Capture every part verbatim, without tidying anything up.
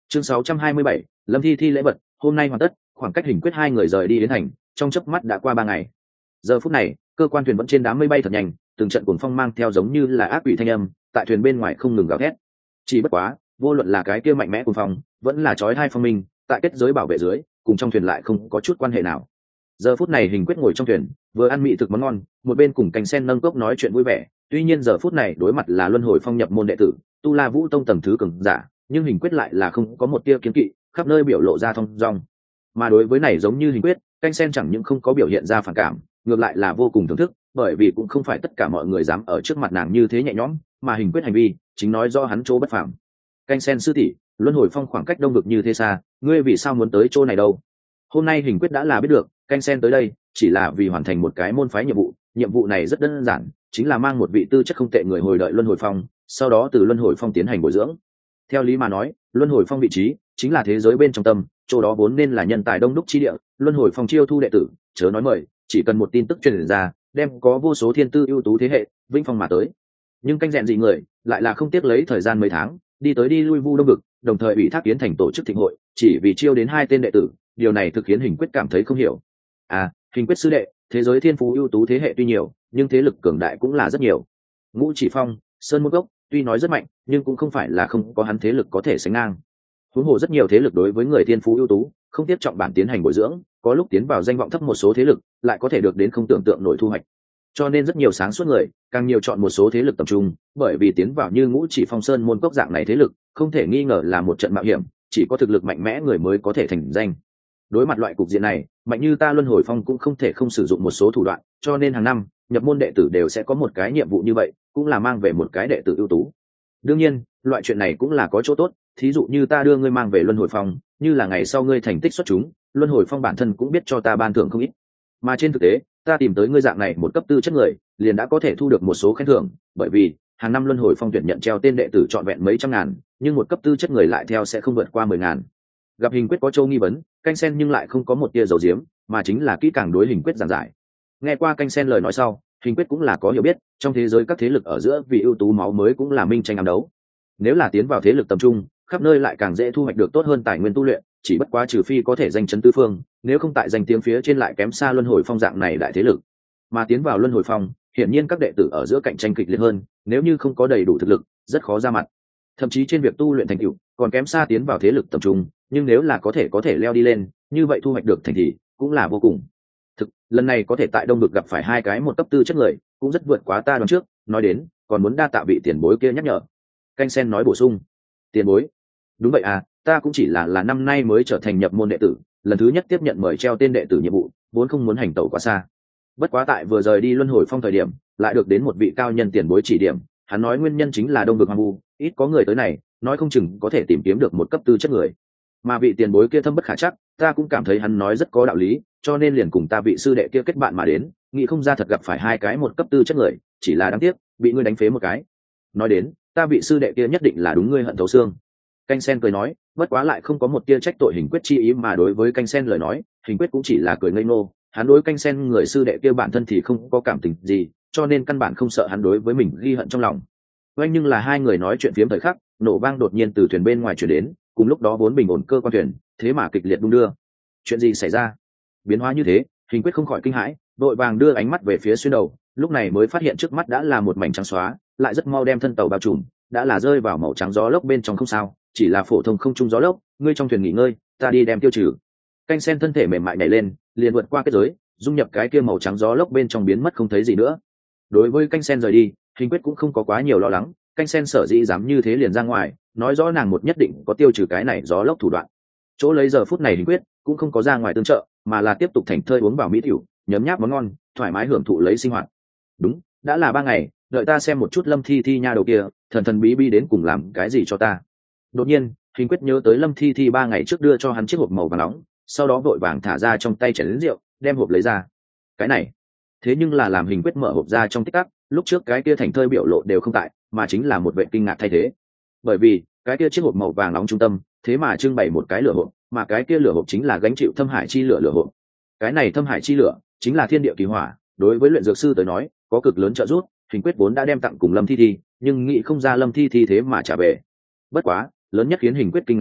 Chương sáu trăm hai mươi bảy, Lâm Thi Thi lễ vật. Hôm nay hoàn tất, khoảng cách Hình Quyết hai người rời đi đến thành trong chớp mắt đã qua ba ngày. Giờ phút này cơ quan thuyền vẫn trên đám mây bay thật nhanh, từng trận cuồng phong mang theo giống như là ác quỷ thanh âm tại thuyền bên ngoài không ngừng gào thét. Chỉ bất quá vô luận là cái kia mạnh mẽ cuồng phong vẫn là chói hai phong minh tại kết giới bảo vệ dưới, cùng trong thuyền lại không có chút quan hệ nào. Giờ phút này Hình Quyết ngồi trong thuyền vừa ăn mỹ thực món ngon, một bên cùng cành sen nâng cốc nói chuyện vui vẻ. Tuy nhiên giờ phút này đối mặt là luân hồi phong nhập môn đệ tử tu la vũ tông tầng thứ cường giả, nhưng Hình Quyết lại là không có một tia kiến kỵ, khắp nơi biểu lộ ra thong dong. Mà đối với này giống như Hình Quyết, canh sen chẳng những không có biểu hiện ra phản cảm, ngược lại là vô cùng thưởng thức, bởi vì cũng không phải tất cả mọi người dám ở trước mặt nàng như thế nhẹ nhõm, mà Hình Quyết hành vi chính nói do hắn chỗ bất phàm. Canh sen sư tỷ, luân hồi phong khoảng cách đông vực như thế xa, ngươi vì sao muốn tới chỗ này đâu? Hôm nay Hình Quyết đã là biết được, canh sen tới đây chỉ là vì hoàn thành một cái môn phái nhiệm vụ. Nhiệm vụ này rất đơn giản, chính là mang một vị tư chất không tệ người hồi đợi luân hồi phong, sau đó từ luân hồi phong tiến hành bồi dưỡng. Theo lý mà nói, luân hồi phong vị trí chính là thế giới bên trong tâm, chỗ đó vốn nên là nhân tài đông đúc chi địa. Luân hồi phong chiêu thu đệ tử, chớ nói mời, chỉ cần một tin tức truyền ra, đem có vô số thiên tư ưu tú thế hệ vĩnh phong mà tới. Nhưng canh rèn dị người lại là không tiếc lấy thời gian mấy tháng đi tới đi lui vu đông vực, đồng thời ủy thác tiến thành tổ chức thịnh hội, chỉ vì chiêu đến hai tên đệ tử. Điều này thực khiến Hình Quyết cảm thấy không hiểu. À, Hình Quyết sư đệ, thế giới thiên phú ưu tú thế hệ tuy nhiều, nhưng thế lực cường đại cũng là rất nhiều. Ngũ Chỉ Phong, Sơn Môn Gốc tuy nói rất mạnh, nhưng cũng không phải là không có hắn thế lực có thể sánh ngang. Huống hồ rất nhiều thế lực đối với người thiên phú ưu tú không tiếp trọng bản tiến hành bồi dưỡng, có lúc tiến vào danh vọng thấp một số thế lực lại có thể được đến không tưởng tượng nổi thu hoạch. Cho nên rất nhiều sáng suốt người càng nhiều chọn một số thế lực tập trung, bởi vì tiến vào như Ngũ Chỉ Phong, Sơn Môn Cốc dạng này thế lực không thể nghi ngờ là một trận mạo hiểm, chỉ có thực lực mạnh mẽ người mới có thể thành danh. Đối mặt loại cục diện này, mạnh như ta luân hồi phong cũng không thể không sử dụng một số thủ đoạn, cho nên hàng năm nhập môn đệ tử đều sẽ có một cái nhiệm vụ như vậy, cũng là mang về một cái đệ tử ưu tú. Đương nhiên loại chuyện này cũng là có chỗ tốt, thí dụ như ta đưa ngươi mang về luân hồi phong, như là ngày sau ngươi thành tích xuất chúng, luân hồi phong bản thân cũng biết cho ta ban thưởng không ít. Mà trên thực tế ta tìm tới ngươi dạng này một cấp tư chất người liền đã có thể thu được một số khen thưởng, bởi vì hàng năm luân hồi phong tuyển nhận treo tên đệ tử trọn vẹn mấy trăm ngàn, nhưng một cấp tư chất người lại theo sẽ không vượt qua mười ngàn. Gặp Hình Quyết có châu nghi vấn, canh sen nhưng lại không có một tia dầu diếm, mà chính là kỹ càng đối Hình Quyết giảng giải. Nghe qua canh sen lời nói sau, Hình Quyết cũng là có hiểu biết, trong thế giới các thế lực ở giữa vì ưu tú máu mới cũng là minh tranh ám đấu. Nếu là tiến vào thế lực tầm trung, khắp nơi lại càng dễ thu hoạch được tốt hơn tài nguyên tu luyện, chỉ bất quá trừ phi có thể danh chấn tứ phương, nếu không tại danh tiếng phía trên lại kém xa luân hồi phong dạng này đại thế lực. Mà tiến vào luân hồi phong, hiển nhiên các đệ tử ở giữa cạnh tranh kịch liệt hơn, nếu như không có đầy đủ thực lực, rất khó ra mặt. Thậm chí trên việc tu luyện thành tựu, còn kém xa tiến vào thế lực tầm trung, nhưng nếu là có thể có thể leo đi lên, như vậy thu hoạch được thành thị cũng là vô cùng. Thực, lần này có thể tại Đông Vực gặp phải hai cái một cấp tư chất người, cũng rất vượt quá ta đoán trước, nói đến, còn muốn đa tạ vị tiền bối kia nhắc nhở. Canh sen nói bổ sung. Tiền bối? Đúng vậy à, ta cũng chỉ là là năm nay mới trở thành nhập môn đệ tử, lần thứ nhất tiếp nhận mời treo tên đệ tử nhiệm vụ, vốn không muốn hành tẩu quá xa. Bất quá tại vừa rời đi luân hồi phong thời điểm, lại được đến một vị cao nhân tiền bối chỉ điểm, hắn nói nguyên nhân chính là Đông Vực hoang vu, ít có người tới này, nói không chừng có thể tìm kiếm được một cấp tư chất người. Mà vị tiền bối kia thâm bất khả chắc, ta cũng cảm thấy hắn nói rất có đạo lý, cho nên liền cùng ta vị sư đệ kia kết bạn mà đến, nghĩ không ra thật gặp phải hai cái một cấp tư chất người, chỉ là đáng tiếc bị ngươi đánh phế một cái. Nói đến, ta vị sư đệ kia nhất định là đúng ngươi hận thấu xương. Canh sen cười nói, bất quá lại không có một tia trách tội Hình Quyết chi ý, mà đối với canh sen lời nói, Hình Quyết cũng chỉ là cười ngây ngô, hắn đối canh sen người sư đệ kia bản thân thì không có cảm tình gì, cho nên căn bản không sợ hắn đối với mình ghi hận trong lòng. Oanh nhưng là hai người nói chuyện phiếm thời khắc, nổ vang đột nhiên từ thuyền bên ngoài truyền đến, cùng lúc đó vốn bình ổn cơ quan thuyền thế mà kịch liệt đung đưa. Chuyện gì xảy ra? Biến hóa như thế, Hình Quyết không khỏi kinh hãi, đội vàng đưa ánh mắt về phía xuyên đầu, lúc này mới phát hiện trước mắt đã là một mảnh trắng xóa, lại rất mau đem thân tàu bao trùm, đã là rơi vào màu trắng gió lốc bên trong. Không sao, chỉ là phổ thông không trung gió lốc, ngươi trong thuyền nghỉ ngơi, ta đi đem tiêu trừ. Canh sen thân thể mềm mại nhảy lên, liền vượt qua kết giới, dung nhập cái kia màu trắng gió lốc bên trong, biến mất không thấy gì nữa. Đối với canh sen rời đi, Hình Quyết cũng không có quá nhiều lo lắng, canh sen sở dĩ dám như thế liền ra ngoài, nói rõ nàng một nhất định có tiêu trừ cái này gió lốc thủ đoạn. Chỗ lấy giờ phút này Hình Quyết cũng không có ra ngoài tương trợ, mà là tiếp tục thành thơi uống vào mỹ tiểu, nhấm nháp món ngon, thoải mái hưởng thụ lấy sinh hoạt. Đúng, đã là ba ngày, đợi ta xem một chút Lâm Thi Thi nha đầu kia, thần thần bí bí đến cùng làm cái gì cho ta. Đột nhiên, Hình Quyết nhớ tới Lâm Thi Thi ba ngày trước đưa cho hắn chiếc hộp màu vàng nóng, sau đó vội vàng thả ra trong tay chén lớn rượu, đem hộp lấy ra. Cái này, thế nhưng là làm Hình Quyết mở hộp ra trong tích tắc, lúc trước cái kia thành thơi biểu lộ đều không tại, mà chính là một vệ kinh ngạc thay thế. Bởi vì cái kia chiếc hộp màu vàng nóng trung tâm thế mà trưng bày một cái lửa hộp, mà cái kia lửa hộp chính là gánh chịu thâm hải chi lửa lửa hộp. Cái này thâm hải chi lửa chính là thiên địa kỳ hỏa, đối với luyện dược sư tới nói có cực lớn trợ giúp. Hình Quyết vốn đã đem tặng cùng Lâm Thi Thi, nhưng nghĩ không ra Lâm Thi Thi thế mà trả về. Bất quá lớn nhất khiến Hình Quyết kinh ngạc là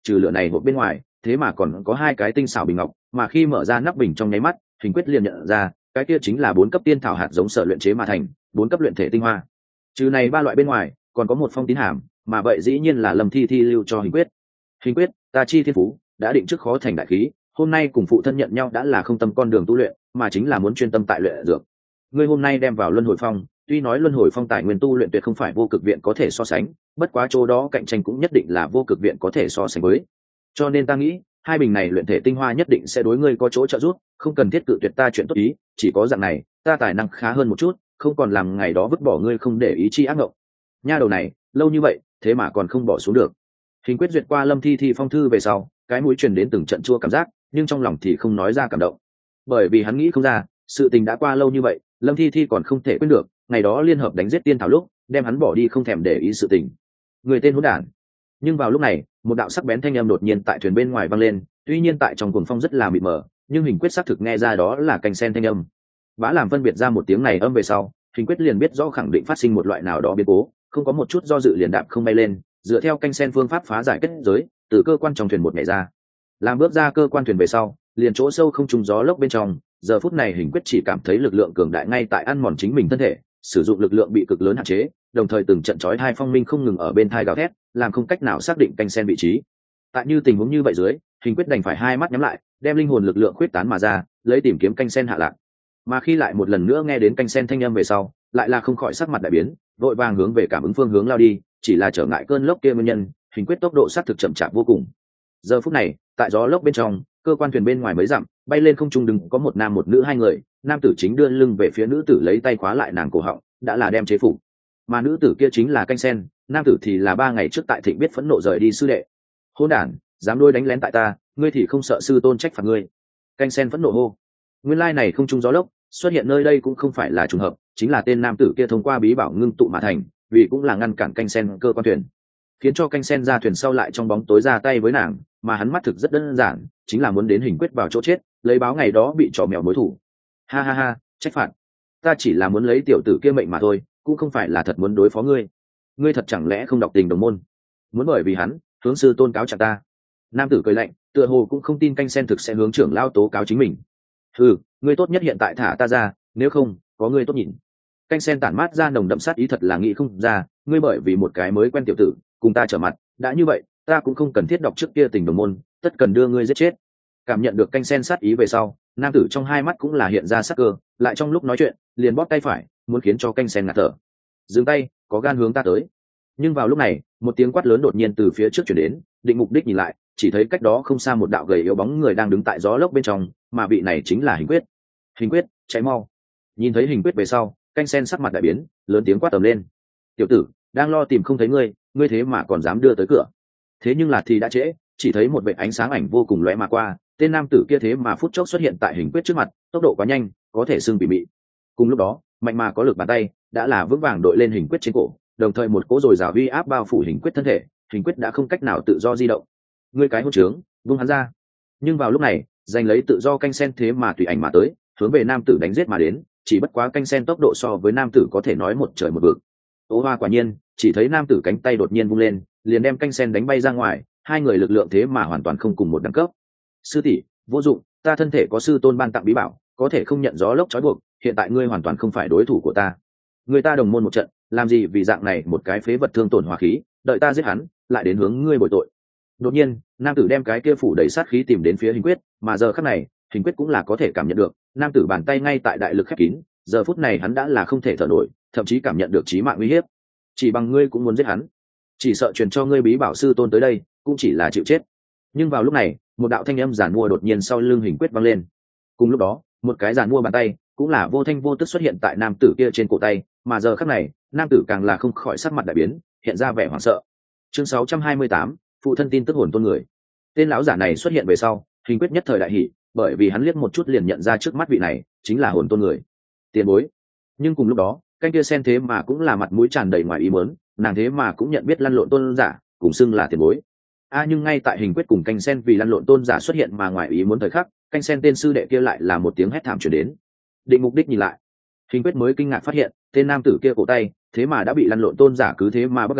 trừ lửa này hộp bên ngoài thế mà còn có hai cái tinh xảo bình ngọc, mà khi mở ra nắp bình trong nháy mắt Hình Quyết liền nhận ra cái kia chính là bốn cấp tiên thảo hạt giống sở luyện chế mà thành bốn cấp luyện thể tinh hoa. Trừ này ba loại bên ngoài còn có một phong tín hàm, mà vậy dĩ nhiên là Lâm Thi Thi lưu cho Hình Quyết. Hình Quyết, ta chi thiên phú đã định trước khó thành đại khí, hôm nay cùng phụ thân nhận nhau đã là không tâm con đường tu luyện, mà chính là muốn chuyên tâm tại luyện dược. Ngươi hôm nay đem vào luân hồi phong, tuy nói luân hồi phong tài nguyên tu luyện tuyệt không phải vô cực viện có thể so sánh, bất quá chỗ đó cạnh tranh cũng nhất định là vô cực viện có thể so sánh với. Cho nên ta nghĩ hai bình này luyện thể tinh hoa nhất định sẽ đối ngươi có chỗ trợ giúp, không cần thiết cự tuyệt ta chuyện tốt ý, chỉ có dạng này ta tài năng khá hơn một chút, không còn làm ngày đó vứt bỏ ngươi không để ý chi ác ngộng. Nha đầu này lâu như vậy thế mà còn không bỏ xuống được. Hình Quyết duyệt qua Lâm Thi Thi phong thư về sau, cái mũi truyền đến từng trận chua cảm giác, nhưng trong lòng thì không nói ra cảm động, bởi vì hắn nghĩ không ra sự tình đã qua lâu như vậy Lâm Thi Thi còn không thể quên được ngày đó liên hợp đánh giết tiên thảo lúc đem hắn bỏ đi không thèm để ý sự tình. Người tên hỗn đản. Nhưng vào lúc này một đạo sắc bén thanh âm đột nhiên tại thuyền bên ngoài vang lên, tuy nhiên tại trong cuồng phong rất là mịt mờ, nhưng Hình Quyết xác thực nghe ra đó là canh sen thanh âm. Bá làm phân biệt ra một tiếng này âm về sau, Hình Quyết liền biết rõ khẳng định phát sinh một loại nào đó biến cố, không có một chút do dự liền đạp không bay lên, dựa theo canh sen phương pháp phá giải kết giới, từ cơ quan trong thuyền một nhảy ra. Làm bước ra cơ quan thuyền về sau, liền chỗ sâu không trùng gió lốc bên trong, giờ phút này Hình Quyết chỉ cảm thấy lực lượng cường đại ngay tại ăn mòn chính mình thân thể, sử dụng lực lượng bị cực lớn hạn chế, đồng thời từng trận chói tai phong minh không ngừng ở bên tai gào thét, làm không cách nào xác định canh sen vị trí. Tại như tình huống như vậy dưới, Hình Quyết đành phải hai mắt nhắm lại, đem linh hồn lực lượng khuyết tán mà ra, lấy tìm kiếm canh sen hạ lạc. Mà khi lại một lần nữa nghe đến canh sen thanh âm về sau, lại là không khỏi sắc mặt đại biến, vội vàng hướng về cảm ứng phương hướng lao đi, chỉ là trở ngại cơn lốc kia nguyên nhân, Hình Quyết tốc độ sát thực chậm chạp vô cùng. Giờ phút này, tại gió lốc bên trong, cơ quan thuyền bên ngoài mới dặm, bay lên không trung đứng có một nam một nữ hai người, nam tử chính đưa lưng về phía nữ tử lấy tay khóa lại nàng cổ họng, đã là đem chế phục. Mà nữ tử kia chính là canh sen, nam tử thì là ba ngày trước tại Thịnh biết phẫn nộ rời đi sư đệ. Hỗn đản, dám đôi đánh lén tại ta, ngươi thì không sợ sư tôn trách phạt ngươi. Canh sen phẫn nộ hô. Nguyên lai này không trung gió lốc xuất hiện nơi đây cũng không phải là trùng hợp, chính là tên nam tử kia thông qua bí bảo ngưng tụ mà thành, vì cũng là ngăn cản canh sen cơ quan thuyền, khiến cho canh sen ra thuyền sau lại trong bóng tối ra tay với nàng, mà hắn mắt thực rất đơn giản, chính là muốn đến Hình Quyết vào chỗ chết, lấy báo ngày đó bị trò mèo mối thủ. Ha ha ha, trách phạt, ta chỉ là muốn lấy tiểu tử kia mệnh mà thôi, cũng không phải là thật muốn đối phó ngươi. Ngươi thật chẳng lẽ không đọc tình đồng môn, muốn bởi vì hắn hướng sư tôn cáo trạng ta? Nam tử cười lạnh, tựa hồ cũng không tin canh sen thực sẽ hướng trưởng lao tố cáo chính mình. Ừ, ngươi tốt nhất hiện tại thả ta ra, nếu không có ngươi tốt nhìn. Canh sen tản mát ra nồng đậm sát ý, thật là nghĩ không ra ngươi bởi vì một cái mới quen tiểu tử cùng ta trở mặt, đã như vậy ta cũng không cần thiết đọc trước kia tình đồng môn, tất cần đưa ngươi giết chết. Cảm nhận được canh sen sát ý về sau, nam tử trong hai mắt cũng là hiện ra sắc cơ, lại trong lúc nói chuyện liền bóp tay phải, muốn khiến cho canh sen ngạt thở. Dừng tay, có gan hướng ta tới. Nhưng vào lúc này một tiếng quát lớn đột nhiên từ phía trước chuyển đến, định mục đích nhìn lại, chỉ thấy cách đó không xa một đạo gầy yếu bóng người đang đứng tại gió lốc bên trong, mà vị này chính là Hình Quyết. Hình Quyết, cháy mau. Nhìn thấy Hình Quyết về sau, canh sen sắc mặt đại biến, lớn tiếng quát tầm lên. Tiểu tử, đang lo tìm không thấy ngươi, ngươi thế mà còn dám đưa tới cửa. Thế nhưng là thì đã trễ, chỉ thấy một vệt ánh sáng ảnh vô cùng lóe mà qua, tên nam tử kia thế mà phút chốc xuất hiện tại Hình Quyết trước mặt, tốc độ quá nhanh, có thể xưng bị mị. Cùng lúc đó, mạnh mà có lực bàn tay đã là vững vàng đội lên Hình Quyết trên cổ, đồng thời một cỗ dồi dào uy áp bao phủ Hình Quyết thân thể, Hình Quyết đã không cách nào tự do di động. Ngươi cái hỗn trướng, vung hắn ra. Nhưng vào lúc này, giành lấy tự do canh sen thế mà tùy ảnh mà tới, hướng về nam tử đánh giết mà đến, chỉ bất quá canh sen tốc độ so với nam tử có thể nói một trời một vực. Ô hoa, quả nhiên, chỉ thấy nam tử cánh tay đột nhiên vung lên, liền đem canh sen đánh bay ra ngoài, hai người lực lượng thế mà hoàn toàn không cùng một đẳng cấp. Sư tỷ, vô dụng, ta thân thể có sư tôn ban tặng bí bảo, có thể không nhận gió lốc trói buộc, hiện tại ngươi hoàn toàn không phải đối thủ của ta. Người ta đồng môn một trận, làm gì vì dạng này một cái phế vật thương tổn hòa khí, đợi ta giết hắn, lại đến hướng ngươi bồi tội. Đột nhiên, nam tử đem cái kia phủ đầy sát khí tìm đến phía Hình Quyết, mà giờ khắc này, Hình Quyết cũng là có thể cảm nhận được, nam tử bàn tay ngay tại đại lực khép kín, giờ phút này hắn đã là không thể thở nổi, thậm chí cảm nhận được chí mạng uy hiếp. Chỉ bằng ngươi cũng muốn giết hắn, chỉ sợ truyền cho ngươi bí bảo sư tôn tới đây, cũng chỉ là chịu chết. Nhưng vào lúc này, một đạo thanh âm giản mua đột nhiên sau lưng Hình Quyết vang lên. Cùng lúc đó, một cái giản mua bàn tay cũng là vô thanh vô tức xuất hiện tại nam tử kia trên cổ tay, mà giờ khắc này, nam tử càng là không khỏi sắc mặt đại biến, hiện ra vẻ hoảng sợ. Chương sáu trăm hai mươi tám, phụ thân tin tức hồn tôn người. Tên lão giả này xuất hiện về sau, Hình Quyết nhất thời đại hỉ, bởi vì hắn liếc một chút liền nhận ra trước mắt vị này chính là hồn tôn người. Tiền bối. Nhưng cùng lúc đó, canh kia sen thế mà cũng là mặt mũi tràn đầy ngoài ý muốn, nàng thế mà cũng nhận biết lăn lộn tôn giả, cùng xưng là tiền bối. A à, nhưng ngay tại Hình Quyết cùng canh sen vì lăn lộn tôn giả xuất hiện mà ngoài ý muốn thời khắc, canh sen tên sư đệ kia lại là một tiếng hét thảm truyền đến. Định mục đích nhìn lại, Hình Quyết mới kinh ngạc phát hiện, tên nam tử kia cổ tay thế mà đã bị lăn lộn tôn giả cứ thế mà bắt gãy,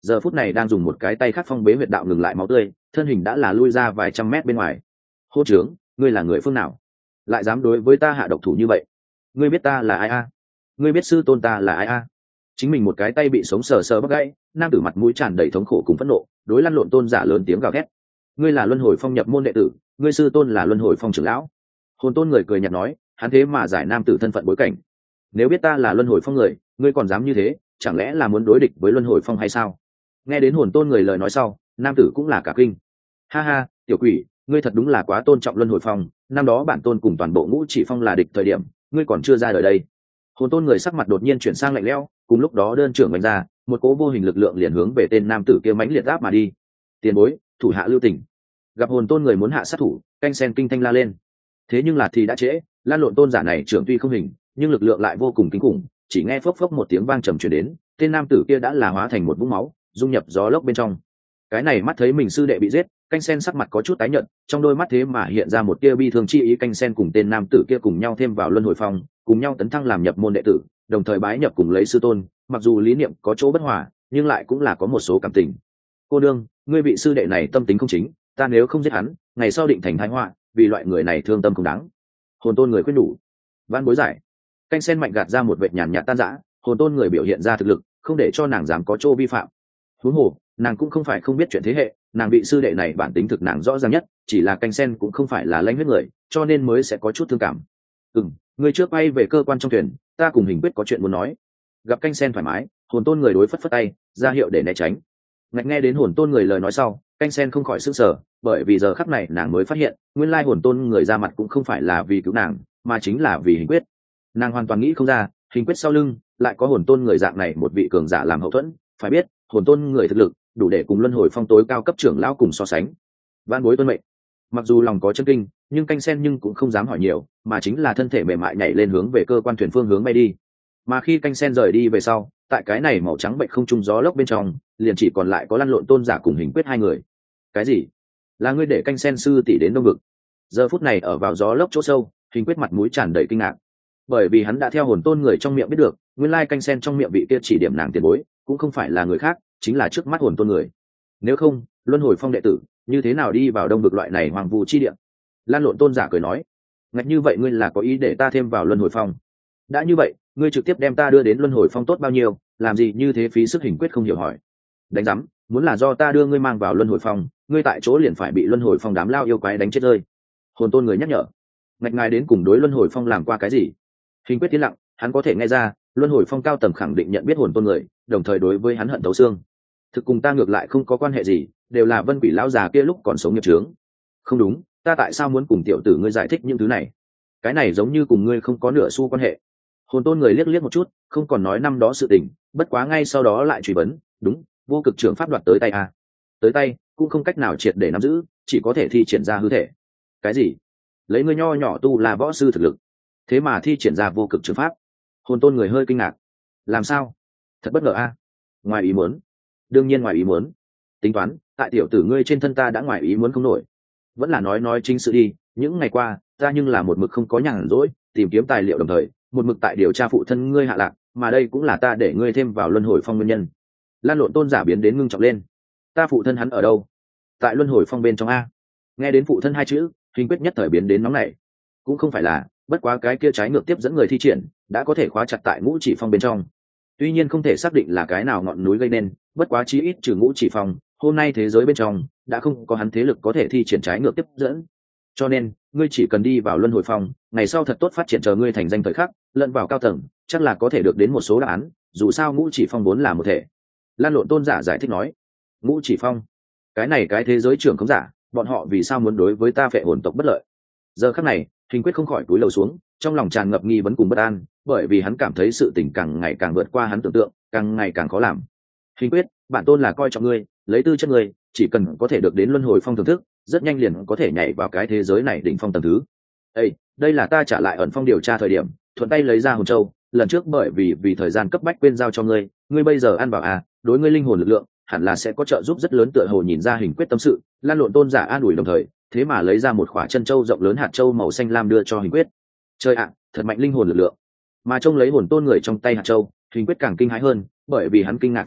giờ phút này đang dùng một cái tay khác phong bế huyệt đạo ngừng lại máu tươi, thân hình đã là lui ra vài trăm mét bên ngoài. Hô trướng, ngươi là người phương nào, lại dám đối với ta hạ độc thủ như vậy? Ngươi biết ta là ai a? Ngươi biết sư tôn ta là ai a? Chính mình một cái tay bị sống sờ sờ bắt gãy, nam tử mặt mũi tràn đầy thống khổ cùng phẫn nộ, đối lăn lộn tôn giả lớn tiếng gào thét. Ngươi là luân hồi phong nhập môn đệ tử, ngươi sư tôn là luân hồi phong trưởng lão. Hồn tôn người cười nhạt nói, hắn thế mà giải nam tử thân phận bối cảnh. Nếu biết ta là luân hồi phong người, ngươi còn dám như thế, chẳng lẽ là muốn đối địch với luân hồi phong hay sao? Nghe đến hồn tôn người lời nói sau, nam tử cũng là cả kinh. Ha ha, tiểu quỷ, ngươi thật đúng là quá tôn trọng luân hồi phong, năm đó bản tôn cùng toàn bộ ngũ chỉ phong là địch thời điểm, ngươi còn chưa ra đời đây. Hồn tôn người sắc mặt đột nhiên chuyển sang lạnh lẽo, cùng lúc đó đơn trưởng đánh ra, một cỗ vô hình lực lượng liền hướng về tên nam tử kia mãnh liệt áp mà đi. Tiền bối, thủ hạ lưu tình. Gặp hồn tôn người muốn hạ sát thủ, canh sen kinh thanh la lên. Thế nhưng là thì đã trễ, lan lộn tôn giả này trưởng tuy không hình, nhưng lực lượng lại vô cùng kinh khủng, chỉ nghe phốc phốc một tiếng vang trầm truyền đến, tên nam tử kia đã là hóa thành một vũng máu, dung nhập gió lốc bên trong. Cái này mắt thấy mình sư đệ bị giết, canh sen sắc mặt có chút tái nhợt, trong đôi mắt thế mà hiện ra một tia bi thương chi ý. Canh sen cùng tên nam tử kia cùng nhau thêm vào luân hồi phong, cùng nhau tấn thăng làm nhập môn đệ tử, đồng thời bái nhập cùng lấy sư tôn, mặc dù lý niệm có chỗ bất hòa, nhưng lại cũng là có một số cảm tình. Cô đương, ngươi vị sư đệ này tâm tính không chính, ta nếu không giết hắn, ngày sau định thành thái họa, vì loại người này thương tâm không đáng. Hồn tôn người khuyên nhủ. Văn bối giải. Canh sen mạnh gạt ra một vệt nhàn nhạt tan rã, hồn tôn người biểu hiện ra thực lực, không để cho nàng dám có chỗ vi phạm. Huống hồ, nàng cũng không phải không biết chuyện thế hệ, nàng bị sư đệ này bản tính thực nàng rõ ràng nhất, chỉ là canh sen cũng không phải là lãnh huyết người, cho nên mới sẽ có chút thương cảm. Ừm, người trước bay về cơ quan trong thuyền, ta cùng Hình Quyết có chuyện muốn nói. Gặp canh sen thoải mái, hồn tôn người đối phất phất tay, ra hiệu để né tránh. Ngạch nghe đến hồn tôn người lời nói sau, canh sen không khỏi sững sờ, bởi vì giờ khắc này nàng mới phát hiện, nguyên lai hồn tôn người ra mặt cũng không phải là vì cứu nàng, mà chính là vì Hình Quyết. Nàng hoàn toàn nghĩ không ra, Hình Quyết sau lưng lại có hồn tôn người dạng này một vị cường giả làm hậu thuẫn. Phải biết, hồn tôn người thực lực đủ để cùng luân hồi phong tối cao cấp trưởng lão cùng so sánh. Van bối tuân mệnh. Mặc dù lòng có chân kinh, nhưng canh sen nhưng cũng không dám hỏi nhiều, mà chính là thân thể mềm mại nhảy lên hướng về cơ quan thuyền phương hướng bay đi. Mà khi canh sen rời đi về sau, tại cái này màu trắng bệnh không trung gió lốc bên trong, liền chỉ còn lại có lăn lộn tôn giả cùng Hình Quyết hai người. Cái gì? Là ngươi để canh sen sư tỷ đến đông vực? Giờ phút này ở vào gió lốc chỗ sâu, Hình Quyết mặt mũi tràn đầy kinh ngạc, bởi vì hắn đã theo hồn tôn người trong miệng biết được, nguyên lai canh sen trong miệng vị kia chỉ điểm nàng tiền bối, cũng không phải là người khác, chính là trước mắt hồn tôn người. Nếu không, luân hồi phong đệ tử như thế nào đi vào đông vực loại này hoàng vu chi địa? Lan lộn tôn giả cười nói, ngạch như vậy ngươi là có ý để ta thêm vào luân hồi phong? Đã như vậy, ngươi trực tiếp đem ta đưa đến luân hồi phong tốt bao nhiêu, làm gì như thế phí sức? Hình Quyết không hiểu hỏi. Đánh rắm, muốn là do ta đưa ngươi mang vào luân hồi phong, ngươi tại chỗ liền phải bị luân hồi phong đám lao yêu quái đánh chết rơi. Hồn tôn người nhắc nhở. Ngạch ngài đến cùng đối luân hồi phong làm qua cái gì? Hình Quyết tiến lặng, hắn có thể nghe ra, luân hồi phong cao tầng khẳng định nhận biết hồn tôn người, đồng thời đối với hắn hận thấu xương. Thực cùng ta ngược lại không có quan hệ gì, đều là Vân Quỷ lão già kia lúc còn sống nghiệp chướng. Không đúng, ta tại sao muốn cùng tiểu tử ngươi giải thích những thứ này? Cái này giống như cùng ngươi không có nửa xu quan hệ. Hồn tôn người liếc liếc một chút, không còn nói năm đó sự tình, bất quá ngay sau đó lại truy vấn, đúng, vô cực trưởng pháp đoạt tới tay à? Tới tay, cũng không cách nào triệt để nắm giữ, chỉ có thể thi triển ra hư thể. Cái gì? Lấy ngươi nho nhỏ tu là võ sư thực lực, thế mà thi triển ra vô cực trường pháp? Hồn tôn người hơi kinh ngạc. Làm sao? Thật bất ngờ a. À? Ngoài ý muốn. Đương nhiên ngoài ý muốn. Tính toán, tại tiểu tử ngươi trên thân ta đã ngoài ý muốn không nổi. Vẫn là nói nói chính sự đi, những ngày qua ta nhưng là một mực không có nhàn rỗi, tìm kiếm tài liệu đồng thời một mực tại điều tra phụ thân ngươi hạ lạc, mà đây cũng là ta để ngươi thêm vào luân hồi phong nguyên nhân. Lan lộn tôn giả biến đến ngưng trọng lên. Ta phụ thân hắn ở đâu? Tại luân hồi phong bên trong a. Nghe đến phụ thân hai chữ, Hình Quyết nhất thời biến đến nóng nảy. Cũng không phải là, bất quá cái kia trái ngược tiếp dẫn người thi triển đã có thể khóa chặt tại ngũ chỉ phong bên trong. Tuy nhiên không thể xác định là cái nào ngọn núi gây nên, bất quá chí ít trừ ngũ chỉ phong, hôm nay thế giới bên trong đã không có hắn thế lực có thể thi triển trái ngược tiếp dẫn. Cho nên ngươi chỉ cần đi vào luân hồi phong, ngày sau thật tốt phát triển, chờ ngươi thành danh thời khắc lẫn vào cao tầng, chắc là có thể được đến một số đáp án, dù sao ngũ chỉ phong vốn là một thể. Lan lộn tôn giả giải thích nói. Ngũ chỉ phong, cái này cái thế giới trưởng không giả, bọn họ vì sao muốn đối với ta phệ hồn tộc bất lợi? Giờ khắc này Hình Quyết không khỏi cúi đầu xuống, trong lòng tràn ngập nghi vấn cùng bất an, bởi vì hắn cảm thấy sự tình càng ngày càng vượt qua hắn tưởng tượng, càng ngày càng khó làm. Hình Quyết, bản tôn là coi trọng ngươi, lấy tư chất ngươi, chỉ cần có thể được đến luân hồi phong thưởng thức, rất nhanh liền có thể nhảy vào cái thế giới này đỉnh phong tầng thứ. Ê, đây là ta trả lại ẩn phong điều tra thời điểm, thuận tay lấy ra hồn châu, lần trước bởi vì vì thời gian cấp bách quên giao cho ngươi, ngươi bây giờ ăn bảo à, đối ngươi linh hồn lực lượng hẳn là sẽ có trợ giúp rất lớn. Tựa hồ nhìn ra Hình Quyết tâm sự, Lan lộn tôn giả an ủi đồng thời, thế mà lấy ra một khỏa chân châu rộng lớn hạt châu màu xanh lam đưa cho Hình Quyết. Chơi ạ, thật mạnh linh hồn lực lượng. Mà trông lấy hồn tôn người trong tay hạt châu, Hình Quyết càng kinh hãi hơn, bởi vì hắn kinh ngạc phát hiện,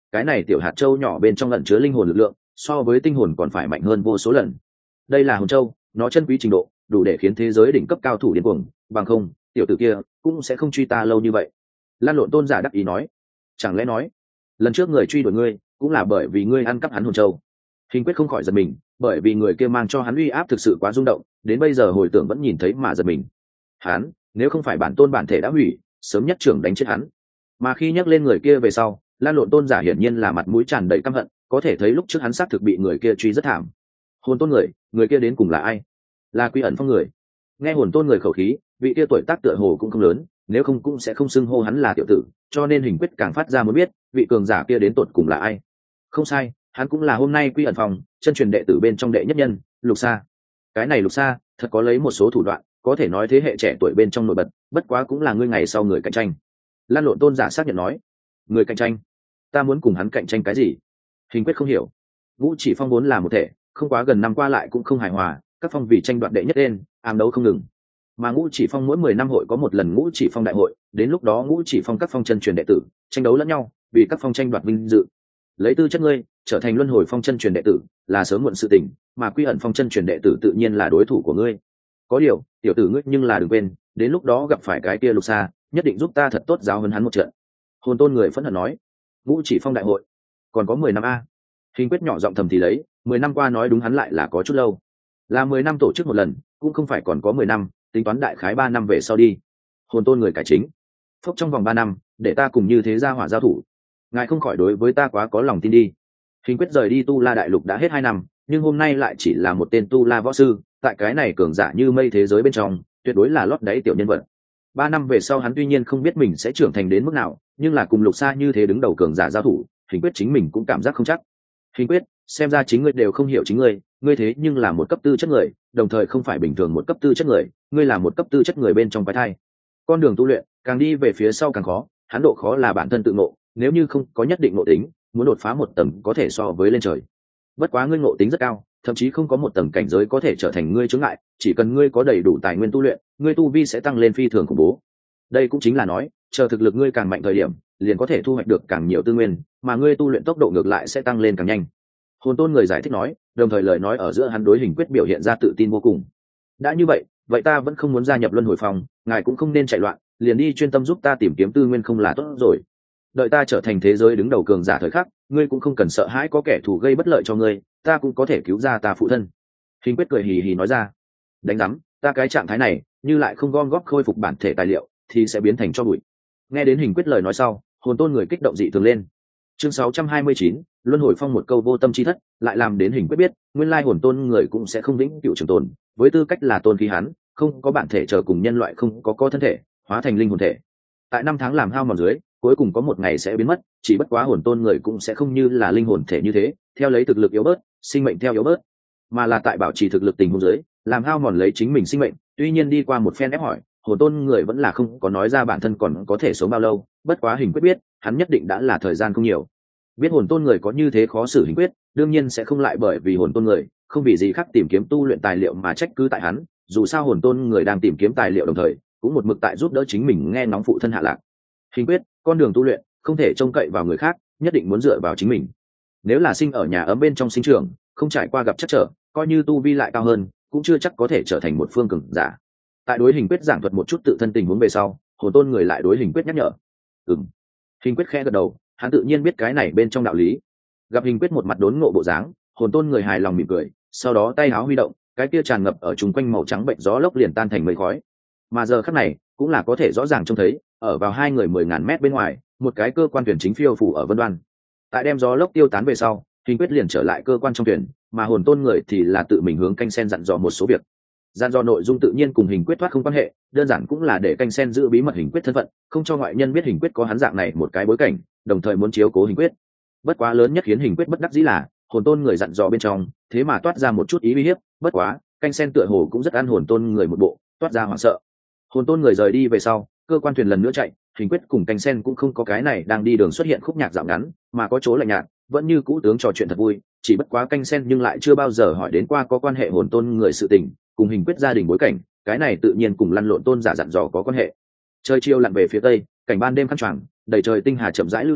cái này tiểu hạt châu nhỏ bên trong ẩn chứa linh hồn lực lượng so với tinh hồn còn phải mạnh hơn vô số lần. Đây là hồn châu, nó chân quý trình độ đủ để khiến thế giới đỉnh cấp cao thủ điên cuồng, bằng không tiểu tử kia cũng sẽ không truy ta lâu như vậy. Lan Lộn tôn giả đắc ý nói. Chẳng lẽ nói lần trước người truy đuổi ngươi cũng là bởi vì ngươi ăn cắp hắn hồn châu? Hình quyết không khỏi giật mình, bởi vì người kia mang cho hắn uy áp thực sự quá rung động, đến bây giờ hồi tưởng vẫn nhìn thấy mà giật mình. Hắn nếu không phải bản tôn bản thể đã hủy, sớm nhất trưởng đánh chết hắn. Mà khi nhắc lên người kia về sau, Lan Lộn tôn giả hiển nhiên là mặt mũi tràn đầy căm hận, có thể thấy lúc trước hắn xác thực bị người kia truy rất thảm. Hồn tôn người, người kia đến cùng là ai? Là Quy Ẩn Phong người. Nghe hồn tôn người khẩu khí, vị kia tuổi tác tựa hồ cũng không lớn, nếu không cũng sẽ không xưng hô hắn là tiểu tử, cho nên Hình quyết càng phát ra muốn biết vị cường giả kia đến tột cùng là ai. Không sai, hắn cũng là hôm nay Quy Ẩn Phong chân truyền đệ tử bên trong đệ nhất nhân, Lục Sa. Cái này Lục Sa thật có lấy một số thủ đoạn, có thể nói thế hệ trẻ tuổi bên trong nổi bật, bất quá cũng là ngươi ngày sau người cạnh tranh. Lan Lộn tôn giả xác nhận nói. Người cạnh tranh? Ta muốn cùng hắn cạnh tranh cái gì? Hình quyết không hiểu. Ngũ Chỉ Phong vốn là một thể, không quá gần năm qua lại cũng không hài hòa, các phong vì tranh đoạt đệ nhất lên, ám đấu không ngừng. Mà Ngũ Chỉ Phong mỗi mười năm hội có một lần Ngũ Chỉ Phong đại hội, đến lúc đó Ngũ Chỉ Phong các phong chân truyền đệ tử tranh đấu lẫn nhau, vì các phong tranh đoạt vinh dự. Lấy tư chất ngươi trở thành luân hồi phong chân truyền đệ tử là sớm muộn sự tình, mà Quy Ẩn Phong chân truyền đệ tử tự nhiên là đối thủ của ngươi. Có điều, tiểu tử ngươi nhưng là đừng quên, đến lúc đó gặp phải cái kia Lục Sa, nhất định giúp ta thật tốt giáo huấn hắn một trận. Hồn tôn người phẫn hận nói. Ngũ Chỉ Phong đại hội còn có mười năm a? Hình quyết nhỏ giọng thầm thì lấy, mười năm qua nói đúng hắn lại là có chút lâu. Là mười năm tổ chức một lần, cũng không phải còn có mười năm, tính toán đại khái ba năm về sau đi. Hồn tôn người cải chính. Phúc trong vòng ba năm, để ta cùng như thế ra hỏa giao thủ. Ngài không khỏi đối với ta quá có lòng tin đi. Hình quyết rời đi Tu La đại lục đã hết hai năm, nhưng hôm nay lại chỉ là một tên Tu La võ sư, tại cái này cường giả như mây thế giới bên trong, tuyệt đối là lót đáy tiểu nhân vật. Ba năm về sau hắn tuy nhiên không biết mình sẽ trưởng thành đến mức nào, nhưng là cùng Lục Sa như thế đứng đầu cường giả giao thủ, Hình quyết chính mình cũng cảm giác không chắc. Hình quyết, xem ra chính ngươi đều không hiểu chính ngươi, ngươi thế nhưng là một cấp tư chất người, đồng thời không phải bình thường một cấp tư chất người, ngươi là một cấp tư chất người bên trong quái thai. Con đường tu luyện càng đi về phía sau càng khó, hắn độ khó là bản thân tự ngộ, nếu như không có nhất định ngộ tính, muốn đột phá một tầng có thể so với lên trời. Bất quá ngươi ngộ tính rất cao, thậm chí không có một tầng cảnh giới có thể trở thành ngươi chướng ngại, chỉ cần ngươi có đầy đủ tài nguyên tu luyện, ngươi tu vi sẽ tăng lên phi thường khủng bố. Đây cũng chính là nói, chờ thực lực ngươi càng mạnh thời điểm, liền có thể thu hoạch được càng nhiều tư nguyên, mà ngươi tu luyện tốc độ ngược lại sẽ tăng lên càng nhanh. Hồn tôn người giải thích nói, đồng thời lời nói ở giữa hắn đối Hình quyết biểu hiện ra tự tin vô cùng. Đã như vậy, vậy ta vẫn không muốn gia nhập luân hồi phòng, ngài cũng không nên chạy loạn, liền đi chuyên tâm giúp ta tìm kiếm tư nguyên không là tốt rồi. Đợi ta trở thành thế giới đứng đầu cường giả thời khắc, ngươi cũng không cần sợ hãi có kẻ thù gây bất lợi cho ngươi, ta cũng có thể cứu ra ta phụ thân. Hình quyết cười hì hì nói ra. Đánh rắm, ta cái trạng thái này, như lại không gom góp khôi phục bản thể tài liệu, thì sẽ biến thành cho bụi. Nghe đến Hình quyết lời nói sau, hồn tôn người kích động dị thường lên. Chương sáu trăm hai mươi chín, luân hồi phong một câu vô tâm chi thất, lại làm đến Hình quyết biết, nguyên lai hồn tôn người cũng sẽ không vĩnh cửu trường tồn, với tư cách là tôn khí hắn, không có bản thể chờ cùng nhân loại không có có thân thể, hóa thành linh hồn thể. Tại năm tháng làm hao mòn dưới, cuối cùng có một ngày sẽ biến mất, chỉ bất quá hồn tôn người cũng sẽ không như là linh hồn thể như thế, theo lấy thực lực yếu bớt, sinh mệnh theo yếu bớt, mà là tại bảo trì thực lực tình huống dưới, làm hao mòn lấy chính mình sinh mệnh. Tuy nhiên đi qua một phen ép hỏi, hồn tôn người vẫn là không có nói ra bản thân còn có thể sống bao lâu, bất quá Hình quyết biết, hắn nhất định đã là thời gian không nhiều. Biết hồn tôn người có như thế khó xử Hình quyết, đương nhiên sẽ không lại bởi vì hồn tôn người không vì gì khác tìm kiếm tu luyện tài liệu mà trách cứ tại hắn, dù sao hồn tôn người đang tìm kiếm tài liệu đồng thời cũng một mực tại giúp đỡ chính mình nghe ngóng phụ thân hạ lạc. Hình quyết, con đường tu luyện không thể trông cậy vào người khác, nhất định muốn dựa vào chính mình. Nếu là sinh ở nhà ấm bên trong sinh trưởng, không trải qua gặp chắc trở, coi như tu vi lại cao hơn, cũng chưa chắc có thể trở thành một phương cường giả. Tại đối Hình quyết giảng thuật một chút tự thân tình huống về sau, hồn tôn người lại đối Hình quyết nhắc nhở. Ừm. Hình quyết khẽ gật đầu, hắn tự nhiên biết cái này bên trong đạo lý. Gặp Hình quyết một mặt đốn ngộ bộ dáng, hồn tôn người hài lòng mỉm cười, sau đó tay áo huy động, cái kia tràn ngập ở chung quanh màu trắng bệnh gió lốc liền tan thành mây khói. Mà giờ khắc này, cũng là có thể rõ ràng trông thấy, ở vào hai người mười ngàn mét bên ngoài, một cái cơ quan thuyền chính phiêu phủ ở vân đoan. Tại đem gió lốc tiêu tán về sau, Hình quyết liền trở lại cơ quan trong thuyền, mà hồn tôn người thì là tự mình hướng canh sen dặn dò một số việc. Dặn dò nội dung tự nhiên cùng Hình quyết thoát không quan hệ, đơn giản cũng là để canh sen giữ bí mật Hình quyết thân phận, không cho ngoại nhân biết Hình quyết có hắn dạng này một cái bối cảnh, đồng thời muốn chiếu cố Hình quyết. Bất quá lớn nhất khiến Hình quyết bất đắc dĩ là, hồn tôn người dặn dò bên trong, thế mà toát ra một chút ý uy hiếp, bất quá, canh sen tựa hồ cũng rất ăn hồn tôn người một bộ, toát ra hoảng sợ. Hồn tôn người rời đi về sau, cơ quan thuyền lần nữa chạy, Hình quyết cùng canh sen cũng không có cái này đang đi đường xuất hiện khúc nhạc dạo ngắn, mà có chỗ lạnh nhạt, vẫn như cũ tướng trò chuyện thật vui, chỉ bất quá canh sen nhưng lại chưa bao giờ hỏi đến qua có quan hệ hồn tôn người sự tình, cùng Hình quyết gia đình bối cảnh, cái này tự nhiên cùng lăn lộn tôn giả dặn dò có quan hệ. Trời chiều lặn về phía tây, cảnh ban đêm khăn choàng, đầy trời tinh hà chậm rãi lưu chuyển,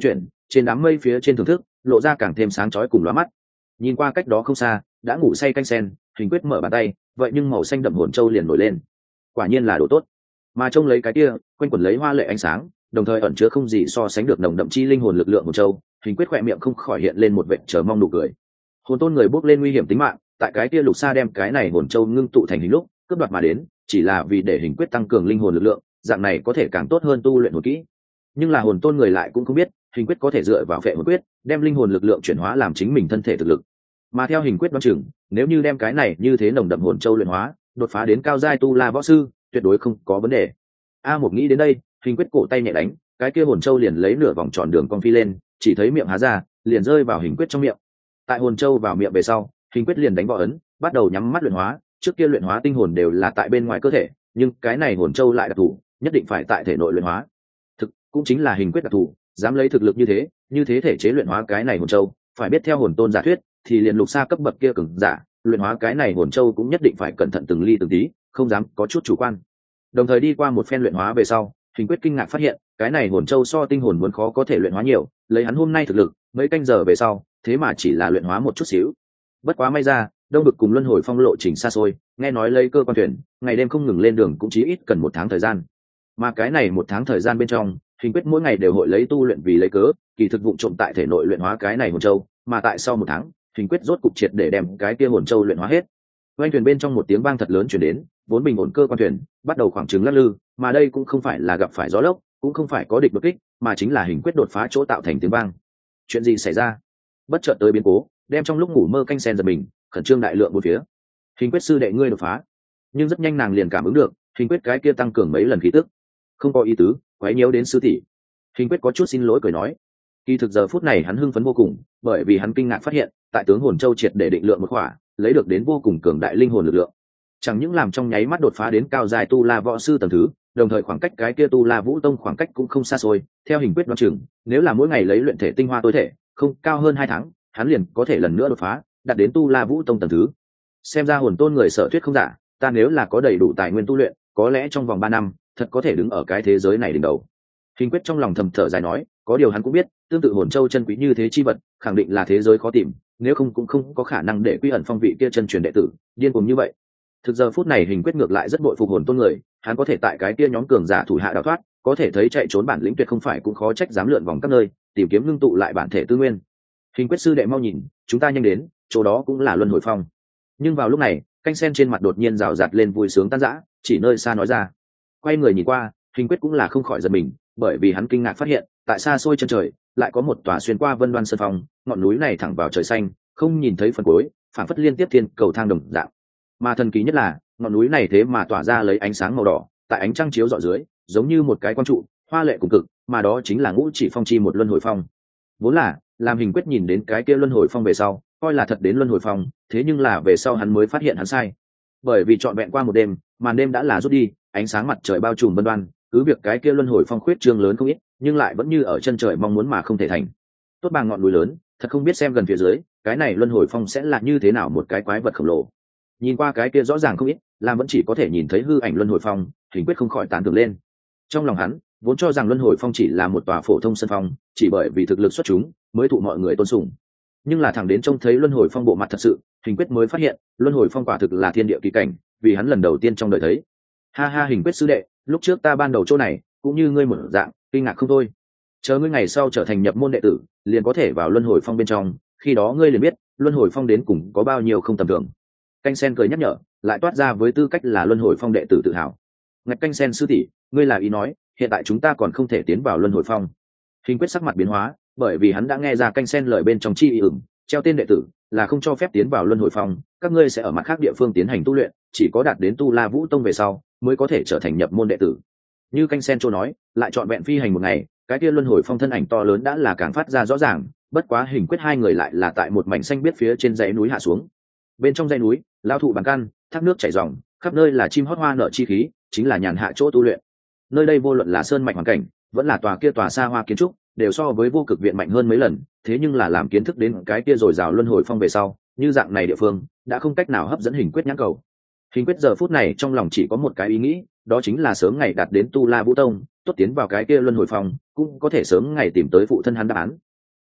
trên đám mây phía trên thưởng thức lộ ra càng thêm sáng chói cùng lóa mắt. Nhìn qua cách đó không xa đã ngủ say canh sen, Hình Quyết mở bàn tay, vậy nhưng màu xanh đậm hồn châu liền nổi lên. Quả nhiên là đồ tốt. Mà trông lấy cái kia quanh quẩn lấy hoa lệ ánh sáng, đồng thời ẩn chứa không gì so sánh được nồng đậm chi linh hồn lực lượng hồn châu, Hình Quyết khỏe miệng không khỏi hiện lên một vệt chờ mong nụ cười. Hồn tôn người bước lên nguy hiểm tính mạng, tại cái kia lục xa đem cái này hồn châu ngưng tụ thành hình lúc cướp đoạt mà đến, chỉ là vì để Hình Quyết tăng cường linh hồn lực lượng, dạng này có thể càng tốt hơn tu luyện hồn kỹ. Nhưng là hồn tôn người lại cũng không biết, Hình Quyết có thể dựa vào phệ hồn quyết, đem linh hồn lực lượng chuyển hóa làm chính mình thân thể thực lực. Mà theo Hình Quyết đoán chừng, nếu như đem cái này như thế nồng đậm hồn châu luyện hóa, đột phá đến cao giai tu la võ sư, tuyệt đối không có vấn đề. A một nghĩ đến đây, Hình Quyết cổ tay nhẹ đánh, cái kia hồn châu liền lấy nửa vòng tròn đường cong phi lên, chỉ thấy miệng há ra, liền rơi vào Hình Quyết trong miệng. Tại hồn châu vào miệng về sau, Hình Quyết liền đánh võ ấn, bắt đầu nhắm mắt luyện hóa. Trước kia luyện hóa tinh hồn đều là tại bên ngoài cơ thể, nhưng cái này hồn châu lại đặc thù, nhất định phải tại thể nội luyện hóa. Thực cũng chính là Hình Quyết đặc thù, dám lấy thực lực như thế, như thế thể chế luyện hóa cái này hồn châu, phải biết theo hồn tôn giả thuyết, thì liền lục xa cấp bậc kia cường giả, luyện hóa cái này hồn châu cũng nhất định phải cẩn thận từng ly từng tí, không dám có chút chủ quan. Đồng thời đi qua một phen luyện hóa về sau, Hình Quyết kinh ngạc phát hiện, cái này hồn châu so tinh hồn muốn khó có thể luyện hóa nhiều, lấy hắn hôm nay thực lực, mấy canh giờ về sau, thế mà chỉ là luyện hóa một chút xíu. Bất quá may ra, Đông Bực cùng Luân Hồi Phong lộ trình xa xôi, nghe nói lấy cơ quan thuyền, ngày đêm không ngừng lên đường cũng chí ít cần một tháng thời gian. Mà cái này một tháng thời gian bên trong, Hình Quyết mỗi ngày đều hội lấy tu luyện vì lấy cớ, kỳ thực vụ trộm tại thể nội luyện hóa cái này hồn châu, mà tại sau một tháng, Hình Quyết rốt cục triệt để đem cái kia hồn châu luyện hóa hết. Quanh thuyền bên trong một tiếng vang thật lớn truyền đến, vốn bình ổn cơ quan thuyền bắt đầu khoảng trừng lắc lư, mà đây cũng không phải là gặp phải gió lốc, cũng không phải có địch đột kích, mà chính là Hình Quyết đột phá chỗ tạo thành tiếng vang. Chuyện gì xảy ra? Bất chợt tới biến cố, đem trong lúc ngủ mơ canh sen giật mình, khẩn trương đại lượng một phía. Hình Quyết sư đệ ngươi đột phá. Nhưng rất nhanh nàng liền cảm ứng được, Hình Quyết cái kia tăng cường mấy lần khí tức. Không có ý tứ, quấy nhiễu đến sư tỷ. Hình Quyết có chút xin lỗi cười nói. Kỳ thực giờ phút này hắn hưng phấn vô cùng, bởi vì hắn kinh ngạc phát hiện, tại tướng hồn châu triệt để định lượng một khỏa, lấy được đến vô cùng cường đại linh hồn lực lượng. Chẳng những làm trong nháy mắt đột phá đến cao dài tu la võ sư tầng thứ, đồng thời khoảng cách cái kia tu la vũ tông khoảng cách cũng không xa xôi. Theo Hình Quyết đoán chừng, nếu là mỗi ngày lấy luyện thể tinh hoa tối thể, không cao hơn hai tháng, hắn liền có thể lần nữa đột phá, đạt đến tu la vũ tông tầng thứ. Xem ra hồn tôn người sở thuyết không giả, ta nếu là có đầy đủ tài nguyên tu luyện, có lẽ trong vòng ba năm, thật có thể đứng ở cái thế giới này đỉnh đầu. Hình Quyết trong lòng thầm thở dài nói, có điều hắn cũng biết, tương tự hồn châu chân quý như thế chi vật, khẳng định là thế giới khó tìm, nếu không cũng không có khả năng để Quy Ẩn Phong vị kia chân truyền đệ tử điên cuồng như vậy. Thực giờ phút này Hình Quyết ngược lại rất bội phục hồn tôn người, hắn có thể tại cái kia nhóm cường giả thủ hạ đào thoát, có thể thấy chạy trốn bản lĩnh tuyệt không phải cũng khó trách dám lượn vòng các nơi, tìm kiếm ngưng tụ lại bản thể tư nguyên. Hình Quyết sư đệ mau nhìn, chúng ta nhanh đến, chỗ đó cũng là Luân Hồi Phong. Nhưng vào lúc này, canh sen trên mặt đột nhiên rào rạt lên vui sướng tan rã, chỉ nơi xa nói ra. Quay người nhìn qua, Hình Quyết cũng là không khỏi giật mình, bởi vì hắn kinh ngạc phát hiện, tại xa xôi chân trời, lại có một tòa xuyên qua vân đoan sơn phong, ngọn núi này thẳng vào trời xanh, không nhìn thấy phần cuối, phảng phất liên tiếp thiên cầu thang đồng dạng. Mà thần kỳ nhất là, ngọn núi này thế mà tỏa ra lấy ánh sáng màu đỏ, tại ánh trăng chiếu rọi dưới, giống như một cái quang trụ, hoa lệ cùng cực, mà đó chính là Ngũ Chỉ Phong chi một Luân Hồi Phong. Vốn là, làm Hình Quyết nhìn đến cái kia Luân Hồi Phong về sau, coi là thật đến Luân Hồi Phong, thế nhưng là về sau hắn mới phát hiện hắn sai. Bởi vì trọn vẹn qua một đêm, màn đêm đã là rút đi, ánh sáng mặt trời bao trùm vân đoan, cứ việc cái kia Luân Hồi Phong khuyết trương lớn không ít, nhưng lại vẫn như ở chân trời mong muốn mà không thể thành. Tốt bằng ngọn núi lớn, thật không biết xem gần phía dưới, cái này Luân Hồi Phong sẽ là như thế nào một cái quái vật khổng lồ. Nhìn qua cái kia rõ ràng không ít, làm vẫn chỉ có thể nhìn thấy hư ảnh Luân Hồi Phong, Hình Quyết không khỏi tán thưởng lên. Trong lòng hắn, vốn cho rằng Luân Hồi Phong chỉ là một tòa phổ thông sân phong, chỉ bởi vì thực lực xuất chúng mới thụ mọi người tôn sùng. Nhưng là thẳng đến trông thấy Luân Hồi Phong bộ mặt thật sự, Hình Quyết mới phát hiện, Luân Hồi Phong quả thực là thiên địa kỳ cảnh, vì hắn lần đầu tiên trong đời thấy. Ha ha Hình Quyết sư đệ, lúc trước ta ban đầu chỗ này, cũng như ngươi một dạng, kinh ngạc không thôi. Chờ ngươi ngày sau trở thành nhập môn đệ tử, liền có thể vào Luân Hồi Phong bên trong, khi đó ngươi liền biết, Luân Hồi Phong đến cùng có bao nhiêu không tầm thường. Canh sen cười nhắc nhở, lại toát ra với tư cách là Luân Hồi Phong đệ tử tự hào. Ngạch Canh sen sư tỷ, ngươi là ý nói, hiện tại chúng ta còn không thể tiến vào Luân Hồi Phong. Hình Quyết sắc mặt biến hóa, bởi vì hắn đã nghe ra Canh sen lời bên trong chi ý ửng, treo tên đệ tử là không cho phép tiến vào Luân Hồi Phong, các ngươi sẽ ở mặt khác địa phương tiến hành tu luyện, chỉ có đạt đến tu La Vũ Tông về sau mới có thể trở thành nhập môn đệ tử. Như Canh sen châu nói, lại chọn vẹn phi hành một ngày, cái kia Luân Hồi Phong thân ảnh to lớn đã là càng phát ra rõ ràng, bất quá Hình Quyết hai người lại là tại một mảnh xanh biết phía trên dãy núi hạ xuống. Bên trong dãy núi, lao thụ bằng căn, thác nước chảy ròng, khắp nơi là chim hót hoa nở chi khí, chính là nhàn hạ chỗ tu luyện. Nơi đây vô luận là sơn mạch hoàn cảnh, vẫn là tòa kia tòa xa hoa kiến trúc, đều so với vô cực viện mạnh hơn mấy lần, thế nhưng là làm kiến thức đến cái kia rồi rào Luân Hồi Phong về sau, như dạng này địa phương đã không cách nào hấp dẫn Hình Quyết nhãn cầu. Hình Quyết giờ phút này trong lòng chỉ có một cái ý nghĩ, đó chính là sớm ngày đạt đến tu La Vũ Tông, tốt tiến vào cái kia Luân Hồi Phong, cũng có thể sớm ngày tìm tới phụ thân hắn đáp án.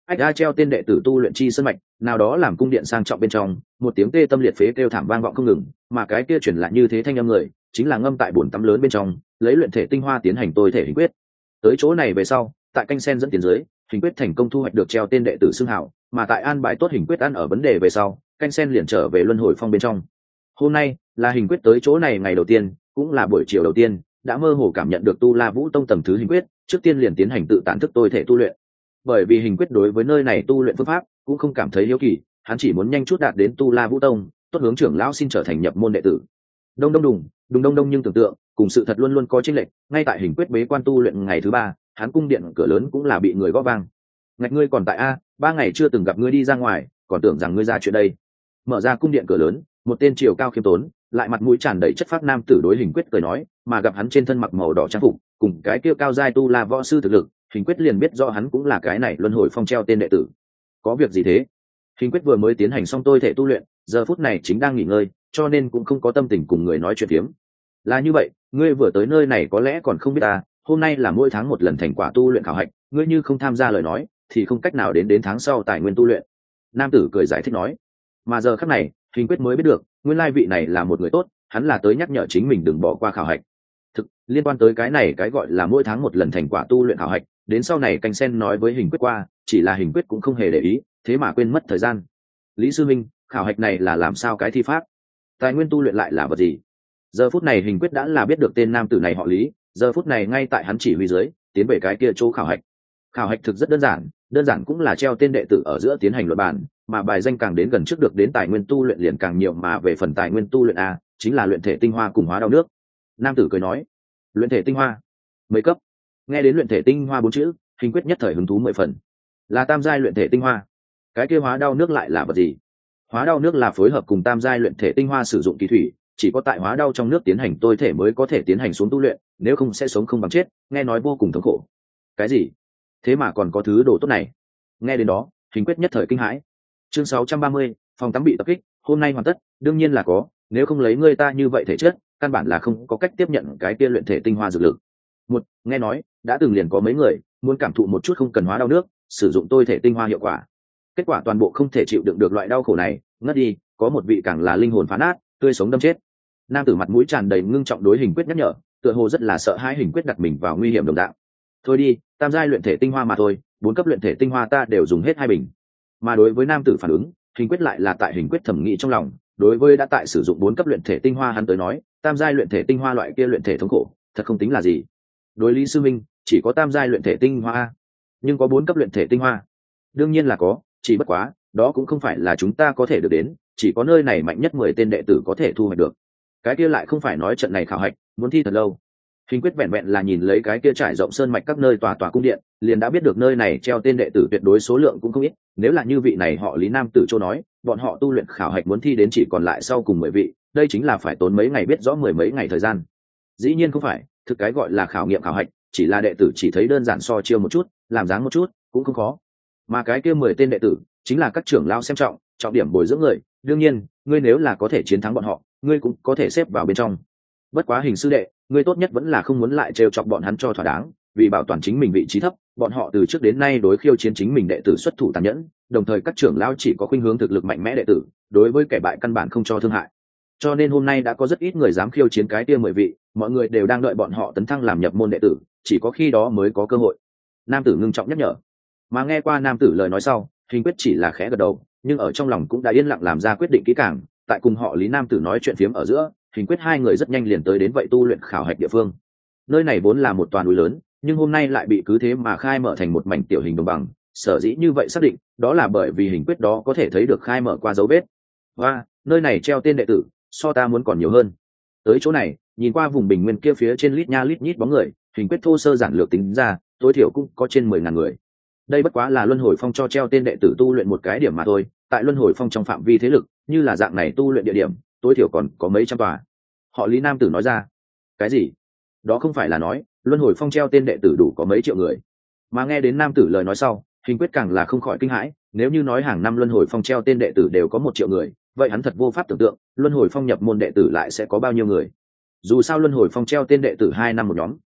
ách a treo tên đệ tử tu luyện chi sân mạch nào đó làm cung điện sang trọng bên trong, một tiếng tê tâm liệt phế kêu thảm vang vọng không ngừng, mà cái kia truyền lại như thế thanh âm người chính là ngâm tại bồn tắm lớn bên trong lấy luyện thể tinh hoa tiến hành tôi thể hình quyết. Tới chỗ này về sau, tại canh sen dẫn tiến dưới, hình quyết thành công thu hoạch được treo tên đệ tử xưng hảo, mà tại an bài tốt hình quyết ăn ở vấn đề về sau, canh sen liền trở về luân hồi phong bên trong. Hôm nay là hình quyết tới chỗ này ngày đầu tiên, cũng là buổi chiều đầu tiên, đã mơ hồ cảm nhận được tu la vũ tông tầng thứ hình quyết, trước tiên liền tiến hành tự tán thức tôi thể tu luyện. Bởi vì hình quyết đối với nơi này tu luyện phương pháp cũng không cảm thấy hiếu kỳ, hắn chỉ muốn nhanh chút đạt đến tu la vũ tông, tốt hướng trưởng lão xin trở thành nhập môn đệ tử. Đông đông đùng đùng đông đông, nhưng tưởng tượng cùng sự thật luôn luôn có chênh lệch, ngay tại hình quyết bế quan tu luyện ngày thứ ba, hắn cung điện cửa lớn cũng là bị người gõ vang. Ngạch, ngươi còn tại a? Ba ngày chưa từng gặp ngươi đi ra ngoài, còn tưởng rằng ngươi ra chuyện đây. Mở ra cung điện cửa lớn, một tên chiều cao khiêm tốn, lại mặt mũi tràn đầy chất phác nam tử đối hình quyết cười nói, mà gặp hắn trên thân mặc màu đỏ trang phục, cùng cái kia cao giai tu la võ sư thực lực, hình quyết liền biết rõ hắn cũng là cái này luân hồi phong treo tên đệ tử. Có việc gì thế? Hình quyết vừa mới tiến hành xong tôi thể tu luyện, giờ phút này chính đang nghỉ ngơi, cho nên cũng không có tâm tình cùng người nói chuyện phiếm. Là như vậy, ngươi vừa tới nơi này có lẽ còn không biết ta, hôm nay là mỗi tháng một lần thành quả tu luyện khảo hạch, ngươi như không tham gia lời nói thì không cách nào đến đến tháng sau tài nguyên tu luyện. Nam tử cười giải thích nói. Mà giờ khắc này, hình quyết mới biết được, nguyên lai vị này là một người tốt, hắn là tới nhắc nhở chính mình đừng bỏ qua khảo hạch. Thực, liên quan tới cái này cái gọi là mỗi tháng một lần thành quả tu luyện khảo hạch, đến sau này canh sen nói với hình quyết qua, chỉ là hình quyết cũng không hề để ý, thế mà quên mất thời gian. Lý sư minh, khảo hạch này là làm sao cái thi pháp? Tài nguyên tu luyện lại là vật gì? Giờ phút này hình quyết đã là biết được tên nam tử này họ Lý, giờ phút này ngay tại hắn chỉ huy dưới, tiến về cái kia chỗ khảo hạch. Khảo hạch thực rất đơn giản, đơn giản cũng là treo tên đệ tử ở giữa tiến hành luận bàn, mà bài danh càng đến gần trước được đến tài nguyên tu luyện liền càng nhiều, mà về phần tài nguyên tu luyện a, chính là luyện thể tinh hoa cùng hóa đao nước. Nam tử cười nói, luyện thể tinh hoa mấy cấp? Nghe đến luyện thể tinh hoa bốn chữ, hình quyết nhất thời hứng thú mười phần. Là tam giai luyện thể tinh hoa. Cái kia hóa đao nước lại là vật gì? Hóa đao nước là phối hợp cùng tam giai luyện thể tinh hoa sử dụng kỳ thủy, chỉ có tại hóa đao trong nước tiến hành tôi thể mới có thể tiến hành xuống tu luyện, nếu không sẽ sống không bằng chết, nghe nói vô cùng thống khổ. Cái gì? Thế mà còn có thứ đồ tốt này? Nghe đến đó, hình quyết nhất thời kinh hãi. Chương sáu trăm ba mươi, phòng tắm bị tập kích, hôm nay hoàn tất, đương nhiên là có, nếu không lấy ngươi ta như vậy thể chất, căn bản là không có cách tiếp nhận cái kia luyện thể tinh hoa dược lực. Một, nghe nói, đã từng liền có mấy người muốn cảm thụ một chút không cần hóa đau nước, sử dụng tôi thể tinh hoa hiệu quả. Kết quả toàn bộ không thể chịu đựng được loại đau khổ này, ngất đi, có một vị càng là linh hồn phá nát, tươi sống đâm chết. Nam tử mặt mũi tràn đầy ngưng trọng đối hình quyết nhắc nhở, tựa hồ rất là sợ hãi hình quyết đặt mình vào nguy hiểm đồng dạng. Thôi đi, tam giai luyện thể tinh hoa mà thôi, bốn cấp luyện thể tinh hoa ta đều dùng hết hai bình. Mà đối với nam tử phản ứng, hình quyết lại là tại hình quyết thẩm nghĩ trong lòng, đối với đã tại sử dụng bốn cấp luyện thể tinh hoa hắn tới nói, tam giai luyện thể tinh hoa loại kia luyện thể thống khổ, thật không tính là gì. Đối Lý sư minh, chỉ có tam giai luyện thể tinh hoa, nhưng có bốn cấp luyện thể tinh hoa. Đương nhiên là có, chỉ bất quá, đó cũng không phải là chúng ta có thể được đến, chỉ có nơi này mạnh nhất mười tên đệ tử có thể thu hoạch được. Cái kia lại không phải nói trận này khảo hạch, muốn thi thật lâu. Hình quyết vẹn vẹn là nhìn lấy cái kia trải rộng sơn mạch các nơi tòa tòa cung điện, liền đã biết được nơi này treo tên đệ tử tuyệt đối số lượng cũng không ít, nếu là như vị này họ Lý nam tử châu nói, bọn họ tu luyện khảo hạch muốn thi đến chỉ còn lại sau cùng mười vị, đây chính là phải tốn mấy ngày biết rõ mười mấy ngày thời gian. Dĩ nhiên không phải, thực cái gọi là khảo nghiệm khảo hạch, chỉ là đệ tử chỉ thấy đơn giản so chiêu một chút, làm dáng một chút, cũng không khó. Mà cái kia mười tên đệ tử, chính là các trưởng lão xem trọng, trọng điểm bồi dưỡng người, đương nhiên, ngươi nếu là có thể chiến thắng bọn họ, ngươi cũng có thể xếp vào bên trong. Bất quá Hình sư đệ, ngươi tốt nhất vẫn là không muốn lại trêu chọc bọn hắn cho thỏa đáng, vì bảo toàn chính mình vị trí thấp, bọn họ từ trước đến nay đối khiêu chiến chính mình đệ tử xuất thủ tàn nhẫn, đồng thời các trưởng lão chỉ có khuynh hướng thực lực mạnh mẽ đệ tử, đối với kẻ bại căn bản không cho thương hại. Cho nên hôm nay đã có rất ít người dám khiêu chiến cái kia mười vị, mọi người đều đang đợi bọn họ tấn thăng làm nhập môn đệ tử, chỉ có khi đó mới có cơ hội. Nam tử ngưng trọng nhắc nhở. Mà nghe qua nam tử lời nói sau, Hình quyết chỉ là khẽ gật đầu, nhưng ở trong lòng cũng đã yên lặng làm ra quyết định kỹ càng, tại cùng họ Lý nam tử nói chuyện phiếm ở giữa, Hình quyết hai người rất nhanh liền tới đến vậy tu luyện khảo hạch địa phương. Nơi này vốn là một toàn núi lớn, nhưng hôm nay lại bị cứ thế mà khai mở thành một mảnh tiểu hình đồng bằng, sở dĩ như vậy xác định, đó là bởi vì Hình quyết đó có thể thấy được khai mở qua dấu vết. Và nơi này treo tên đệ tử, so ta muốn còn nhiều hơn. Tới chỗ này, nhìn qua vùng bình nguyên kia phía trên lít nha lít nhít bóng người, Hình quyết thô sơ giản lược tính ra, tối thiểu cũng có trên mười ngàn người. Đây bất quá là luân hồi phong cho treo tên đệ tử tu luyện một cái điểm mà thôi, tại luân hồi phong trong phạm vi thế lực, như là dạng này tu luyện địa điểm, tối thiểu còn có mấy trăm tòa. Họ Lý nam tử nói ra. Cái gì? Đó không phải là nói luân hồi phong treo tên đệ tử đủ có mấy triệu người? Mà nghe đến nam tử lời nói sau, Hình quyết càng là không khỏi kinh hãi, nếu như nói hàng năm luân hồi phong treo tên đệ tử đều có một triệu người, vậy hắn thật vô pháp tưởng tượng luân hồi phong nhập môn đệ tử lại sẽ có bao nhiêu người. Dù sao luân hồi phong treo tên đệ tử hai năm một nhóm,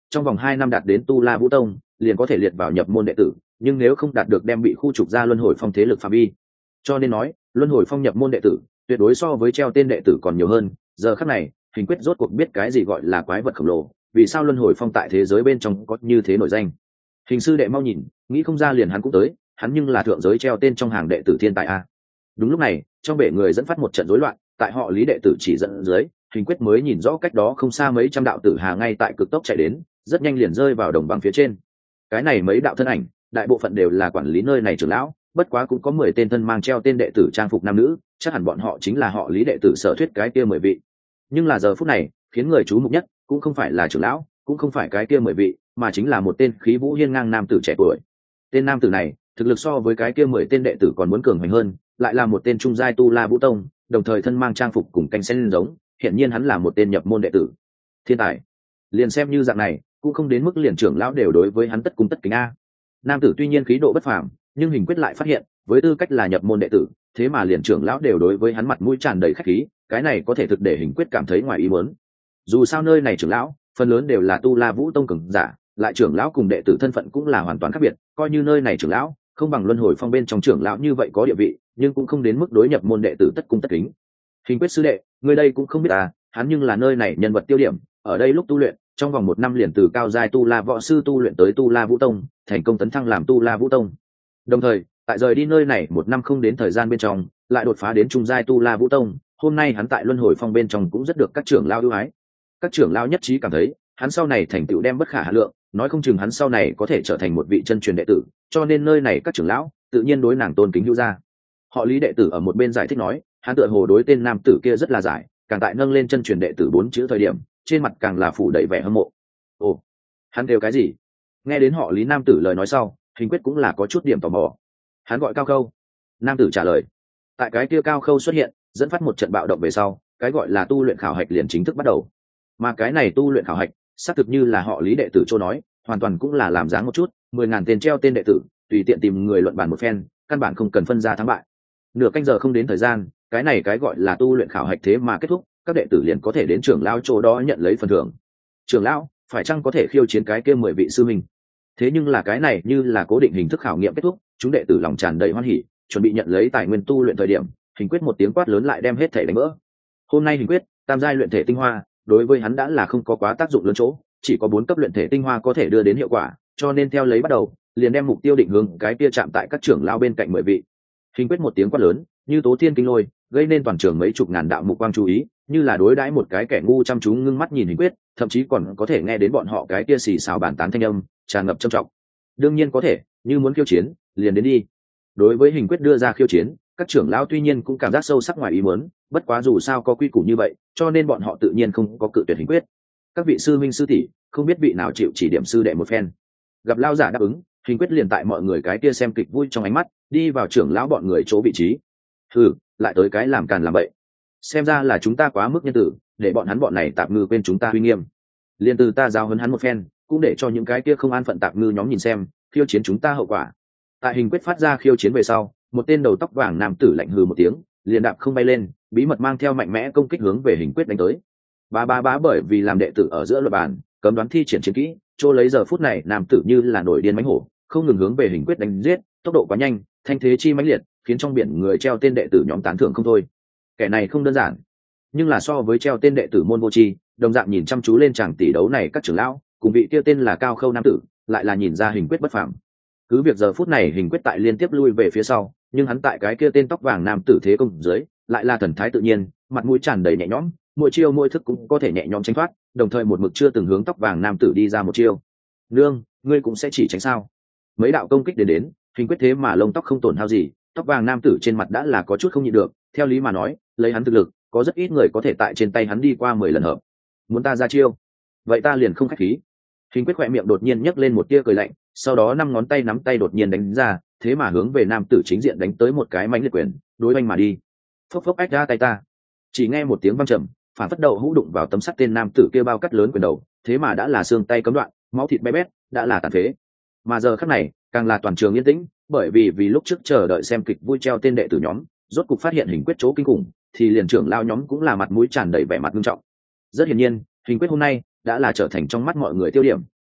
trong vòng hai năm đạt đến tu la vũ tông liền có thể liệt vào nhập môn đệ tử, nhưng nếu không đạt được đem bị khu trục ra luân hồi phong thế lực phạm vi. Cho nên nói luân hồi phong nhập môn đệ tử tuyệt đối so với treo tên đệ tử còn nhiều hơn. Giờ khắc này Hình Quyết rốt cuộc biết cái gì gọi là quái vật khổng lồ, vì sao luân hồi phong tại thế giới bên trong có như thế nổi danh. Hình sư đệ mau nhìn, nghĩ không ra liền hắn cũng tới, hắn nhưng là thượng giới treo tên trong hàng đệ tử thiên tài a. Đúng lúc này trong bể người dẫn phát một trận rối loạn, tại họ Lý đệ tử chỉ dẫn dưới, Hình Quyết mới nhìn rõ cách đó không xa mấy trăm đạo tử hà ngay tại cực tốc chạy đến, rất nhanh liền rơi vào đồng bằng phía trên. Cái này mấy đạo thân ảnh đại bộ phận đều là quản lý nơi này trưởng lão, bất quá cũng có mười tên thân mang treo tên đệ tử trang phục nam nữ, chắc hẳn bọn họ chính là họ Lý đệ tử sở thuyết cái kia mười vị. Nhưng là giờ phút này khiến người chú mục nhất cũng không phải là trưởng lão, cũng không phải cái kia mười vị, mà chính là một tên khí vũ hiên ngang nam tử trẻ tuổi. Tên nam tử này thực lực so với cái kia mười tên đệ tử còn muốn cường mạnh hơn, lại là một tên trung giai tu la vũ tông, đồng thời thân mang trang phục cùng canh sen giống, hiện nhiên hắn là một tên nhập môn đệ tử thiên tài. Liền xem như dạng này cũng không đến mức liền trưởng lão đều đối với hắn tất cung tất kính a. Nam tử tuy nhiên khí độ bất phàm, nhưng Hình Quyết lại phát hiện với tư cách là nhập môn đệ tử, thế mà liền trưởng lão đều đối với hắn mặt mũi tràn đầy khách khí, cái này có thể thực để Hình Quyết cảm thấy ngoài ý muốn. Dù sao nơi này trưởng lão phần lớn đều là tu la vũ tông cường giả, lại trưởng lão cùng đệ tử thân phận cũng là hoàn toàn khác biệt, coi như nơi này trưởng lão không bằng luân hồi phong bên trong trưởng lão như vậy có địa vị, nhưng cũng không đến mức đối nhập môn đệ tử tất cung tất kính. Hình Quyết sư đệ, người đây cũng không biết à, hắn nhưng là nơi này nhân vật tiêu điểm, ở đây lúc tu luyện trong vòng một năm liền từ cao giai tu la võ sư tu luyện tới tu la vũ tông, thành công tấn thăng làm tu la vũ tông. Đồng thời tại rời đi nơi này một năm không đến thời gian bên trong lại đột phá đến trung giai tu la vũ tông, hôm nay hắn tại luân hồi phong bên trong cũng rất được các trưởng lão ưu ái. Các trưởng lão nhất trí cảm thấy hắn sau này thành tựu đem bất khả hà lượng, nói không chừng hắn sau này có thể trở thành một vị chân truyền đệ tử, cho nên nơi này các trưởng lão tự nhiên đối nàng tôn kính hữu gia. Họ Lý đệ tử ở một bên giải thích nói, hắn tựa hồ đối tên nam tử kia rất là giải, càng tại nâng lên chân truyền đệ tử bốn chữ thời điểm trên mặt càng là phủ đầy vẻ hâm mộ. Ồ, hắn kêu cái gì? Nghe đến họ Lý nam tử lời nói sau, Hình Quyết cũng là có chút điểm tò mò. Hắn gọi Cao Khâu. Nam tử trả lời. Tại cái kia Cao Khâu xuất hiện dẫn phát một trận bạo động về sau, cái gọi là tu luyện khảo hạch liền chính thức bắt đầu. Mà cái này tu luyện khảo hạch xác thực như là họ Lý đệ tử chỗ nói, hoàn toàn cũng là làm dáng một chút, mười ngàn tên treo tên đệ tử tùy tiện tìm người luận bàn một phen, căn bản không cần phân ra thắng bại. Nửa canh giờ không đến thời gian, cái này cái gọi là tu luyện khảo hạch thế mà kết thúc, các đệ tử liền có thể đến trưởng lão chỗ đó nhận lấy phần thưởng. Trưởng lão phải chăng có thể khiêu chiến cái kia mười vị sư minh? Thế nhưng là cái này như là cố định hình thức khảo nghiệm kết thúc, chúng đệ tử lòng tràn đầy hoan hỉ, chuẩn bị nhận lấy tài nguyên tu luyện thời điểm, Hình Quyết một tiếng quát lớn lại đem hết thể đánh vỡ. Hôm nay Hình Quyết tam giai luyện thể tinh hoa đối với hắn đã là không có quá tác dụng lớn chỗ, chỉ có bốn cấp luyện thể tinh hoa có thể đưa đến hiệu quả, cho nên theo lấy bắt đầu liền đem mục tiêu định hướng cái kia chạm tại các trưởng lão bên cạnh mười vị. Hình Quyết một tiếng quát lớn như tố thiên kinh lôi, gây nên toàn trường mấy chục ngàn đạo mục quang chú ý, như là đối đãi một cái kẻ ngu chăm chú ngưng mắt nhìn Hình Quyết, thậm chí còn có thể nghe đến bọn họ cái kia xì xào bàn tán thanh âm tràn ngập trầm trọng. Đương nhiên có thể, như muốn khiêu chiến liền đến đi. Đối với Hình Quyết đưa ra khiêu chiến, các trưởng lão tuy nhiên cũng cảm giác sâu sắc ngoài ý muốn, bất quá dù sao có quy củ như vậy, cho nên bọn họ tự nhiên không có cự tuyệt Hình Quyết. Các vị sư minh sư tỷ, không biết vị nào chịu chỉ điểm sư đệ một phen. Gặp lão giả đáp ứng, Hình Quyết liền tại mọi người cái kia xem kịch vui trong ánh mắt đi vào trưởng lão bọn người chỗ vị trí. Hừ, lại tới cái làm càn làm bậy. Xem ra là chúng ta quá mức nhân tử, để bọn hắn bọn này tạp ngư quên chúng ta uy nghiêm. Liên từ ta giao huấn hắn một phen, cũng để cho những cái kia không an phận tạp ngư nhóm nhìn xem khiêu chiến chúng ta hậu quả. Tại Hình Quyết phát ra khiêu chiến về sau, một tên đầu tóc vàng nam tử lạnh hừ một tiếng, liền đạp không bay lên, bí mật mang theo mạnh mẽ công kích hướng về Hình Quyết đánh tới. Ba ba bá bởi vì làm đệ tử ở giữa luật bàn, cấm đoán thi triển chiến kỹ, chỗ lấy giờ phút này nam tử như là nổi điên mãnh hổ, không ngừng hướng về Hình Quyết đánh giết, tốc độ quá nhanh, thanh thế chi mãnh liệt, khiến trong biển người treo tên đệ tử nhóm tán thưởng không thôi. Kẻ này không đơn giản, nhưng là so với treo tên đệ tử môn vô tri, đồng dạng nhìn chăm chú lên chàng tỷ đấu này các trưởng lão, cùng vị kia tên là Cao Khâu nam tử, lại là nhìn ra Hình Quyết bất phàm. Cứ việc giờ phút này Hình Quyết tại liên tiếp lui về phía sau, nhưng hắn tại cái kia tên tóc vàng nam tử thế công dưới, lại là thần thái tự nhiên, mặt mũi tràn đầy nhẹ nhõm, mỗi chiêu mỗi thức cũng có thể nhẹ nhõm tránh thoát, đồng thời một mực chưa từng hướng tóc vàng nam tử đi ra một chiêu. Nương, ngươi cũng sẽ chỉ tránh sao? Mấy đạo công kích đến đến, Hình Quyết thế mà lông tóc không tổn hao gì, tóc vàng nam tử trên mặt đã là có chút không nhịn được, theo lý mà nói, lấy hắn thực lực, có rất ít người có thể tại trên tay hắn đi qua mười lần hợp. Muốn ta ra chiêu, vậy ta liền không khách khí. Hình Quyết khỏe miệng đột nhiên nhấc lên một tia cười lạnh, sau đó năm ngón tay nắm tay đột nhiên đánh ra, thế mà hướng về nam tử chính diện đánh tới một cái mãnh liệt quyền, đối oanh mà đi. Phốc phốc ách ra tay ta. Chỉ nghe một tiếng vang trầm, phản phất đầu hũ đụng vào tấm sắt tên nam tử kia bao cắt lớn quyền đầu, thế mà đã là xương tay cấm đoạn, máu thịt bé bét, đã là tàn phế. Mà giờ khắc này, càng là toàn trường yên tĩnh, bởi vì vì lúc trước chờ đợi xem kịch vui treo tên đệ tử nhóm, rốt cục phát hiện Hình Quyết chỗ kinh khủng, thì liền trưởng lao nhóm cũng là mặt mũi tràn đầy vẻ mặt nghiêm trọng. Rất hiển nhiên, Hình Quyết hôm nay đã là trở thành trong mắt mọi người tiêu điểm,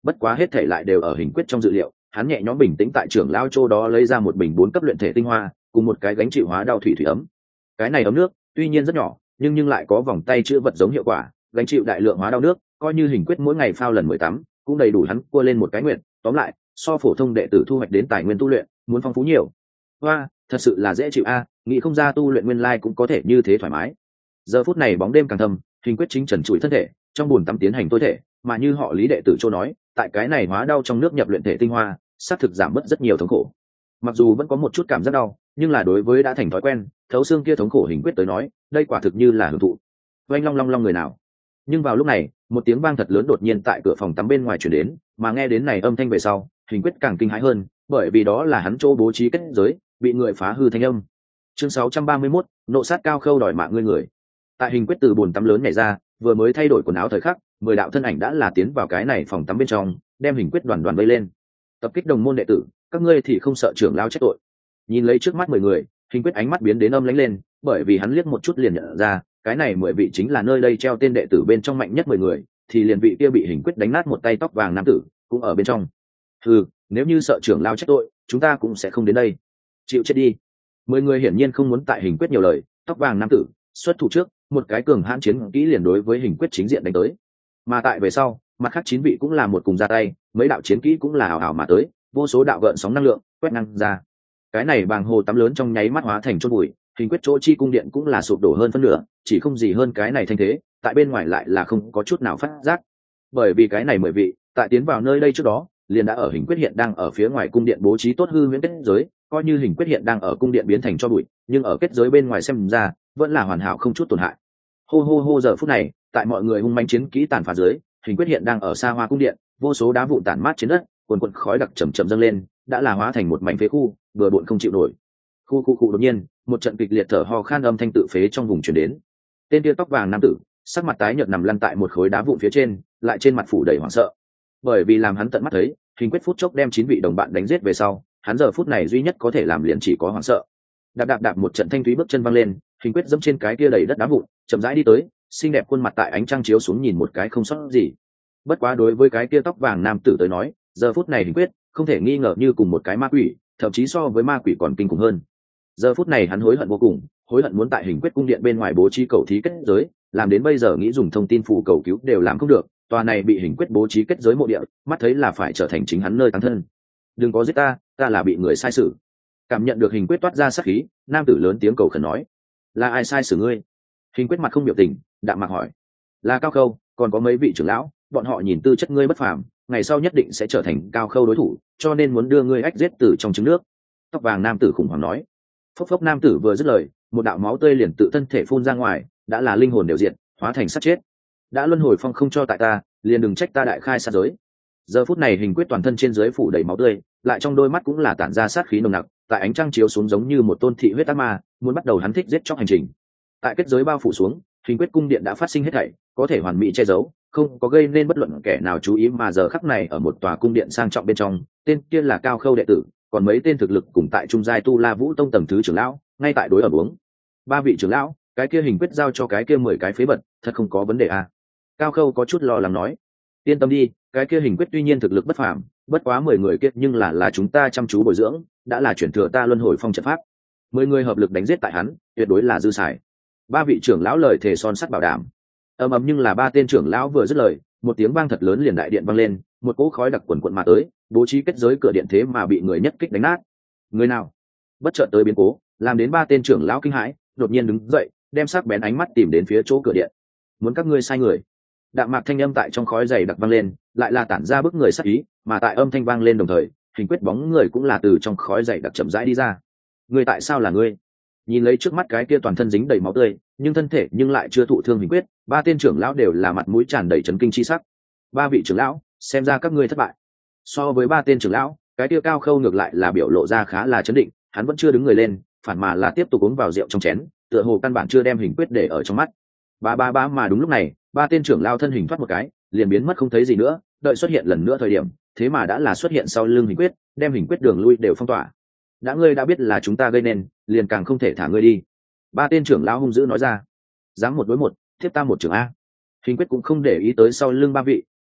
bất quá hết thể lại đều ở hình quyết trong dự liệu. Hắn nhẹ nhõm bình tĩnh tại trưởng lao châu đó lấy ra một bình bốn cấp luyện thể tinh hoa cùng một cái gánh chịu hóa đau thủy thủy ấm. Cái này ấm nước tuy nhiên rất nhỏ nhưng nhưng lại có vòng tay chữa vật giống hiệu quả, gánh chịu đại lượng hóa đau nước, coi như hình quyết mỗi ngày phao lần mười tám cũng đầy đủ hắn cua lên một cái nguyện. Tóm lại, so phổ thông đệ tử thu hoạch đến tài nguyên tu luyện muốn phong phú nhiều. Hoa, thật sự là dễ chịu a, nghĩ không ra tu luyện nguyên lai cũng có thể như thế thoải mái. Giờ phút này bóng đêm càng thâm, hình quyết chính trần trụi thân thể trong bùn tắm tiến hành tối thể, mà như họ Lý đệ tử châu nói, tại cái này hóa đau trong nước nhập luyện thể tinh hoa, xác thực giảm bớt rất nhiều thống khổ. Mặc dù vẫn có một chút cảm giác đau, nhưng là đối với đã thành thói quen, thấu xương kia thống khổ hình quyết tới nói, đây quả thực như là hưởng thụ. Oanh long long long người nào. Nhưng vào lúc này, một tiếng vang thật lớn đột nhiên tại cửa phòng tắm bên ngoài truyền đến, mà nghe đến này âm thanh về sau, hình quyết càng kinh hãi hơn, bởi vì đó là hắn chỗ bố trí kết giới, bị người phá hư thanh âm. Chương sáu trăm ba mươi mốt, nộ sát cao khâu đòi mạng ngươi người. Tại hình quyết từ bồn tắm lớn nhảy ra, vừa mới thay đổi quần áo thời khắc, mười đạo thân ảnh đã là tiến vào cái này phòng tắm bên trong, đem hình quyết đoàn đoàn vây lên. Tập kích đồng môn đệ tử, các ngươi thì không sợ trưởng lao trách tội? Nhìn lấy trước mắt mười người, hình quyết ánh mắt biến đến âm lãnh lên, bởi vì hắn liếc một chút liền nhận ra, cái này mười vị chính là nơi đây treo tên đệ tử bên trong mạnh nhất mười người, thì liền vị kia bị hình quyết đánh nát một tay tóc vàng nam tử cũng ở bên trong. Ừ, nếu như sợ trưởng lao trách tội, chúng ta cũng sẽ không đến đây. Chịu chết đi. Mười người hiển nhiên không muốn tại hình quyết nhiều lời, tóc vàng nam tử xuất thủ trước, một cái cường hãn chiến kỹ liền đối với hình quyết chính diện đánh tới. Mà tại về sau, mặt khác chín vị cũng là một cùng ra tay, mấy đạo chiến kỹ cũng là hào hào mà tới, vô số đạo gợn sóng năng lượng quét ngang ra. Cái này bàng hồ tắm lớn trong nháy mắt hóa thành chốt bụi, hình quyết chỗ chi cung điện cũng là sụp đổ hơn phân nửa, chỉ không gì hơn cái này thanh thế, tại bên ngoài lại là không có chút nào phát giác. Bởi vì cái này mười vị, tại tiến vào nơi đây trước đó, liền đã ở hình quyết hiện đang ở phía ngoài cung điện bố trí tốt hư huyễn kết giới, coi như hình quyết hiện đang ở cung điện biến thành cho bụi, nhưng ở kết giới bên ngoài xem ra, vẫn là hoàn hảo không chút tổn hại. Hô hô hô, giờ phút này, tại mọi người hung manh chiến kỹ tàn phá dưới, hình quyết hiện đang ở xa hoa cung điện, vô số đá vụn tản mát trên đất, quần quần khói đặc chậm chậm dâng lên, đã là hóa thành một mảnh phế khu, vừa bộn không chịu nổi. Khu khu khu, đột nhiên, một trận kịch liệt thở ho khan âm thanh tự phế trong vùng truyền đến. Tên kia tóc vàng nam tử, sắc mặt tái nhợt nằm lăn tại một khối đá vụn phía trên, lại trên mặt phủ đầy hoảng sợ. Bởi vì làm hắn tận mắt thấy, hình quyết phút chốc đem chín vị đồng bạn đánh giết về sau, hắn giờ phút này duy nhất có thể làm liền chỉ có hoảng sợ. Đạp đạp đạp, một trận thanh thúy bước chân văng lên, hình quyết dẫm trên cái kia đầy đất đá vụn, chậm rãi đi tới, xinh đẹp khuôn mặt tại ánh trăng chiếu xuống nhìn một cái không sót gì. Bất quá đối với cái kia tóc vàng nam tử tới nói, giờ phút này hình quyết không thể nghi ngờ như cùng một cái ma quỷ, thậm chí so với ma quỷ còn kinh khủng hơn. Giờ phút này hắn hối hận vô cùng, hối hận muốn tại hình quyết cung điện bên ngoài bố trí cầu thí kết giới, làm đến bây giờ nghĩ dùng thông tin phụ cầu cứu đều làm không được, tòa này bị hình quyết bố trí kết giới mộ địa, mắt thấy là phải trở thành chính hắn nơi táng thân. Đừng có giết ta, ta là bị người sai xử. Cảm nhận được hình quyết toát ra sát khí, nam tử lớn tiếng cầu khẩn nói: là ai sai xử ngươi? Hình quyết mặt không biểu tình, đạm mạc hỏi: là Cao Khâu, còn có mấy vị trưởng lão, bọn họ nhìn tư chất ngươi bất phàm, ngày sau nhất định sẽ trở thành Cao Khâu đối thủ, cho nên muốn đưa ngươi ách giết từ trong trứng nước. Tóc vàng nam tử khủng hoảng nói. Phốc phốc, nam tử vừa dứt lời, một đạo máu tươi liền tự thân thể phun ra ngoài, đã là linh hồn đều diệt, hóa thành sát chết. Đã luân hồi phong không cho tại ta, liền đừng trách ta đại khai sát giới. Giờ phút này hình quyết toàn thân trên dưới phủ đầy máu tươi, lại trong đôi mắt cũng là tản ra sát khí nồng nặc, tại ánh trăng chiếu xuống giống như một tôn thị huyết ác ma, muốn bắt đầu hắn thích giết chóc hành trình. Tại kết giới bao phủ xuống, hình quyết cung điện đã phát sinh hết thảy, có thể hoàn mỹ che giấu, không có gây nên bất luận kẻ nào chú ý, mà giờ khắc này ở một tòa cung điện sang trọng bên trong, tên kia là Cao Khâu đệ tử, còn mấy tên thực lực cùng tại trung giai tu La Vũ tông tầng thứ trưởng lão, ngay tại đối ở uống. Ba vị trưởng lão, cái kia hình quyết giao cho cái kia mười cái phế vật, thật không có vấn đề à? Cao Khâu có chút lo lắng nói. Yên tâm đi, cái kia hình quyết tuy nhiên thực lực bất phàm, bất quá mười người kia nhưng là là chúng ta chăm chú bồi dưỡng, đã là chuyển thừa ta luân hồi phong trận pháp. Mười người hợp lực đánh giết tại hắn, tuyệt đối là dư xài. Ba vị trưởng lão lời thề son sắt bảo đảm. Ầm ầm, nhưng là ba tên trưởng lão vừa dứt lời, một tiếng vang thật lớn liền đại điện vang lên, một cỗ khói đặc quần quần mà tới, bố trí kết giới cửa điện thế mà bị người nhất kích đánh nát. Người nào? Bất chợt tới biến cố, làm đến ba tên trưởng lão kinh hãi, đột nhiên đứng dậy, đem sắc bén ánh mắt tìm đến phía chỗ cửa điện. Muốn các ngươi sai người. Đạm mạc thanh âm tại trong khói dày đặc vang lên, lại là tản ra bức người sát ý, mà tại âm thanh vang lên đồng thời, hình quyết bóng người cũng là từ trong khói dày đặc chậm rãi đi ra. Ngươi tại sao là ngươi? Nhìn lấy trước mắt cái kia toàn thân dính đầy máu tươi, nhưng thân thể nhưng lại chưa thụ thương hình quyết, ba tên trưởng lão đều là mặt mũi tràn đầy chấn kinh chi sắc. Ba vị trưởng lão, xem ra các ngươi thất bại. So với ba tên trưởng lão, cái kia Cao Khâu ngược lại là biểu lộ ra khá là chấn định, hắn vẫn chưa đứng người lên, phản mà là tiếp tục uống vào rượu trong chén, tựa hồ căn bản chưa đem hình quyết để ở trong mắt. Ba ba ba, mà đúng lúc này, ba tên trưởng lão thân hình thoát một cái, liền biến mất không thấy gì nữa, đợi xuất hiện lần nữa thời điểm, thế mà đã là xuất hiện sau lưng hình quyết, đem hình quyết đường lui đều phong tỏa. Đã ngươi đã biết là chúng ta gây nên, liền càng không thể thả ngươi đi. Ba tên trưởng lão hung dữ nói ra. Dám một đối một, thiếp ta một trưởng a. Hình quyết cũng không để ý tới sau lưng ba vị,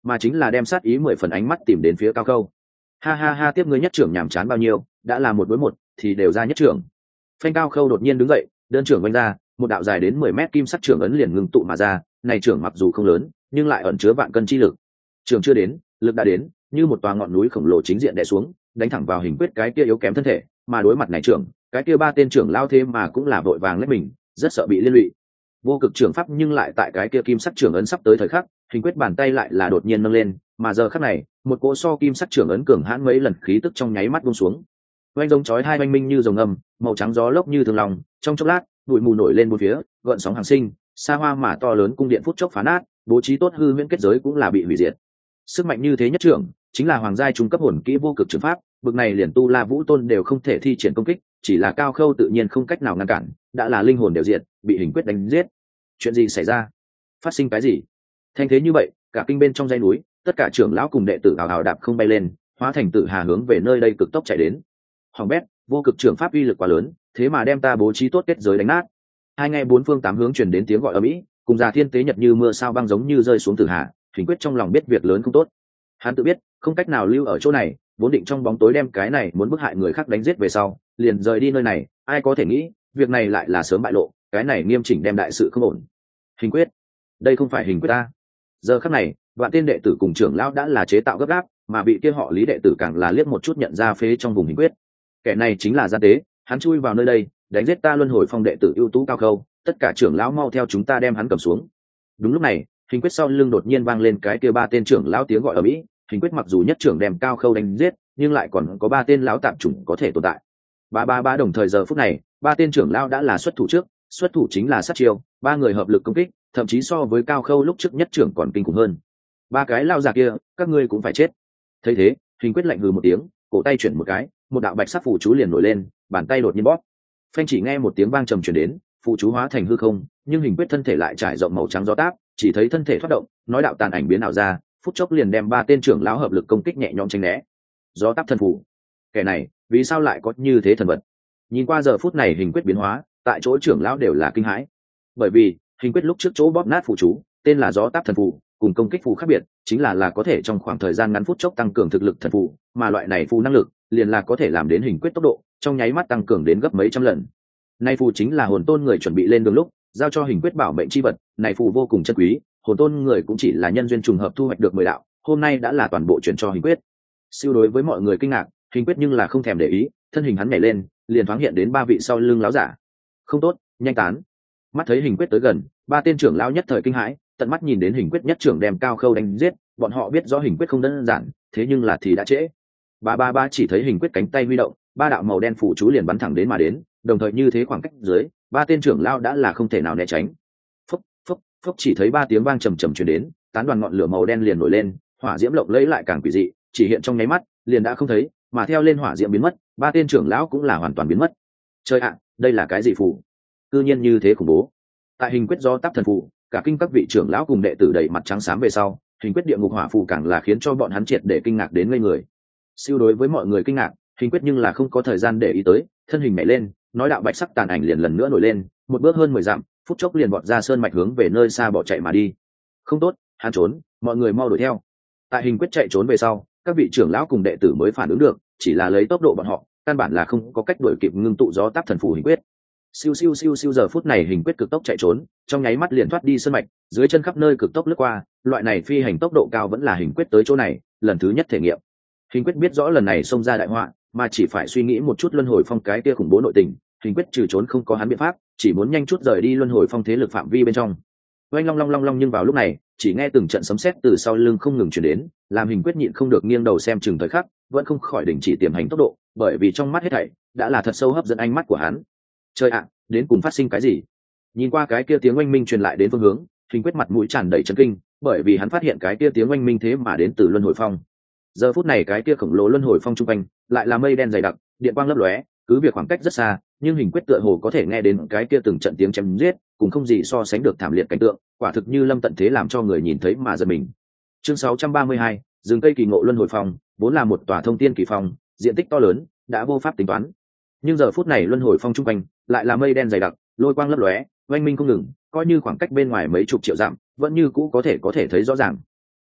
mà chính là đem sát ý mười phần ánh mắt tìm đến phía Cao Khâu. Ha ha ha, tiếp ngươi nhất trưởng nhàm chán bao nhiêu, đã là một đối một thì đều ra nhất trưởng. Phanh Cao Khâu đột nhiên đứng dậy, đơn trưởng vung ra, một đạo dài đến mười mét kim sắc trưởng ấn liền ngưng tụ mà ra, này trưởng mặc dù không lớn, nhưng lại ẩn chứa vạn cân chi lực. Trưởng chưa đến, lực đã đến, như một tòa ngọn núi khổng lồ chính diện đè xuống, đánh thẳng vào Hình Quyết cái kia yếu kém thân thể, mà đối mặt này trưởng, cái kia ba tên trưởng lao thế mà cũng là vội vàng lấy mình, rất sợ bị liên lụy. Vô cực trưởng pháp nhưng lại tại cái kia kim sắc trưởng ấn sắp tới thời khắc, Hình Quyết bàn tay lại là đột nhiên nâng lên, mà giờ khắc này, một cỗ so kim sắc trưởng ấn cường hãn mấy lần khí tức trong nháy mắt buông xuống. Oanh giống chói hai oanh minh như rồng ngầm, màu trắng gió lốc như thường lòng, trong chốc lát, bụi mù nổi lên bốn phía, gợn sóng hàng sinh, xa hoa mà to lớn cung điện phút chốc phá nát, bố trí tốt hư huyễn kết giới cũng là bị hủy diệt. Sức mạnh như thế nhất trưởng, chính là hoàng giai trung cấp hồn kỹ vô cực trưởng pháp, bực này liền tu La Vũ Tôn đều không thể thi triển công kích, chỉ là Cao Khâu tự nhiên không cách nào ngăn cản, đã là linh hồn đều diệt, bị Hình Quyết đánh giết. Chuyện gì xảy ra? Phát sinh cái gì? Thanh thế như vậy, cả kinh bên trong dãy núi, tất cả trưởng lão cùng đệ tử hào hào đạp không bay lên, hóa thành tử hà hướng về nơi đây cực tốc chạy đến. Hoàng bét, vô cực trưởng pháp uy lực quá lớn, thế mà đem ta bố trí tốt kết giới đánh nát. Hai nghe bốn phương tám hướng truyền đến tiếng gọi ầm ĩ, cùng già thiên tế nhật như mưa sao băng giống như rơi xuống tử hà. Hình Quyết trong lòng biết việc lớn không tốt, hắn tự biết không cách nào lưu ở chỗ này, vốn định trong bóng tối đem cái này muốn bức hại người khác đánh giết về sau, liền rời đi nơi này. Ai có thể nghĩ, việc này lại là sớm bại lộ, cái này nghiêm chỉnh đem đại sự không ổn. Hình Quyết, đây không phải Hình Quyết ta. Giờ khắc này, vạn tên đệ tử cùng trưởng lão đã là chế tạo gấp gáp, mà bị kia họ Lý đệ tử càng là liếc một chút nhận ra phế trong vùng Hình Quyết. Kẻ này chính là gian tế, hắn chui vào nơi đây, đánh giết ta luân hồi phong đệ tử ưu tú Cao Khâu, tất cả trưởng lão mau theo chúng ta đem hắn cầm xuống. Đúng lúc này, Hình Quyết sau lưng đột nhiên vang lên cái kia ba tên trưởng lão tiếng gọi ở mỹ. Hình Quyết mặc dù nhất trưởng đem Cao Khâu đánh giết, nhưng lại còn có ba tên lão tạm chủng có thể tồn tại. Ba ba ba đồng thời giờ phút này, ba tên trưởng lão đã là xuất thủ trước, xuất thủ chính là sát chiêu, ba người hợp lực công kích, thậm chí so với Cao Khâu lúc trước nhất trưởng còn kinh khủng hơn. Ba cái lao già kia, các ngươi cũng phải chết. Thấy thế, Hình Quyết lạnh hừ một tiếng, cổ tay chuyển một cái, một đạo bạch sắc phù chú liền nổi lên, bàn tay đột nhiên bóp. Phanh, chỉ nghe một tiếng vang trầm truyền đến, phù chú hóa thành hư không, nhưng Hình Quyết thân thể lại trải rộng màu trắng gió táp, chỉ thấy thân thể thoát động, nói đạo tàn ảnh biến ảo ra, phút chốc liền đem ba tên trưởng lão hợp lực công kích nhẹ nhõm tránh né. Gió táp thần phù, kẻ này vì sao lại có như thế thần vật? Nhìn qua giờ phút này Hình Quyết biến hóa, tại chỗ trưởng lão đều là kinh hãi, bởi vì Hình Quyết lúc trước chỗ bóp nát phù chú tên là gió táp thần phù, cùng công kích phù khác biệt chính là là có thể trong khoảng thời gian ngắn phút chốc tăng cường thực lực thần phù, mà loại này phù năng lực liền là có thể làm đến Hình Quyết tốc độ trong nháy mắt tăng cường đến gấp mấy trăm lần. Nay phù chính là hồn tôn người chuẩn bị lên đường lúc giao cho Hình Quyết bảo mệnh chi vật, này phù vô cùng chân quý, hồn tôn người cũng chỉ là nhân duyên trùng hợp thu hoạch được mười đạo, hôm nay đã là toàn bộ chuyển cho Hình Quyết. Siêu đối với mọi người kinh ngạc, Hình Quyết nhưng là không thèm để ý, thân hình hắn nhảy lên, liền thoáng hiện đến ba vị sau lưng láo giả. Không tốt, nhanh tán. Mắt thấy Hình Quyết tới gần, ba tên trưởng lão nhất thời kinh hãi, tận mắt nhìn đến Hình Quyết nhất trưởng đem Cao Khâu đánh giết, bọn họ biết rõ Hình Quyết không đơn giản, thế nhưng là thì đã trễ. Ba ba ba chỉ thấy Hình Quyết cánh tay huy động, ba đạo màu đen phủ chú liền bắn thẳng đến mà đến, đồng thời như thế khoảng cách dưới, ba tên trưởng lão đã là không thể nào né tránh. Phốc phốc phốc, chỉ thấy ba tiếng vang trầm trầm truyền đến, tán đoàn ngọn lửa màu đen liền nổi lên, hỏa diễm lộng lẫy lại càng quỷ dị, chỉ hiện trong nháy mắt, liền đã không thấy, mà theo lên hỏa diễm biến mất, ba tên trưởng lão cũng là hoàn toàn biến mất. Trời ạ, đây là cái gì phù? Cư nhiên như thế khủng bố. Tại Hình Quyết do táp thần phù, cả kinh các vị trưởng lão cùng đệ tử đầy mặt trắng xám về sau, Hình Quyết địa ngục hỏa phù càng là khiến cho bọn hắn triệt để kinh ngạc đến ngây người. Siêu đối với mọi người kinh ngạc, Hình Quyết nhưng là không có thời gian để ý tới, thân hình nhảy lên, nói đạo bạch sắc tàn ảnh liền lần nữa nổi lên, một bước hơn mười dặm, phút chốc liền vọt ra sơn mạch hướng về nơi xa bỏ chạy mà đi. Không tốt, hắn trốn, mọi người mau đuổi theo. Tại Hình Quyết chạy trốn về sau, các vị trưởng lão cùng đệ tử mới phản ứng được, chỉ là lấy tốc độ bọn họ, căn bản là không có cách đuổi kịp ngưng tụ gió táp thần phù Hình Quyết. Siêu siêu siêu siêu, giờ phút này Hình Quyết cực tốc chạy trốn, trong nháy mắt liền thoát đi sơn mạch, dưới chân khắp nơi cực tốc lướt qua, loại này phi hành tốc độ cao vẫn là Hình Quyết tới chỗ này lần thứ nhất thể nghiệm. Hình Quyết biết rõ lần này xông ra đại họa, mà chỉ phải suy nghĩ một chút luân hồi phong cái kia khủng bố nội tình, Hình Quyết trừ trốn không có hắn biện pháp, chỉ muốn nhanh chút rời đi luân hồi phong thế lực phạm vi bên trong. Oanh long long long long, nhưng vào lúc này, chỉ nghe từng trận sấm sét từ sau lưng không ngừng truyền đến, làm Hình Quyết nhịn không được nghiêng đầu xem chừng thời khắc, vẫn không khỏi đình chỉ tiềm hành tốc độ, bởi vì trong mắt hết thảy đã là thật sâu hấp dẫn ánh mắt của hắn. Trời ạ, đến cùng phát sinh cái gì? Nhìn qua cái kia tiếng oanh minh truyền lại đến phương hướng, Hình Quyết mặt mũi tràn đầy chấn kinh, bởi vì hắn phát hiện cái kia tiếng oanh minh thế mà đến từ luân hồi phong. Giờ phút này cái kia khổng lồ luân hồi phong trung quanh lại là mây đen dày đặc, điện quang lấp lóe, cứ việc khoảng cách rất xa, nhưng Hình Quyết tựa hồ có thể nghe đến cái kia từng trận tiếng chém giết, cùng không gì so sánh được thảm liệt cảnh tượng, quả thực như lâm tận thế làm cho người nhìn thấy mà giật mình. Chương sáu trăm ba mươi hai, rừng cây kỳ ngộ luân hồi phong, vốn là một tòa thông tiên kỳ phong, diện tích to lớn, đã vô pháp tính toán. Nhưng giờ phút này luân hồi phong trung quanh lại là mây đen dày đặc, lôi quang lấp lóe, oanh minh không ngừng, coi như khoảng cách bên ngoài mấy chục triệu dặm, vẫn như cũ có thể có thể thấy rõ ràng.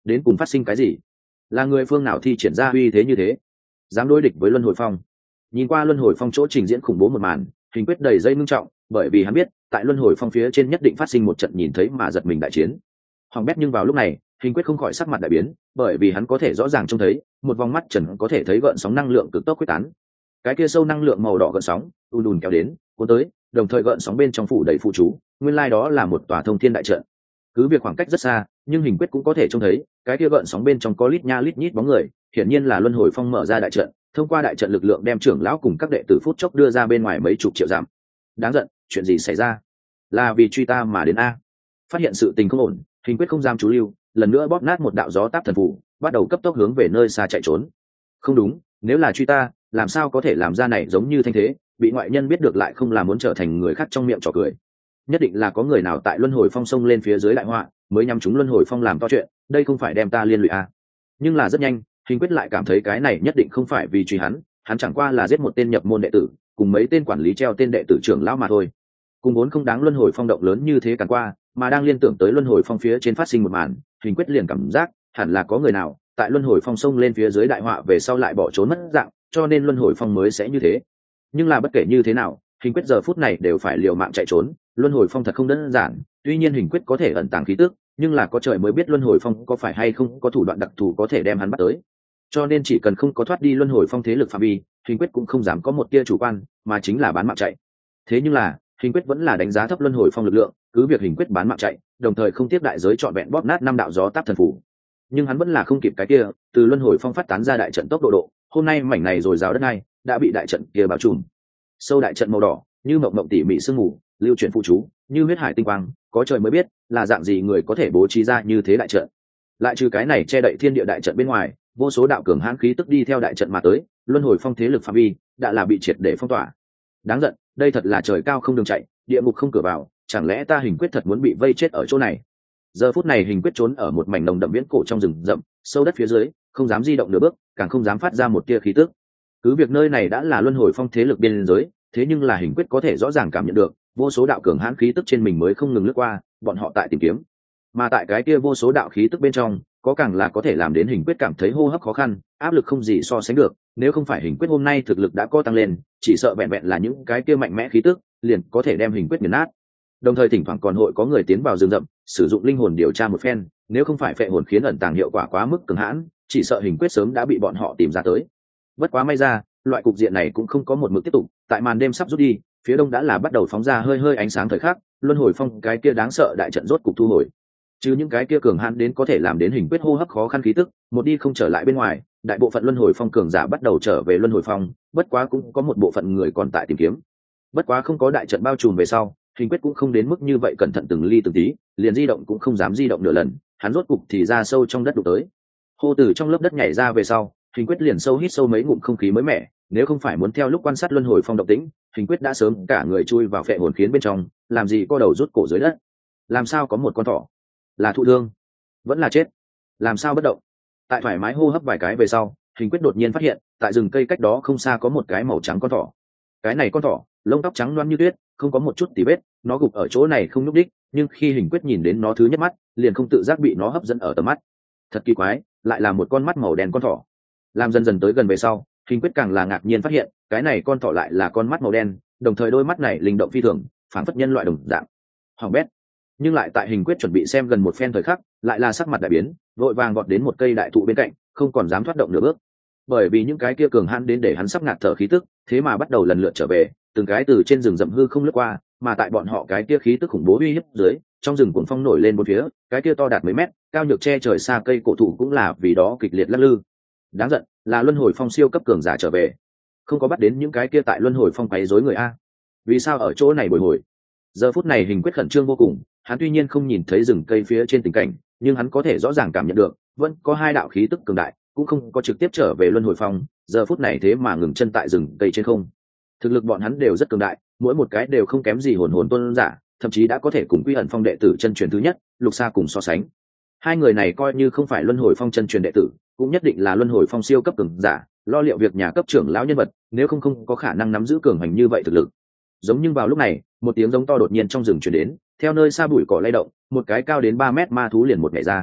đến cùng phát sinh cái gì? Là người phương nào thi triển ra uy thế như thế, dám đối địch với luân hồi phong? Nhìn qua luân hồi phong chỗ trình diễn khủng bố một màn, Hình Quyết đầy dây ngưng trọng, bởi vì hắn biết tại luân hồi phong phía trên nhất định phát sinh một trận nhìn thấy mà giật mình đại chiến. Hoàng bét, nhưng vào lúc này Hình Quyết không khỏi sắc mặt đại biến, bởi vì hắn có thể rõ ràng trông thấy một vòng mắt trần có thể thấy gợn sóng năng lượng cực tốc quyết tán. Cái kia sâu năng lượng màu đỏ gợn sóng ùn ùn kéo đến cuốn tới, đồng thời gợn sóng bên trong phủ đầy phụ chú, nguyên lai đó là một tòa thông thiên đại trận. Cứ việc khoảng cách rất xa, nhưng Hình Quyết cũng có thể trông thấy cái kia gợn sóng bên trong có lít nha lít nhít bóng người, hiển nhiên là luân hồi phong mở ra đại trận, thông qua đại trận lực lượng đem trưởng lão cùng các đệ tử phút chốc đưa ra bên ngoài mấy chục triệu dặm. Đáng giận, chuyện gì xảy ra? Là vì truy ta mà đến a? Phát hiện sự tình không ổn, Hình Quyết không dám chú lưu, lần nữa bóp nát một đạo gió táp thần phù, bắt đầu cấp tốc hướng về nơi xa chạy trốn. Không đúng, nếu là truy ta, làm sao có thể làm ra này giống như thanh thế, bị ngoại nhân biết được lại không là muốn trở thành người khác trong miệng trò cười. Nhất định là có người nào tại luân hồi phong sông lên phía dưới đại họa, mới nhắm chúng luân hồi phong làm to chuyện, đây không phải đem ta liên lụy à? Nhưng là rất nhanh, Hình Quyết lại cảm thấy cái này nhất định không phải vì truy hắn, hắn chẳng qua là giết một tên nhập môn đệ tử, cùng mấy tên quản lý treo tên đệ tử trưởng lão mà thôi. Cùng vốn không đáng luân hồi phong động lớn như thế càng qua, mà đang liên tưởng tới luân hồi phong phía trên phát sinh một màn, Hình Quyết liền cảm giác hẳn là có người nào tại luân hồi phong sông lên phía dưới đại họa về sau lại bỏ trốn mất dạng, cho nên luân hồi phong mới sẽ như thế. Nhưng là bất kể như thế nào, Hình Quyết giờ phút này đều phải liều mạng chạy trốn. Luân hồi phong thật không đơn giản, tuy nhiên Hình Quyết có thể ẩn tàng khí tức, nhưng là có trời mới biết luân hồi phong có phải hay không có thủ đoạn đặc thù có thể đem hắn bắt tới. Cho nên chỉ cần không có thoát đi luân hồi phong thế lực phạm vi, Hình Quyết cũng không dám có một tia chủ quan, mà chính là bán mạng chạy. Thế nhưng là Hình Quyết vẫn là đánh giá thấp luân hồi phong lực lượng, cứ việc Hình Quyết bán mạng chạy, đồng thời không tiếc đại giới trọn vẹn bóp nát năm đạo gió táp thần phủ, nhưng hắn vẫn là không kịp cái kia từ luân hồi phong phát tán ra đại trận tốc độ độ. Hôm nay mảnh này rồi rào đất này đã bị đại trận kia bao trùm. Sâu đại trận màu đỏ như mộng mộng tỉ mỉ sương mù, lưu chuyển phụ chú như huyết hải tinh quang, có trời mới biết là dạng gì người có thể bố trí ra như thế đại trận. Lại trừ cái này che đậy thiên địa đại trận bên ngoài, vô số đạo cường hãn khí tức đi theo đại trận mà tới, luân hồi phong thế lực phạm vi đã là bị triệt để phong tỏa. Đáng giận, đây thật là trời cao không đường chạy, địa ngục không cửa vào, chẳng lẽ ta Hình Quyết thật muốn bị vây chết ở chỗ này? Giờ phút này Hình Quyết trốn ở một mảnh nồng đậm viễn cổ trong rừng rậm sâu đất phía dưới, không dám di động nửa bước, càng không dám phát ra một tia khí tức. Cứ việc nơi này đã là luân hồi phong thế lực biên giới, thế nhưng là Hình Quyết có thể rõ ràng cảm nhận được vô số đạo cường hãn khí tức trên mình mới không ngừng lướt qua, bọn họ tại tìm kiếm. Mà tại cái kia vô số đạo khí tức bên trong, có càng là có thể làm đến Hình Quyết cảm thấy hô hấp khó khăn, áp lực không gì so sánh được. Nếu không phải Hình Quyết hôm nay thực lực đã có tăng lên, chỉ sợ vẹn vẹn là những cái kia mạnh mẽ khí tức liền có thể đem Hình Quyết nghiền nát. Đồng thời thỉnh thoảng còn hội có người tiến vào rừng rậm, sử dụng linh hồn điều tra một phen, nếu không phải phệ hồn khiến ẩn tàng hiệu quả quá mức cường hãn, chỉ sợ Hình Quyết sớm đã bị bọn họ tìm ra tới. Bất quá may ra, loại cục diện này cũng không có một mực tiếp tục, tại màn đêm sắp rút đi, phía đông đã là bắt đầu phóng ra hơi hơi ánh sáng thời khắc, luân hồi phong cái kia đáng sợ đại trận rốt cục thu hồi. Chứ những cái kia cường hãn đến có thể làm đến Hình Quyết hô hấp khó khăn khí tức, một đi không trở lại bên ngoài, đại bộ phận luân hồi phong cường giả bắt đầu trở về luân hồi phong, bất quá cũng có một bộ phận người còn tại tìm kiếm. Bất quá không có đại trận bao trùm về sau, Hình Quyết cũng không đến mức như vậy cẩn thận từng ly từng tí, liền di động cũng không dám di động nửa lần, hắn rốt cục thì ra sâu trong đất đụng tới. Hô từ trong lớp đất nhảy ra về sau, Hình Quyết liền sâu hít sâu mấy ngụm không khí mới mẻ, nếu không phải muốn theo lúc quan sát luân hồi phong động tĩnh, Hình Quyết đã sớm cả người chui vào phệ hồn khiến bên trong, làm gì có đầu rút cổ dưới đất. Làm sao có một con thỏ? Là thụ thương, vẫn là chết? Làm sao bất động? Tại thoải mái hô hấp vài cái về sau, Hình Quyết đột nhiên phát hiện, tại rừng cây cách đó không xa có một cái màu trắng con thỏ. Cái này con thỏ, lông tóc trắng loáng như tuyết, không có một chút tì vết, nó gục ở chỗ này không nhúc đích, nhưng khi Hình Quyết nhìn đến nó thứ nhất mắt, liền không tự giác bị nó hấp dẫn ở tầm mắt. Thật kỳ quái, lại là một con mắt màu đen con thỏ. Làm dần dần tới gần về sau, Hình Quyết càng là ngạc nhiên phát hiện, cái này con thỏ lại là con mắt màu đen, đồng thời đôi mắt này linh động phi thường, phản phất nhân loại đồng dạng. Hoàng bét. Nhưng lại tại Hình Quyết chuẩn bị xem gần một phen thời khắc, lại là sắc mặt đại biến, vội vàng gọt đến một cây đại thụ bên cạnh, không còn dám thoát động nửa bước. Bởi vì những cái kia cường hãn đến để hắn sắp ngạt thở khí tức, thế mà bắt đầu lần lượt trở về, từng cái từ trên rừng rậm hư không lướt qua, mà tại bọn họ cái kia khí tức khủng bố uy hiếp dưới, trong rừng cuồng phong nổi lên bốn phía, cái kia to đạt mấy mét, cao nhược che trời xa cây cổ thụ cũng là vì đó kịch liệt lắc lư. Đáng giận, là luân hồi phong siêu cấp cường giả trở về, không có bắt đến những cái kia tại luân hồi phong quấy rối người a. Vì sao ở chỗ này bồi hồi? Giờ phút này Hình Quyết khẩn trương vô cùng, hắn tuy nhiên không nhìn thấy rừng cây phía trên tình cảnh, nhưng hắn có thể rõ ràng cảm nhận được, vẫn có hai đạo khí tức cường đại, cũng không có trực tiếp trở về luân hồi phong, giờ phút này thế mà ngừng chân tại rừng cây trên không. Thực lực bọn hắn đều rất cường đại, mỗi một cái đều không kém gì hồn hồn tôn giả, thậm chí đã có thể cùng Quy Ẩn Phong đệ tử chân truyền thứ nhất Lục Sa cùng so sánh. Hai người này coi như không phải luân hồi phong chân truyền đệ tử, cũng nhất định là luân hồi phong siêu cấp cường giả, lo liệu việc nhà cấp trưởng lão nhân vật, nếu không không có khả năng nắm giữ cường hành như vậy thực lực. Giống như vào lúc này, một tiếng giống to đột nhiên trong rừng truyền đến, theo nơi xa bụi cỏ lay động, một cái cao đến ba mét ma thú liền một nhảy ra.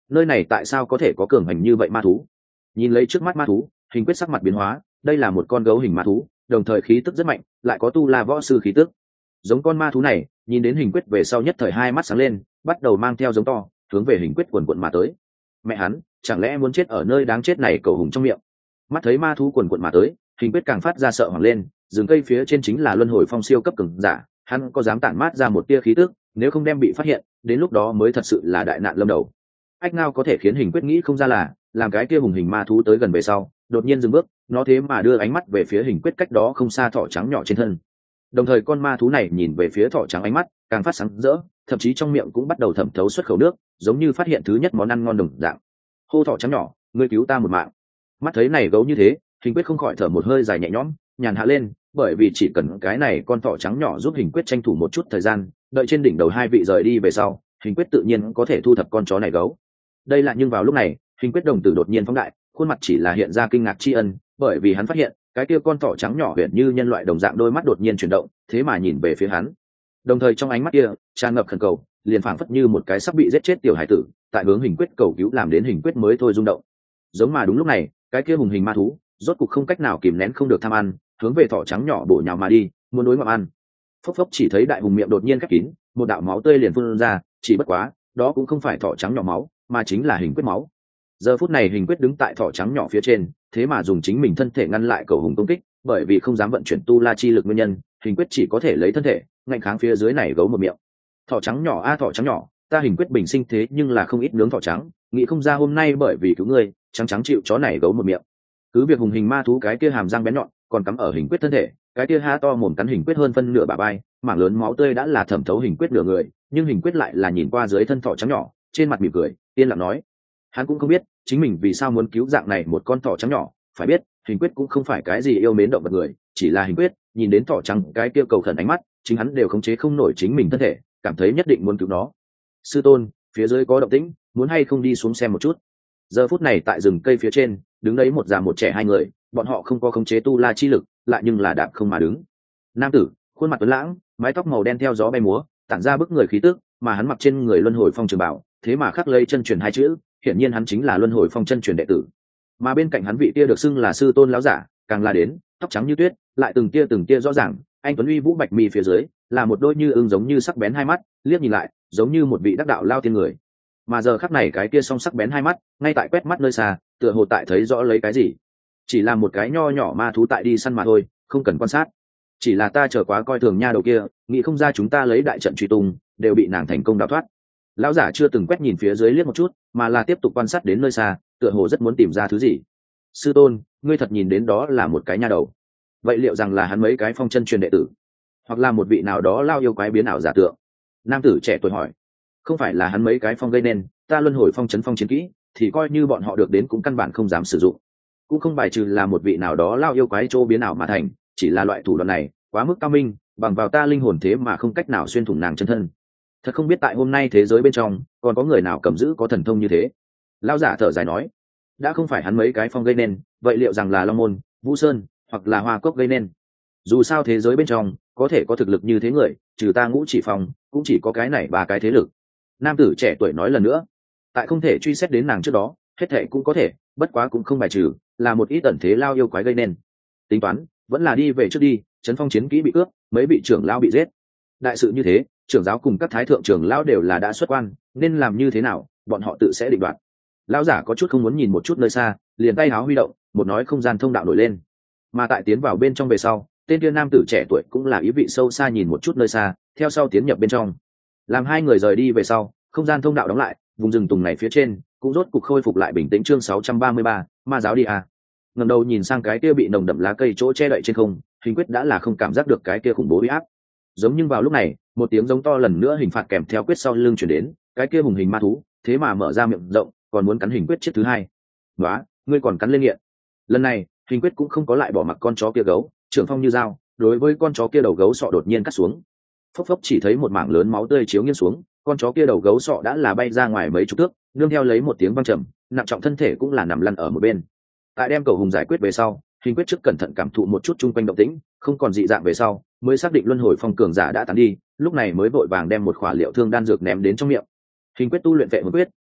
nơi này tại sao có thể có cường hành như vậy ma thú? Nhìn lấy trước mắt ma thú, Hình Quyết sắc mặt biến hóa, đây là một con gấu hình ma thú, đồng thời khí tức rất mạnh, lại có tu la võ sư khí tức. Giống con ma thú này, nhìn đến Hình Quyết về sau nhất thời hai mắt sáng lên, bắt đầu mang theo giống to, hướng về Hình Quyết quần quần mà tới. Mẹ hắn, chẳng lẽ muốn chết ở nơi đáng chết này cầu hùng trong miệng? Mắt thấy ma thú quần quần mà tới, Hình Quyết càng phát ra sợ hoảng lên, rừng cây phía trên chính là luân hồi phong siêu cấp cường giả, hắn có dám tản mát ra một tia khí tức, nếu không đem bị phát hiện, đến lúc đó mới thật sự là đại nạn lâm đầu. Ách ngao có thể khiến Hình Quyết nghĩ không ra là, làm cái kia hùng hình ma thú tới gần về sau, đột nhiên dừng bước, nó thế mà đưa ánh mắt về phía Hình Quyết cách đó không xa thỏ trắng nhỏ trên thân. Đồng thời con ma thú này nhìn về phía thỏ trắng, ánh mắt càng phát sáng rỡ, thậm chí trong miệng cũng bắt đầu thẩm thấu xuất khẩu nước, giống như phát hiện thứ nhất món ăn ngon đồng dạng. Hô thỏ trắng nhỏ, ngươi cứu ta một mạng. Mắt thấy này gấu như thế, Hình Quyết không khỏi thở một hơi dài nhẹ nhõm, nhàn hạ lên, bởi vì chỉ cần cái này con thỏ trắng nhỏ giúp Hình Quyết tranh thủ một chút thời gian, đợi trên đỉnh đầu hai vị rời đi về sau, Hình Quyết tự nhiên có thể thu thập con chó này gấu. Đây là nhưng vào lúc này, Hình Quyết đồng tử đột nhiên phóng đại, khuôn mặt chỉ là hiện ra kinh ngạc tri ân, bởi vì hắn phát hiện cái kia con thỏ trắng nhỏ huyện như nhân loại đồng dạng, đôi mắt đột nhiên chuyển động, thế mà nhìn về phía hắn. Đồng thời trong ánh mắt kia tràn ngập khẩn cầu, liền phảng phất như một cái sắp bị giết chết tiểu hải tử, tại hướng Hình Quyết cầu cứu, làm đến Hình Quyết mới thôi rung động. Giống mà đúng lúc này, cái kia hùng hình ma thú rốt cục không cách nào kìm nén không được tham ăn, hướng về thỏ trắng nhỏ bổ nhào mà đi, muốn đối ngậm ăn. Phốc phốc, chỉ thấy đại hùng miệng đột nhiên khép kín, một đạo máu tươi liền phun ra, chỉ bất quá đó cũng không phải thỏ trắng nhỏ máu, mà chính là Hình Quyết máu. Giờ phút này Hình Quyết đứng tại thỏ trắng nhỏ phía trên, thế mà dùng chính mình thân thể ngăn lại cầu hùng công kích, bởi vì không dám vận chuyển tu la chi lực nguyên nhân, Hình Quyết chỉ có thể lấy thân thể ngạnh kháng phía dưới này gấu một miệng. Thỏ trắng nhỏ a thỏ trắng nhỏ, ta Hình Quyết bình sinh thế nhưng là không ít nướng thỏ trắng, nghĩ không ra hôm nay bởi vì cứu ngươi, trắng trắng chịu chó này gấu một miệng. Cứ việc hùng hình ma thú cái kia hàm răng bén nhọn còn cắm ở Hình Quyết thân thể, cái kia há to mồm cắn Hình Quyết hơn phân nửa bả vai, mảng lớn máu tươi đã là thẩm thấu Hình Quyết nửa người, nhưng Hình Quyết lại là nhìn qua dưới thân thỏ trắng nhỏ, trên mặt mỉm cười, yên lặng nói. Hắn cũng không biết chính mình vì sao muốn cứu dạng này một con thỏ trắng nhỏ, phải biết Hình Quyết cũng không phải cái gì yêu mến động vật người, chỉ là Hình Quyết nhìn đến thỏ trắng cái kia cầu khẩn ánh mắt, chính hắn đều khống chế không nổi chính mình thân thể, cảm thấy nhất định muốn cứu nó. Sư tôn, phía dưới có động tĩnh, muốn hay không đi xuống xem một chút? Giờ phút này tại rừng cây phía trên, đứng đấy một già một trẻ hai người, bọn họ không có khống chế tu la chi lực, lại nhưng là đạp không mà đứng. Nam tử, khuôn mặt tuấn lãng, mái tóc màu đen theo gió bay múa, tản ra bức người khí tức, mà hắn mặc trên người luân hồi phong trường bảo, thế mà khắc lấy chân truyền hai chữ, hiển nhiên hắn chính là luân hồi phong chân truyền đệ tử. Mà bên cạnh hắn vị kia được xưng là sư tôn lão giả, càng là đến, tóc trắng như tuyết, lại từng tia từng tia rõ ràng, anh tuấn uy vũ bạch mi phía dưới, là một đôi như ưng giống như sắc bén hai mắt, liếc nhìn lại, giống như một vị đắc đạo lao tiên người. Mà giờ khắc này cái kia song sắc bén hai mắt, ngay tại quét mắt nơi xa, tựa hồ tại thấy rõ lấy cái gì. Chỉ là một cái nho nhỏ ma thú tại đi săn mà thôi, không cần quan sát. Chỉ là ta chờ quá coi thường nha đầu kia, nghĩ không ra chúng ta lấy đại trận truy tung, đều bị nàng thành công đào thoát. Lão giả chưa từng quét nhìn phía dưới liếc một chút, mà là tiếp tục quan sát đến nơi xa, tựa hồ rất muốn tìm ra thứ gì. Sư tôn, ngươi thật nhìn đến đó là một cái nha đầu? Vậy liệu rằng là hắn mấy cái phong chân truyền đệ tử, hoặc là một vị nào đó lao yêu quái biến ảo giả tượng? Nam tử trẻ tuổi hỏi. Không phải là hắn mấy cái phong gây nên, ta luân hồi phong chấn phong chiến kỹ, thì coi như bọn họ được đến cũng căn bản không dám sử dụng. Cũng không bài trừ là một vị nào đó lao yêu quái trô biến ảo mà thành, chỉ là loại thủ đoạn này quá mức cao minh, bằng vào ta linh hồn thế mà không cách nào xuyên thủng nàng chân thân. Thật không biết tại hôm nay thế giới bên trong còn có người nào cầm giữ có thần thông như thế. Lao giả thở dài nói. Đã không phải hắn mấy cái phong gây nên, vậy liệu rằng là Long Môn, Vũ Sơn hoặc là Hoa Cốc gây nên? Dù sao thế giới bên trong có thể có thực lực như thế người, trừ ta Ngũ Chỉ Phong, cũng chỉ có cái này ba cái thế lực. Nam tử trẻ tuổi nói lần nữa. Tại không thể truy xét đến nàng trước đó, hết thệ cũng có thể, bất quá cũng không bài trừ là một ít ẩn thế lao yêu quái gây nên. Tính toán vẫn là đi về trước đi, trấn phong chiến kỹ bị cướp, mấy vị trưởng lao bị giết. Đại sự như thế, trưởng giáo cùng các thái thượng trưởng lao đều là đã xuất quan, nên làm như thế nào bọn họ tự sẽ định đoạt. Lão giả có chút không muốn nhìn một chút nơi xa, liền tay háo huy động, một nói không gian thông đạo nổi lên. Mà tại tiến vào bên trong về sau, tên kia nam tử trẻ tuổi cũng là ý vị sâu xa nhìn một chút nơi xa, theo sau tiến nhập bên trong. Làm hai người rời đi về sau, không gian thông đạo đóng lại, vùng rừng tùng này phía trên cũng rốt cục khôi phục lại bình tĩnh. Chương sáu trăm ba mươi ba, ma giáo đi à. Ngẩng đầu nhìn sang cái kia bị nồng đậm lá cây chỗ che đậy trên không, Hình Quyết đã là không cảm giác được cái kia khủng bố uy áp. Giống như vào lúc này, một tiếng giống to lần nữa hình phạt kèm theo quyết sau lưng chuyển đến, cái kia hùng hình ma thú thế mà mở ra miệng rộng, còn muốn cắn Hình Quyết chiếc thứ hai. Nóa, ngươi còn cắn lên nghiện. Lần này Hình Quyết cũng không có lại bỏ mặc con chó kia gấu, trưởng phong như dao đối với con chó kia đầu gấu sọ đột nhiên cắt xuống. Phốc phốc, chỉ thấy một mảng lớn máu tươi chiếu nghiêng xuống, con chó kia đầu gấu sọ đã là bay ra ngoài mấy chục thước, nương theo lấy một tiếng vang trầm, nặng trọng thân thể cũng là nằm lăn ở một bên. Tại đem cầu hùng giải quyết về sau, Hình Quyết trước cẩn thận cảm thụ một chút chung quanh động tĩnh, không còn dị dạng về sau, mới xác định luân hồi phong cường giả đã tán đi, lúc này mới vội vàng đem một khỏa liệu thương đan dược ném đến trong miệng. Hình Quyết tu luyện vệ hồn quyết,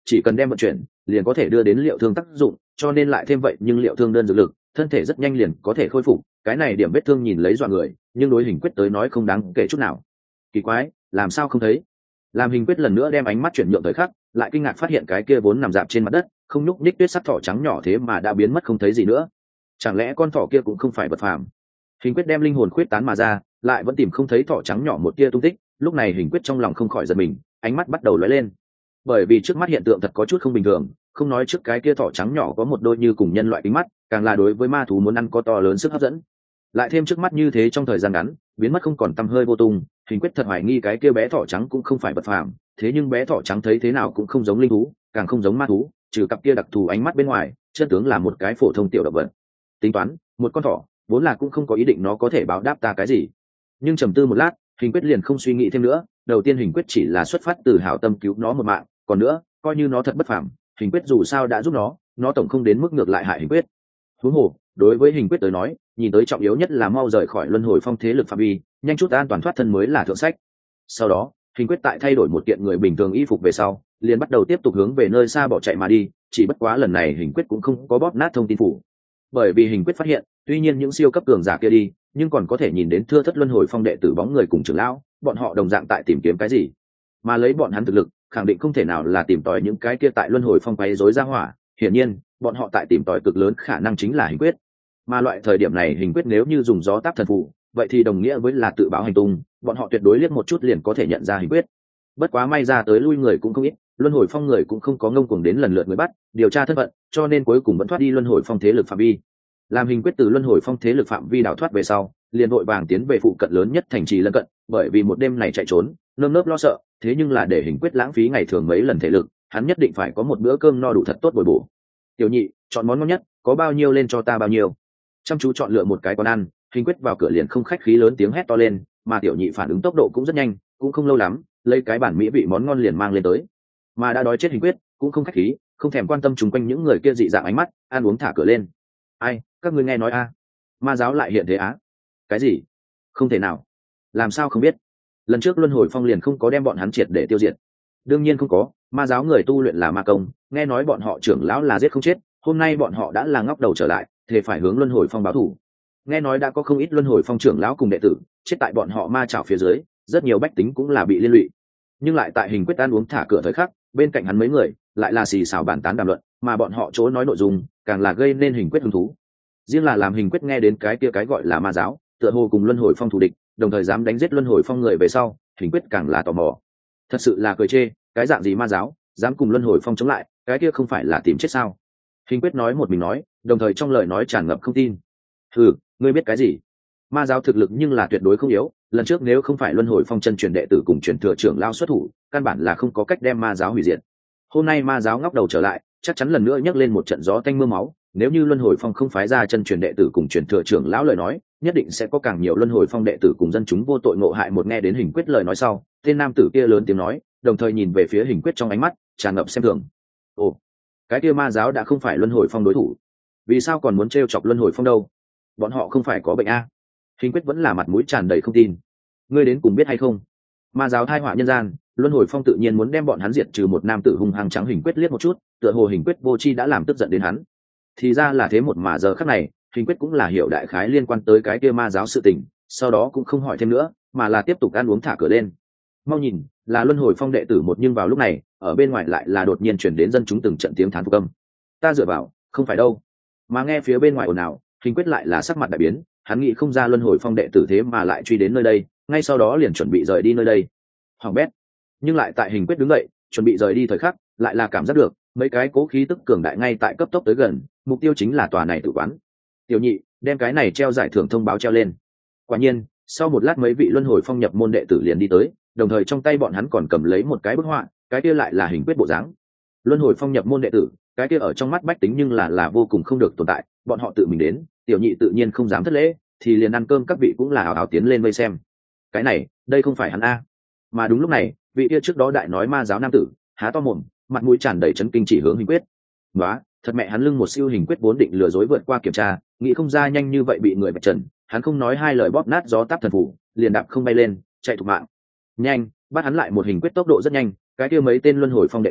chỉ cần đem vận chuyển liền có thể đưa đến liệu thương tác dụng, cho nên lại thêm vậy nhưng liệu thương đơn dược lực, thân thể rất nhanh liền có thể khôi phục. Cái này điểm vết thương nhìn lấy dọa người, nhưng đối Hình Quyết tới nói không đáng kể chút nào. Kỳ quái, làm sao không thấy? Làm Hình Quyết lần nữa đem ánh mắt chuyển nhượng thời khắc, lại kinh ngạc phát hiện cái kia vốn nằm dạp trên mặt đất không nhúc nhích tuyết sắt thỏ trắng nhỏ thế mà đã biến mất không thấy gì nữa. Chẳng lẽ con thỏ kia cũng không phải vật phàm? Hình Quyết đem linh hồn khuyết tán mà ra, lại vẫn tìm không thấy thỏ trắng nhỏ một tia tung tích. Lúc này Hình Quyết trong lòng không khỏi giật mình, ánh mắt bắt đầu lóe lên, bởi vì trước mắt hiện tượng thật có chút không bình thường. Không nói trước cái kia thỏ trắng nhỏ có một đôi như cùng nhân loại kính mắt, càng là đối với ma thú muốn ăn có to lớn sức hấp dẫn. Lại thêm trước mắt như thế trong thời gian ngắn biến mất không còn tăm hơi vô tung, Hình Quyết thật hoài nghi cái kia bé thỏ trắng cũng không phải vật phàm. Thế nhưng bé thỏ trắng thấy thế nào cũng không giống linh thú, càng không giống ma thú, trừ cặp kia đặc thù ánh mắt bên ngoài, chân tướng là một cái phổ thông tiểu động vật. Tính toán, một con thỏ vốn là cũng không có ý định nó có thể báo đáp ta cái gì. Nhưng trầm tư một lát, Hình Quyết liền không suy nghĩ thêm nữa. Đầu tiên Hình Quyết chỉ là xuất phát từ hảo tâm cứu nó một mạng, còn nữa coi như nó thật bất phàm, Hình Quyết dù sao đã giúp nó, nó tổng không đến mức ngược lại hại Hình Quyết. Huống hồ đối với Hình Quyết tới nói, nhìn tới trọng yếu nhất là mau rời khỏi luân hồi phong thế lực phạm vi, nhanh chút an toàn thoát thân mới là thượng sách. Sau đó Hình Quyết tại thay đổi một kiện người bình thường y phục về sau, liền bắt đầu tiếp tục hướng về nơi xa bỏ chạy mà đi. Chỉ bất quá lần này Hình Quyết cũng không có bóp nát thông tin phủ, bởi vì Hình Quyết phát hiện tuy nhiên những siêu cấp cường giả kia đi, nhưng còn có thể nhìn đến thưa thất luân hồi phong đệ tử bóng người cùng trưởng lão, bọn họ đồng dạng tại tìm kiếm cái gì, mà lấy bọn hắn thực lực khẳng định không thể nào là tìm tòi những cái kia tại luân hồi phong quấy rối ra hỏa. Hiển nhiên bọn họ tại tìm tòi cực lớn khả năng chính là Hình Quyết, mà loại thời điểm này Hình Quyết nếu như dùng gió táp thần phù, vậy thì đồng nghĩa với là tự báo hành tung, bọn họ tuyệt đối liếc một chút liền có thể nhận ra Hình Quyết. Bất quá may ra tới lui người cũng không ít, luân hồi phong người cũng không có ngông cuồng đến lần lượt người bắt điều tra thân phận, cho nên cuối cùng vẫn thoát đi luân hồi phong thế lực phạm vi. Làm Hình Quyết từ luân hồi phong thế lực phạm vi đào thoát về sau, liền vội vàng tiến về phụ cận lớn nhất thành trì lân cận, bởi vì một đêm này chạy trốn nơm nớp lo sợ, thế nhưng là để Hình Quyết lãng phí ngày thường mấy lần thể lực, hắn nhất định phải có một bữa cơm no đủ thật tốt bồi bổ. Tiểu nhị, chọn món ngon nhất, có bao nhiêu lên cho ta bao nhiêu. Chăm chú chọn lựa một cái quán ăn, Hình Quyết vào cửa liền không khách khí lớn tiếng hét to lên, mà tiểu nhị phản ứng tốc độ cũng rất nhanh, cũng không lâu lắm lấy cái bản mỹ vị món ngon liền mang lên tới. Mà đã đói chết Hình Quyết cũng không khách khí, không thèm quan tâm chung quanh những người kia dị dạng ánh mắt, ăn uống thả cửa lên. Ai, các ngươi nghe nói a, ma giáo lại hiện thế á? Cái gì? Không thể nào. Làm sao không biết? Lần trước luân hồi phong liền không có đem bọn hắn triệt để tiêu diệt. Đương nhiên không có, ma giáo người tu luyện là ma công, nghe nói bọn họ trưởng lão là giết không chết, hôm nay bọn họ đã là ngóc đầu trở lại, thì phải hướng luân hồi phong báo thù. Nghe nói đã có không ít luân hồi phong trưởng lão cùng đệ tử chết tại bọn họ ma chảo phía dưới, rất nhiều bách tính cũng là bị liên lụy. Nhưng lại tại Hình Quyết ăn uống thả cửa thời khắc, bên cạnh hắn mấy người lại là xì xào bàn tán đàm luận, mà bọn họ chỗ nói nội dung càng là gây nên Hình Quyết hứng thú. Riêng là làm Hình Quyết nghe đến cái kia cái gọi là ma giáo tựa hồ cùng luân hồi phong thù địch, đồng thời dám đánh giết luân hồi phong người về sau, Hình Quyết càng là tò mò. Thật sự là cười chê, cái dạng gì ma giáo dám cùng luân hồi phong chống lại, cái kia không phải là tìm chết sao? Hình Quyết nói một mình nói, đồng thời trong lời nói tràn ngập không tin. Ừ, ngươi biết cái gì? Ma giáo thực lực nhưng là tuyệt đối không yếu, lần trước nếu không phải luân hồi phong chân truyền đệ tử cùng truyền thừa trưởng lao xuất thủ, căn bản là không có cách đem ma giáo hủy diệt. Hôm nay ma giáo ngóc đầu trở lại, chắc chắn lần nữa nhấc lên một trận gió tanh mưa máu. Nếu như luân hồi phong không phái ra chân truyền đệ tử cùng truyền thừa trưởng lão lời nói, nhất định sẽ có càng nhiều luân hồi phong đệ tử cùng dân chúng vô tội ngộ hại. Một nghe đến Hình Quyết lời nói sau, tên nam tử kia lớn tiếng nói, đồng thời nhìn về phía Hình Quyết trong ánh mắt tràn ngập xem thường. Ồ, cái kia ma giáo đã không phải luân hồi phong đối thủ, vì sao còn muốn trêu chọc luân hồi phong đâu? Bọn họ không phải có bệnh a? Hình Quyết vẫn là mặt mũi tràn đầy không tin. Ngươi đến cùng biết hay không? Ma giáo thai họa nhân gian, luân hồi phong tự nhiên muốn đem bọn hắn diệt trừ. Một nam tử hung hăng trắng Hình Quyết liếc một chút, tựa hồ Hình Quyết vô tri đã làm tức giận đến hắn. Thì ra là thế. Một mà giờ khắc này Hình Quyết cũng là hiểu đại khái liên quan tới cái kia ma giáo sự tình, sau đó cũng không hỏi thêm nữa, mà là tiếp tục ăn uống thả cửa lên. Mau nhìn, là luân hồi phong đệ tử một, nhưng vào lúc này ở bên ngoài lại là đột nhiên chuyển đến dân chúng từng trận tiếng thán phục âm. Ta dựa vào, không phải đâu. Mà nghe phía bên ngoài ồn ào, Hình Quyết lại là sắc mặt đại biến, hắn nghĩ không ra luân hồi phong đệ tử thế mà lại truy đến nơi đây, ngay sau đó liền chuẩn bị rời đi nơi đây. Hoàng bét. Nhưng lại tại Hình Quyết đứng dậy chuẩn bị rời đi thời khắc, lại là cảm giác được mấy cái cố khí tức cường đại ngay tại cấp tốc tới gần, mục tiêu chính là tòa này tự quán. Tiểu nhị, đem cái này treo giải thưởng thông báo treo lên. Quả nhiên sau một lát mấy vị luân hồi phong nhập môn đệ tử liền đi tới, đồng thời trong tay bọn hắn còn cầm lấy một cái bức họa, cái kia lại là Hình Quyết bộ dáng. Luân hồi phong nhập môn đệ tử, cái kia ở trong mắt bách tính nhưng là là vô cùng không được tồn tại, bọn họ tự mình đến, tiểu nhị tự nhiên không dám thất lễ, thì liền ăn cơm các vị cũng là hào hào tiến lên vây xem. Cái này đây không phải hắn a? Mà đúng lúc này vị kia trước đó đại nói ma giáo nam tử há to mồm, mặt mũi tràn đầy chấn kinh chỉ hướng Hình Quyết. Nóa, thật mẹ hắn lưng một siêu. Hình Quyết vốn định lừa dối vượt qua kiểm tra, nghĩ không ra nhanh như vậy bị người vạch trần, hắn không nói hai lời bóp nát gió táp thần phủ, liền đạp không bay lên chạy thục mạng. Nhanh, bắt hắn lại. Một Hình Quyết tốc độ rất nhanh, cái kia mấy tên luân hồi phong đệ tử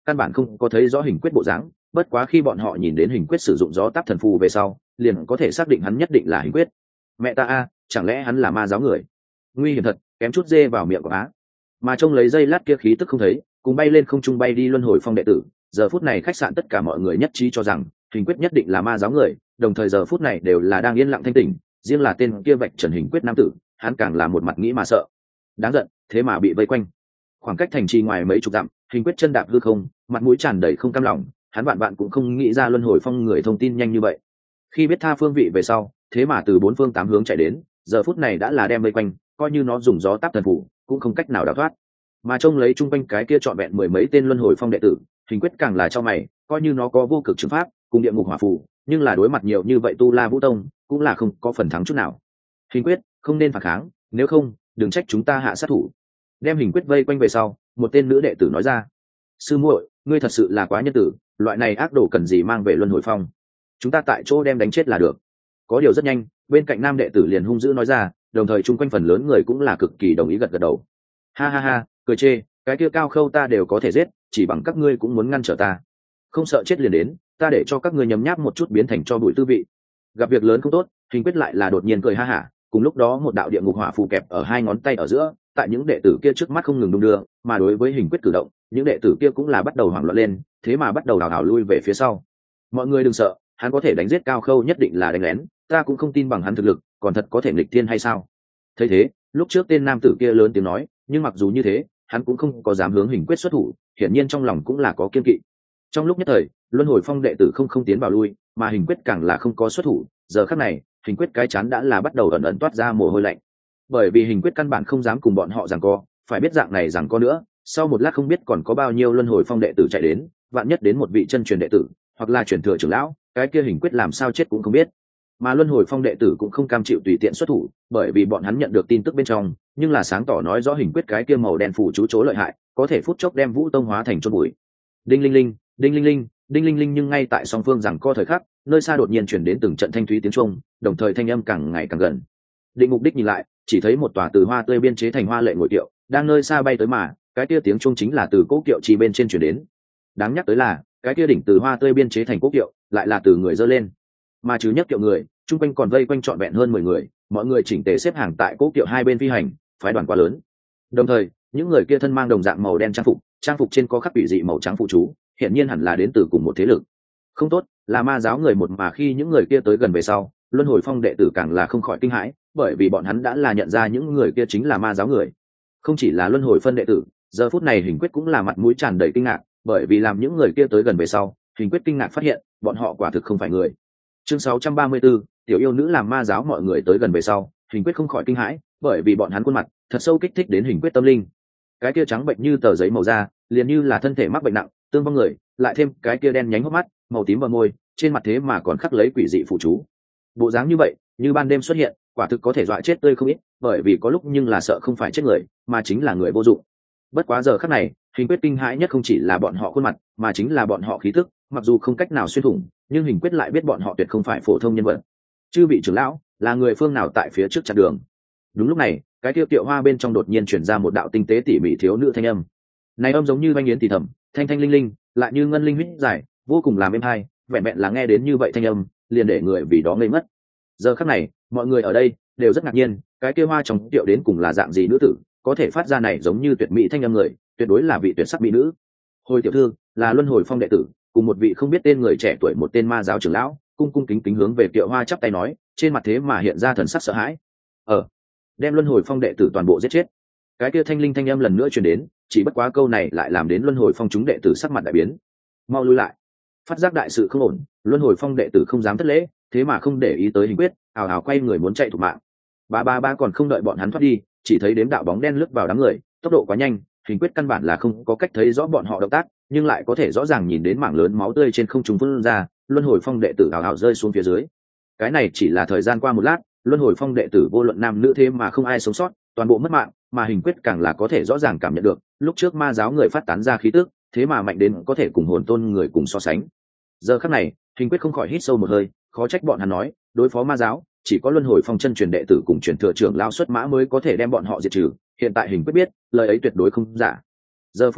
căn bản không có thấy rõ hình quyết bộ dáng, bất quá khi bọn họ nhìn đến hình quyết sử dụng gió táp thần phù về sau liền có thể xác định hắn nhất định là hình quyết. Mẹ ta a, chẳng lẽ hắn là ma giáo người? Nguy hiểm thật, kém chút dê vào miệng của á. Mà trông lấy dây lát kia khí tức không thấy, cùng bay lên không trung bay đi luân hồi phong đệ tử, giờ phút này khách sạn tất cả mọi người nhất trí cho rằng hình quyết nhất định là ma giáo người, đồng thời giờ phút này đều là đang yên lặng thanh tỉnh, riêng là tên kia vạch trần hình quyết nam tử, hắn càng là một mặt nghĩ mà sợ. Đáng giận, thế mà bị vây quanh. Khoảng cách thành trì ngoài mấy chục dặm, hình quyết chân đạp hư không, mặt mũi tràn đầy không cam lòng, hắn vạn vạn cũng không nghĩ ra luân hồi phong người thông tin nhanh như vậy. Khi biết tha phương vị về sau, thế mà từ bốn phương tám hướng chạy đến, giờ phút này đã là đem vây quanh, coi như nó dùng gió táp thần phủ cũng không cách nào đào thoát. Mà trông lấy chung quanh cái kia trọn vẹn mười mấy tên luân hồi phong đệ tử, hình quyết càng là cho mày, coi như nó có vô cực chứng pháp cùng địa ngục hỏa phù, nhưng là đối mặt nhiều như vậy tu la vũ tông cũng là không có phần thắng chút nào. Hình quyết không nên phản kháng, nếu không đừng trách chúng ta hạ sát thủ. Đem hình quyết vây quanh về sau, một tên nữ đệ tử nói ra: sư muội, ngươi thật sự là quá nhân tử, loại này ác đồ cần gì mang về luân hồi phong, chúng ta tại chỗ đem đánh chết là được. Có điều rất nhanh, bên cạnh nam đệ tử liền hung dữ nói ra, đồng thời chung quanh phần lớn người cũng là cực kỳ đồng ý gật gật đầu. Ha ha ha, cười chê, cái kia Cao Khâu ta đều có thể giết, chỉ bằng các ngươi cũng muốn ngăn trở ta. Không sợ chết liền đến, ta để cho các ngươi nhấm nháp một chút biến thành cho bụi tư vị. Gặp việc lớn không tốt, hình quyết lại là đột nhiên cười ha hả, cùng lúc đó một đạo địa ngục hỏa phù kẹp ở hai ngón tay ở giữa, tại những đệ tử kia trước mắt không ngừng đung đưa, mà đối với hình quyết cử động, những đệ tử kia cũng là bắt đầu hoảng loạn lên, thế mà bắt đầu đảo đảo lui về phía sau. Mọi người đừng sợ, hắn có thể đánh giết Cao Khâu nhất định là đánh lén, ta cũng không tin bằng hắn thực lực, còn thật có thể nghịch thiên hay sao? Thấy thế, lúc trước tên nam tử kia lớn tiếng nói, nhưng mặc dù như thế, hắn cũng không có dám hướng hình quyết xuất thủ, hiển nhiên trong lòng cũng là có kiên kỵ. Trong lúc nhất thời, luân hồi phong đệ tử không không tiến vào lui, mà hình quyết càng là không có xuất thủ, giờ khắc này, hình quyết cái chán đã là bắt đầu ẩn ẩn toát ra mồ hôi lạnh. Bởi vì hình quyết căn bản không dám cùng bọn họ giằng co, phải biết dạng này giằng co nữa, sau một lát không biết còn có bao nhiêu luân hồi phong đệ tử chạy đến, vạn nhất đến một vị chân truyền đệ tử, hoặc là truyền thừa trưởng lão, cái kia hình quyết làm sao chết cũng không biết. Mà luân hồi phong đệ tử cũng không cam chịu tùy tiện xuất thủ, bởi vì bọn hắn nhận được tin tức bên trong, nhưng là sáng tỏ nói rõ hình quyết cái kia màu đen phủ chú chố lợi hại, có thể phút chốc đem vũ tông hóa thành chôn bụi. Đinh linh linh, đinh linh linh, đinh linh linh, nhưng ngay tại song phương rằng co thời khắc, nơi xa đột nhiên chuyển đến từng trận thanh thúy tiếng chuông, đồng thời thanh âm càng ngày càng gần. Định mục đích nhìn lại, chỉ thấy một tòa từ hoa tươi biên chế thành hoa lệ ngồi kiệu đang nơi xa bay tới, mà cái kia tiếng chuông chính là từ cỗ kiệu chỉ bên trên chuyển đến. Đáng nhắc tới là cái kia đỉnh từ hoa tươi biên chế thành cỗ kiệu lại là từ người dơ lên, mà chứ nhất kiệu người chung quanh còn vây quanh trọn vẹn hơn mười người, mọi người chỉnh tề xếp hàng tại cỗ kiệu hai bên phi hành, phái đoàn quá lớn. Đồng thời những người kia thân mang đồng dạng màu đen trang phục, trang phục trên có khắc quỷ dị màu trắng phụ chú, hiện nhiên hẳn là đến từ cùng một thế lực. Không tốt, là ma giáo người một. Mà khi những người kia tới gần về sau, luân hồi phong đệ tử càng là không khỏi kinh hãi, bởi vì bọn hắn đã là nhận ra những người kia chính là ma giáo người. Không chỉ là luân hồi phân đệ tử, giờ phút này hình quyết cũng là mặt mũi tràn đầy kinh ngạc, bởi vì làm những người kia tới gần về sau, hình quyết kinh ngạc phát hiện bọn họ quả thực không phải người. Chương sáu trăm ba mươi tư, tiểu yêu nữ làm ma giáo. Mọi người tới gần về sau, hình quyết không khỏi kinh hãi, bởi vì bọn hắn khuôn mặt thật sâu kích thích đến hình quyết tâm linh. Cái kia trắng bệnh như tờ giấy màu da, liền như là thân thể mắc bệnh nặng tương vong người, lại thêm cái kia đen nhánh hốc mắt, màu tím vào môi, trên mặt thế mà còn khắc lấy quỷ dị phụ chú. Bộ dáng như vậy, như ban đêm xuất hiện, quả thực có thể dọa chết tươi không ít, bởi vì có lúc nhưng là sợ không phải chết người, mà chính là người vô dụng. Bất quá giờ khắc này, hình quyết kinh hãi nhất không chỉ là bọn họ khuôn mặt, mà chính là bọn họ khí tức, mặc dù không cách nào xuyên thủng, nhưng hình quyết lại biết bọn họ tuyệt không phải phổ thông nhân vật. Chư vị trưởng lão, là người phương nào tại phía trước chặn đường? Đúng lúc này, cái tiêu tiệu hoa bên trong đột nhiên truyền ra một đạo tinh tế tỉ mỉ thiếu nữ thanh âm. Này âm giống như vang yến thì thầm, thanh thanh linh linh, lại như ngân linh huyết giải, vô cùng làm êm hay, vẹn vẹn là nghe đến như vậy thanh âm, liền để người vì đó ngây mất. Giờ khắc này, mọi người ở đây đều rất ngạc nhiên, cái kia hoa trong tiệu đến cùng là dạng gì nữ tử, có thể phát ra này giống như tuyệt mỹ thanh âm người, tuyệt đối là vị tuyệt sắc mỹ nữ. Hồi tiểu thư, là luân hồi phong đệ tử, cùng một vị không biết tên người trẻ tuổi, một tên ma giáo trưởng lão, cung cung kính kính hướng về tiệu hoa chắp tay nói, trên mặt thế mà hiện ra thần sắc sợ hãi. Ờ, đem luân hồi phong đệ tử toàn bộ giết chết. Cái kia thanh linh thanh âm lần nữa truyền đến, chỉ bất quá câu này lại làm đến luân hồi phong chúng đệ tử sắc mặt đại biến. Mau lui lại. Phát giác đại sự không ổn, luân hồi phong đệ tử không dám thất lễ, thế mà không để ý tới hình quyết, ào ào quay người muốn chạy thục mạng. Ba ba ba còn không đợi bọn hắn thoát đi, chỉ thấy đếm đạo bóng đen lướt vào đám người, tốc độ quá nhanh, hình quyết căn bản là không có cách thấy rõ bọn họ động tác, nhưng lại có thể rõ ràng nhìn đến mảng lớn máu tươi trên không trung phun ra, luân hồi phong đệ tử ào ào rơi xuống phía dưới. Cái này chỉ là thời gian qua một lát, luân hồi phong đệ tử vô luận nam nữ thế mà không ai sống sót, toàn bộ mất mạng, mà hình quyết càng là có thể rõ ràng cảm nhận được, lúc trước ma giáo người phát tán ra khí tức, thế mà mạnh đến có thể cùng hồn tôn người cùng so sánh. Giờ khắc này, hình quyết không khỏi hít sâu một hơi, khó trách bọn hắn nói, đối phó ma giáo, chỉ có luân hồi phong chân truyền đệ tử cùng truyền thừa trưởng lao xuất mã mới có thể đem bọn họ diệt trừ, hiện tại hình quyết biết, lời ấy tuyệt đối không giả. Giờ phút này,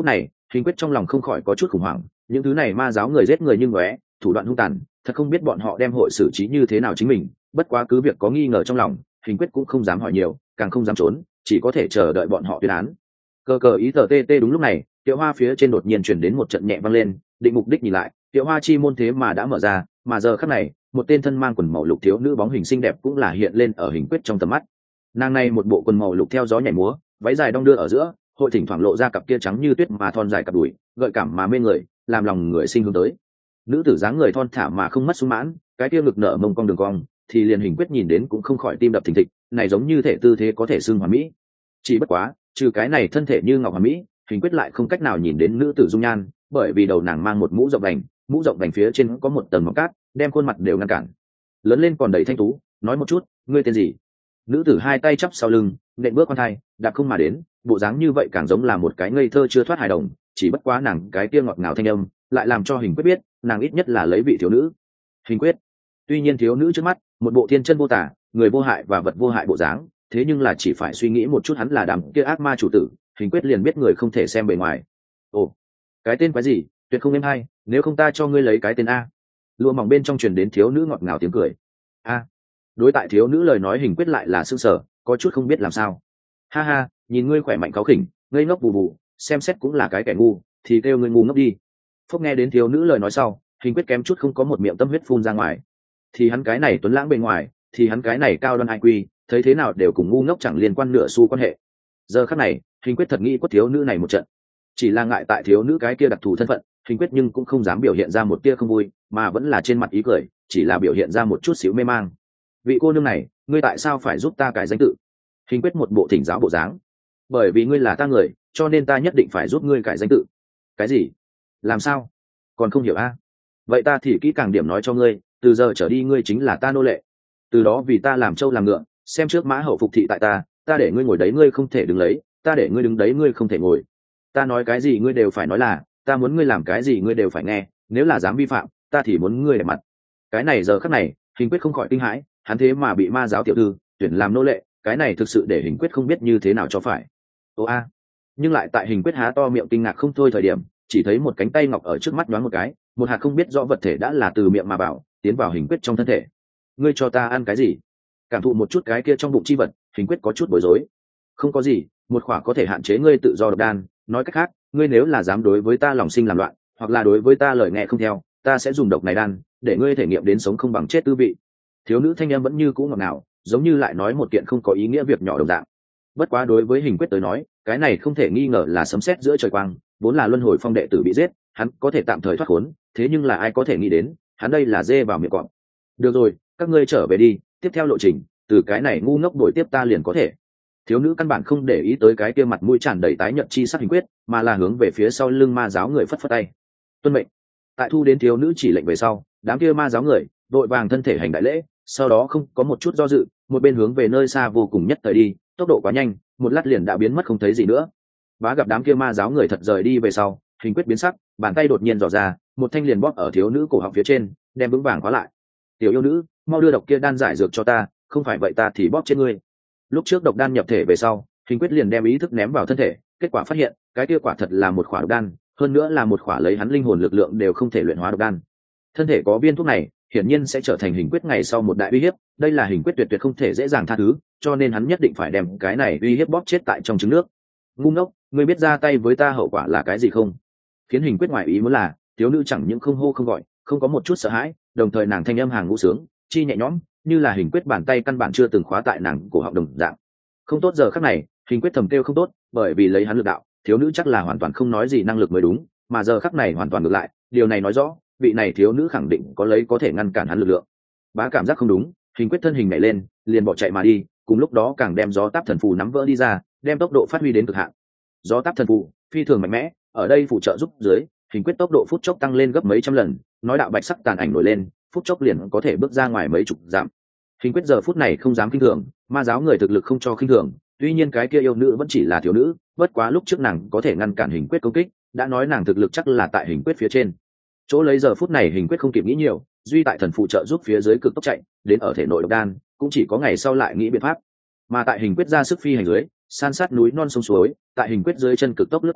Hình quyết trong lòng không khỏi có chút khủng hoảng, những thứ này ma giáo người giết người như ngóe, thủ đoạn hung tàn, thật không biết bọn họ đem hội xử trí như thế nào chính mình. Bất quá cứ việc có nghi ngờ trong lòng, Hình quyết cũng không dám hỏi nhiều, càng không dám trốn, chỉ có thể chờ đợi bọn họ tuyên án. Cờ cờ ý tờ tê tê. Đúng lúc này, Tiệu Hoa phía trên đột nhiên chuyển đến một trận nhẹ vang lên, định mục đích nhìn lại, Tiệu Hoa chi môn thế mà đã mở ra, mà giờ khắc này, một tên thân mang quần màu lục thiếu nữ bóng hình xinh đẹp cũng là hiện lên ở Hình quyết trong tầm mắt. Nàng này một bộ quần màu lục theo gió nhảy múa, váy dài đong đưa ở giữa, hội thỉnh thoảng lộ ra cặp kia trắng như tuyết mà thon dài cặp đùi, gợi cảm mà mê người, làm lòng người sinh hướng tới. Nữ tử dáng người thon thả mà không mất sung mãn, cái kia ngực nở mông cong đường cong, thì liền Hình quyết nhìn đến cũng không khỏi tim đập thình thịch, này giống như thể tư thế có thể xưng hoàn mỹ. Chỉ bất quá, trừ cái này thân thể như ngọc hoàn mỹ, Hình quyết lại không cách nào nhìn đến nữ tử dung nhan, bởi vì đầu nàng mang một mũ rộng vành, mũ rộng vành phía trên có một tầng mỏng cát, đem khuôn mặt đều ngăn cản. Lớn lên còn đầy thanh tú, nói một chút, ngươi tên gì? Nữ tử hai tay chắp sau lưng, nện bước quan thai, đạp không mà đến, bộ dáng như vậy càng giống là một cái ngây thơ chưa thoát hài đồng, chỉ bất quá nàng cái kia ngọt ngào thanh âm, lại làm cho Hình quyết biết, nàng ít nhất là lấy vị thiếu nữ. Hình quyết, tuy nhiên thiếu nữ trước mắt, một bộ thiên chân vô tả, người vô hại và vật vô hại bộ dáng, thế nhưng là chỉ phải suy nghĩ một chút hắn là đám kia ác ma chủ tử, Hình quyết liền biết người không thể xem bề ngoài. Ồ, cái tên quái gì, tuyệt không êm hay, nếu không ta cho ngươi lấy cái tên a. Lụa mỏng bên trong truyền đến thiếu nữ ngọt ngào tiếng cười. A. Đối tại thiếu nữ lời nói Hình quyết lại là sững sờ, có chút không biết làm sao. Ha ha, nhìn ngươi khỏe mạnh cáu khỉnh, ngây ngốc bù bù, xem xét cũng là cái kẻ ngu, thì kêu ngươi ngu ngốc đi. Phúc nghe đến thiếu nữ lời nói sau, Hình quyết kém chút không có một miệng tâm huyết phun ra ngoài. Thì hắn cái này tuấn lãng bên ngoài, thì hắn cái này cao đoan ai quy, thấy thế nào đều cùng ngu ngốc chẳng liên quan nửa xu quan hệ. Giờ khắc này, Hình quyết thật nghĩ quất thiếu nữ này một trận. Chỉ là ngại tại thiếu nữ cái kia đặc thù thân phận, Hình quyết nhưng cũng không dám biểu hiện ra một tia không vui, mà vẫn là trên mặt ý cười, chỉ là biểu hiện ra một chút xíu mê mang. Vị cô nương này, ngươi tại sao phải giúp ta cải danh tự? Hình quyết một bộ thỉnh giáo bộ dáng. Bởi vì ngươi là ta người, cho nên ta nhất định phải giúp ngươi cải danh tự. Cái gì? Làm sao? Còn không hiểu a? À? Vậy ta thì kỹ càng điểm nói cho ngươi, từ giờ trở đi ngươi chính là ta nô lệ. Từ đó vì ta làm trâu làm ngựa, xem trước mã hậu phục thị tại ta, ta để ngươi ngồi đấy ngươi không thể đứng lấy, ta để ngươi đứng đấy ngươi không thể ngồi. Ta nói cái gì ngươi đều phải nói là, ta muốn ngươi làm cái gì ngươi đều phải nghe, nếu là dám vi phạm, ta thì muốn ngươi để mặt. Cái này giờ khắc này, Hình quyết không khỏi kinh hãi, hắn thế mà bị ma giáo tiểu thư tuyển làm nô lệ, cái này thực sự để Hình quyết không biết như thế nào cho phải. Ô a. Nhưng lại tại Hình quyết há to miệng kinh ngạc không thôi thời điểm, chỉ thấy một cánh tay ngọc ở trước mắt nhoáng một cái, một hạt không biết rõ vật thể đã là từ miệng mà bảo tiến vào Hình quyết trong thân thể. Ngươi cho ta ăn cái gì? Cảm thụ một chút cái kia trong bụng chi vật, Hình quyết có chút bối rối. Không có gì, một khỏa có thể hạn chế ngươi tự do độc đan, nói cách khác, ngươi nếu là dám đối với ta lòng sinh làm loạn, hoặc là đối với ta lời nghe không theo, ta sẽ dùng độc này đan để ngươi thể nghiệm đến sống không bằng chết tư vị. Thiếu nữ thanh em vẫn như cũ ngọt ngào, giống như lại nói một kiện không có ý nghĩa việc nhỏ đồng dạng. Bất quá đối với Hình quyết tới nói, cái này không thể nghi ngờ là sấm sét giữa trời quang, vốn là luân hồi phong đệ tử bị giết, hắn có thể tạm thời thoát khốn, thế nhưng là ai có thể nghĩ đến, hắn đây là dê vào miệng cọp. Được rồi, các ngươi trở về đi, tiếp theo lộ trình, từ cái này ngu ngốc đổi tiếp ta liền có thể. Thiếu nữ căn bản không để ý tới cái kia mặt mũi tràn đầy tái nhợt chi sắc Hình quyết, mà là hướng về phía sau lưng ma giáo người phất phất tay. Tuân mệnh. Tại thu đến thiếu nữ chỉ lệnh về sau, đám kia ma giáo người vội vàng thân thể hành đại lễ, sau đó không có một chút do dự, một bên hướng về nơi xa vô cùng nhất thời đi, tốc độ quá nhanh, một lát liền đã biến mất không thấy gì nữa. Bá gặp đám kia ma giáo người thật rời đi về sau, Hình quyết biến sắc, bàn tay đột nhiên dò ra, một thanh liền bóp ở thiếu nữ cổ họng phía trên, đem vững vàng khóa lại. Tiểu yêu nữ, mau đưa độc kia đan giải dược cho ta, không phải vậy ta thì bóp chết ngươi. Lúc trước độc đan nhập thể về sau, Hình quyết liền đem ý thức ném vào thân thể, kết quả phát hiện cái kia quả thật là một khỏa độc đan, hơn nữa là một khỏa lấy hắn linh hồn lực lượng đều không thể luyện hóa độc đan. Thân thể có viên thuốc này, hiển nhiên sẽ trở thành Hình quyết ngày sau một đại uy hiếp, đây là Hình quyết tuyệt tuyệt không thể dễ dàng tha thứ, cho nên hắn nhất định phải đem cái này uy hiếp bóp chết tại trong trứng nước. Ngu ngốc, ngươi biết ra tay với ta hậu quả là cái gì không? Khiến Hình quyết ngoài ý muốn là, thiếu nữ chẳng những không hô không gọi, không có một chút sợ hãi, đồng thời nàng thanh âm hàng ngũ sướng, chi nhẹ nhõm, như là Hình quyết bàn tay căn bản chưa từng khóa tại nàng cổ họng đồng dạng. Không tốt giờ khắc này, Hình quyết thầm kêu không tốt, bởi vì lấy hắn lực đạo, thiếu nữ chắc là hoàn toàn không nói gì năng lực mới đúng, mà giờ khắc này hoàn toàn ngược lại, điều này nói rõ, vị này thiếu nữ khẳng định có lấy có thể ngăn cản hắn lực lượng. Bá cảm giác không đúng, Hình quyết thân hình nhảy lên, liền bỏ chạy mà đi, cùng lúc đó càng đem gió táp thần phù nắm vỡ đi ra, đem tốc độ phát huy đến cực hạn. Gió táp thần phù phi thường mạnh mẽ, ở đây phụ trợ giúp dưới, Hình quyết tốc độ phút chốc tăng lên gấp mấy trăm lần, nói đạo bạch sắc tàn ảnh nổi lên, phút chốc liền có thể bước ra ngoài mấy chục dặm. Hình quyết giờ phút này không dám kinh thường, ma giáo người thực lực không cho khinh thường, tuy nhiên cái kia yêu nữ vẫn chỉ là thiếu nữ, bất quá lúc trước nàng có thể ngăn cản Hình quyết công kích, đã nói nàng thực lực chắc là tại Hình quyết phía trên. Chỗ lấy giờ phút này Hình quyết không kịp nghĩ nhiều, duy tại thần phụ trợ giúp phía dưới cực tốc chạy, đến ở thể nội độc đan, cũng chỉ có ngày sau lại nghĩ biện pháp. Mà tại Hình quyết ra sức phi hành dưới, san sát núi non sông suối, tại Hình quyết dưới chân cực tốc lướt qua,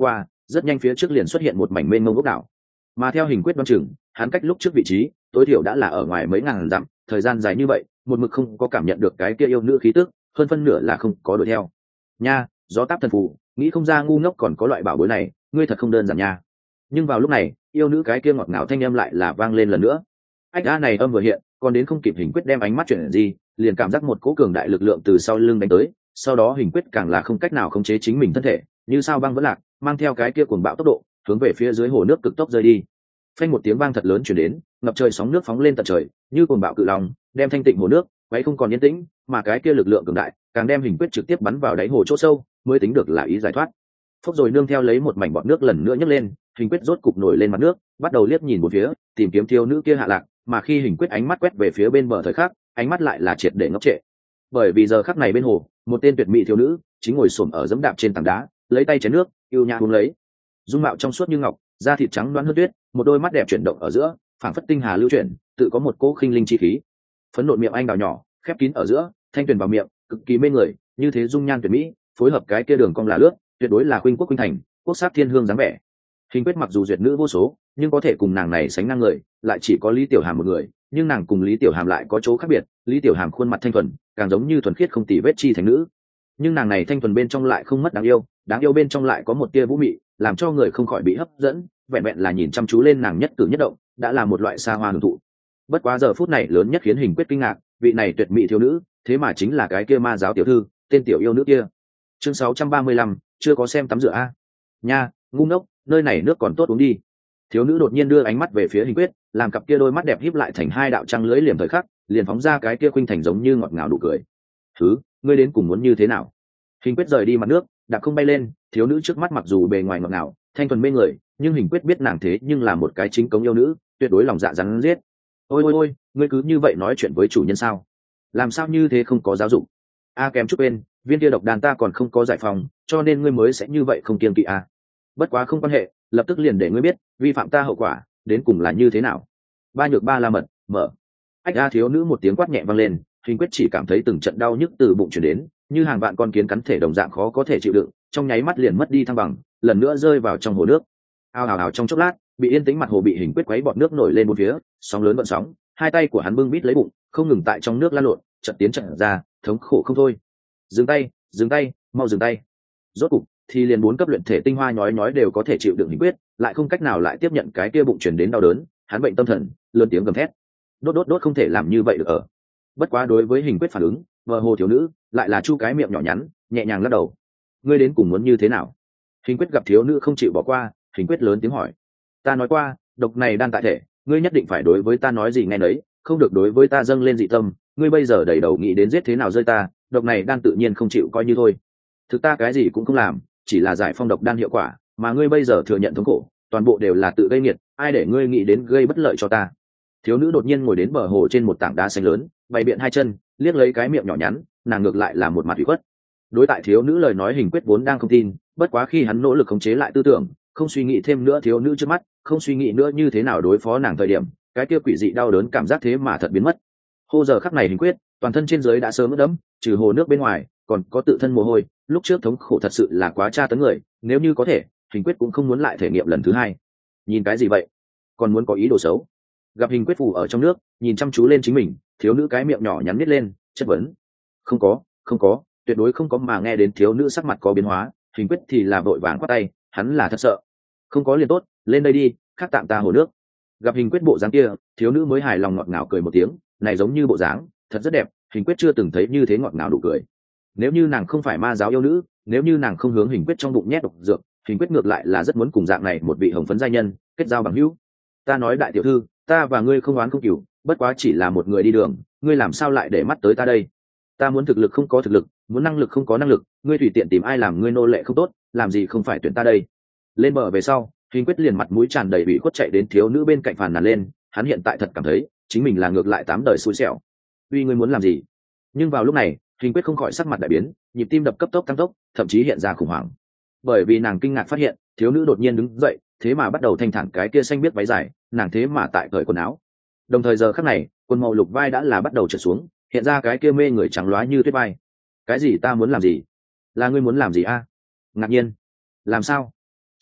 rất nhanh phía trước liền xuất hiện một mảnh mênh mông ốc đảo, mà theo hình quyết đoán chừng hắn cách lúc trước vị trí tối thiểu đã là ở ngoài mấy ngàn dặm, thời gian dài như vậy một mực không có cảm nhận được cái kia yêu nữ khí tức, hơn phân nửa là không có đuổi theo. Nha, gió táp thần phù, nghĩ không ra ngu ngốc còn có loại bảo bối này, ngươi thật không đơn giản nha. Nhưng vào lúc này yêu nữ cái kia ngọt ngào thanh âm lại là vang lên lần nữa. Ách a này âm vừa hiện, còn đến không kịp hình quyết đem ánh mắt chuyển gì, liền cảm giác một cỗ cường đại lực lượng từ sau lưng đánh tới, sau đó hình quyết càng là không cách nào khống chế chính mình thân thể, như sao băng vẫn lạc, mang theo cái kia cuồng bạo tốc độ hướng về phía dưới hồ nước cực tốc rơi đi. Phanh một tiếng vang thật lớn truyền đến, ngập trời sóng nước phóng lên tận trời, như cuồng bạo cự long, đem thanh tịnh hồ nước quấy không còn yên tĩnh, mà cái kia lực lượng cường đại càng đem hình quyết trực tiếp bắn vào đáy hồ chỗ sâu, mới tính được là ý giải thoát. Phốc rồi nương theo lấy một mảnh bọt nước lần nữa nhấc lên, hình quyết rốt cục nổi lên mặt nước, bắt đầu liếc nhìn một phía, tìm kiếm thiếu nữ kia hạ lạc, mà khi hình quyết ánh mắt quét về phía bên bờ thời khắc, ánh mắt lại là triệt để ngốc trệ. Bởi vì giờ khắc này bên hồ, một tên tuyệt mỹ thiếu nữ chính ngồi xổm ở dẫm đạp trên tảng đá, lấy tay chén nước, yêu nhã uống lấy. Dung mạo trong suốt như ngọc, da thịt trắng loáng hơn tuyết, một đôi mắt đẹp chuyển động ở giữa, phảng phất tinh hà lưu chuyển, tự có một cỗ khinh linh chi khí. Phấn nộn miệng anh đào nhỏ, khép kín ở giữa, thanh tuyền vào miệng, cực kỳ mê người, như thế dung nhan tuyệt mỹ, phối hợp cái kia đường cong là lướt, tuyệt đối là khuynh quốc khuynh thành, quốc sắc thiên hương dáng vẻ. Hình quyết mặc dù duyệt nữ vô số, nhưng có thể cùng nàng này sánh ngang người, lại chỉ có Lý Tiểu Hàm một người, nhưng nàng cùng Lý Tiểu Hàm lại có chỗ khác biệt, Lý Tiểu Hàm khuôn mặt thanh thuần, càng giống như thuần khiết không tì vết chi thành nữ, nhưng nàng này thanh thuần bên trong lại không mất đáng yêu, đáng yêu bên trong lại có một tia vũ mị, làm cho người không khỏi bị hấp dẫn, vẹn vẹn là nhìn chăm chú lên nàng nhất cử nhất động, đã là một loại xa hoa hưởng thụ. Bất quá giờ phút này lớn nhất khiến hình quyết kinh ngạc, vị này tuyệt mỹ thiếu nữ, thế mà chính là cái kia ma giáo tiểu thư, tên tiểu yêu nữ kia. Chương sáu trăm ba mươi lăm, chưa có xem tắm rửa a. Nha, ngu ngốc, nơi này nước còn tốt uống đi. Thiếu nữ đột nhiên đưa ánh mắt về phía hình quyết, làm cặp kia đôi mắt đẹp híp lại thành hai đạo trăng lưỡi liềm thời khắc, liền phóng ra cái kia khuynh thành giống như ngọt ngào đủ cười. Thứ, ngươi đến cùng muốn như thế nào? Hình quyết rời đi mặt nước, đạp không bay lên, thiếu nữ trước mắt mặc dù bề ngoài ngọt ngào, thanh thuần mê người, nhưng hình quyết biết nàng thế nhưng là một cái chính cống yêu nữ, tuyệt đối lòng dạ rắn giết. Ôi ôi ôi, ngươi cứ như vậy nói chuyện với chủ nhân sao? Làm sao như thế không có giáo dục? A kém chút bên, viên kia độc đàn ta còn không có giải phòng, cho nên ngươi mới sẽ như vậy không kiêng kỵ a. Bất quá không quan hệ, lập tức liền để ngươi biết, vi phạm ta hậu quả đến cùng là như thế nào. Ba nhược ba la mật, mở. Ách a thiếu nữ một tiếng quát nhẹ vang lên, hình quyết chỉ cảm thấy từng trận đau nhức từ bụng chuyển đến, như hàng vạn con kiến cắn thể đồng dạng khó có thể chịu đựng, trong nháy mắt liền mất đi thăng bằng, lần nữa rơi vào trong hồ nước. Ao ào ào trong chốc lát, bị yên tĩnh mặt hồ bị hình quyết quấy bọt nước nổi lên bốn phía, sóng lớn vận sóng, hai tay của hắn bưng bít lấy bụng, không ngừng tại trong nước lăn lộn, chợt tiến chợt ra, thống khổ không thôi. Dừng tay, dừng tay, mau dừng tay. Rốt cục thì liền bốn cấp luyện thể tinh hoa nhói nhói đều có thể chịu đựng hình quyết, lại không cách nào lại tiếp nhận cái kia bụng truyền đến đau đớn, hắn bệnh tâm thần, lớn tiếng gầm thét. Đốt đốt đốt không thể làm như vậy được ở. Bất quá đối với hình quyết phản ứng, vợ hồ thiếu nữ lại là chu cái miệng nhỏ nhắn, nhẹ nhàng lắc đầu. Ngươi đến cùng muốn như thế nào? Hình quyết gặp thiếu nữ không chịu bỏ qua, hình quyết lớn tiếng hỏi. Ta nói qua, độc này đan tại thể, ngươi nhất định phải đối với ta nói gì nghe nấy, không được đối với ta dâng lên dị tâm. Ngươi bây giờ đầy đầu nghĩ đến giết thế nào rơi ta, độc này đan tự nhiên không chịu coi như thôi. Thực ta cái gì cũng không làm, chỉ là giải phong độc đan hiệu quả, mà ngươi bây giờ thừa nhận thống khổ, toàn bộ đều là tự gây nghiệt, ai để ngươi nghĩ đến gây bất lợi cho ta? Thiếu nữ đột nhiên ngồi đến bờ hồ trên một tảng đá xanh lớn, bày biện hai chân, liếc lấy cái miệng nhỏ nhắn, nàng ngược lại là một mặt ủy khuất. Đối tại thiếu nữ lời nói hình quyết vốn đang không tin, bất quá khi hắn nỗ lực khống chế lại tư tưởng, không suy nghĩ thêm nữa thiếu nữ trước mắt, không suy nghĩ nữa như thế nào đối phó nàng thời điểm, cái kia quỷ dị đau đớn cảm giác thế mà thật biến mất. Hô giờ khắc này hình quyết, toàn thân trên dưới đã sớm ướt đẫm, trừ hồ nước bên ngoài, còn có tự thân mồ hôi, lúc trước thống khổ thật sự là quá tra tấn người, nếu như có thể, hình quyết cũng không muốn lại thể nghiệm lần thứ hai. Nhìn cái gì vậy? Còn muốn có ý đồ xấu? Gặp hình quyết phù ở trong nước, nhìn chăm chú lên chính mình, thiếu nữ cái miệng nhỏ nhắn nít lên, chất vấn. Không có, không có, tuyệt đối không có. Mà nghe đến thiếu nữ sắc mặt có biến hóa, hình quyết thì là vội vàng quát tay, hắn là thật sợ. Không có liền tốt, lên đây đi, khắc tạm ta hồ nước. Gặp hình quyết bộ dáng kia, thiếu nữ mới hài lòng ngọt ngào cười một tiếng, này giống như bộ dáng, thật rất đẹp, hình quyết chưa từng thấy như thế ngọt ngào đủ cười. Nếu như nàng không phải ma giáo yêu nữ, nếu như nàng không hướng hình quyết trong bụng nhét độc dược, hình quyết ngược lại là rất muốn cùng dạng này một vị hồng phấn giai nhân kết giao bằng hữu. Ta nói đại tiểu thư, ta và ngươi không oán không cừu, bất quá chỉ là một người đi đường, ngươi làm sao lại để mắt tới ta đây? Ta muốn thực lực không có thực lực, muốn năng lực không có năng lực, ngươi tùy tiện tìm ai làm ngươi nô lệ không tốt, làm gì không phải tuyển ta đây? Lên bờ về sau, hình quyết liền mặt mũi tràn đầy bị khuất chạy đến thiếu nữ bên cạnh phàn nàn lên, hắn hiện tại thật cảm thấy chính mình là ngược lại tám đời xui xẻo. Uy, ngươi muốn làm gì? Nhưng vào lúc này, hình quyết không khỏi sắc mặt đại biến, nhịp tim đập cấp tốc tăng tốc, thậm chí hiện ra khủng hoảng, bởi vì nàng kinh ngạc phát hiện thiếu nữ đột nhiên đứng dậy, thế mà bắt đầu thanh thản cái kia xanh biết váy dài, nàng thế mà tại cởi quần áo. Đồng thời giờ khắc này, quần màu lục vai đã là bắt đầu trượt xuống, hiện ra cái kia mê người trắng loá như tuyết vai. Cái gì? Ta muốn làm gì? Là ngươi muốn làm gì a? Ngạc nhiên. Làm sao?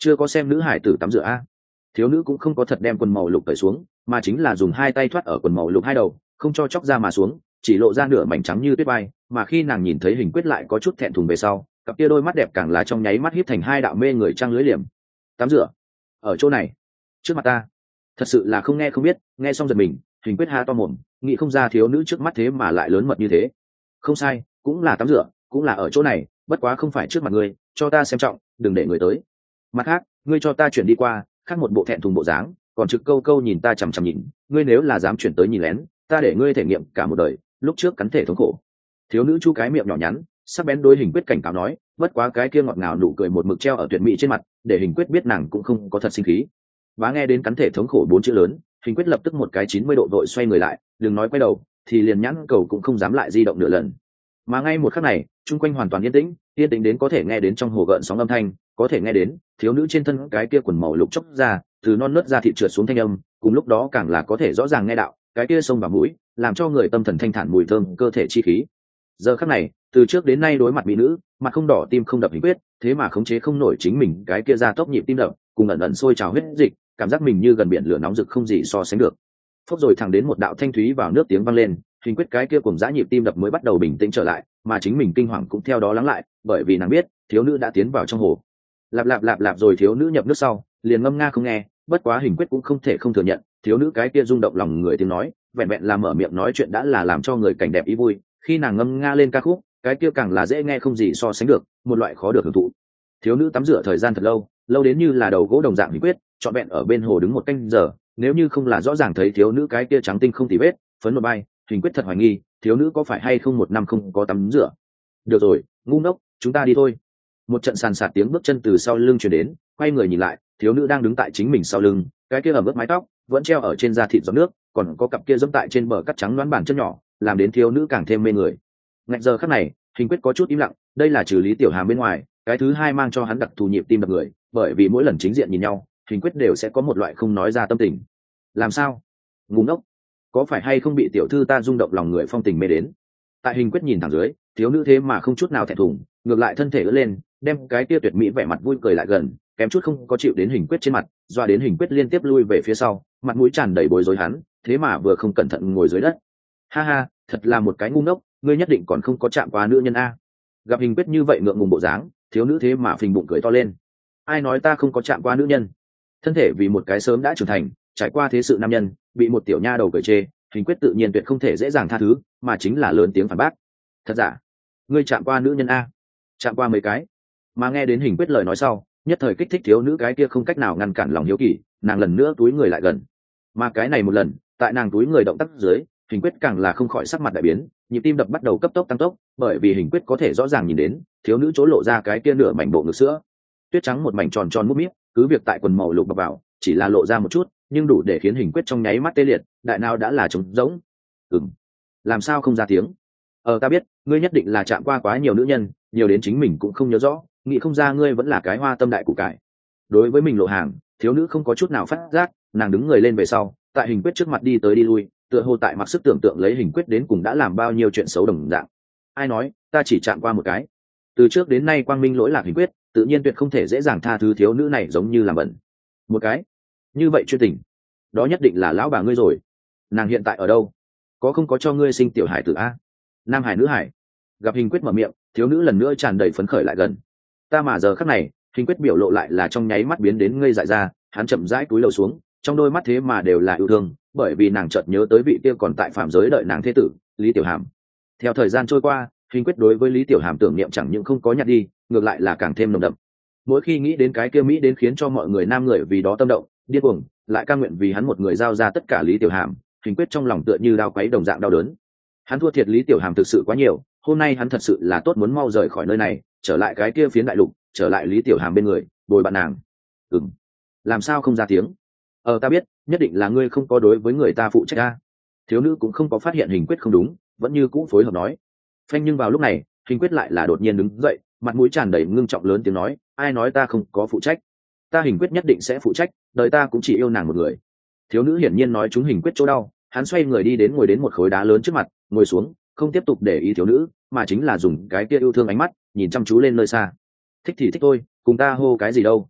chưa có xem nữ hải tử tắm rửa a. Thiếu nữ cũng không có thật đem quần màu lục cởi xuống, mà chính là dùng hai tay thoát ở quần màu lục hai đầu, không cho chóc ra mà xuống, chỉ lộ ra nửa mảnh trắng như tuyết vai. Mà khi nàng nhìn thấy Hình Quyết lại có chút thẹn thùng về sau, cặp kia đôi mắt đẹp càng là trong nháy mắt híp thành hai đạo mê người trăng lưới liềm. Tắm rửa ở chỗ này, trước mặt ta, thật sự là không nghe không biết. Nghe xong giật mình, Hình Quyết há to mồm, nghĩ không ra thiếu nữ trước mắt thế mà lại lớn mật như thế. Không sai, cũng là tắm rửa, cũng là ở chỗ này, bất quá không phải trước mặt ngươi, cho ta xem trọng, đừng để người tới. Mặt khác, ngươi cho ta chuyển đi qua, khác một bộ thẹn thùng bộ dáng, còn trực câu câu nhìn ta chằm chằm nhìn, ngươi nếu là dám chuyển tới nhìn lén, ta để ngươi thể nghiệm cả một đời lúc trước cắn thể thống khổ. Thiếu nữ chu cái miệng nhỏ nhắn, sắc bén đối Hình Quyết cảnh cáo nói, bất quá cái kia ngọt ngào nụ cười một mực treo ở tuyệt mỹ trên mặt, để Hình Quyết biết nàng cũng không có thật sinh khí. Bá nghe đến cắn thể thống khổ bốn chữ lớn, Hình Quyết lập tức một cái chín mươi độ vội xoay người lại, đừng nói quay đầu, thì liền nhãn cầu cũng không dám lại di động nửa lần. Mà ngay một khắc này, chung quanh hoàn toàn yên tĩnh, yên tĩnh đến có thể nghe đến trong hồ gợn sóng âm thanh, có thể nghe đến thiếu nữ trên thân cái kia quần màu lục chốc ra, từ non nớt ra thịt trượt xuống thanh âm, cùng lúc đó càng là có thể rõ ràng nghe đạo cái kia sông vào mũi, làm cho người tâm thần thanh thản mùi thơm cơ thể chi khí. Giờ khắc này, từ trước đến nay đối mặt mỹ nữ, mặt không đỏ tim không đập Hình Quyết, thế mà khống chế không nổi chính mình cái kia ra tốc nhịp tim đập, cùng ẩn ẩn sôi trào huyết dịch, cảm giác mình như gần biển lửa nóng rực không gì so sánh được. Phốc rồi thẳng đến một đạo thanh thúy vào nước tiếng vang lên, Hình Quyết cái kia cùng dã nhịp tim đập mới bắt đầu bình tĩnh trở lại, mà chính mình kinh hoàng cũng theo đó lắng lại, bởi vì nàng biết thiếu nữ đã tiến vào trong hồ. Lạp lạp lạp lạp rồi thiếu nữ nhập nước sau, liền ngâm nga không nghe, bất quá Hình Quyết cũng không thể không thừa nhận, thiếu nữ cái kia rung động lòng người tiếng nói, vẹn vẹn là mở miệng nói chuyện đã là làm cho người cảnh đẹp ý vui, khi nàng ngâm nga lên ca khúc, cái kia càng là dễ nghe không gì so sánh được, một loại khó được hưởng thụ. Thiếu nữ tắm rửa thời gian thật lâu, lâu đến như là đầu gỗ đồng dạng Hình Quyết, trọn vẹn ở bên hồ đứng một canh giờ, nếu như không là rõ ràng thấy thiếu nữ cái kia trắng tinh không tì vết, phấn một bay, Hình Quyết thật hoài nghi, thiếu nữ có phải hay không một năm không có tắm rửa. Được rồi, ngu ngốc, chúng ta đi thôi. Một trận sàn sạt tiếng bước chân từ sau lưng truyền đến, quay người nhìn lại, thiếu nữ đang đứng tại chính mình sau lưng, cái kia ẩm ướt mái tóc vẫn treo ở trên da thịt giọt nước, còn có cặp kia giẫm tại trên bờ cắt trắng đoán bản chân nhỏ, làm đến thiếu nữ càng thêm mê người. Ngạch giờ khắc này, Hình Quyết có chút im lặng, đây là trừ Lý Tiểu Hàm bên ngoài, cái thứ hai mang cho hắn đặc thù nhịp tim đập người, bởi vì mỗi lần chính diện nhìn nhau, Hình Quyết đều sẽ có một loại không nói ra tâm tình. Làm sao? Ngu ngốc, có phải hay không bị tiểu thư ta rung động lòng người phong tình mê đến? Tại Hình Quyết nhìn thẳng dưới, thiếu nữ thế mà không chút nào thẹn thùng, ngược lại thân thể ưỡn lên, đem cái kia tuyệt mỹ vẻ mặt vui cười lại gần, kém chút không có chịu đến Hình Quyết trên mặt, doa đến Hình Quyết liên tiếp lui về phía sau, mặt mũi tràn đầy bối rối hắn, thế mà vừa không cẩn thận ngồi dưới đất. Ha ha, thật là một cái ngu ngốc, ngươi nhất định còn không có chạm qua nữ nhân a. Gặp Hình Quyết như vậy ngượng ngùng bộ dáng, thiếu nữ thế mà phình bụng cười to lên. Ai nói ta không có chạm qua nữ nhân? Thân thể vì một cái sớm đã trưởng thành, trải qua thế sự nam nhân, bị một tiểu nha đầu cười chê, Hình Quyết tự nhiên tuyệt không thể dễ dàng tha thứ, mà chính là lớn tiếng phản bác. Thật giả? Ngươi chạm qua nữ nhân a? Chạm qua mấy cái? Mà nghe đến Hình Quyết lời nói sau, nhất thời kích thích thiếu nữ cái kia không cách nào ngăn cản lòng hiếu kỳ, nàng lần nữa túi người lại gần. Mà cái này một lần, tại nàng túi người động tác dưới, Hình Quyết càng là không khỏi sắc mặt đại biến, nhịp tim đập bắt đầu cấp tốc tăng tốc, bởi vì Hình Quyết có thể rõ ràng nhìn đến, thiếu nữ chỗ lộ ra cái kia nửa mảnh bộ ngực sữa, tuyết trắng một mảnh tròn tròn mút míp, cứ việc tại quần màu lục bọc vào, chỉ là lộ ra một chút, nhưng đủ để khiến Hình Quyết trong nháy mắt tê liệt, đại nào đã là trống rỗng. Ừm, làm sao không ra tiếng? Ờ ta biết, ngươi nhất định là chạm qua quá nhiều nữ nhân, nhiều đến chính mình cũng không nhớ rõ, nghĩ không ra ngươi vẫn là cái hoa tâm đại củ cải. Đối với mình lộ hàng, thiếu nữ không có chút nào phát giác, nàng đứng người lên về sau, tại Hình Quyết trước mặt đi tới đi lui, tựa hồ tại mặc sức tưởng tượng lấy Hình Quyết đến cùng đã làm bao nhiêu chuyện xấu đồng dạng. Ai nói, ta chỉ chạm qua một cái. Từ trước đến nay quang minh lỗi lạc Hình Quyết, tự nhiên tuyệt không thể dễ dàng tha thứ thiếu nữ này giống như làm bẩn. Một cái? Như vậy chuyên tình, đó nhất định là lão bà ngươi rồi. Nàng hiện tại ở đâu? Có không có cho ngươi sinh tiểu hải tử a? Nam hải nữ hải? Gặp Hình Quyết mở miệng, thiếu nữ lần nữa tràn đầy phấn khởi lại gần. Ta mà giờ khắc này, Hình Quyết biểu lộ lại là trong nháy mắt biến đến ngây dại ra, hắn chậm rãi cúi đầu xuống, trong đôi mắt thế mà đều là yêu thương, bởi vì nàng chợt nhớ tới vị kia còn tại phạm giới đợi nàng thế tử, Lý Tiểu Hàm. Theo thời gian trôi qua, Hình Quyết đối với Lý Tiểu Hàm tưởng niệm chẳng những không có nhạt đi, ngược lại là càng thêm nồng đậm. Mỗi khi nghĩ đến cái kia mỹ đến khiến cho mọi người nam người vì đó tâm động, điên cuồng, lại cam nguyện vì hắn một người giao ra tất cả Lý Tiểu Hàm, Hình Quyết trong lòng tựa như đao quấy đồng dạng đau đớn. Hắn thua thiệt Lý Tiểu Hàm thực sự quá nhiều, hôm nay hắn thật sự là tốt muốn mau rời khỏi nơi này, trở lại cái kia phiến đại lục, trở lại Lý Tiểu Hàm bên người, bồi bạn nàng. Ừm, làm sao không ra tiếng? Ờ ta biết, nhất định là ngươi không có đối với người ta phụ trách a. Thiếu nữ cũng không có phát hiện Hình Quyết không đúng, vẫn như cũ phối hợp nói. Phanh nhưng vào lúc này, Hình Quyết lại là đột nhiên đứng dậy, mặt mũi tràn đầy ngưng trọng lớn tiếng nói, ai nói ta không có phụ trách? Ta Hình Quyết nhất định sẽ phụ trách, đời ta cũng chỉ yêu nàng một người. Thiếu nữ hiển nhiên nói chúng Hình Quyết chỗ đau, hắn xoay người đi đến ngồi đến một khối đá lớn trước mặt, ngồi xuống, không tiếp tục để ý thiếu nữ, mà chính là dùng cái kia yêu thương ánh mắt nhìn chăm chú lên nơi xa. Thích thì thích thôi, cùng ta hô cái gì đâu?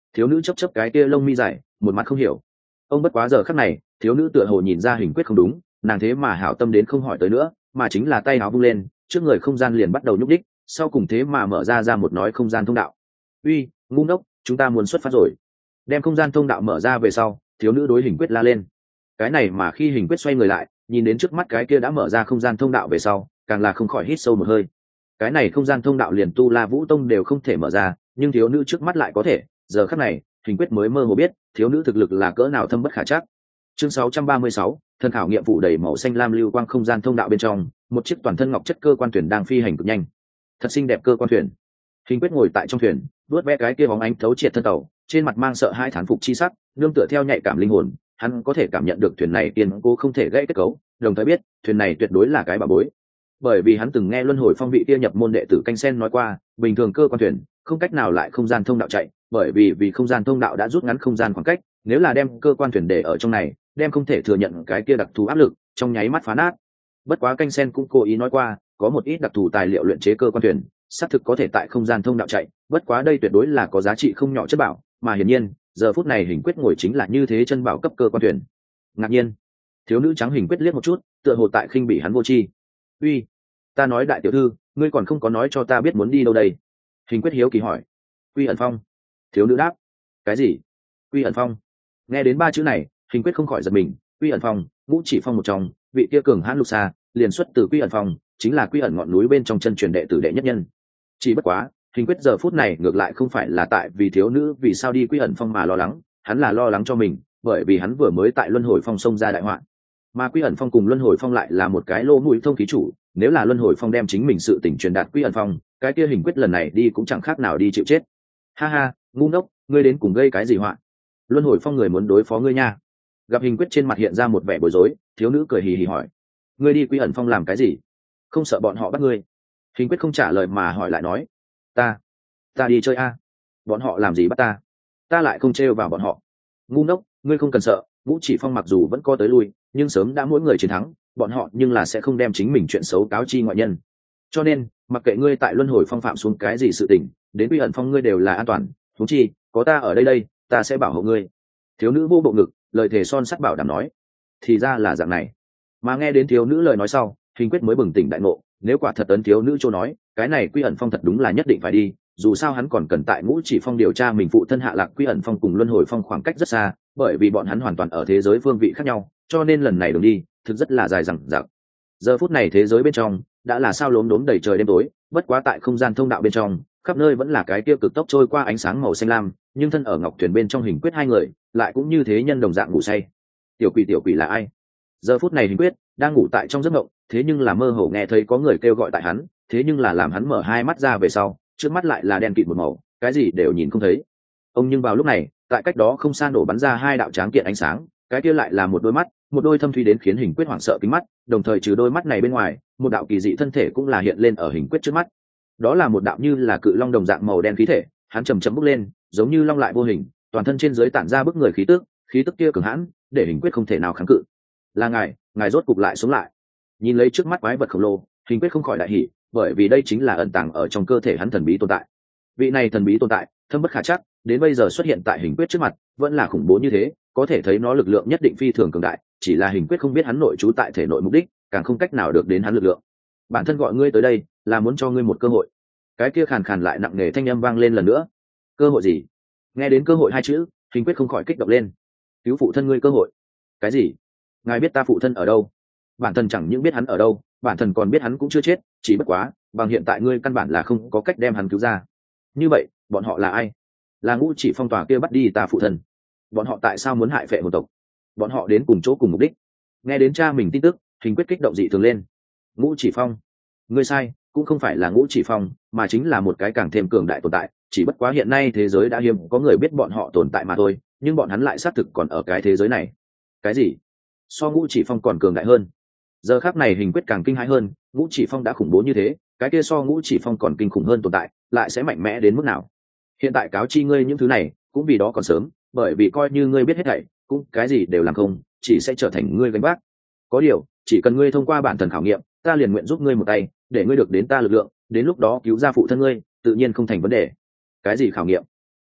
Thiếu nữ chấp chấp cái kia lông mi dài, một mặt không hiểu. Ông bất quá giờ khắc này, thiếu nữ tựa hồ nhìn ra hình quyết không đúng, nàng thế mà hảo tâm đến không hỏi tới nữa, mà chính là tay áo vung lên, trước người không gian liền bắt đầu nhúc đích, sau cùng thế mà mở ra ra một nói không gian thông đạo. Uy, ngu ngốc, chúng ta muốn xuất phát rồi. Đem không gian thông đạo mở ra về sau, thiếu nữ đối hình quyết la lên. Cái này mà khi hình quyết xoay người lại, nhìn đến trước mắt cái kia đã mở ra không gian thông đạo về sau, càng là không khỏi hít sâu một hơi. Cái này không gian thông đạo liền tu La Vũ Tông đều không thể mở ra, nhưng thiếu nữ trước mắt lại có thể. Giờ khắc này, hình quyết mới mơ hồ biết, thiếu nữ thực lực là cỡ nào thâm bất khả trắc. Chương sáu trăm ba mươi sáu, thân khảo nghiệm vụ đầy màu xanh lam lưu quang không gian thông đạo bên trong, một chiếc toàn thân ngọc chất cơ quan thuyền đang phi hành cực nhanh. Thật xinh đẹp cơ quan thuyền. Hình quyết ngồi tại trong thuyền, vuốt ve cái kia bóng ánh thấu triệt thân tàu, trên mặt mang sợ hai thán phục chi sắc, nương tựa theo nhạy cảm linh hồn, hắn có thể cảm nhận được thuyền này kiên cố không thể gãy kết cấu, đồng thời biết, thuyền này tuyệt đối là cái bảo bối. Bởi vì hắn từng nghe luân hồi phong vị kia nhập môn đệ tử canh sen nói qua, bình thường cơ quan thuyền không cách nào lại không gian thông đạo chạy, bởi vì vì không gian thông đạo đã rút ngắn không gian khoảng cách, nếu là đem cơ quan thuyền để ở trong này, đem không thể thừa nhận cái kia đặc thù áp lực, trong nháy mắt phá nát. Bất quá canh sen cũng cố ý nói qua, có một ít đặc thù tài liệu luyện chế cơ quan thuyền, xác thực có thể tại không gian thông đạo chạy, bất quá đây tuyệt đối là có giá trị không nhỏ chất bảo, mà hiển nhiên, giờ phút này hình quyết ngồi chính là như thế chân bảo cấp cơ quan thuyền. Ngạc nhiên, thiếu nữ trắng hình quyết liếc một chút, tựa hồ tại khinh bỉ hắn vô tri. Uy, ta nói đại tiểu thư, ngươi còn không có nói cho ta biết muốn đi đâu đây? Hình quyết hiếu kỳ hỏi. Quy ẩn phong. Thiếu nữ đáp. Cái gì? Quy ẩn phong. Nghe đến ba chữ này, hình quyết không khỏi giật mình. Quy ẩn phong, ngũ chỉ phong một trong, vị kia cường hãn lục xa, liền xuất từ Quy ẩn phong, chính là Quy ẩn ngọn núi bên trong chân truyền đệ tử đệ nhất nhân. Chỉ bất quá, hình quyết giờ phút này ngược lại không phải là tại vì thiếu nữ vì sao đi Quy ẩn phong mà lo lắng, hắn là lo lắng cho mình, bởi vì hắn vừa mới tại luân hồi phong xông ra đại họa. Mà Quy ẩn phong cùng luân hồi phong lại là một cái lô mũi thông khí chủ, nếu là luân hồi phong đem chính mình sự tình truyền đạt Quy ẩn phong, cái kia hình quyết lần này đi cũng chẳng khác nào đi chịu chết. Ha ha, ngu ngốc, ngươi đến cùng gây cái gì họa? Luân hồi phong người muốn đối phó ngươi nha. Gặp hình quyết trên mặt hiện ra một vẻ bối rối, thiếu nữ cười hì hì hỏi. Ngươi đi Quy ẩn phong làm cái gì? Không sợ bọn họ bắt ngươi? Hình quyết không trả lời mà hỏi lại nói. Ta, ta đi chơi a. Bọn họ làm gì bắt ta? Ta lại không trêu vào bọn họ. Ngu ngốc, ngươi không cần sợ, ngũ chỉ phong mặc dù vẫn có tới lui, nhưng sớm đã mỗi người chiến thắng, bọn họ nhưng là sẽ không đem chính mình chuyện xấu cáo chi ngoại nhân. Cho nên, mặc kệ ngươi tại luân hồi phong phạm xuống cái gì sự tình, đến Quy ẩn phong ngươi đều là an toàn, huống chi, có ta ở đây đây, ta sẽ bảo hộ ngươi. Thiếu nữ vô bộ ngực, lời thề son sắt bảo đảm nói. Thì ra là dạng này. Mà nghe đến thiếu nữ lời nói sau, hình quyết mới bừng tỉnh đại ngộ, nếu quả thật ấn thiếu nữ châu nói, cái này Quy ẩn phong thật đúng là nhất định phải đi, dù sao hắn còn cần tại ngũ chỉ phong điều tra mình phụ thân hạ lạc Quy ẩn phong cùng luân hồi phong khoảng cách rất xa, bởi vì bọn hắn hoàn toàn ở thế giới phương vị khác nhau, cho nên lần này đường đi thực rất là dài dằng dặc. Giờ phút này thế giới bên trong đã là sao lốm đốm đầy trời đêm tối, bất quá tại không gian thông đạo bên trong, khắp nơi vẫn là cái kia cực tốc trôi qua ánh sáng màu xanh lam, nhưng thân ở ngọc thuyền bên trong hình quyết hai người lại cũng như thế nhân đồng dạng ngủ say. Tiểu quỷ tiểu quỷ là ai? Giờ phút này hình quyết đang ngủ tại trong giấc mộng, thế nhưng là mơ hồ nghe thấy có người kêu gọi tại hắn, thế nhưng là làm hắn mở hai mắt ra về sau, trước mắt lại là đen kịt một màu, cái gì đều nhìn không thấy. Ông nhưng vào lúc này, tại cách đó không xa nổ bắn ra hai đạo tráng kiện ánh sáng, cái kia lại là một đôi mắt, một đôi thâm thúy đến khiến hình quyết hoảng sợ kính mắt, đồng thời trừ đôi mắt này bên ngoài, một đạo kỳ dị thân thể cũng là hiện lên ở hình quyết trước mắt. Đó là một đạo như là cự long đồng dạng màu đen khí thể, hắn chầm chậm bước lên, giống như long lại vô hình, toàn thân trên dưới tản ra bức người khí tức, khí tức kia cường hãn, để hình quyết không thể nào kháng cự. Là ngài, ngài rốt cục lại sống lại. Nhìn lấy trước mắt quái vật khổng lồ, hình quyết không khỏi đại hỉ, bởi vì đây chính là ẩn tàng ở trong cơ thể hắn thần bí tồn tại. Vị này thần bí tồn tại, thâm bất khả trắc, đến bây giờ xuất hiện tại hình quyết trước mặt, vẫn là khủng bố như thế, có thể thấy nó lực lượng nhất định phi thường cường đại, chỉ là hình quyết không biết hắn nội trú tại thể nội mục đích, càng không cách nào được đến hắn lực lượng. Bản thân gọi ngươi tới đây, là muốn cho ngươi một cơ hội. Cái kia khàn khàn lại nặng nề thanh âm vang lên lần nữa. Cơ hội gì? Nghe đến cơ hội hai chữ, hình quyết không khỏi kích động lên. Cứu phụ thân ngươi cơ hội? Cái gì? Ngài biết ta phụ thân ở đâu? Bản thân chẳng những biết hắn ở đâu, bản thân còn biết hắn cũng chưa chết, chỉ bất quá, bằng hiện tại ngươi căn bản là không có cách đem hắn cứu ra. Như vậy, bọn họ là ai? Là ngũ chỉ phong tỏa kia bắt đi ta phụ thân. Bọn họ tại sao muốn hại phệ hồn tộc? Bọn họ đến cùng chỗ cùng mục đích. Nghe đến cha mình tin tức, hình quyết kích động dị thường lên. Ngũ chỉ phong? Ngươi sai, cũng không phải là ngũ chỉ phong, mà chính là một cái càng thêm cường đại tồn tại, chỉ bất quá hiện nay thế giới đã hiếm có người biết bọn họ tồn tại mà thôi, nhưng bọn hắn lại xác thực còn ở cái thế giới này. Cái gì? So ngũ chỉ phong còn cường đại hơn? Giờ khắc này hình quyết càng kinh hãi hơn, ngũ chỉ phong đã khủng bố như thế, cái kia so ngũ chỉ phong còn kinh khủng hơn tồn tại, lại sẽ mạnh mẽ đến mức nào? Hiện tại cáo chi ngươi những thứ này, cũng vì đó còn sớm, bởi vì coi như ngươi biết hết thảy, cũng cái gì đều làm không, chỉ sẽ trở thành ngươi gánh vác. Có điều, chỉ cần ngươi thông qua bản thần khảo nghiệm, ta liền nguyện giúp ngươi một tay, để ngươi được đến ta lực lượng, đến lúc đó cứu ra phụ thân ngươi, tự nhiên không thành vấn đề. Cái gì khảo nghiệm?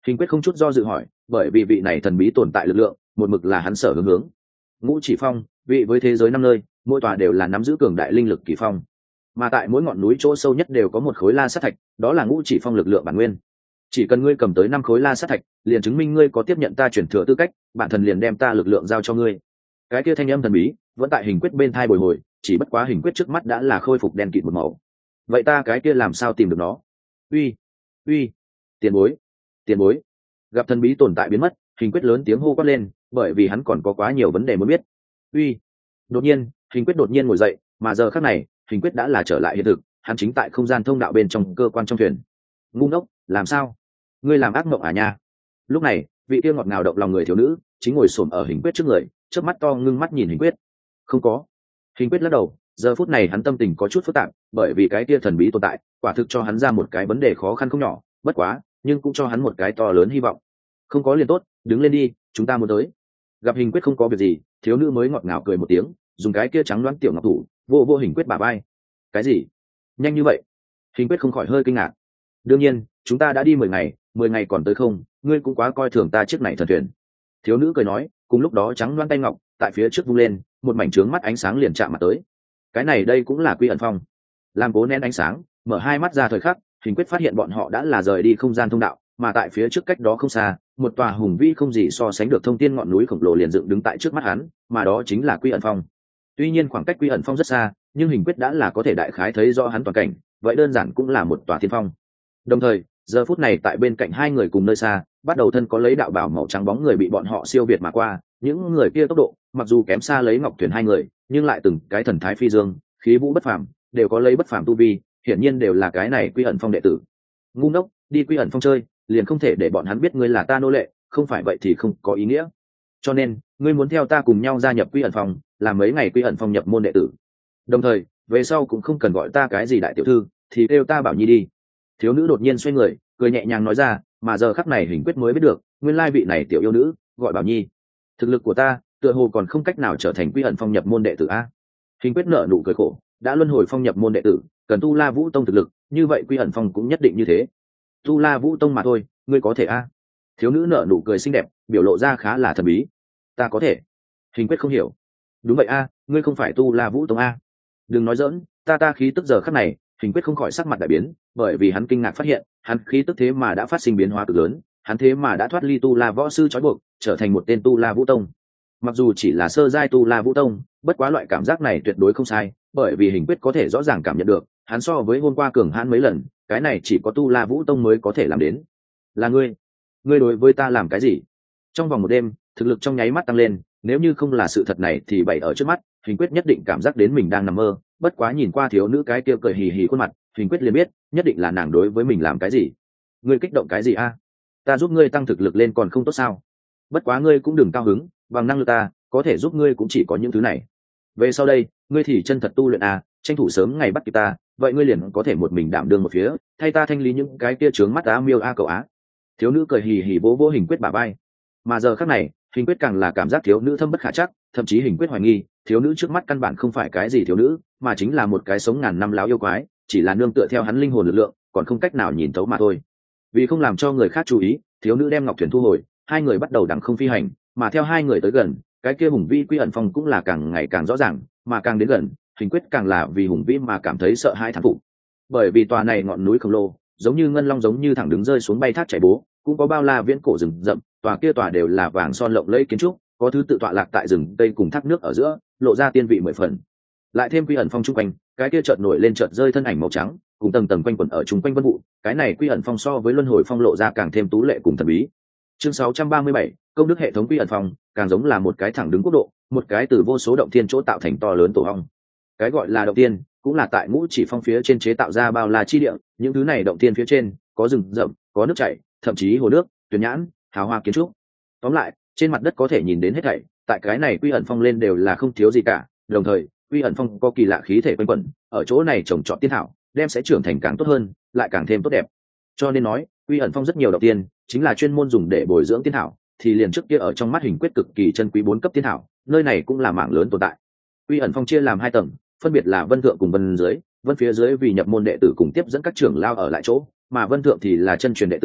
Hình quyết không chút do dự hỏi, bởi vì vị này thần bí tồn tại lực lượng một mực là hắn sở hướng hướng. Ngũ Chỉ Phong vị với thế giới năm nơi, mỗi tòa đều là nắm giữ cường đại linh lực kỳ phong, mà tại mỗi ngọn núi chỗ sâu nhất đều có một khối la sát thạch, đó là Ngũ Chỉ Phong lực lượng bản nguyên. Chỉ cần ngươi cầm tới năm khối la sát thạch, liền chứng minh ngươi có tiếp nhận ta chuyển thừa tư cách, bản thần liền đem ta lực lượng giao cho ngươi. Cái kia thanh âm thần bí vẫn tại hình quyết bên thai bồi hồi, chỉ bất quá hình quyết trước mắt đã là khôi phục đen kịt một màu. Vậy ta cái kia làm sao tìm được nó? Uy, uy, tiền bối, tiền bối. Gặp thần bí tồn tại biến mất, hình quyết lớn tiếng hô quát lên, bởi vì hắn còn có quá nhiều vấn đề muốn biết. Uy. Đột nhiên, hình quyết đột nhiên ngồi dậy, mà giờ khắc này, hình quyết đã là trở lại hiện thực, hắn chính tại không gian thông đạo bên trong cơ quan trong thuyền. Ngu ngốc, làm sao? Ngươi làm ác mộng à nha? Lúc này, vị kia ngọt ngào động lòng người thiếu nữ chính ngồi xổm ở hình quyết trước người, chớp mắt to ngưng mắt nhìn hình quyết. Không có. Hình quyết lắc đầu, giờ phút này hắn tâm tình có chút phức tạp, bởi vì cái kia thần bí tồn tại, quả thực cho hắn ra một cái vấn đề khó khăn không nhỏ, bất quá, nhưng cũng cho hắn một cái to lớn hy vọng. Không có liền tốt, đứng lên đi, chúng ta muốn tới. Gặp hình quyết không có việc gì, thiếu nữ mới ngọt ngào cười một tiếng, dùng cái kia trắng đoán tiểu ngọc thủ vô vô hình quyết bả vai. Cái gì? Nhanh như vậy? Hình quyết không khỏi hơi kinh ngạc. Đương nhiên, chúng ta đã đi mười ngày, mười ngày còn tới không, ngươi cũng quá coi thường ta chiếc này thần thuyền. Thiếu nữ cười nói, cùng lúc đó trắng đoán tay ngọc tại phía trước vung lên, một mảnh trướng mắt ánh sáng liền chạm mặt tới. Cái này đây cũng là Quy Ẩn Phong. Làm cố nén ánh sáng, mở hai mắt ra thời khắc, hình quyết phát hiện bọn họ đã là rời đi không gian thông đạo, mà tại phía trước cách đó không xa, một tòa hùng vĩ không gì so sánh được thông tiên ngọn núi khổng lồ liền dựng đứng tại trước mắt hắn, mà đó chính là Quy Ẩn Phong. Tuy nhiên khoảng cách Quy Ẩn Phong rất xa, nhưng hình quyết đã là có thể đại khái thấy rõ hắn toàn cảnh, vậy đơn giản cũng là một tòa thiên phong. Đồng thời, giờ phút này tại bên cạnh hai người cùng nơi xa, bắt đầu thân có lấy đạo bảo màu trắng bóng người bị bọn họ siêu việt mà qua, những người kia tốc độ, mặc dù kém xa lấy Ngọc Thuyền hai người, nhưng lại từng cái thần thái phi dương, khí vũ bất phàm, đều có lấy bất phàm tu vi, hiển nhiên đều là cái này Quy Ẩn Phong đệ tử. Ngu ngốc, đi Quy Ẩn Phong chơi, liền không thể để bọn hắn biết ngươi là ta nô lệ, không phải vậy thì không có ý nghĩa. Cho nên, ngươi muốn theo ta cùng nhau gia nhập Quy Ẩn Phong, làm mấy ngày Quy Ẩn Phong nhập môn đệ tử. Đồng thời, về sau cũng không cần gọi ta cái gì đại tiểu thư, thì kêu ta Bảo Nhi đi. Thiếu nữ đột nhiên xoay người, cười nhẹ nhàng nói ra, mà giờ khắc này hình quyết mới biết được, nguyên lai vị này tiểu yêu nữ gọi Bảo Nhi. Thực lực của ta, tựa hồ còn không cách nào trở thành Quy Ẩn Phong nhập môn đệ tử a. Hình quyết nở nụ cười khổ, đã luân hồi phong nhập môn đệ tử, cần tu La Vũ Tông thực lực, như vậy Quy Ẩn Phong cũng nhất định như thế. Tu La Vũ Tông mà thôi, ngươi có thể a? Thiếu nữ nở nụ cười xinh đẹp, biểu lộ ra khá là thần bí. Ta có thể. Hình quyết không hiểu. Đúng vậy a, ngươi không phải Tu La Vũ Tông a? Đừng nói dỡn, ta ta khí tức giờ khắc này, hình quyết không khỏi sắc mặt đại biến, bởi vì hắn kinh ngạc phát hiện, hắn khí tức thế mà đã phát sinh biến hóa cực lớn, hắn thế mà đã thoát ly Tu La võ sư trói buộc, trở thành một tên Tu La Vũ Tông. Mặc dù chỉ là sơ giai Tu La Vũ Tông, bất quá loại cảm giác này tuyệt đối không sai, bởi vì hình quyết có thể rõ ràng cảm nhận được, hắn so với hôm qua cường hãn mấy lần, cái này chỉ có Tu La Vũ Tông mới có thể làm đến. Là ngươi, ngươi đối với ta làm cái gì? Trong vòng một đêm, thực lực trong nháy mắt tăng lên, nếu như không là sự thật này thì bày ở trước mắt, hình quyết nhất định cảm giác đến mình đang nằm mơ, bất quá nhìn qua thiếu nữ cái kia cười hì hì khuôn mặt, hình quyết liền biết, nhất định là nàng đối với mình làm cái gì. Ngươi kích động cái gì a? Ta giúp ngươi tăng thực lực lên còn không tốt sao? Bất quá ngươi cũng đừng cao hứng, bằng năng lực ta, có thể giúp ngươi cũng chỉ có những thứ này. Về sau đây, ngươi thì chân thật tu luyện a, tranh thủ sớm ngày bắt kịp ta, vậy ngươi liền có thể một mình đảm đương một phía, thay ta thanh lý những cái kia trướng mắt á miêu a cậu á. Thiếu nữ cười hì hì vỗ vỗ hình quyết bả vai. Mà giờ khắc này, hình quyết càng là cảm giác thiếu nữ thâm bất khả chắc, thậm chí hình quyết hoài nghi, thiếu nữ trước mắt căn bản không phải cái gì thiếu nữ, mà chính là một cái sống ngàn năm láo yêu quái, chỉ là nương tựa theo hắn linh hồn lực lượng, còn không cách nào nhìn thấu mà thôi. Vì không làm cho người khác chú ý, thiếu nữ đem ngọc thuyền thu hồi, hai người bắt đầu đằng không phi hành, mà theo hai người tới gần, cái kia hùng vĩ Quy Ẩn Phong cũng là càng ngày càng rõ ràng, mà càng đến gần, hình quyết càng là vì hùng vĩ mà cảm thấy sợ hãi thán phục. Bởi vì tòa này ngọn núi khổng lồ, giống như ngân long giống như thẳng đứng rơi xuống bay thác chảy bố, cũng có bao la viễn cổ rừng rậm, tòa kia tòa đều là vàng son lộng lẫy kiến trúc, có thứ tự tọa lạc tại rừng tây cùng thác nước ở giữa, lộ ra tiên vị mười phần. Lại thêm Quy Ẩn Phong trung quanh, cái kia chợt nổi lên chợt rơi thân ảnh màu trắng, cùng tầng tầng quanh quẩn ở trung quanh vân vụ, cái này Quy Ẩn Phong so với luân hồi phong lộ ra càng thêm tú lệ cùng thần bí. Chương sáu trăm ba mươi bảy, công đức hệ thống Quy Ẩn Phong, càng giống là một cái thẳng đứng quốc độ, một cái từ vô số động thiên chỗ tạo thành to lớn tổ ong. Cái gọi là động thiên, cũng là tại Ngũ Chỉ Phong phía trên chế tạo ra bao la chi địa, những thứ này động thiên phía trên, có rừng rậm, có nước chảy, thậm chí hồ nước, tuyền nhãn, hào hoa kiến trúc. Tóm lại, trên mặt đất có thể nhìn đến hết thảy, tại cái này Quy Ẩn Phong lên đều là không thiếu gì cả, đồng thời, Quy Ẩn Phong có kỳ lạ khí thể quanh quẩn, ở chỗ này trồng trọt tiên thảo, đem sẽ trưởng thành càng tốt hơn, lại càng thêm tốt đẹp. Cho nên nói, Quy Ẩn Phong rất nhiều động tiên, chính là chuyên môn dùng để bồi dưỡng tiên thảo, thì liền trước kia ở trong mắt hình quyết cực kỳ chân quý bốn cấp tiên thảo, nơi này cũng là mảng lớn tồn tại. Quy Ẩn Phong chia làm hai tầng, phân biệt là Vân Thượng cùng Vân dưới, Vân phía dưới vì nhập môn đệ tử cùng tiếp dẫn các trưởng lao ở lại chỗ, mà Vân Thượng thì là chân truyền đệ tử,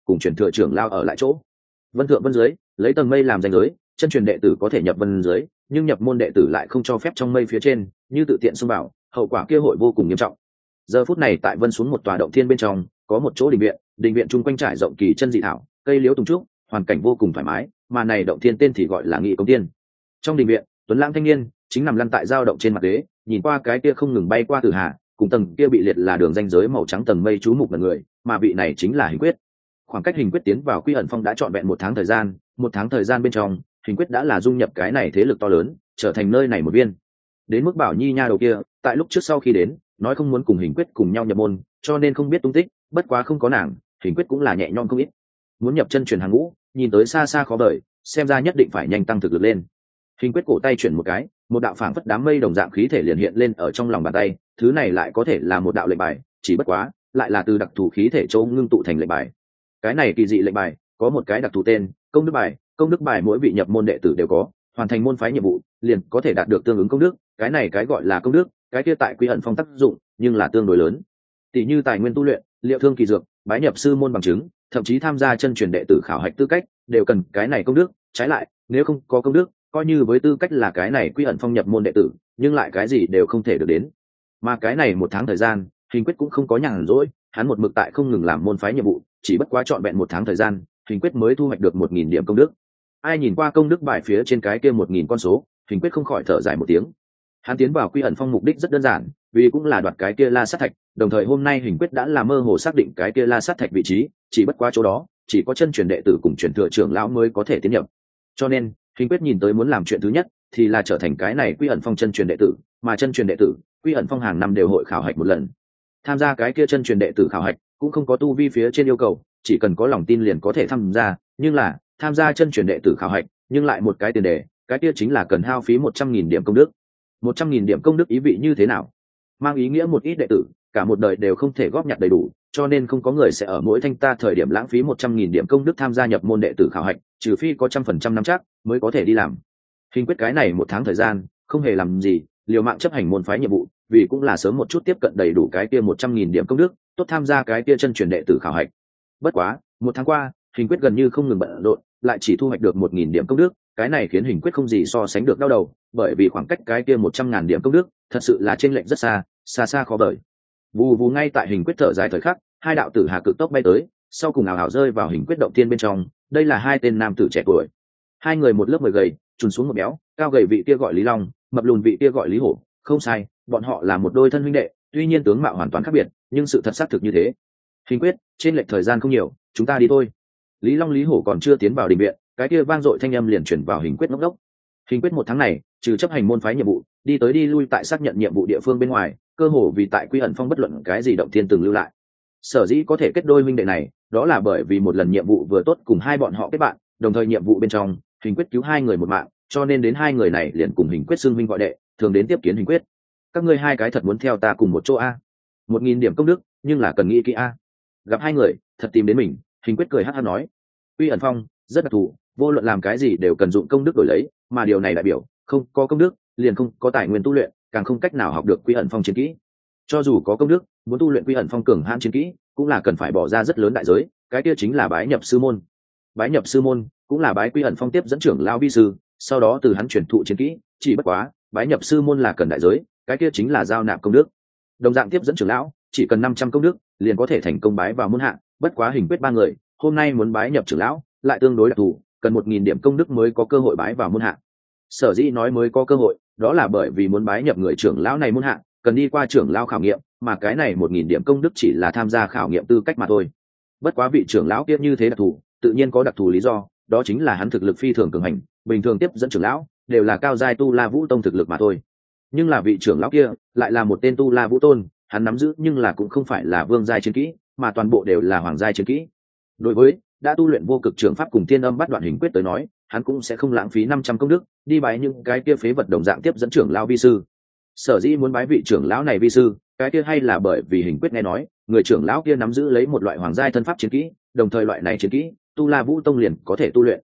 cùng truyền thừa trưởng lao ở lại chỗ. Vân thượng vân dưới, lấy tầng mây làm ranh giới, chân truyền đệ tử có thể nhập vân dưới, nhưng nhập môn đệ tử lại không cho phép trong mây phía trên, như tự tiện xông vào, hậu quả kia hội vô cùng nghiêm trọng. Giờ phút này tại vân xuống một tòa động thiên bên trong, có một chỗ đình viện, đình viện chung quanh trải rộng kỳ chân dị thảo, cây liễu tùng trúc, hoàn cảnh vô cùng thoải mái, mà này động thiên tên thì gọi là Nghị Công Tiên. Trong đình viện, tuấn lãng thanh niên chính nằm lăn tại dao động trên mặt ghế, nhìn qua cái kia không ngừng bay qua Tử Hà, cùng tầng kia bị liệt là đường ranh giới màu trắng tầng mây chú mục mọi người, mà vị này chính là Hình Quyết. Khoảng cách Hình Quyết tiến vào Quy ẩn phong đã trọn vẹn một tháng thời gian, một tháng thời gian bên trong, Hình Quyết đã là dung nhập cái này thế lực to lớn, trở thành nơi này một viên. Đến mức Bảo Nhi nha đầu kia, tại lúc trước sau khi đến, nói không muốn cùng Hình Quyết cùng nhau nhập môn, cho nên không biết tung tích, bất quá không có nàng, Hình Quyết cũng là nhẹ nhõm không ít. Muốn nhập chân truyền hàng ngũ, nhìn tới xa xa khó đợi, xem ra nhất định phải nhanh tăng thực lực lên. Hình Quyết cổ tay chuyển một cái, một đạo phảng phất đám mây đồng dạng khí thể liền hiện lên ở trong lòng bàn tay, thứ này lại có thể là một đạo lệnh bài, chỉ bất quá, lại là từ đặc thù khí thể châu ngưng tụ thành lệnh bài. Cái này kỳ dị lệnh bài, có một cái đặc thù tên, công đức bài, công đức bài mỗi vị nhập môn đệ tử đều có, hoàn thành môn phái nhiệm vụ, liền có thể đạt được tương ứng công đức, cái này cái gọi là công đức, cái kia tại Quy ẩn phong tác dụng, nhưng là tương đối lớn. Tỷ như tài nguyên tu luyện, liệu thương kỳ dược, bái nhập sư môn bằng chứng, thậm chí tham gia chân truyền đệ tử khảo hạch tư cách, đều cần cái này công đức, trái lại, nếu không có công đức, coi như với tư cách là cái này Quy ẩn phong nhập môn đệ tử, nhưng lại cái gì đều không thể được đến. Mà cái này một tháng thời gian, Hình Quyết cũng không có nhàn rỗi, hắn một mực tại không ngừng làm môn phái nhiệm vụ, chỉ bất quá trọn vẹn một tháng thời gian, Hình Quyết mới thu hoạch được một nghìn điểm công đức. Ai nhìn qua công đức bài phía trên cái kia một nghìn con số, Hình Quyết không khỏi thở dài một tiếng. Hắn tiến vào Quy ẩn phong mục đích rất đơn giản, vì cũng là đoạt cái kia La Sát Thạch, đồng thời hôm nay Hình Quyết đã là mơ hồ xác định cái kia La Sát Thạch vị trí, chỉ bất quá chỗ đó, chỉ có chân truyền đệ tử cùng truyền thừa trưởng lão mới có thể tiến nhập. Cho nên, Hình Quyết nhìn tới muốn làm chuyện thứ nhất thì là trở thành cái này Quy ẩn phong chân truyền đệ tử, mà chân truyền đệ tử, Quy ẩn phong hàng năm đều hội khảo hạch một lần. Tham gia cái kia chân truyền đệ tử khảo hạch cũng không có tu vi phía trên yêu cầu, chỉ cần có lòng tin liền có thể tham gia, nhưng là tham gia chân truyền đệ tử khảo hạch, nhưng lại một cái tiền đề, cái kia chính là cần hao phí một trăm nghìn điểm công đức. một trăm nghìn điểm công đức ý vị như thế nào? Mang ý nghĩa một ít đệ tử, cả một đời đều không thể góp nhặt đầy đủ, cho nên không có người sẽ ở mỗi thanh ta thời điểm lãng phí một trăm nghìn điểm công đức tham gia nhập môn đệ tử khảo hạch, trừ phi có trăm phần trăm nắm chắc mới có thể đi làm. Hình Quyết cái này một tháng thời gian, không hề làm gì, liều mạng chấp hành môn phái nhiệm vụ, vì cũng là sớm một chút tiếp cận đầy đủ cái kia một trăm nghìn điểm công đức, tốt tham gia cái kia chân truyền đệ tử khảo hạch. Bất quá, một tháng qua, Hình Quyết gần như không ngừng bận rộn, lại chỉ thu hoạch được một nghìn điểm công đức, cái này khiến Hình Quyết không gì so sánh được đau đầu, bởi vì khoảng cách cái kia một trăm ngàn điểm công đức, thật sự là chênh lệch rất xa, xa xa khó vời. Vù vù ngay tại Hình Quyết thở dài thời khắc, hai đạo tử hà cực tốc bay tới, sau cùng ảo ảo rơi vào Hình Quyết động thiên bên trong, đây là hai tên nam tử trẻ tuổi. Hai người một lớp mười gầy, trùn xuống một béo, cao gầy vị kia gọi Lý Long, mập lùn vị kia gọi Lý Hổ, không sai, bọn họ là một đôi thân huynh đệ, tuy nhiên tướng mạo hoàn toàn khác biệt, nhưng sự thật xác thực như thế. Hình Quyết, trên lệch thời gian không nhiều, chúng ta đi thôi. Lý Long Lý Hổ còn chưa tiến vào đình viện, cái kia vang dội thanh âm liền chuyển vào Hình Quyết ngốc đốc. Hình Quyết một tháng này, trừ chấp hành môn phái nhiệm vụ, đi tới đi lui tại xác nhận nhiệm vụ địa phương bên ngoài, cơ hồ vì tại Quy ẩn phong bất luận cái gì động thiên từng lưu lại. Sở dĩ có thể kết đôi huynh đệ này, đó là bởi vì một lần nhiệm vụ vừa tốt cùng hai bọn họ kết bạn, đồng thời nhiệm vụ bên trong, Hình Quyết cứu hai người một mạng, cho nên đến hai người này liền cùng Hình Quyết xưng huynh gọi đệ, thường đến tiếp kiến Hình Quyết. Các ngươi hai cái thật muốn theo ta cùng một chỗ a? Một nghìn điểm công đức, nhưng là cần nghĩ kỹ a. Gặp hai người, thật tìm đến mình, Hình Quyết cười hắt hắt nói. Quy ẩn phong rất đặc thù, vô luận làm cái gì đều cần dụng công đức đổi lấy, mà điều này đại biểu không có công đức liền không có tài nguyên tu luyện, càng không cách nào học được Quy ẩn phong chiến kỹ. Cho dù có công đức, muốn tu luyện Quy ẩn phong cường hãn chiến kỹ, cũng là cần phải bỏ ra rất lớn đại giới, cái kia chính là bái nhập sư môn. Bái nhập sư môn cũng là bái Quy ẩn phong tiếp dẫn trưởng lão vi sư, sau đó từ hắn truyền thụ chiến kỹ, chỉ bất quá, bái nhập sư môn là cần đại giới, cái kia chính là giao nạp công đức. Đồng dạng tiếp dẫn trưởng lão, chỉ cần năm trăm công đức, liền có thể thành công bái vào môn hạ, bất quá Hình Quyết ba người, hôm nay muốn bái nhập trưởng lão, lại tương đối đặc thù, cần một nghìn điểm công đức mới có cơ hội bái vào môn hạ. Sở dĩ nói mới có cơ hội, đó là bởi vì muốn bái nhập người trưởng lão này môn hạ, cần đi qua trưởng lão khảo nghiệm, mà cái này một nghìn điểm công đức chỉ là tham gia khảo nghiệm tư cách mà thôi. Bất quá vị trưởng lão kia như thế đặc thù, tự nhiên có đặc thù lý do, đó chính là hắn thực lực phi thường cường hành, bình thường tiếp dẫn trưởng lão đều là cao giai tu La Vũ tông thực lực mà thôi. Nhưng là vị trưởng lão kia lại là một tên tu La Vũ tôn, hắn nắm giữ nhưng là cũng không phải là vương giai chiến kỹ, mà toàn bộ đều là hoàng giai chiến kỹ. Đối với đã tu luyện vô cực trường pháp cùng thiên âm bắt đoạn Hình Quyết tới nói, hắn cũng sẽ không lãng phí năm trăm công đức đi bái những cái kia phế vật đồng dạng tiếp dẫn trưởng lão vi sư. Sở dĩ muốn bái vị trưởng lão này vi sư, cái kia hay là bởi vì Hình Quyết nghe nói người trưởng lão kia nắm giữ lấy một loại hoàng giai thân pháp chiến kỹ, đồng thời loại này chiến kỹ tu La Vũ tông liền có thể tu luyện.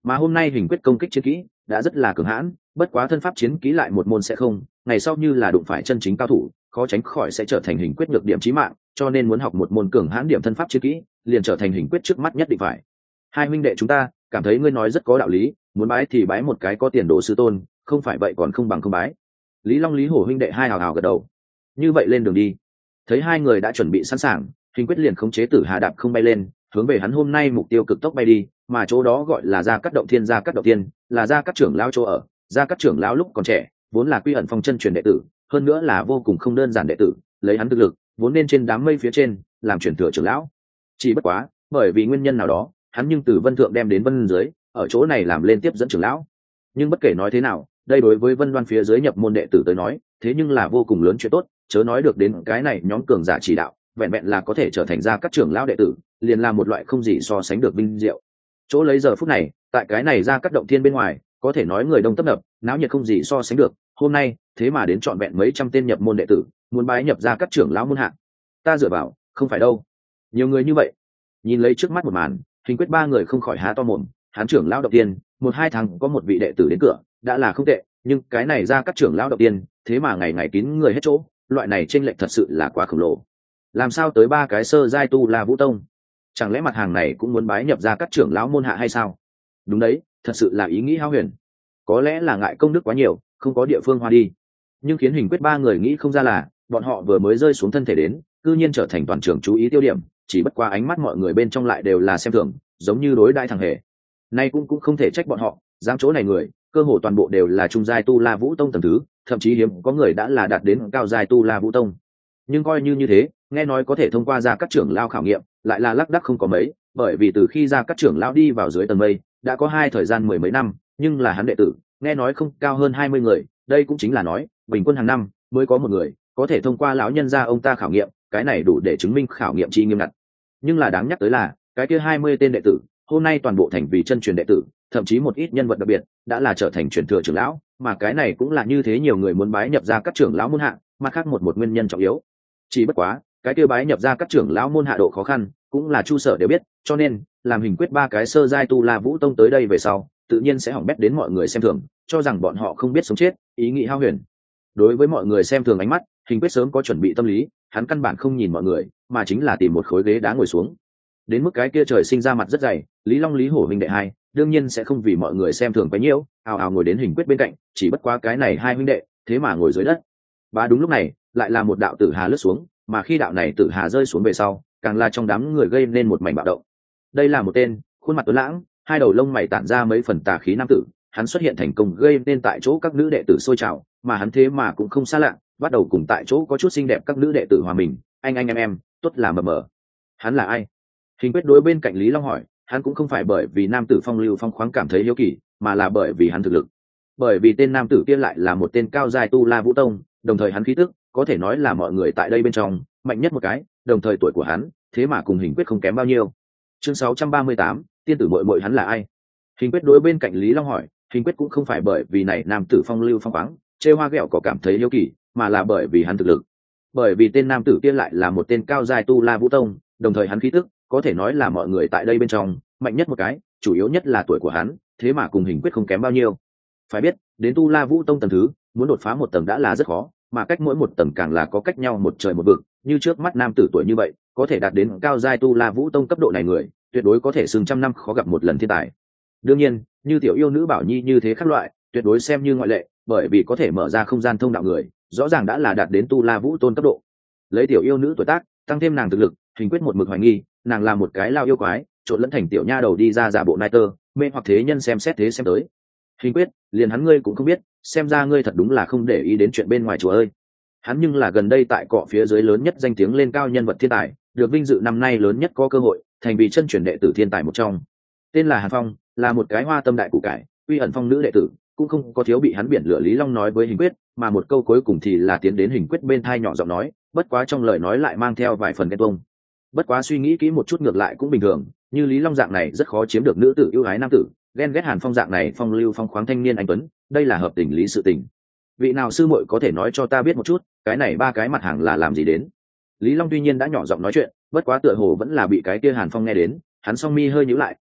mà hôm nay hình quyết công kích chiến kỹ đã rất là cường hãn, bất quá thân pháp chiến kỹ lại một môn sẽ không, ngày sau như là đụng phải chân chính cao thủ khó tránh khỏi sẽ trở thành hình quyết được điểm chí mạng, cho nên muốn học một môn cường hãn điểm thân pháp chiến kỹ liền trở thành hình quyết trước mắt nhất định phải. Hai huynh đệ chúng ta cảm thấy ngươi nói rất có đạo lý, muốn bái thì bái một cái có tiền đồ sư tôn, không phải vậy còn không bằng không bái. Lý Long Lý Hổ huynh đệ hai hào hào gật đầu. Như vậy lên đường đi. Thấy hai người đã chuẩn bị sẵn sàng, hình quyết liền khống chế Tử Hà đạp không bay lên, hướng về hắn hôm nay mục tiêu cực tốc bay đi, mà chỗ đó gọi là Gia Cát Động Thiên. Gia Cát Động Thiên là Gia Cát trưởng lão chỗ ở. Gia Cát trưởng lão lúc còn trẻ vốn là Quy Ẩn Phong chân truyền đệ tử, hơn nữa là vô cùng không đơn giản đệ tử, lấy hắn thực lực vốn nên trên đám mây phía trên làm truyền thừa trưởng lão. Chỉ bất quá bởi vì nguyên nhân nào đó, hắn nhưng từ Vân Thượng đem đến Vân dưới, ở chỗ này làm lên tiếp dẫn trưởng lão. Nhưng bất kể nói thế nào, đây đối với Vân Đoan phía dưới nhập môn đệ tử tới nói thế nhưng là vô cùng lớn chuyện tốt, chớ nói được đến cái này nhóm cường giả chỉ đạo vẹn vẹn là có thể trở thành Gia Cát trưởng lão đệ tử liền là một loại không gì so sánh được vinh diệu. Chỗ lấy giờ phút này tại cái này Gia Cát Động Thiên bên ngoài có thể nói người đông tấp nập, náo nhiệt không gì so sánh được. Hôm nay thế mà đến trọn vẹn mấy trăm tên nhập môn đệ tử muốn bái nhập Gia Cát trưởng lão môn hạ. Ta dựa vào, không phải đâu, nhiều người như vậy. Nhìn lấy trước mắt một màn, hình quyết ba người không khỏi há to mồm. Hán trưởng lão Động Tiên một hai tháng có một vị đệ tử đến cửa đã là không tệ, nhưng cái này Gia Cát trưởng lão Động Tiên thế mà ngày ngày kín người hết chỗ, loại này chênh lệch thật sự là quá khổng lồ. Làm sao tới ba cái sơ giai tu La Vũ Tông? Chẳng lẽ mặt hàng này cũng muốn bái nhập Gia Cát trưởng lão môn hạ hay sao? Đúng đấy, thật sự là ý nghĩ hao huyền. Có lẽ là ngại công đức quá nhiều, không có địa phương hoa đi. Nhưng khiến hình quyết ba người nghĩ không ra là bọn họ vừa mới rơi xuống thân thể đến cư nhiên trở thành toàn trường chú ý tiêu điểm, chỉ bất qua ánh mắt mọi người bên trong lại đều là xem thường, giống như đối đãi thằng hề. Nay cũng cũng không thể trách bọn họ, dám chỗ này người cơ hồ toàn bộ đều là trung giai tu La Vũ Tông tầng thứ, thậm chí hiếm có người đã là đạt đến cao giai tu La Vũ Tông. Nhưng coi như như thế, nghe nói có thể thông qua Gia Cát trưởng lão khảo nghiệm lại là lác đác không có mấy, bởi vì từ khi Gia Cát trưởng lão đi vào dưới tầng mây đã có hai thời gian mười mấy năm, nhưng là hắn đệ tử nghe nói không cao hơn hai mươi người, đây cũng chính là nói bình quân hàng năm mới có một người có thể thông qua lão nhân gia ông ta khảo nghiệm, cái này đủ để chứng minh khảo nghiệm chi nghiêm ngặt. Nhưng là đáng nhắc tới là cái kia hai mươi tên đệ tử hôm nay toàn bộ thành vì chân truyền đệ tử, thậm chí một ít nhân vật đặc biệt đã là trở thành truyền thừa trưởng lão, mà cái này cũng là như thế nhiều người muốn bái nhập Gia Cát trưởng lão môn hạ, mặt khác một một nguyên nhân trọng yếu. Chỉ bất quá cái kia bái nhập Gia Cát trưởng lão môn hạ độ khó khăn cũng là Chu Sở đều biết, cho nên làm hình quyết ba cái sơ giai tu La Vũ Tông tới đây về sau tự nhiên sẽ hỏng bét đến mọi người xem thường, cho rằng bọn họ không biết sống chết, ý nghĩ hao huyền. Đối với mọi người xem thường ánh mắt, hình quyết sớm có chuẩn bị tâm lý, hắn căn bản không nhìn mọi người mà chính là tìm một khối ghế đá ngồi xuống. Đến mức cái kia trời sinh ra mặt rất dày Lý Long Lý Hổ huynh đệ hai đương nhiên sẽ không vì mọi người xem thường quá nhiễu, ào ào ngồi đến hình quyết bên cạnh, chỉ bất quá cái này hai huynh đệ thế mà ngồi dưới đất. Và đúng lúc này lại là một đạo tử hà lướt xuống, mà khi đạo này tử hà rơi xuống về sau càng là trong đám người gây nên một mảnh bạo động. Đây là một tên khuôn mặt tuấn lãng, hai đầu lông mày tản ra mấy phần tà khí nam tử, hắn xuất hiện thành công gây nên tại chỗ các nữ đệ tử sôi trào, mà hắn thế mà cũng không xa lạ, bắt đầu cùng tại chỗ có chút xinh đẹp các nữ đệ tử hòa mình, anh anh em em tốt là mờ mờ. Hắn là ai? Hình quyết đối bên cạnh Lý Long hỏi, hắn cũng không phải bởi vì nam tử phong lưu phong khoáng cảm thấy hiếu kỳ, mà là bởi vì hắn thực lực. Bởi vì tên nam tử kia lại là một tên cao giai tu La Vũ Tông, đồng thời hắn khí tức có thể nói là mọi người tại đây bên trong mạnh nhất một cái, đồng thời tuổi của hắn thế mà cùng hình quyết không kém bao nhiêu. Chương sáu trăm ba mươi tám, tiên tử muội muội hắn là ai? Hình quyết đối bên cạnh Lý Long hỏi, hình quyết cũng không phải bởi vì này nam tử phong lưu phong khoáng chê hoa ghẹo có cảm thấy hiếu kỳ, mà là bởi vì hắn thực lực. Bởi vì tên nam tử kia lại là một tên cao giai tu La Vũ Tông, đồng thời hắn khí tức có thể nói là mọi người tại đây bên trong mạnh nhất một cái, chủ yếu nhất là tuổi của hắn thế mà cùng hình quyết không kém bao nhiêu. Phải biết đến tu La Vũ Tông tầng thứ muốn đột phá một tầng đã là rất khó, mà cách mỗi một tầng càng là có cách nhau một trời một vực, như trước mắt nam tử tuổi như vậy có thể đạt đến cao giai tu La Vũ Tông cấp độ này người tuyệt đối có thể xưng trăm năm khó gặp một lần thiên tài. Đương nhiên như tiểu yêu nữ Bảo Nhi như thế khác loại tuyệt đối xem như ngoại lệ, bởi vì có thể mở ra không gian thông đạo người rõ ràng đã là đạt đến tu La Vũ Tôn cấp độ. Lấy tiểu yêu nữ tuổi tác tăng thêm nàng thực lực, hình quyết một mực hoài nghi nàng là một cái lao yêu quái trộn lẫn thành tiểu nha đầu đi ra giả bộ nai tơ mê hoặc thế nhân xem xét thế xem tới. Hình quyết liền hắn ngươi cũng không biết, xem ra ngươi thật đúng là không để ý đến chuyện bên ngoài chùa ơi. Hắn nhưng là gần đây tại cọ phía dưới lớn nhất danh tiếng lên cao nhân vật thiên tài, được vinh dự năm nay lớn nhất có cơ hội thành vì chân truyền đệ tử thiên tài một trong. Tên là Hàn Phong, là một cái hoa tâm đại củ cải, Uy Ẩn Phong nữ đệ tử, cũng không có thiếu bị hắn biển lửa Lý Long nói với hình quyết, mà một câu cuối cùng thì là tiến đến hình quyết bên thai nhỏ giọng nói, bất quá trong lời nói lại mang theo vài phần ghen tuông. Bất quá suy nghĩ kỹ một chút ngược lại cũng bình thường, như Lý Long dạng này rất khó chiếm được nữ tử yêu ái nam tử, ghen ghét Hàn Phong dạng này phong lưu phong khoáng thanh niên anh tuấn, đây là hợp tình lý sự tình. Vị nào sư muội có thể nói cho ta biết một chút, cái này ba cái mặt hàng là làm gì đến? Lý Long tuy nhiên đã nhỏ giọng nói chuyện, bất quá tựa hồ vẫn là bị cái kia Hàn Phong nghe đến, hắn song mi hơi nhíu lại,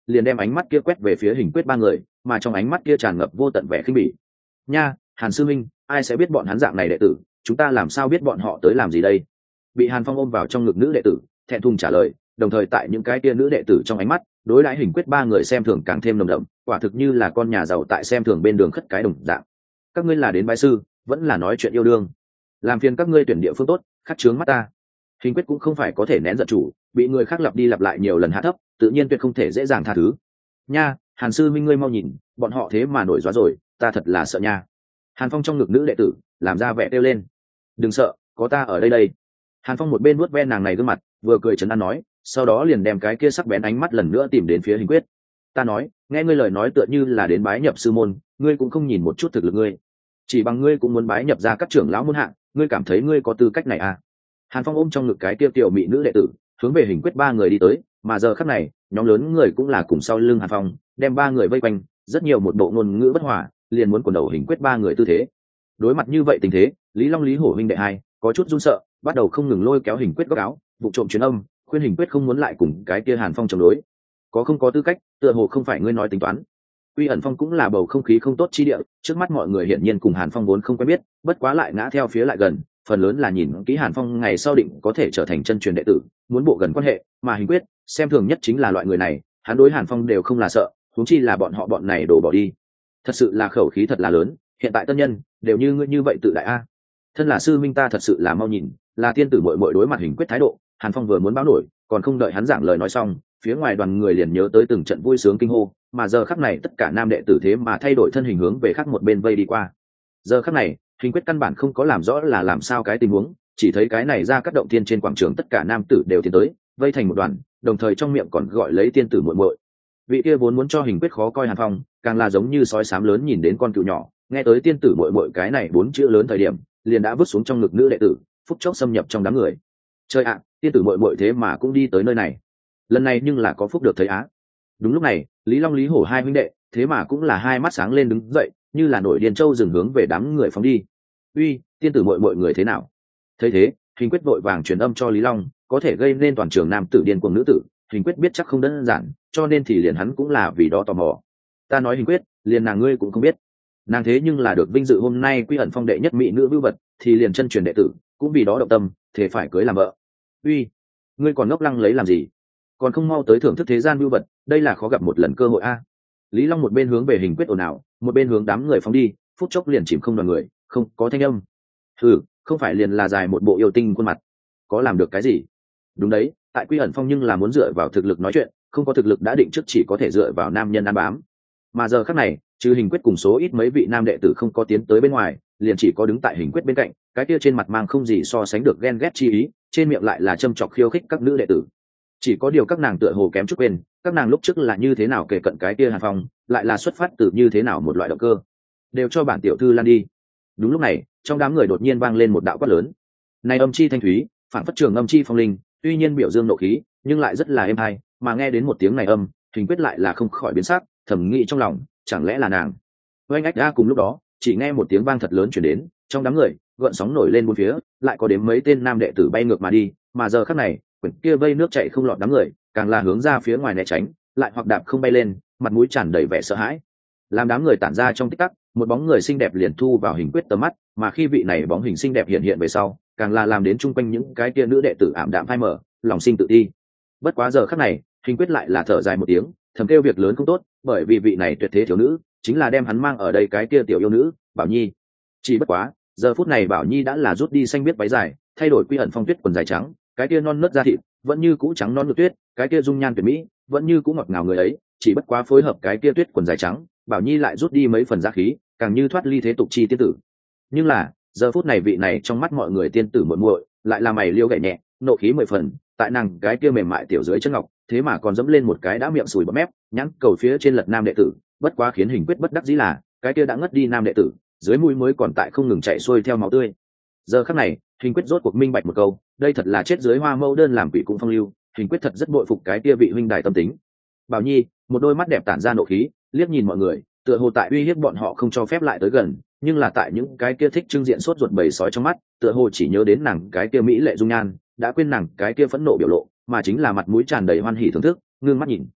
liền đem ánh mắt kia quét về phía Hình Quyết ba người, mà trong ánh mắt kia tràn ngập vô tận vẻ khinh bỉ. Nha, Hàn sư minh, ai sẽ biết bọn hắn dạng này đệ tử, chúng ta làm sao biết bọn họ tới làm gì đây? Bị Hàn Phong ôm vào trong ngực nữ đệ tử thẹn thùng trả lời, đồng thời tại những cái kia nữ đệ tử trong ánh mắt đối đãi Hình Quyết ba người xem thường càng thêm nồng đậm, quả thực như là con nhà giàu tại xem thường bên đường khất cái đồng dạng. Các ngươi là đến bái sư, vẫn là nói chuyện yêu đương? Làm phiền các ngươi tuyển địa phương tốt, khắc chướng mắt ta. Hình Quyết cũng không phải có thể nén giận chủ, bị người khác lặp đi lặp lại nhiều lần hạ thấp, tự nhiên tuyệt không thể dễ dàng tha thứ. Nha, Hàn sư minh ngươi mau nhìn, bọn họ thế mà nổi gió rồi, ta thật là sợ nha. Hàn Phong trong ngực nữ đệ tử làm ra vẻ kêu lên. Đừng sợ, có ta ở đây đây. Hàn Phong một bên vuốt ve nàng này gương mặt, vừa cười trấn an nói, sau đó liền đem cái kia sắc bén ánh mắt lần nữa tìm đến phía Hình Quyết. Ta nói, nghe ngươi lời nói tựa như là đến bái nhập sư môn, ngươi cũng không nhìn một chút thực lực ngươi, chỉ bằng ngươi cũng muốn bái nhập ra các trưởng lão môn hạ, ngươi cảm thấy ngươi có tư cách này à? Hàn Phong ôm trong ngực cái kia tiểu mỹ nữ đệ tử hướng về Hình Quyết ba người đi tới, mà giờ khắc này nhóm lớn người cũng là cùng sau lưng Hàn Phong đem ba người vây quanh, rất nhiều một bộ ngôn ngữ bất hòa, liền muốn quần đầu Hình Quyết ba người tư thế. Đối mặt như vậy tình thế, Lý Long Lý Hổ huynh đệ hai có chút run sợ, bắt đầu không ngừng lôi kéo Hình Quyết góc áo, vụ trộm truyền âm khuyên Hình Quyết không muốn lại cùng cái kia Hàn Phong chống đối. Có không có tư cách, tựa hồ không phải ngươi nói tính toán. Quy ẩn phong cũng là bầu không khí không tốt chi địa, trước mắt mọi người hiển nhiên cùng Hàn Phong vốn không quen biết, bất quá lại ngã theo phía lại gần, phần lớn là nhìn kỹ Hàn Phong ngày sau định có thể trở thành chân truyền đệ tử, muốn bộ gần quan hệ, mà Hình Quyết xem thường nhất chính là loại người này, hắn đối Hàn Phong đều không là sợ, huống chi là bọn họ bọn này đổ bỏ đi. Thật sự là khẩu khí thật là lớn, hiện tại tân nhân đều như ngươi như vậy tự đại a. Thân là sư minh ta thật sự là mau nhìn, là tiên tử muội muội đối mặt Hình Quyết thái độ, Hàn Phong vừa muốn báo nổi, còn không đợi hắn giảng lời nói xong, phía ngoài đoàn người liền nhớ tới từng trận vui sướng kinh hô, mà giờ khắc này tất cả nam đệ tử thế mà thay đổi thân hình hướng về khác một bên vây đi qua. Giờ khắc này Hình Quyết căn bản không có làm rõ là làm sao cái tình huống, chỉ thấy cái này ra các động thiên trên quảng trường tất cả nam tử đều tiến tới vây thành một đoàn, đồng thời trong miệng còn gọi lấy tiên tử muội muội. Vị kia vốn muốn cho Hình Quyết khó coi Hàn Phong càng là giống như sói xám lớn nhìn đến con cừu nhỏ, nghe tới tiên tử muội muội cái này bốn chữ lớn thời điểm liền đã vứt xuống trong ngực nữ đệ tử, phút chốc xâm nhập trong đám người. Trời ạ, tiên tử muội muội thế mà cũng đi tới nơi này, lần này nhưng là có phúc được thấy á. Đúng lúc này Lý Long Lý Hổ hai huynh đệ thế mà cũng là hai mắt sáng lên đứng dậy, như là nổi điên châu dừng hướng về đám người phóng đi. Uy, tiên tử muội muội người thế nào? Thấy thế Hình Quyết vội vàng truyền âm cho Lý Long, có thể gây nên toàn trường nam tử điên cuồng nữ tử, Hình Quyết biết chắc không đơn giản, cho nên thì liền hắn cũng là vì đó tò mò. Ta nói Hình Quyết, liền nàng ngươi cũng không biết, nàng thế nhưng là được vinh dự hôm nay Quy ẩn phong đệ nhất mỹ nữ vưu vật, thì liền chân truyền đệ tử cũng vì đó động tâm, thể phải cưới làm vợ. Uy, ngươi còn ngốc lăng lấy làm gì? Còn không mau tới thưởng thức thế gian vưu vật, đây là khó gặp một lần cơ hội a. Lý Long một bên hướng về Hình Quyết ồn ào, một bên hướng đám người phóng đi, phút chốc liền chìm không đoàn người, không có thanh âm. Ừ, không phải liền là dài một bộ yêu tinh khuôn mặt, có làm được cái gì? Đúng đấy, tại Quy ẩn phong nhưng là muốn dựa vào thực lực nói chuyện, không có thực lực đã định trước chỉ có thể dựa vào nam nhân ăn bám. Mà giờ khắc này trừ Hình Quyết cùng số ít mấy vị nam đệ tử không có tiến tới bên ngoài, liền chỉ có đứng tại Hình Quyết bên cạnh, cái kia trên mặt mang không gì so sánh được ghen ghét chi ý, trên miệng lại là châm chọc khiêu khích các nữ đệ tử. Chỉ có điều các nàng tựa hồ kém chút quên, các nàng lúc trước là như thế nào kể cận cái kia Hàn Phong, lại là xuất phát từ như thế nào một loại động cơ. Đều cho bản tiểu thư lan đi. Đúng lúc này trong đám người đột nhiên vang lên một đạo quát lớn. Này âm chi thanh thúy, phản phất trường âm chi phong linh, tuy nhiên biểu dương nộ khí nhưng lại rất là êm hay, mà nghe đến một tiếng này âm, Hình Quyết lại là không khỏi biến sắc, thầm nghĩ trong lòng, chẳng lẽ là nàng? Oanh ách ra cùng lúc đó chỉ nghe một tiếng vang thật lớn truyền đến, trong đám người gợn sóng nổi lên bốn phía, lại có đến mấy tên nam đệ tử bay ngược mà đi, mà giờ khắc này quyển kia vây nước chạy không lọt đám người càng là hướng ra phía ngoài né tránh, lại hoặc đạp không bay lên, mặt mũi tràn đầy vẻ sợ hãi. Làm đám người tản ra trong tích tắc, một bóng người xinh đẹp liền thu vào Hình Quyết tầm mắt, mà khi vị này bóng hình xinh đẹp hiện hiện về sau, càng là làm đến chung quanh những cái kia nữ đệ tử ảm đạm phai mờ, lòng sinh tự ti. Bất quá giờ khắc này Hình Quyết lại là thở dài một tiếng, thầm kêu việc lớn không tốt, bởi vì vị này tuyệt thế thiếu nữ chính là đem hắn mang ở đây cái kia tiểu yêu nữ Bảo Nhi. Chỉ bất quá giờ phút này Bảo Nhi đã là rút đi xanh biết váy dài, thay đổi Quy ẩn phong tuyết quần dài trắng, cái kia non nớt da thịt vẫn như cũ trắng non như tuyết, cái kia dung nhan tuyệt mỹ vẫn như cũ ngọt ngào người ấy, chỉ bất quá phối hợp cái kia tuyết quần dài trắng, Bảo Nhi lại rút đi mấy phần giá khí, càng như thoát ly thế tục chi tiên tử. Nhưng là giờ phút này vị này trong mắt mọi người tiên tử muội muội lại là mày liêu gậy nhẹ, nộ khí mười phần, tại nàng cái kia mềm mại tiểu dưới chân ngọc thế mà còn dẫm lên một cái đã miệng sùi bọt mép, nhãn cầu phía trên lật nam đệ tử. Bất quá khiến Hình Quyết bất đắc dĩ là cái kia đã ngất đi nam đệ tử dưới mũi mới còn tại không ngừng chạy xuôi theo máu tươi. Giờ khắc này Hình Quyết rốt cuộc minh bạch một câu, đây thật là chết dưới hoa mẫu đơn làm quỷ cũng phong lưu. Hình Quyết thật rất bội phục cái kia vị huynh đài tâm tính. Bảo Nhi một đôi mắt đẹp tản ra nộ khí, liếc nhìn mọi người, tựa hồ tại uy hiếp bọn họ không cho phép lại tới gần, nhưng là tại những cái kia thích trưng diện sốt ruột bầy sói trong mắt, tựa hồ chỉ nhớ đến nàng cái kia mỹ lệ dung nhan, đã quên nàng cái kia phẫn nộ biểu lộ, mà chính là mặt mũi tràn đầy hoan hỉ thưởng thức, ngưng mắt nhìn.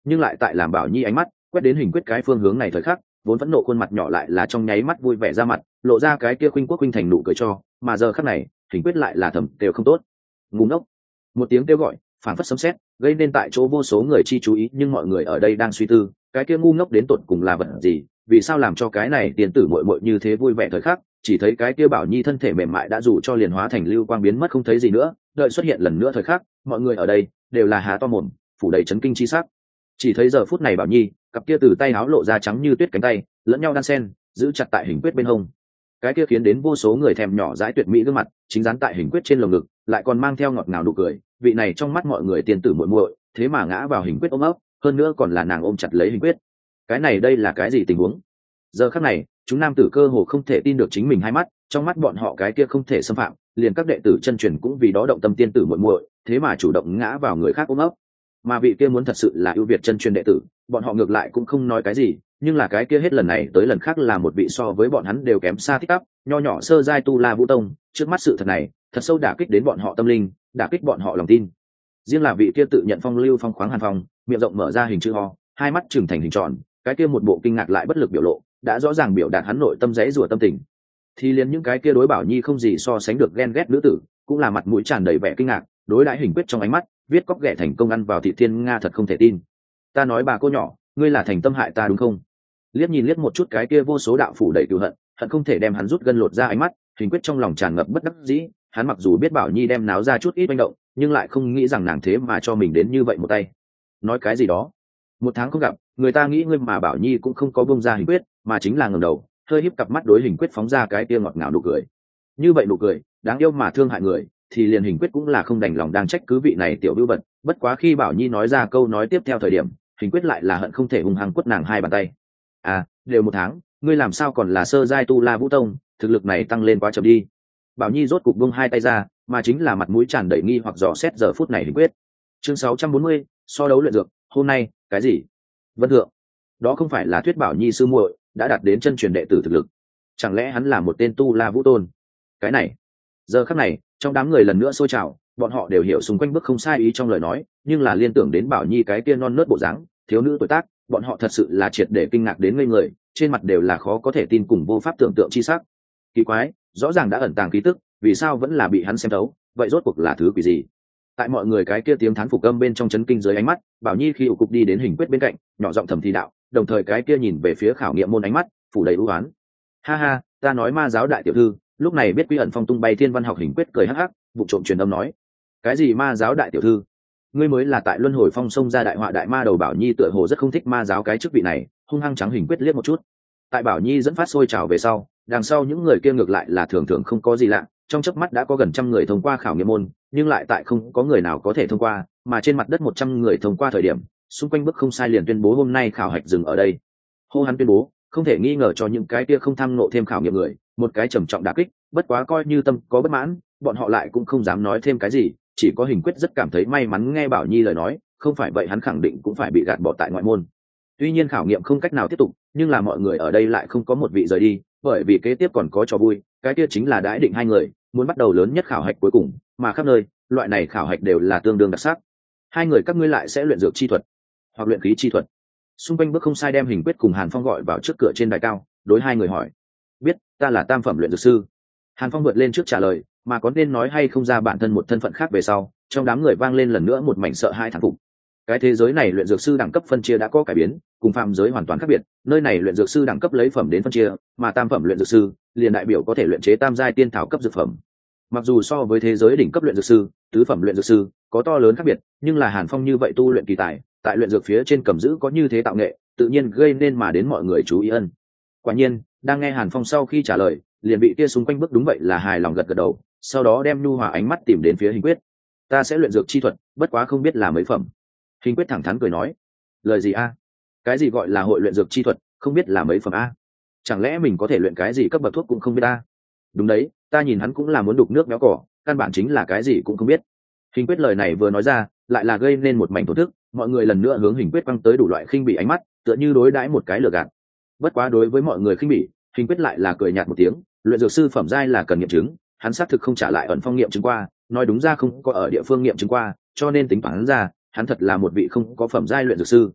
nhưng lại tại làm Bảo Nhi ánh mắt quét đến hình quyết cái phương hướng này thời khắc, vốn phẫn nộ khuôn mặt nhỏ lại là trong nháy mắt vui vẻ ra mặt, lộ ra cái kia khuynh quốc khuynh thành nụ cười cho, mà giờ khắc này hình quyết lại là thầm đều không tốt. Ngu ngốc. Một tiếng kêu gọi phảng phất sấm sét, gây nên tại chỗ vô số người chi chú ý, nhưng mọi người ở đây đang suy tư cái kia ngu ngốc đến tột cùng là vật gì, vì sao làm cho cái này tiền tử muội muội như thế vui vẻ thời khắc, chỉ thấy cái kia Bảo Nhi thân thể mềm mại đã dù cho liền hóa thành lưu quang biến mất không thấy gì nữa, đợi xuất hiện lần nữa thời khắc, mọi người ở đây đều là há to mồm, phủ đầy chấn kinh chi sắc. Chỉ thấy giờ phút này Bảo Nhi cặp kia từ tay áo lộ ra trắng như tuyết cánh tay lẫn nhau đan sen giữ chặt tại hình quyết bên hông, cái kia khiến đến vô số người thèm nhỏ dãi tuyệt mỹ gương mặt chính dán tại hình quyết trên lồng ngực, lại còn mang theo ngọt ngào nụ cười. Vị này trong mắt mọi người tiền tử muội muội thế mà ngã vào hình quyết ôm ấp, hơn nữa còn là nàng ôm chặt lấy hình quyết. Cái này đây là cái gì tình huống? Giờ khắc này chúng nam tử cơ hồ không thể tin được chính mình hai mắt, trong mắt bọn họ cái kia không thể xâm phạm, liền các đệ tử chân truyền cũng vì đó động tâm tiên tử muội muội thế mà chủ động ngã vào người khác ôm ấp. Mà vị kia muốn thật sự là ưu việt chân truyền đệ tử, bọn họ ngược lại cũng không nói cái gì, nhưng là cái kia hết lần này tới lần khác là một vị so với bọn hắn đều kém xa tích tắp nho nhỏ sơ giai tu la vũ tông. Trước mắt sự thật này thật sâu đả kích đến bọn họ tâm linh, đả kích bọn họ lòng tin. Riêng là vị kia tự nhận phong lưu phong khoáng Hàn Phong, miệng rộng mở ra hình chữ ho, hai mắt trừng thành hình tròn, cái kia một bộ kinh ngạc lại bất lực biểu lộ đã rõ ràng biểu đạt hắn nội tâm rẽ rủa tâm tình. Thì liền những cái kia đối Bảo Nhi không gì so sánh được ghen ghét nữ tử cũng là mặt mũi tràn đầy vẻ kinh ngạc, đối đãi hình quyết trong ánh mắt viết cóc ghẻ thành công ăn vào thị thiên nga thật không thể tin. Ta nói bà cô nhỏ, ngươi là thành tâm hại ta đúng không? Liếc nhìn liếc một chút cái kia vô số đạo phủ đầy cừu hận, hận không thể đem hắn rút gân lột ra ánh mắt, hình quyết trong lòng tràn ngập bất đắc dĩ. Hắn mặc dù biết Bảo Nhi đem náo ra chút ít manh động, nhưng lại không nghĩ rằng nàng thế mà cho mình đến như vậy một tay. Nói cái gì đó? Một tháng không gặp, người ta nghĩ ngươi mà Bảo Nhi cũng không có bông ra hình quyết, mà chính là ngẩng đầu, hơi híp cặp mắt đối hình quyết phóng ra cái tia ngọt ngào nụ cười. Như vậy nụ cười, đáng yêu mà thương hại người, thì liền hình quyết cũng là không đành lòng đang trách cứ vị này tiểu bưu bật. Bất quá khi Bảo Nhi nói ra câu nói tiếp theo thời điểm, hình quyết lại là hận không thể hung hăng quất nàng hai bàn tay. À, đều một tháng, ngươi làm sao còn là sơ giai tu la vũ tông, thực lực này tăng lên quá chậm đi. Bảo Nhi rốt cục buông hai tay ra, mà chính là mặt mũi tràn đầy nghi hoặc dò xét giờ phút này hình quyết. Chương sáu trăm bốn mươi, so đấu luyện dược, hôm nay, cái gì? Vân Thượng, đó không phải là thuyết Bảo Nhi sư muội đã đạt đến chân truyền đệ tử thực lực? Chẳng lẽ hắn là một tên tu la vũ tôn? Cái này, giờ khắc này, trong đám người lần nữa sôi trào, bọn họ đều hiểu xung quanh bước không sai ý trong lời nói, nhưng là liên tưởng đến Bảo Nhi cái kia non nớt bộ dáng, thiếu nữ tuổi tác, bọn họ thật sự là triệt để kinh ngạc đến ngây người, trên mặt đều là khó có thể tin cùng vô pháp tưởng tượng chi sắc. Kỳ quái, rõ ràng đã ẩn tàng khí tức, vì sao vẫn là bị hắn xem thấu, vậy rốt cuộc là thứ quỷ gì? Tại mọi người cái kia tiếng thán phục âm bên trong chấn kinh dưới ánh mắt, Bảo Nhi khi ủ cục đi đến hình quyết bên cạnh, nhỏ giọng thầm thì đạo, đồng thời cái kia nhìn về phía khảo nghiệm môn ánh mắt phủ đầy ưu oán. Ha ha, ta nói ma giáo đại tiểu thư, lúc này biết quy ẩn phong tung bay thiên văn học hình quyết cười hắc hắc, vụ trộm truyền âm nói, cái gì ma giáo đại tiểu thư? Ngươi mới là tại luân hồi phong sông ra đại họa đại ma đầu. Bảo Nhi tựa hồ rất không thích ma giáo cái chức vị này, hung hăng trắng hình quyết liếc một chút. Tại Bảo Nhi dẫn phát sôi trào về sau, đằng sau những người kia ngược lại là thường thường không có gì lạ, trong chớp mắt đã có gần trăm người thông qua khảo nghiệm môn, nhưng lại tại không có người nào có thể thông qua, mà trên mặt đất một trăm người thông qua thời điểm, xung quanh bức không sai liền tuyên bố hôm nay khảo hạch dừng ở đây. Hô hắn tuyên bố, không thể nghi ngờ cho những cái kia không tham nộ thêm khảo nghiệm người một cái trầm trọng đả kích, bất quá coi như tâm có bất mãn, bọn họ lại cũng không dám nói thêm cái gì, chỉ có hình quyết rất cảm thấy may mắn nghe Bảo Nhi lời nói, không phải vậy hắn khẳng định cũng phải bị gạt bỏ tại ngoại môn. Tuy nhiên khảo nghiệm không cách nào tiếp tục, nhưng là mọi người ở đây lại không có một vị rời đi, bởi vì kế tiếp còn có trò vui, cái kia chính là đãi định hai người muốn bắt đầu lớn nhất khảo hạch cuối cùng, mà khắp nơi loại này khảo hạch đều là tương đương đặc sắc. Hai người các ngươi lại sẽ luyện dược chi thuật hoặc luyện khí chi thuật? Xung quanh bước không sai đem hình quyết cùng Hàn Phong gọi vào trước cửa trên đài cao, đối hai người hỏi. Biết, ta là tam phẩm luyện dược sư. Hàn Phong vượt lên trước trả lời, mà có nên nói hay không ra bản thân một thân phận khác về sau, trong đám người vang lên lần nữa một mảnh sợ hai thán phục. Cái thế giới này luyện dược sư đẳng cấp phân chia đã có cải biến, cùng phạm giới hoàn toàn khác biệt, nơi này luyện dược sư đẳng cấp lấy phẩm đến phân chia, mà tam phẩm luyện dược sư liền đại biểu có thể luyện chế tam giai tiên thảo cấp dược phẩm. Mặc dù so với thế giới đỉnh cấp luyện dược sư, tứ phẩm luyện dược sư có to lớn khác biệt, nhưng là Hàn Phong như vậy tu luyện kỳ tài, tại luyện dược phía trên cầm giữ có như thế tạo nghệ, tự nhiên gây nên mà đến mọi người chú ý ân. Quả nhiên, đang nghe Hàn Phong sau khi trả lời, liền bị kia xung quanh bước đúng vậy là hài lòng gật gật đầu, sau đó đem nhu hòa ánh mắt tìm đến phía hình quyết. Ta sẽ luyện dược chi thuật, bất quá không biết là mấy phẩm. Hình quyết thẳng thắn cười nói. Lời gì a? Cái gì gọi là hội luyện dược chi thuật, không biết là mấy phẩm a? Chẳng lẽ mình có thể luyện cái gì cấp bậc thuốc cũng không biết a? Đúng đấy, ta nhìn hắn cũng là muốn đục nước béo cỏ, căn bản chính là cái gì cũng không biết. Hình quyết lời này vừa nói ra, lại là gây nên một mảnh thổ thức, mọi người lần nữa hướng hình quyết quăng tới đủ loại khinh bỉ ánh mắt, tựa như đối đãi một cái lừa gạt. Bất quá đối với mọi người khinh bỉ, hình quyết lại là cười nhạt một tiếng, luyện dược sư phẩm giai là cần nghiệm chứng, hắn xác thực không trả lại ẩn phong nghiệm chứng qua, nói đúng ra không có ở địa phương nghiệm chứng qua, cho nên tính toán hắn ra, hắn thật là một vị không có phẩm giai luyện dược sư.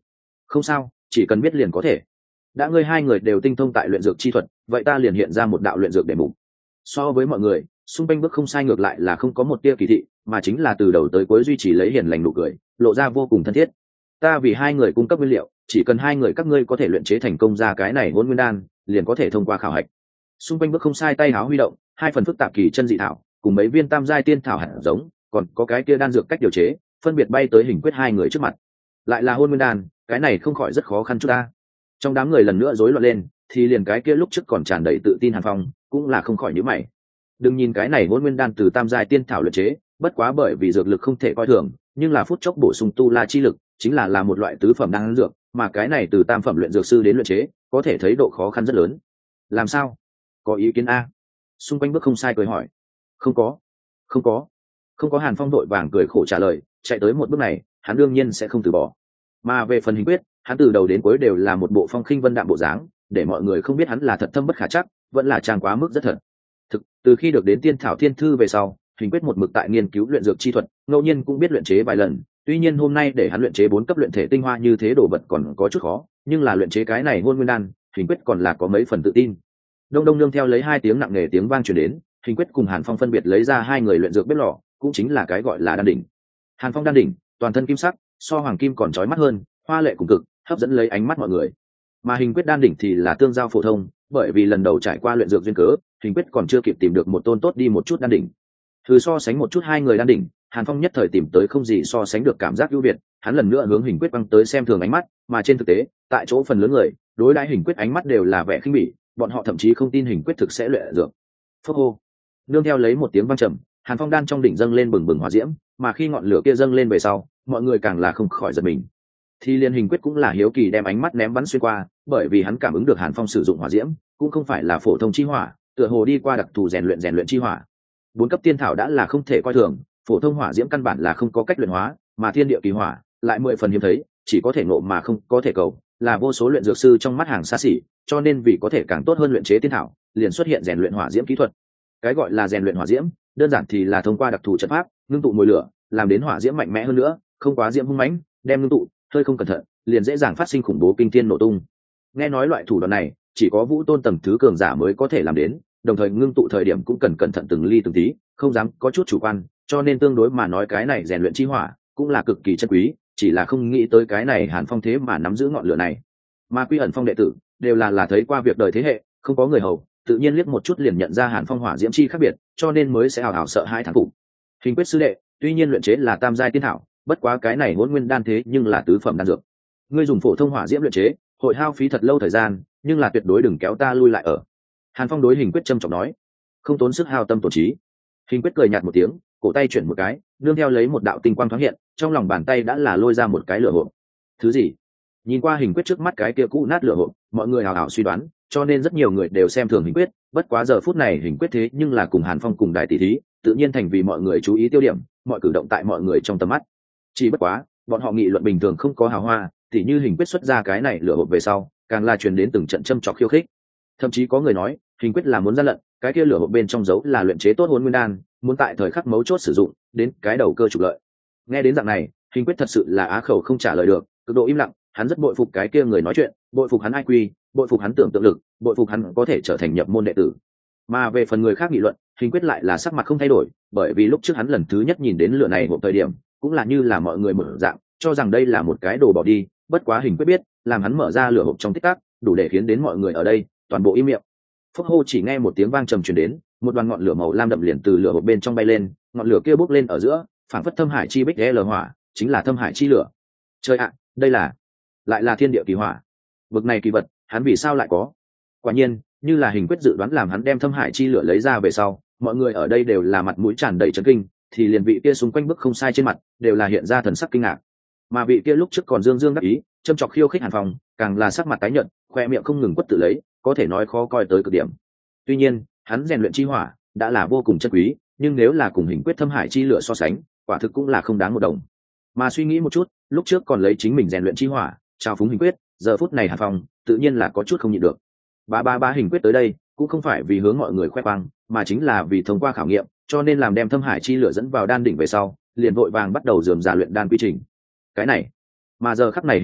Không sao, chỉ cần biết liền có thể. Đã ngươi hai người đều tinh thông tại luyện dược chi thuật, vậy ta liền hiện ra một đạo luyện dược để mục. So với mọi người, xung quanh bước không sai ngược lại là không có một tia kỳ thị, mà chính là từ đầu tới cuối duy trì lấy hiền lành nụ cười, lộ ra vô cùng thân thiết. Ta vì hai người cung cấp nguyên liệu, chỉ cần hai người các ngươi có thể luyện chế thành công ra cái này hôn nguyên đan, liền có thể thông qua khảo hạch. Xung quanh bước không sai tay háo huy động, hai phần phức tạp kỳ chân dị thảo, cùng mấy viên tam giai tiên thảo hạt giống, còn có cái kia đan dược cách điều chế, phân biệt bay tới Hình Quyết hai người trước mặt. Lại là hôn nguyên đan, cái này không khỏi rất khó khăn chút ta. Trong đám người lần nữa rối loạn lên, thì liền cái kia lúc trước còn tràn đầy tự tin Hàn Phong, cũng là không khỏi nhíu mày. Đừng nhìn cái này hôn nguyên đan từ tam giai tiên thảo luyện chế, bất quá bởi vì dược lực không thể coi thường, nhưng là phút chốc bổ sung tu la chi lực, chính là là một loại tứ phẩm đan dược, mà cái này từ tam phẩm luyện dược sư đến luyện chế, có thể thấy độ khó khăn rất lớn. Làm sao? Có ý kiến a? Xung quanh bước không sai cười hỏi. Không có, không có, không có. Hàn Phong đội vàng cười khổ trả lời, chạy tới một bước này, hắn đương nhiên sẽ không từ bỏ. Mà về phần Hình Quyết, hắn từ đầu đến cuối đều là một bộ phong khinh vân đạm bộ dáng, để mọi người không biết hắn là thật thâm bất khả chắc, vẫn là trang quá mức rất thật. Thực, từ khi được đến tiên thảo thiên thư về sau, Hình Quyết một mực tại nghiên cứu luyện dược chi thuật, ngẫu nhiên cũng biết luyện chế vài lần. Tuy nhiên hôm nay để hắn luyện chế bốn cấp luyện thể tinh hoa như thế đồ vật còn có chút khó, nhưng là luyện chế cái này hôn nguyên đan, Hình Quyết còn là có mấy phần tự tin. Đông đông nương theo lấy hai tiếng nặng nề tiếng vang truyền đến, Hình Quyết cùng Hàn Phong phân biệt lấy ra hai người luyện dược bếp lò, cũng chính là cái gọi là đan đỉnh. Hàn Phong đan đỉnh, toàn thân kim sắc, so hoàng kim còn chói mắt hơn, hoa lệ cùng cực, hấp dẫn lấy ánh mắt mọi người. Mà Hình Quyết đan đỉnh thì là tương giao phổ thông, bởi vì lần đầu trải qua luyện dược duyên cớ, Hình Quyết còn chưa kịp tìm được một tôn tốt đi một chút đan đỉnh. Thử so sánh một chút hai người đan đỉnh, Hàn Phong nhất thời tìm tới không gì so sánh được cảm giác ưu việt, hắn lần nữa hướng Hình Quyết băng tới xem thường ánh mắt, mà trên thực tế, tại chỗ phần lớn người, đối đãi Hình Quyết ánh mắt đều là vẻ khinh bỉ, bọn họ thậm chí không tin Hình Quyết thực sẽ luyện dược. Phốc hô. Nương theo lấy một tiếng vang trầm, Hàn Phong đan trong đỉnh dâng lên bừng bừng hỏa diễm, mà khi ngọn lửa kia dâng lên về sau, mọi người càng là không khỏi giật mình. Thì liên Hình Quyết cũng là hiếu kỳ đem ánh mắt ném bắn xuyên qua, bởi vì hắn cảm ứng được Hàn Phong sử dụng hỏa diễm, cũng không phải là phổ thông chi hỏa, tựa hồ đi qua đặc thù rèn luyện rèn luyện chi hỏa. Bốn cấp tiên thảo đã là không thể coi thường, phổ thông hỏa diễm căn bản là không có cách luyện hóa, mà thiên địa kỳ hỏa lại mười phần hiếm thấy, chỉ có thể ngộ mà không có thể cầu, là vô số luyện dược sư trong mắt hàng xa xỉ, cho nên vì có thể càng tốt hơn luyện chế tiên thảo, liền xuất hiện rèn luyện hỏa diễm kỹ thuật. Cái gọi là rèn luyện hỏa diễm, đơn giản thì là thông qua đặc thù trận pháp, ngưng tụ mùi lửa, làm đến hỏa diễm mạnh mẽ hơn nữa, không quá diễm hung mãnh, đem ngưng tụ, hơi không cẩn thận, liền dễ dàng phát sinh khủng bố kinh thiên nổ tung. Nghe nói loại thủ đoạn này, chỉ có vũ tôn tầng thứ cường giả mới có thể làm đến, đồng thời ngưng tụ thời điểm cũng cần cẩn thận từng ly từng tí, không dám có chút chủ quan, cho nên tương đối mà nói cái này rèn luyện chi hỏa cũng là cực kỳ chân quý, chỉ là không nghĩ tới cái này Hàn Phong thế mà nắm giữ ngọn lửa này. Mà Quy Ẩn Phong đệ tử đều là là thấy qua việc đời thế hệ, không có người hầu, tự nhiên liếc một chút liền nhận ra Hàn Phong hỏa diễm chi khác biệt, cho nên mới sẽ hào hào sợ hãi thán phục. Hình Quyết sư đệ, tuy nhiên luyện chế là tam giai tiên thảo, bất quá cái này hỗn nguyên đan thế nhưng là tứ phẩm đan dược. Ngươi dùng phổ thông hỏa diễm luyện chế, hội hao phí thật lâu thời gian, nhưng là tuyệt đối đừng kéo ta lui lại ở. Hàn Phong đối Hình Quyết trầm trọng nói, không tốn sức hao tâm tổn trí. Hình Quyết cười nhạt một tiếng, cổ tay chuyển một cái, nương theo lấy một đạo tinh quang thoáng hiện, trong lòng bàn tay đã là lôi ra một cái lửa hộp. Thứ gì? Nhìn qua Hình Quyết trước mắt cái kia cũ nát lửa hộp, mọi người hào hào suy đoán, cho nên rất nhiều người đều xem thường Hình Quyết, bất quá giờ phút này Hình Quyết thế nhưng là cùng Hàn Phong cùng đại tỷ thí, tự nhiên thành vì mọi người chú ý tiêu điểm, mọi cử động tại mọi người trong tầm mắt. Chỉ bất quá, bọn họ nghị luận bình thường không có hào hoa, thì như Hình Quyết xuất ra cái này lửa hộp về sau, càng là truyền đến từng trận châm chọc khiêu khích. Thậm chí có người nói, Hình Quyết là muốn gian lận, cái kia lửa hộp bên trong dấu là luyện chế tốt hỗn nguyên đan, muốn tại thời khắc mấu chốt sử dụng, đến cái đầu cơ trục lợi. Nghe đến dạng này, Hình Quyết thật sự là á khẩu không trả lời được, cực độ im lặng, hắn rất bội phục cái kia người nói chuyện, bội phục hắn i kiu, bội phục hắn tưởng tượng lực, bội phục hắn có thể trở thành nhập môn đệ tử. Mà về phần người khác nghị luận, Hình Quyết lại là sắc mặt không thay đổi, bởi vì lúc trước hắn lần thứ nhất nhìn đến lửa này một thời điểm, cũng là như là mọi người mở dạng, cho rằng đây là một cái đồ bỏ đi, bất quá Hình Quyết biết, làm hắn mở ra lửa hộp trong tích tắc, đủ để khiến đến mọi người ở đây toàn bộ im miệng. Phốc hô, chỉ nghe một tiếng vang trầm truyền đến, một đoàn ngọn lửa màu lam đậm liền từ lửa hộp bên trong bay lên, ngọn lửa kia bốc lên ở giữa, phảng phất thâm hải chi bích lở hỏa, chính là thâm hải chi lửa. Trời ạ, đây là lại là thiên địa kỳ hỏa. Vực này kỳ vật, hắn vì sao lại có? Quả nhiên, như là Hình Quyết dự đoán, làm hắn đem thâm hải chi lửa lấy ra về sau, mọi người ở đây đều là mặt mũi tràn đầy chấn kinh, thì liền vị kia xung quanh bức không sai trên mặt, đều là hiện ra thần sắc kinh ngạc. Mà vị kia lúc trước còn dương dương đắc ý, châm chọc khiêu khích Hàn Phong, càng là sắc mặt tái nhợt, khoe miệng không ngừng quất tự lấy, có thể nói khó coi tới cực điểm. Tuy nhiên, hắn rèn luyện chi hỏa đã là vô cùng chân quý, nhưng nếu là cùng Hình Quyết thâm hải chi lửa so sánh, quả thực cũng là không đáng một đồng. Mà suy nghĩ một chút, lúc trước còn lấy chính mình rèn luyện chi hỏa, trao phúng Hình Quyết, giờ phút này Hàn Phong tự nhiên là có chút không nhịn được. Ba ba ba Hình Quyết tới đây, cũng không phải vì hướng mọi người khoe khoang, mà chính là vì thông qua khảo nghiệm, cho nên làm đem thâm hải chi lửa dẫn vào đan đỉnh về sau, liền vội vàng bắt đầu rườm rà luyện đan quy trình. Cái này, mà giờ khắc này Hình Quyết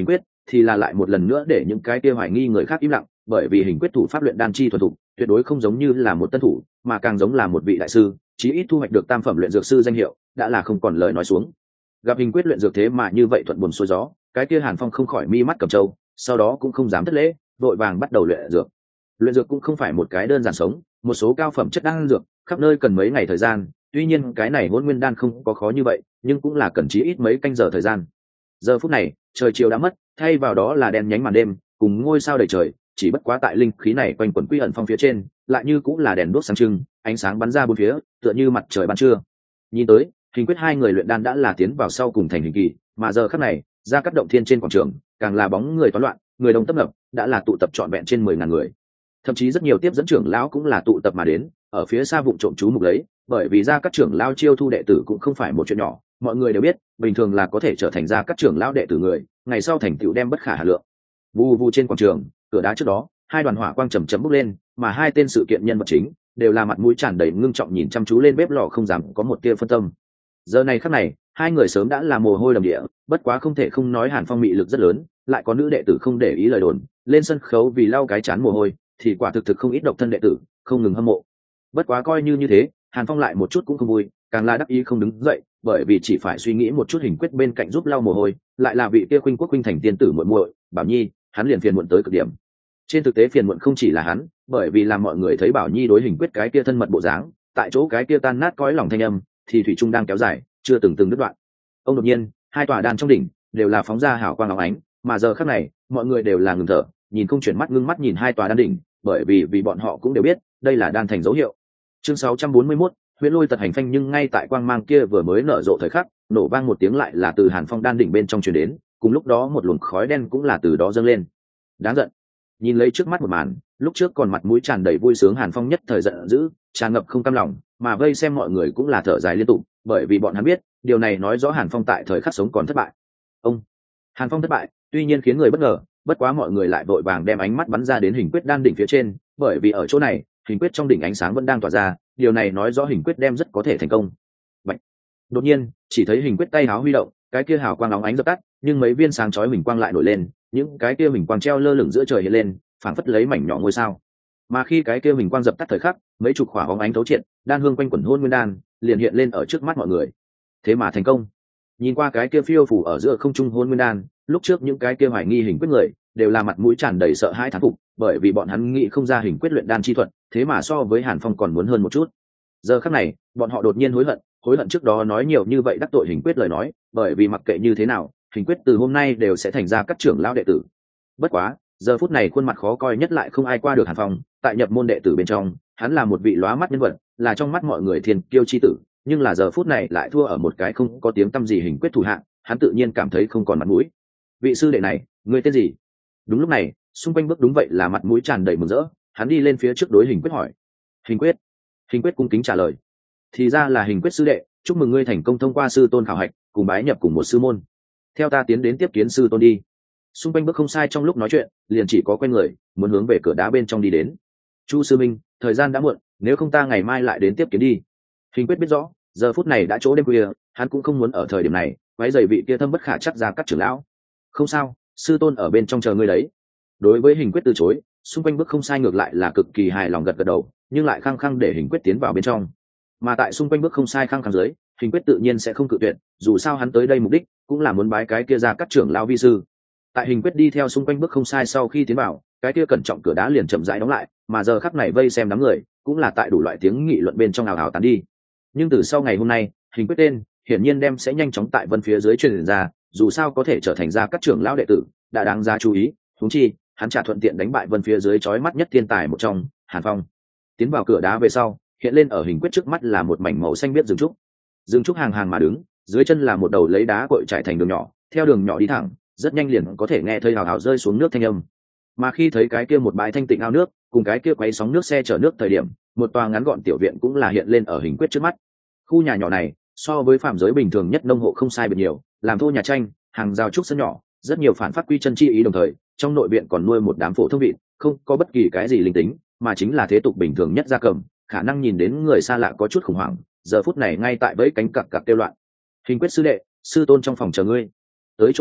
thì là lại một lần nữa để những cái kia hoài nghi người khác im lặng, bởi vì hình quyết thủ pháp luyện đan chi thuần thục tuyệt đối không giống như là một tân thủ, mà càng giống là một vị đại sư, chí ít thu hoạch được tam phẩm luyện dược sư danh hiệu đã là không còn lời nói xuống. Gặp hình quyết luyện dược thế mà như vậy thuận buồm xuôi gió, cái kia Hàn Phong không khỏi mi mắt cầm trâu, sau đó cũng không dám thất lễ, vội vàng bắt đầu luyện dược. Luyện dược cũng không phải một cái đơn giản sống, một số cao phẩm chất đan dược khắp nơi cần mấy ngày thời gian, tuy nhiên cái này hôn nguyên đan không có khó như vậy, nhưng cũng là cần chí ít mấy canh giờ thời gian. Giờ phút này trời chiều đã mất, thay vào đó là đen nhánh màn đêm cùng ngôi sao đầy trời, chỉ bất quá tại linh khí này quanh quẩn quy ẩn phong phía trên lại như cũng là đèn đuốc sáng trưng, ánh sáng bắn ra bốn phía tựa như mặt trời ban trưa. Nhìn tới hình quyết hai người luyện đan đã là tiến vào sau cùng thành hình kỳ, mà giờ khắc này ra các động thiên trên quảng trường càng là bóng người toán loạn, người đông tấp nập, đã là tụ tập trọn vẹn trên mười ngàn người, thậm chí rất nhiều tiếp dẫn trưởng lão cũng là tụ tập mà đến, ở phía xa vụng trộm chú mục lấy, bởi vì ra các trưởng lão chiêu thu đệ tử cũng không phải một chuyện nhỏ, mọi người đều biết bình thường là có thể trở thành ra các trưởng lão đệ tử người, ngày sau thành tựu đem bất khả hà lượng. Vù vù trên quảng trường cửa đá trước đó hai đoàn hỏa quang chầm chậm bốc lên, mà hai tên sự kiện nhân vật chính đều là mặt mũi tràn đầy ngưng trọng nhìn chăm chú lên bếp lò, không dám có một tia phân tâm. Giờ này khắc này hai người sớm đã là mồ hôi đầm địa, bất quá không thể không nói Hàn Phong mị lực rất lớn, lại có nữ đệ tử không để ý lời đồn lên sân khấu vì lau cái chán mồ hôi, thì quả thực thực không ít độc thân đệ tử không ngừng hâm mộ. Bất quá coi như như thế, Hàn Phong lại một chút cũng không vui, càng là đắc ý không đứng dậy, bởi vì chỉ phải suy nghĩ một chút hình quyết bên cạnh giúp lau mồ hôi, lại là vị kia khuynh quốc khuynh thành tiên tử muội muội Bảo Nhi, hắn liền phiền muộn tới cực điểm. Trên thực tế phiền muộn không chỉ là hắn, bởi vì làm mọi người thấy Bảo Nhi đối hình quyết cái kia thân mật bộ dáng, tại chỗ cái kia tan nát cõi lòng thanh âm thì thủy trung đang kéo dài, chưa từng từng đứt đoạn. Ông đột nhiên, hai tòa đan trong đỉnh đều là phóng ra hào quang óng ánh, mà giờ khắc này, mọi người đều là ngừng thở, nhìn không chuyển mắt ngưng mắt nhìn hai tòa đan đỉnh, bởi vì vì bọn họ cũng đều biết, đây là đan thành dấu hiệu. Chương sáu trăm bốn mươi mốt, Huyễn Lôi tật hành phanh, nhưng ngay tại quang mang kia vừa mới nở rộ thời khắc, nổ vang một tiếng lại là từ Hàn Phong đan đỉnh bên trong truyền đến, cùng lúc đó một luồng khói đen cũng là từ đó dâng lên. Đáng giận. Nhìn lấy trước mắt một màn, lúc trước còn mặt mũi tràn đầy vui sướng Hàn Phong nhất thời giận dữ, tràn ngập không cam lòng, mà vây xem mọi người cũng là thở dài liên tục, bởi vì bọn hắn biết, điều này nói rõ Hàn Phong tại thời khắc sống còn thất bại. Ông Hàn Phong thất bại, tuy nhiên khiến người bất ngờ, bất quá mọi người lại vội vàng đem ánh mắt bắn ra đến hình quyết đan đỉnh phía trên, bởi vì ở chỗ này, hình quyết trong đỉnh ánh sáng vẫn đang tỏa ra, điều này nói rõ hình quyết đem rất có thể thành công. Bạch. Đột nhiên, chỉ thấy hình quyết tay háo huy động, cái kia hào quang óng ánh dập tắt, nhưng mấy viên sáng chói huỳnh quang lại nổi lên, những cái kia huỳnh quang treo lơ lửng giữa trời hiện lên, phảng phất lấy mảnh nhỏ ngôi sao. Mà khi cái kia huỳnh quang dập tắt thời khắc, mấy chục quả óng ánh thấu triệt, đan hương quanh quẩn hôn nguyên đan, liền hiện lên ở trước mắt mọi người. Thế mà thành công. Nhìn qua cái kia phiêu phủ ở giữa không trung hôn nguyên đan, lúc trước những cái kia hoài nghi hình quyết người đều là mặt mũi tràn đầy sợ hãi thán phục, bởi vì bọn hắn nghĩ không ra hình quyết luyện đan chi thuật, thế mà so với Hàn Phong còn muốn hơn một chút. Giờ khắc này, bọn họ đột nhiên hối hận, hối hận trước đó nói nhiều như vậy đắc tội hình quyết lời nói, bởi vì mặc kệ như thế nào, hình quyết từ hôm nay đều sẽ thành ra các trưởng lão đệ tử. Bất quá, giờ phút này khuôn mặt khó coi nhất lại không ai qua được Hàn Phong, tại nhập môn đệ tử bên trong, hắn là một vị lóa mắt nhân vật, là trong mắt mọi người thiên kiêu chi tử, nhưng là giờ phút này lại thua ở một cái không có tiếng tăm gì hình quyết thủ hạng, hắn tự nhiên cảm thấy không còn mặt mũi. Vị sư đệ này, ngươi tên gì? Đúng lúc này, xung quanh bước đúng vậy là mặt mũi tràn đầy mừng rỡ, hắn đi lên phía trước đối hình quyết hỏi. Hình quyết. Hình quyết cung kính trả lời. Thì ra là hình quyết sư đệ, chúc mừng ngươi thành công thông qua sư tôn khảo hạch, cùng bái nhập cùng một sư môn. Theo ta tiến đến tiếp kiến sư tôn đi. Xung quanh bước không sai, trong lúc nói chuyện, liền chỉ có quen người, muốn hướng về cửa đá bên trong đi đến. Chu sư minh, thời gian đã muộn, nếu không ta ngày mai lại đến tiếp kiến đi. Hình quyết biết rõ, giờ phút này đã chỗ đêm khuya, hắn cũng không muốn ở thời điểm này quấy rầy vị kia thâm bất khả chắc ra các trưởng lão. Không sao, sư tôn ở bên trong chờ ngươi đấy. Đối với hình quyết từ chối, xung quanh bước không sai ngược lại là cực kỳ hài lòng gật gật đầu, nhưng lại khăng khăng để hình quyết tiến vào bên trong. Mà tại xung quanh bước không sai khăng khăng dưới, hình quyết tự nhiên sẽ không cự tuyệt, dù sao hắn tới đây mục đích cũng là muốn bái cái kia ra các trưởng lão vi sư. Tại hình quyết đi theo xung quanh bước không sai sau khi tiến vào, cái kia cẩn trọng cửa đá liền chậm rãi đóng lại, mà giờ khắc này vây xem đám người cũng là tại đủ loại tiếng nghị luận bên trong ào ào tán đi. Nhưng từ sau ngày hôm nay, hình quyết tên hiển nhiên đem sẽ nhanh chóng tại vân phía dưới truyền ra, dù sao có thể trở thành ra các trưởng lão đệ tử đã đáng ra chú ý, huống chi hắn trả thuận tiện đánh bại vân phía dưới chói mắt nhất thiên tài một trong, Hàn Phong. Tiến vào cửa đá về sau, hiện lên ở hình quyết trước mắt là một mảnh màu xanh biếc rừng trúc. Rừng trúc hàng hàng mà đứng, dưới chân là một đầu lấy đá cội trải thành đường nhỏ, theo đường nhỏ đi thẳng, rất nhanh liền có thể nghe thấy hào hào rơi xuống nước thanh âm. Mà khi thấy cái kia một bãi thanh tịnh ao nước, cùng cái kia quấy sóng nước xe chở nước thời điểm, một tòa ngắn gọn tiểu viện cũng là hiện lên ở hình quyết trước mắt. Khu nhà nhỏ này so với phạm giới bình thường nhất nông hộ không sai biệt nhiều, làm thô nhà tranh, hàng rào trúc sân nhỏ, rất nhiều phản phát quy chân chi ý, đồng thời trong nội viện còn nuôi một đám phổ thông vịt, không có bất kỳ cái gì linh tính, mà chính là thế tục bình thường nhất gia cầm, khả năng nhìn đến người xa lạ có chút khủng hoảng, giờ phút này ngay tại bẫy cánh cặc cặc kêu loạn. Hình quyết sư đệ, sư tôn trong phòng chờ ngươi. Tới chỗ này,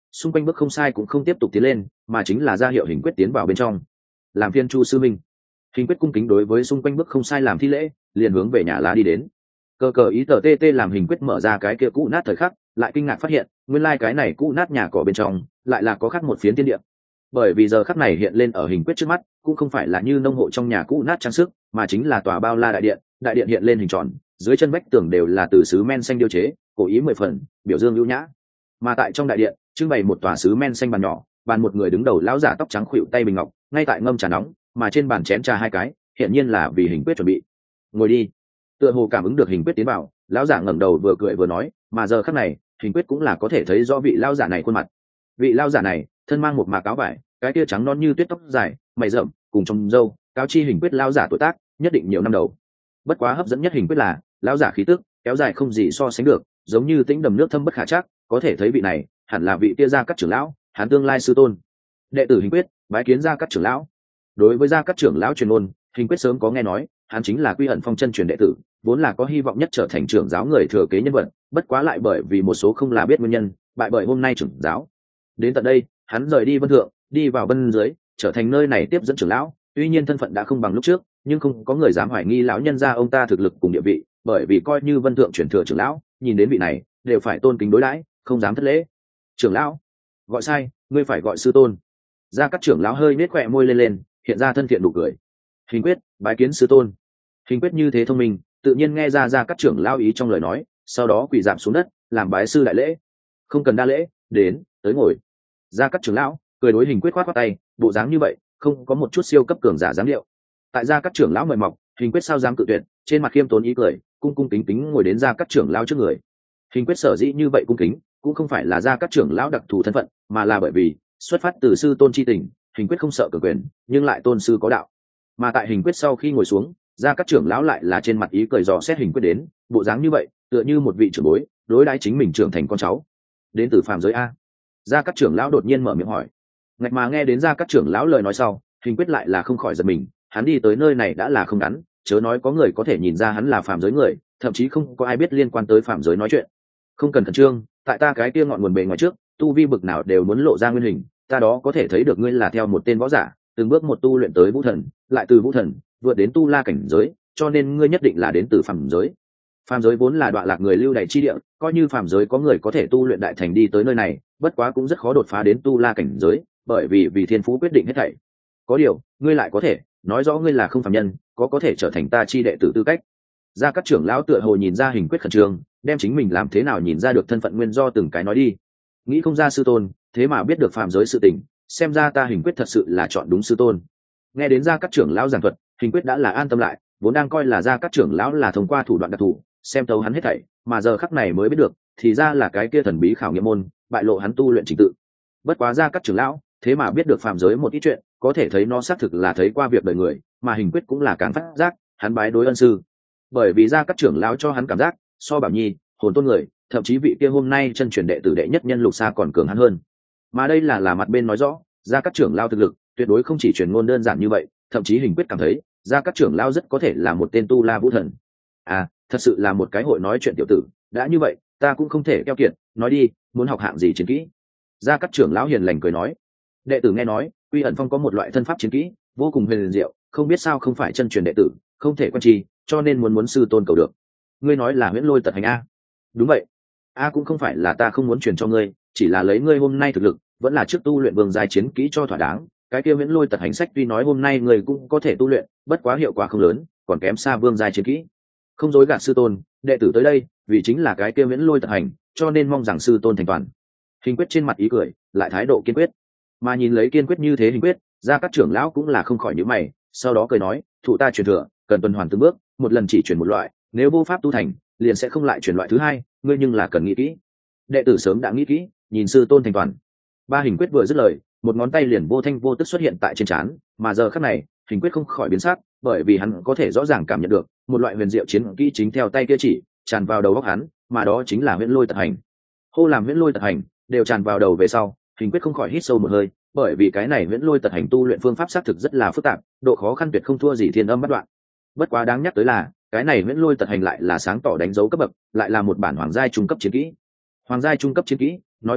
xung quanh bước không sai cũng không tiếp tục tiến lên, mà chính là ra hiệu hình quyết tiến vào bên trong. Làm phiên Chu sư minh. Hình quyết cung kính đối với xung quanh bước không sai làm thi lễ, liền hướng về nhà lá đi đến. Cờ cờ ý tờ tê tê làm hình quyết mở ra cái kia cũ nát thời khắc, lại kinh ngạc phát hiện, nguyên lai cái này cũ nát nhà cỏ bên trong, lại là có khắc một phiến thiên địa. Bởi vì giờ khắc này hiện lên ở hình quyết trước mắt, cũng không phải là như nông hộ trong nhà cũ nát trang sức, mà chính là tòa bao la đại điện, đại điện hiện lên hình tròn, dưới chân vách tường đều là từ sứ men xanh điêu chế, cổ ý mười phần, biểu dương ưu nhã. Mà tại trong đại điện, trưng bày một tòa sứ men xanh bàn nhỏ, bàn một người đứng đầu lão giả tóc trắng khuỵu tay bình ngọc, ngay tại ngâm trà nóng, mà trên bàn chén trà hai cái, hiện nhiên là vì hình quyết chuẩn bị. Ngồi đi. Tựa hồ cảm ứng được hình quyết tiến vào, lão giả ngẩng đầu vừa cười vừa nói, mà giờ khắc này, hình quyết cũng là có thể thấy rõ vị lão giả này khuôn mặt. Vị lão giả này, thân mang một mạc áo vải, cái kia trắng non như tuyết tóc dài, mày rậm, cùng trong râu, cáo chi hình quyết lão giả tuổi tác, nhất định nhiều năm đầu. Bất quá hấp dẫn nhất hình quyết là, lão giả khí tức, kéo dài không gì so sánh được, giống như tĩnh đầm nước thâm bất khả trắc, có thể thấy vị này, hẳn là vị kia gia cát trưởng lão, hắn tương lai sư tôn. Đệ tử hình quyết, bái kiến gia cát trưởng lão. Đối với gia cát trưởng lão truyền ngôn, hình quyết sớm có nghe nói, hắn chính là Quy Ẩn Phong chân truyền đệ tử, vốn là có hy vọng nhất trở thành trưởng giáo người thừa kế nhân vật, bất quá lại bởi vì một số không là biết nguyên nhân, bại bởi hôm nay trưởng giáo. Đến tận đây, hắn rời đi Vân Thượng, đi vào Vân dưới, trở thành nơi này tiếp dẫn trưởng lão, tuy nhiên thân phận đã không bằng lúc trước, nhưng không có người dám hoài nghi lão nhân gia ông ta thực lực cùng địa vị, bởi vì coi như Vân Thượng truyền thừa trưởng lão, nhìn đến vị này, đều phải tôn kính đối đãi, không dám thất lễ. Trưởng lão, gọi sai, ngươi phải gọi sư tôn. Gia Cát trưởng lão hơi nết khóe môi lên lên, hiện ra thân thiện nụ cười. Hình quyết, bái kiến sư tôn. Hình quyết như thế thông minh, tự nhiên nghe ra Gia Cát trưởng lão ý trong lời nói, sau đó quỳ rạp xuống đất, làm bái sư đại lễ. Không cần đa lễ, đến, tới ngồi. Gia Cát trưởng lão cười đối hình quyết khoát khoát tay, bộ dáng như vậy, không có một chút siêu cấp cường giả dáng điệu. Tại Gia Cát trưởng lão mời mọc, hình quyết sao dám cự tuyệt, trên mặt khiêm tốn ý cười, cung cung kính kính ngồi đến Gia Cát trưởng lão trước người. Hình quyết sở dĩ như vậy cung kính, cũng không phải là Gia Cát trưởng lão đặc thù thân phận, mà là bởi vì xuất phát từ sư tôn chi tình, hình quyết không sợ cường quyền, nhưng lại tôn sư có đạo. Mà tại hình quyết sau khi ngồi xuống, Gia Cát trưởng lão lại là trên mặt ý cười dò xét hình quyết đến, bộ dáng như vậy, tựa như một vị trưởng bối, đối đãi chính mình trưởng thành con cháu. Đến từ phàm giới a. Gia Cát trưởng lão đột nhiên mở miệng hỏi. Ngạch mà nghe đến Gia Cát trưởng lão lời nói sau, hình quyết lại là không khỏi giật mình, hắn đi tới nơi này đã là không ngắn, chớ nói có người có thể nhìn ra hắn là phàm giới người, thậm chí không có ai biết liên quan tới phàm giới nói chuyện. Không cần khẩn trương, tại ta cái kia ngọn nguồn bề ngoài trước, tu vi bực nào đều muốn lộ ra nguyên hình, ta đó có thể thấy được ngươi là theo một tên võ giả, từng bước một tu luyện tới vũ thần, lại từ vũ thần vượt đến tu la cảnh giới, cho nên ngươi nhất định là đến từ phàm giới. Phàm giới vốn là đoạn lạc người lưu đày chi địa, coi như phàm giới có người có thể tu luyện đại thành đi tới nơi này, bất quá cũng rất khó đột phá đến tu la cảnh giới, bởi vì vì thiên phú quyết định hết thảy. Có điều, ngươi lại có thể, nói rõ ngươi là không phàm nhân, có có thể trở thành ta chi đệ tử tư cách. Gia Cát trưởng lão tựa hồ nhìn ra hình quyết khẩn trương, đem chính mình làm thế nào nhìn ra được thân phận nguyên do từng cái nói đi. Nghĩ không ra sư tôn, thế mà biết được phàm giới sự tình, xem ra ta hình quyết thật sự là chọn đúng sư tôn. Nghe đến Gia Cát trưởng lão giảng thuật, hình quyết đã là an tâm lại, vốn đang coi là Gia Cát trưởng lão là thông qua thủ đoạn đặc thù, xem thấu hắn hết thảy, mà giờ khắc này mới biết được, thì ra là cái kia thần bí khảo nghiệm môn, bại lộ hắn tu luyện trình tự. Bất quá Gia Cát trưởng lão, thế mà biết được phàm giới một ít chuyện, có thể thấy nó xác thực là thấy qua việc đời người, mà hình quyết cũng là càng phát giác, hắn bái đối ân sư. Bởi vì Gia Cát trưởng lão cho hắn cảm giác, so Bảo Nhi, hồn tôn người, thậm chí vị kia hôm nay chân truyền đệ tử đệ nhất nhân Lục Sa còn cường hắn hơn. Mà đây là là mặt bên nói rõ, Gia Cát trưởng lão thực lực, tuyệt đối không chỉ truyền ngôn đơn giản như vậy, thậm chí hình quyết cảm thấy, Gia Cát trưởng lão rất có thể là một tên tu la vũ thần. À, thật sự là một cái hội nói chuyện tiểu tử, đã như vậy, ta cũng không thể keo kiệt, nói đi, muốn học hạng gì chiến kỹ? Gia Cát trưởng lão hiền lành cười nói, đệ tử nghe nói, Quy Ẩn Phong có một loại thân pháp chiến kỹ, vô cùng huyền diệu, không biết sao không phải chân truyền đệ tử, không thể quan trì, cho nên muốn muốn sư tôn cầu được. Ngươi nói là Huyễn Lôi Tật Hành a? Đúng vậy. A cũng không phải là ta không muốn truyền cho ngươi, chỉ là lấy ngươi hôm nay thực lực, vẫn là trước tu luyện vương giai chiến kỹ cho thỏa đáng. Cái kia Huyễn Lôi Tật Hành sách tuy nói hôm nay ngươi cũng có thể tu luyện, bất quá hiệu quả không lớn, còn kém xa vương giai chiến kỹ. Không dối gạt sư tôn, đệ tử tới đây, vì chính là cái kia Huyễn Lôi Tật Hành, cho nên mong rằng sư tôn thành toàn. Hình quyết trên mặt ý cười, lại thái độ kiên quyết. Mà nhìn lấy kiên quyết như thế hình quyết, Gia Cát trưởng lão cũng là không khỏi nhíu mày, sau đó cười nói, thụ ta truyền thừa, cần tuần hoàn từng bước, một lần chỉ truyền một loại, nếu vô pháp tu thành, liền sẽ không lại truyền loại thứ hai, ngươi nhưng là cần nghĩ kỹ. Đệ tử sớm đã nghĩ kỹ, nhìn sư tôn thành toàn. Ba hình quyết vừa dứt lời, một ngón tay liền vô thanh vô tức xuất hiện tại trên trán, mà giờ khắc này, hình quyết không khỏi biến sắc, bởi vì hắn có thể rõ ràng cảm nhận được một loại huyền diệu chiến kỹ chính theo tay kia chỉ tràn vào đầu óc hắn, mà đó chính là Huyễn Lôi Tật Hành. Hô làm Huyễn Lôi Tật Hành đều tràn vào đầu về sau, hình quyết không khỏi hít sâu một hơi, bởi vì cái này Huyễn Lôi Tật Hành tu luyện phương pháp xác thực rất là phức tạp, độ khó khăn tuyệt không thua gì Thiên Âm Bát Đoạn. Bất quá đáng nhắc tới là, cái này Huyễn Lôi Tật Hành lại là sáng tỏ đánh dấu cấp bậc, lại là một bản hoàng giai trung cấp chiến kỹ. Hoàng giai trung cấp chiến kỹ, nói cách khác,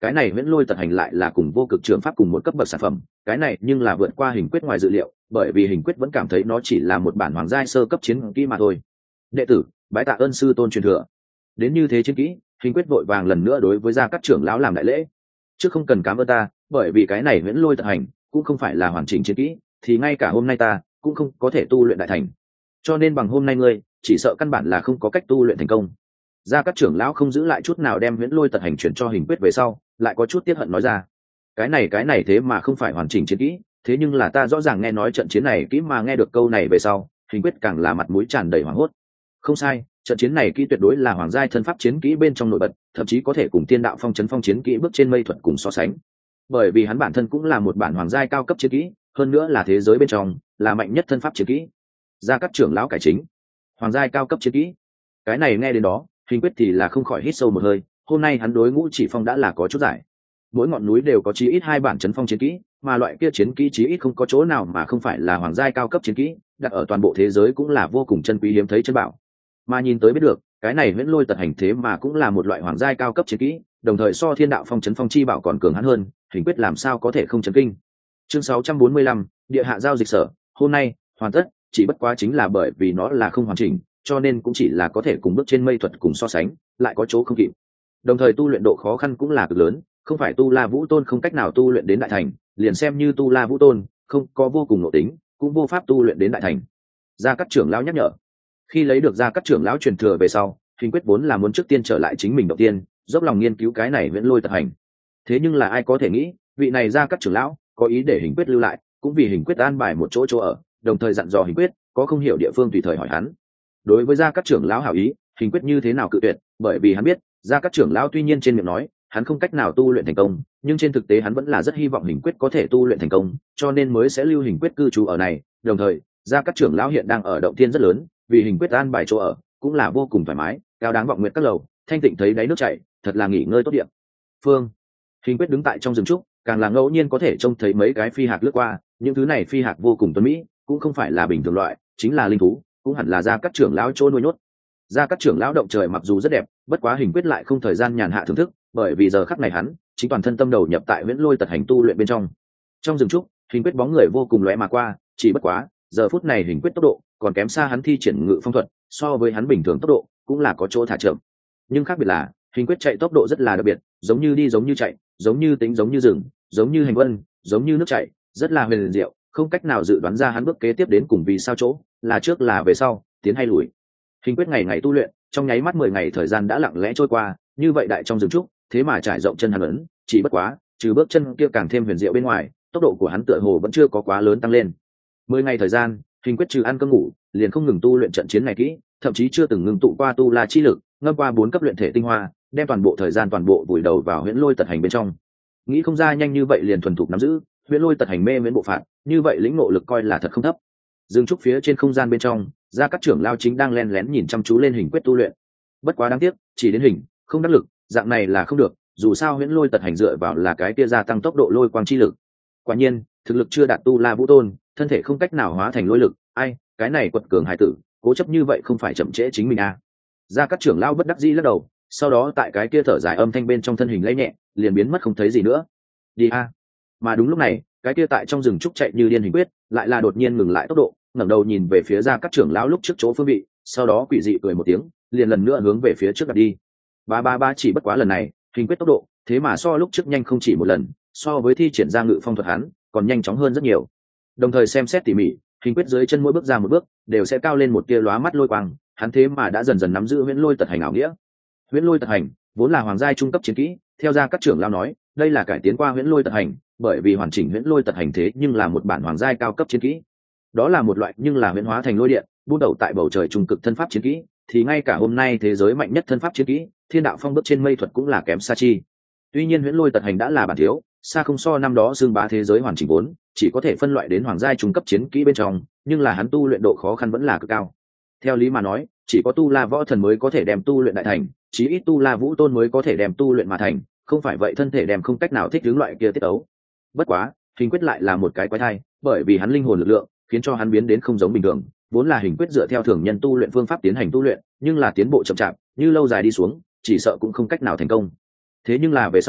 cái này huyễn lôi tật hành lại là cùng vô cực trường pháp cùng một cấp bậc sản phẩm, cái này nhưng là vượt qua hình quyết ngoài dự liệu, bởi vì hình quyết vẫn cảm thấy nó chỉ là một bản hoàng giai sơ cấp chiến kỹ mà thôi. Đệ tử bái tạ ơn sư tôn truyền thừa. Đến như thế chiến kỹ, hình quyết vội vàng lần nữa đối với gia các trưởng lão làm đại lễ. Chứ không cần cảm ơn ta, bởi vì cái này huyễn lôi tật hành cũng không phải là hoàn chỉnh chiến kỹ, thì ngay cả hôm nay ta cũng không có thể tu luyện đại thành, cho nên bằng hôm nay ngươi chỉ sợ căn bản là không có cách tu luyện thành công. Gia các trưởng lão không giữ lại chút nào đem huyễn lôi tật hành chuyển cho hình quyết về sau, lại có chút tiếc hận nói ra, cái này cái này thế mà không phải hoàn chỉnh chiến kỹ, thế nhưng là ta rõ ràng nghe nói trận chiến này kỹ, mà nghe được câu này về sau, hình quyết càng là mặt mũi tràn đầy hoảng hốt. Không sai, trận chiến này kỹ tuyệt đối là hoàng giai thân pháp chiến kỹ bên trong nổi bật, thậm chí có thể cùng tiên đạo phong chấn phong chiến kỹ bước trên mây thuật cùng so sánh, bởi vì hắn bản thân cũng là một bản hoàng giai cao cấp chiến kỹ, hơn nữa là thế giới bên trong là mạnh nhất thân pháp chiến kỹ. Gia các trưởng lão cải chính, hoàng giai cao cấp chiến kỹ, cái này nghe đến đó hình quyết thì là không khỏi hít sâu một hơi. Hôm nay hắn đối Ngũ Chỉ Phong đã là có chút giải, mỗi ngọn núi đều có chí ít hai bản chấn phong chiến kỹ, mà loại kia chiến kỹ chí ít không có chỗ nào mà không phải là hoàng giai cao cấp chiến kỹ, đặt ở toàn bộ thế giới cũng là vô cùng chân quý hiếm thấy chân bảo. Mà nhìn tới biết được, cái này huyễn lôi tật hành thế mà cũng là một loại hoàng giai cao cấp chiến kỹ, đồng thời so thiên đạo phong chấn phong chi bảo còn cường hắn hơn, hình quyết làm sao có thể không chấn kinh. Chương sáu trăm bốn mươi lăm, địa hạ giao dịch sở. Hôm nay hoàn tất, chỉ bất quá chính là bởi vì nó là không hoàn chỉnh, cho nên cũng chỉ là có thể cùng bước trên mây thuật cùng so sánh, lại có chỗ không kịp. Đồng thời tu luyện độ khó khăn cũng là cực lớn, không phải tu la vũ tôn không cách nào tu luyện đến đại thành, liền xem như tu la vũ tôn không có vô cùng nội tính, cũng vô pháp tu luyện đến đại thành. Gia các trưởng lão nhắc nhở. Khi lấy được Gia các trưởng lão truyền thừa về sau, hình quyết vốn là muốn trước tiên trở lại chính mình đầu tiên, dốc lòng nghiên cứu cái này viễn lôi tật hành. Thế nhưng là ai có thể nghĩ, vị này Gia các trưởng lão có ý để hình quyết lưu lại, cũng vì hình quyết an bài một chỗ chỗ ở, đồng thời dặn dò hình quyết có không hiểu địa phương tùy thời hỏi hắn. Đối với Gia các trưởng lão hảo ý, hình quyết như thế nào cự tuyệt, bởi vì hắn biết Gia các trưởng lão tuy nhiên trên miệng nói hắn không cách nào tu luyện thành công, nhưng trên thực tế hắn vẫn là rất hy vọng hình quyết có thể tu luyện thành công, cho nên mới sẽ lưu hình quyết cư trú ở này. Đồng thời Gia các trưởng lão hiện đang ở động thiên rất lớn, vì hình quyết an bài chỗ ở cũng là vô cùng thoải mái, cao đáng vọng nguyện các lầu, thanh tịnh thấy đáy nước chảy, thật là nghỉ ngơi tốt điểm. Phương hình quyết đứng tại trong rừng trúc, càng là ngẫu nhiên có thể trông thấy mấy cái phi hạc lướt qua, những thứ này phi hạc vô cùng tuấn mỹ, cũng không phải là bình thường loại, chính là linh thú, cũng hẳn là Gia các trưởng lão chỗ nuôi nhốt. Gia các trưởng lão động trời mặc dù rất đẹp, bất quá hình quyết lại không thời gian nhàn hạ thưởng thức, bởi vì giờ khắc này hắn chính toàn thân tâm đầu nhập tại huyễn lôi tật hành tu luyện bên trong. Trong rừng trúc, hình quyết bóng người vô cùng lóe mà qua, chỉ bất quá giờ phút này hình quyết tốc độ còn kém xa hắn thi triển ngự phong thuật, so với hắn bình thường tốc độ cũng là có chỗ thả chậm. Nhưng khác biệt là hình quyết chạy tốc độ rất là đặc biệt, giống như đi giống như chạy, giống như tính giống như rừng, giống như hành vân, giống như nước chảy, rất là huyền diệu, không cách nào dự đoán ra hắn bước kế tiếp đến cùng vì sao chỗ, là trước là về sau, tiến hay lùi. Hình quyết ngày ngày tu luyện, trong nháy mắt mười ngày thời gian đã lặng lẽ trôi qua, như vậy đại trong rừng trúc, thế mà trải rộng chân hắn ấn, chỉ bất quá, trừ bước chân kia càng thêm huyền diệu bên ngoài, tốc độ của hắn tựa hồ vẫn chưa có quá lớn tăng lên. Mười ngày thời gian, hình quyết trừ ăn cơm ngủ, liền không ngừng tu luyện trận chiến này kỹ, thậm chí chưa từng ngừng tụ qua tu la chi lực, ngâm qua bốn cấp luyện thể tinh hoa, đem toàn bộ thời gian toàn bộ vùi đầu vào huyễn lôi tật hành bên trong. Nghĩ không ra nhanh như vậy liền thuần thục nắm giữ huyễn lôi tật hành mê miễn bộ phạt, như vậy lĩnh ngộ lực coi là thật không thấp. Dương trúc phía trên không gian bên trong, Gia các trưởng lao chính đang len lén nhìn chăm chú lên hình quyết tu luyện. Bất quá đáng tiếc, chỉ đến hình, không đắc lực, dạng này là không được, dù sao huyễn lôi tật hành dựa vào là cái kia gia tăng tốc độ lôi quang chi lực. Quả nhiên, thực lực chưa đạt tu la vũ tôn, thân thể không cách nào hóa thành lôi lực, ai, cái này quật cường hải tử, cố chấp như vậy không phải chậm trễ chính mình à. Gia các trưởng lao bất đắc dĩ lắc đầu, sau đó tại cái kia thở dài âm thanh bên trong thân hình lay nhẹ, liền biến mất không thấy gì nữa. Đi a. Mà đúng lúc này, cái kia tại trong rừng trúc chạy như điên hình quyết, lại là đột nhiên ngừng lại tốc độ, ngẩng đầu nhìn về phía Gia các trưởng lão lúc trước chỗ phương vị, sau đó quỷ dị cười một tiếng, liền lần nữa hướng về phía trước đặt đi. Ba ba ba, chỉ bất quá lần này, hình quyết tốc độ, thế mà so lúc trước nhanh không chỉ một lần, so với thi triển ra ngự phong thuật hắn, còn nhanh chóng hơn rất nhiều. Đồng thời xem xét tỉ mỉ, hình quyết dưới chân mỗi bước ra một bước, đều sẽ cao lên một tia lóa mắt lôi quang, hắn thế mà đã dần dần nắm giữ huyễn lôi tật hành ảo nghĩa. Huyễn lôi tật hành vốn là hoàng giai trung cấp chiến kỹ, theo Gia các trưởng lão nói, đây là cải tiến qua huyễn lôi tật hành, bởi vì hoàn chỉnh huyễn lôi tật hành thế nhưng là một bản hoàng giai cao cấp chiến kỹ. Đó là một loại nhưng là huyễn hóa thành lôi điện, buôn đầu tại bầu trời trung cực thân pháp chiến kỹ, thì ngay cả hôm nay thế giới mạnh nhất thân pháp chiến kỹ, thiên đạo phong bước trên mây thuật cũng là kém xa chi. Tuy nhiên huyễn lôi tật hành đã là bản thiếu, xa không so năm đó xương bá thế giới hoàn chỉnh vốn, chỉ có thể phân loại đến hoàng giai trung cấp chiến kỹ bên trong, nhưng là hắn tu luyện độ khó khăn vẫn là cực cao. Theo lý mà nói, chỉ có tu la võ thần mới có thể đem tu luyện đại thành, chí ít tu la vũ tôn mới có thể đem tu luyện mà thành, không phải vậy thân thể đem không cách nào thích ứng loại kia tiết ấu. Bất quá, hình quyết lại là một cái quái thai, bởi vì hắn linh hồn lực lượng khiến cho hắn biến đến không giống bình thường, vốn là hình quyết dựa theo thường nhân tu luyện phương pháp tiến hành tu luyện, nhưng là tiến bộ chậm chạp, như lâu dài đi xuống, chỉ sợ cũng không cách nào thành công. Thế nhưng là về sau,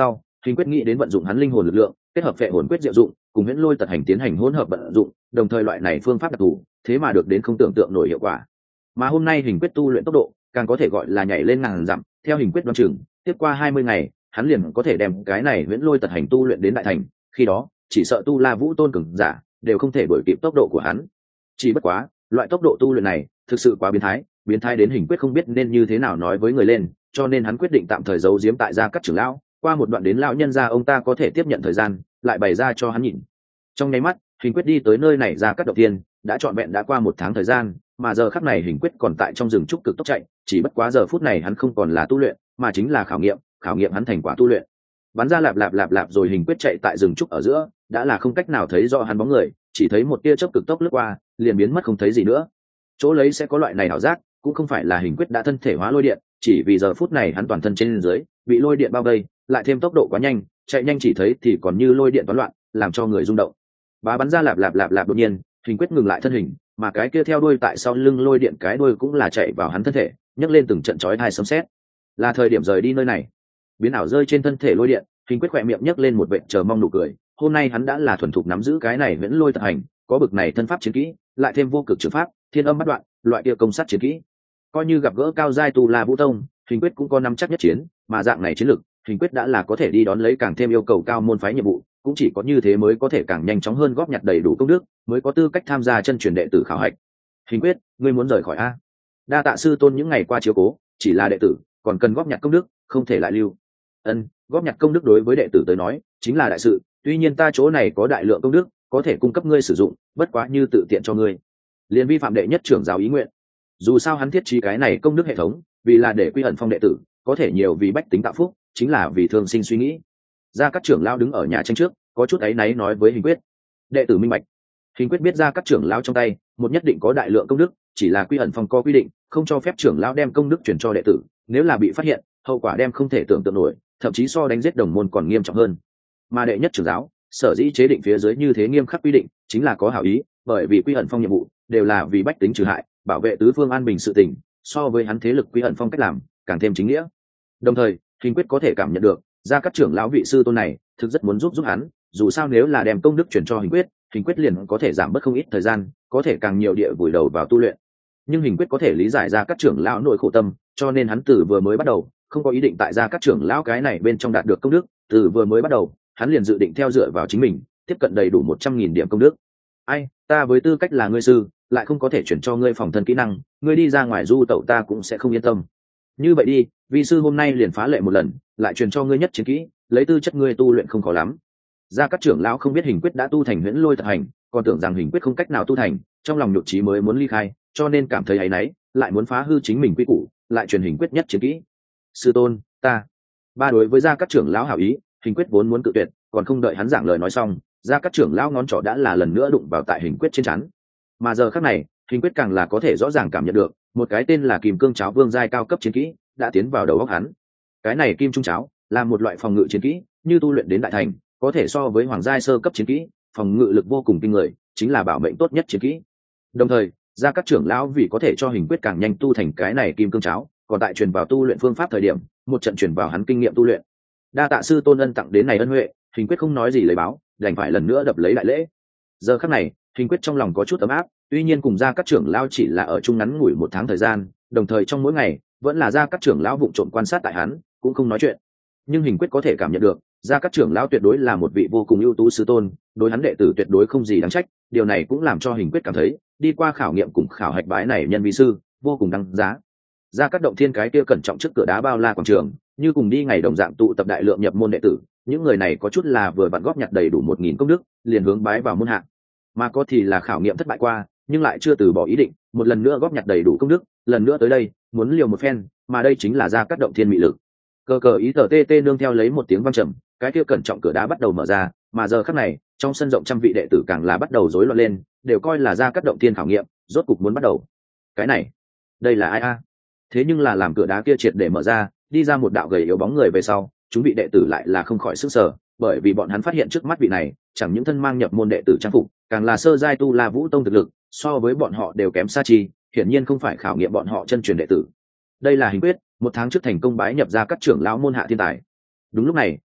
Hình quyết nghĩ đến vận dụng hắn linh hồn lực lượng kết hợp phệ hồn quyết diệu dụng cùng huyễn lôi tật hành tiến hành hỗn hợp vận dụng, đồng thời loại này phương pháp đặc thù thế mà được đến không tưởng tượng nổi hiệu quả. Mà hôm nay hình quyết tu luyện tốc độ càng có thể gọi là nhảy lên ngàn dặm. Theo hình quyết đoán chừng tiếp qua hai mươi ngày hắn liền có thể đem cái này huyễn lôi tật hành tu luyện đến đại thành, khi đó chỉ sợ tu la vũ tôn cường giả đều không thể đuổi kịp tốc độ của hắn. Chỉ bất quá loại tốc độ tu luyện này thực sự quá biến thái, biến thái đến hình quyết không biết nên như thế nào nói với người lên, cho nên hắn quyết định tạm thời giấu giếm tại gia cát trưởng lão, qua một đoạn đến lão nhân gia ông ta có thể tiếp nhận thời gian lại bày ra cho hắn nhìn. Trong nháy mắt hình quyết đi tới nơi này ra cát động tiên, đã trọn vẹn đã qua một tháng thời gian, mà giờ khắc này hình quyết còn tại trong rừng trúc cực tốc chạy, chỉ bất quá giờ phút này hắn không còn là tu luyện mà chính là khảo nghiệm khảo nghiệm hắn thành quả tu luyện. Bắn ra lạp lạp lạp lạp rồi hình quyết chạy tại rừng trúc ở giữa đã là không cách nào thấy rõ hắn bóng người, chỉ thấy một tia chớp cực tốc lướt qua liền biến mất không thấy gì nữa. Chỗ lấy sẽ có loại này ảo giác cũng không phải là hình quyết đã thân thể hóa lôi điện, chỉ vì giờ phút này hắn toàn thân trên dưới bị lôi điện bao vây, lại thêm tốc độ quá nhanh, chạy nhanh chỉ thấy thì còn như lôi điện toán loạn, làm cho người rung động. Bá bắn ra lạp lạp lạp lạp đột nhiên hình quyết ngừng lại thân hình, mà cái kia theo đuôi tại sau lưng lôi điện cái đuôi cũng là chạy vào hắn thân thể, nhấc lên từng trận chói tai sấm sét. Là thời điểm rời đi nơi này. Biến ảo rơi trên thân thể lôi điện, hình quyết khỏe miệng nhấc lên một vệt chờ mong nụ cười. Hôm nay hắn đã là thuần thục nắm giữ cái này viễn lôi tập hành, có bực này thân pháp chiến kỹ, lại thêm vô cực trường pháp, thiên âm bắt đoạn, loại kia công sát chiến kỹ. Coi như gặp gỡ cao giai tu la vũ tông, hình quyết cũng có nắm chắc nhất chiến, mà dạng này chiến lực, hình quyết đã là có thể đi đón lấy càng thêm yêu cầu cao môn phái nhiệm vụ, cũng chỉ có như thế mới có thể càng nhanh chóng hơn góp nhặt đầy đủ công đức, mới có tư cách tham gia chân truyền đệ tử khảo hạch. Hình quyết, ngươi muốn rời khỏi a? Đa tạ sư tôn những ngày qua chiếu cố, chỉ là đệ tử còn cần góp nhặt công đức, không thể lại lưu. Ân, góp nhặt công đức đối với đệ tử tới nói chính là đại sự, tuy nhiên ta chỗ này có đại lượng công đức có thể cung cấp ngươi sử dụng, bất quá như tự tiện cho ngươi liền vi phạm đệ nhất trưởng giáo ý nguyện. Dù sao hắn thiết trí cái này công đức hệ thống vì là để quy ẩn phong đệ tử có thể nhiều vì bách tính tạo phúc, chính là vì thường sinh suy nghĩ. Gia Cát trưởng lão đứng ở nhà tranh trước có chút áy náy nói với hình quyết. Đệ tử minh bạch. Hình quyết biết Gia Cát trưởng lão trong tay một nhất định có đại lượng công đức, chỉ là quy ẩn phong có quy định không cho phép trưởng lão đem công đức chuyển cho đệ tử, nếu là bị phát hiện hậu quả đem không thể tưởng tượng nổi, thậm chí so đánh giết đồng môn còn nghiêm trọng hơn. Mà đệ nhất trưởng giáo sở dĩ chế định phía dưới như thế nghiêm khắc quy định chính là có hảo ý, bởi vì quy ẩn phong nhiệm vụ đều là vì bách tính trừ hại, bảo vệ tứ phương an bình sự tình, so với hắn thế lực quy ẩn phong cách làm càng thêm chính nghĩa. Đồng thời hình quyết có thể cảm nhận được Gia Cát trưởng lão vị sư tôn này thực rất muốn giúp giúp hắn, dù sao nếu là đem công đức chuyển cho hình quyết, hình quyết liền có thể giảm bớt không ít thời gian, có thể càng nhiều địa vùi đầu vào tu luyện. Nhưng hình quyết có thể lý giải Gia Cát trưởng lão nội khổ tâm, cho nên hắn từ vừa mới bắt đầu không có ý định tại Gia Cát trưởng lão cái này bên trong đạt được công đức, từ vừa mới bắt đầu hắn liền dự định theo dựa vào chính mình tiếp cận đầy đủ một trăm nghìn điểm công đức. Ai, ta với tư cách là ngươi sư lại không có thể chuyển cho ngươi phòng thân kỹ năng, ngươi đi ra ngoài du tẩu ta cũng sẽ không yên tâm. Như vậy đi, vi sư hôm nay liền phá lệ một lần lại truyền cho ngươi nhất chiến kỹ, lấy tư chất ngươi tu luyện không khó lắm. Gia Cát trưởng lão không biết hình quyết đã tu thành huyễn lôi tập hành, còn tưởng rằng hình quyết không cách nào tu thành, trong lòng nhục trí mới muốn ly khai, cho nên cảm thấy áy náy, lại muốn phá hư chính mình quy củ, lại truyền hình quyết nhất chiến kỹ. Sư tôn, ta ba đối với Gia Cát trưởng lão hảo ý, hình quyết vốn muốn cự tuyệt, còn không đợi hắn giảng lời nói xong, Gia Cát trưởng lão ngón trỏ đã là lần nữa đụng vào tại hình quyết trên trán. Mà giờ khắc này hình quyết càng là có thể rõ ràng cảm nhận được một cái tên là Kim Cương Cháo Vương giai cao cấp chiến kỹ đã tiến vào đầu óc hắn. Cái này Kim Trung Cháo là một loại phòng ngự chiến kỹ, như tu luyện đến đại thành có thể so với hoàng giai sơ cấp chiến kỹ, phòng ngự lực vô cùng kinh người, chính là bảo mệnh tốt nhất chiến kỹ. Đồng thời Gia Cát trưởng lão vì có thể cho hình quyết càng nhanh tu thành cái này Kim Cương Cháo, còn tại truyền vào tu luyện phương pháp thời điểm một trận truyền vào hắn kinh nghiệm tu luyện. Đa tạ sư tôn ân tặng đến này ân huệ, hình quyết không nói gì lời báo, đành phải lần nữa đập lấy đại lễ. Giờ khắc này hình quyết trong lòng có chút ấm áp, tuy nhiên cùng Gia Cát trưởng lão chỉ là ở chung ngắn ngủi một tháng thời gian, đồng thời trong mỗi ngày vẫn là Gia Cát trưởng lão vụng trộm quan sát tại hắn, cũng không nói chuyện, nhưng hình quyết có thể cảm nhận được Gia Cát trưởng lão tuyệt đối là một vị vô cùng ưu tú sư tôn, đối hắn đệ tử tuyệt đối không gì đáng trách. Điều này cũng làm cho hình quyết cảm thấy đi qua khảo nghiệm cùng khảo hạch bái này nhân vi sư vô cùng đáng giá. Gia Cát động thiên cái kia cẩn trọng trước cửa đá bao la quảng trường, như cùng đi ngày đồng dạng tụ tập đại lượng nhập môn đệ tử, những người này có chút là vừa vặn góp nhặt đầy đủ một nghìn công đức liền hướng bái vào môn hạ, mà có thì là khảo nghiệm thất bại qua nhưng lại chưa từ bỏ ý định một lần nữa góp nhặt đầy đủ công đức, lần nữa tới đây muốn liều một phen, mà đây chính là Gia Cát động thiên mị lực. Cờ cờ ý tờ tê tê nương theo lấy một tiếng vang trầm, cái kia cẩn trọng cửa đá bắt đầu mở ra, mà giờ khắc này trong sân rộng trăm vị đệ tử càng là bắt đầu rối loạn lên, đều coi là Gia Cát động thiên khảo nghiệm rốt cục muốn bắt đầu. Cái này đây là ai a? Thế nhưng là làm cửa đá kia triệt để mở ra, đi ra một đạo gầy yếu bóng người về sau, chúng vị đệ tử lại là không khỏi sức sở, bởi vì bọn hắn phát hiện trước mắt vị này chẳng những thân mang nhập môn đệ tử trang phục, càng là sơ giai tu la vũ tông thực lực, so với bọn họ đều kém xa chi, hiển nhiên không phải khảo nghiệm bọn họ chân truyền đệ tử. Đây là hình quyết một tháng trước thành công bái nhập Gia Cát trưởng lão môn hạ thiên tài. Đúng lúc này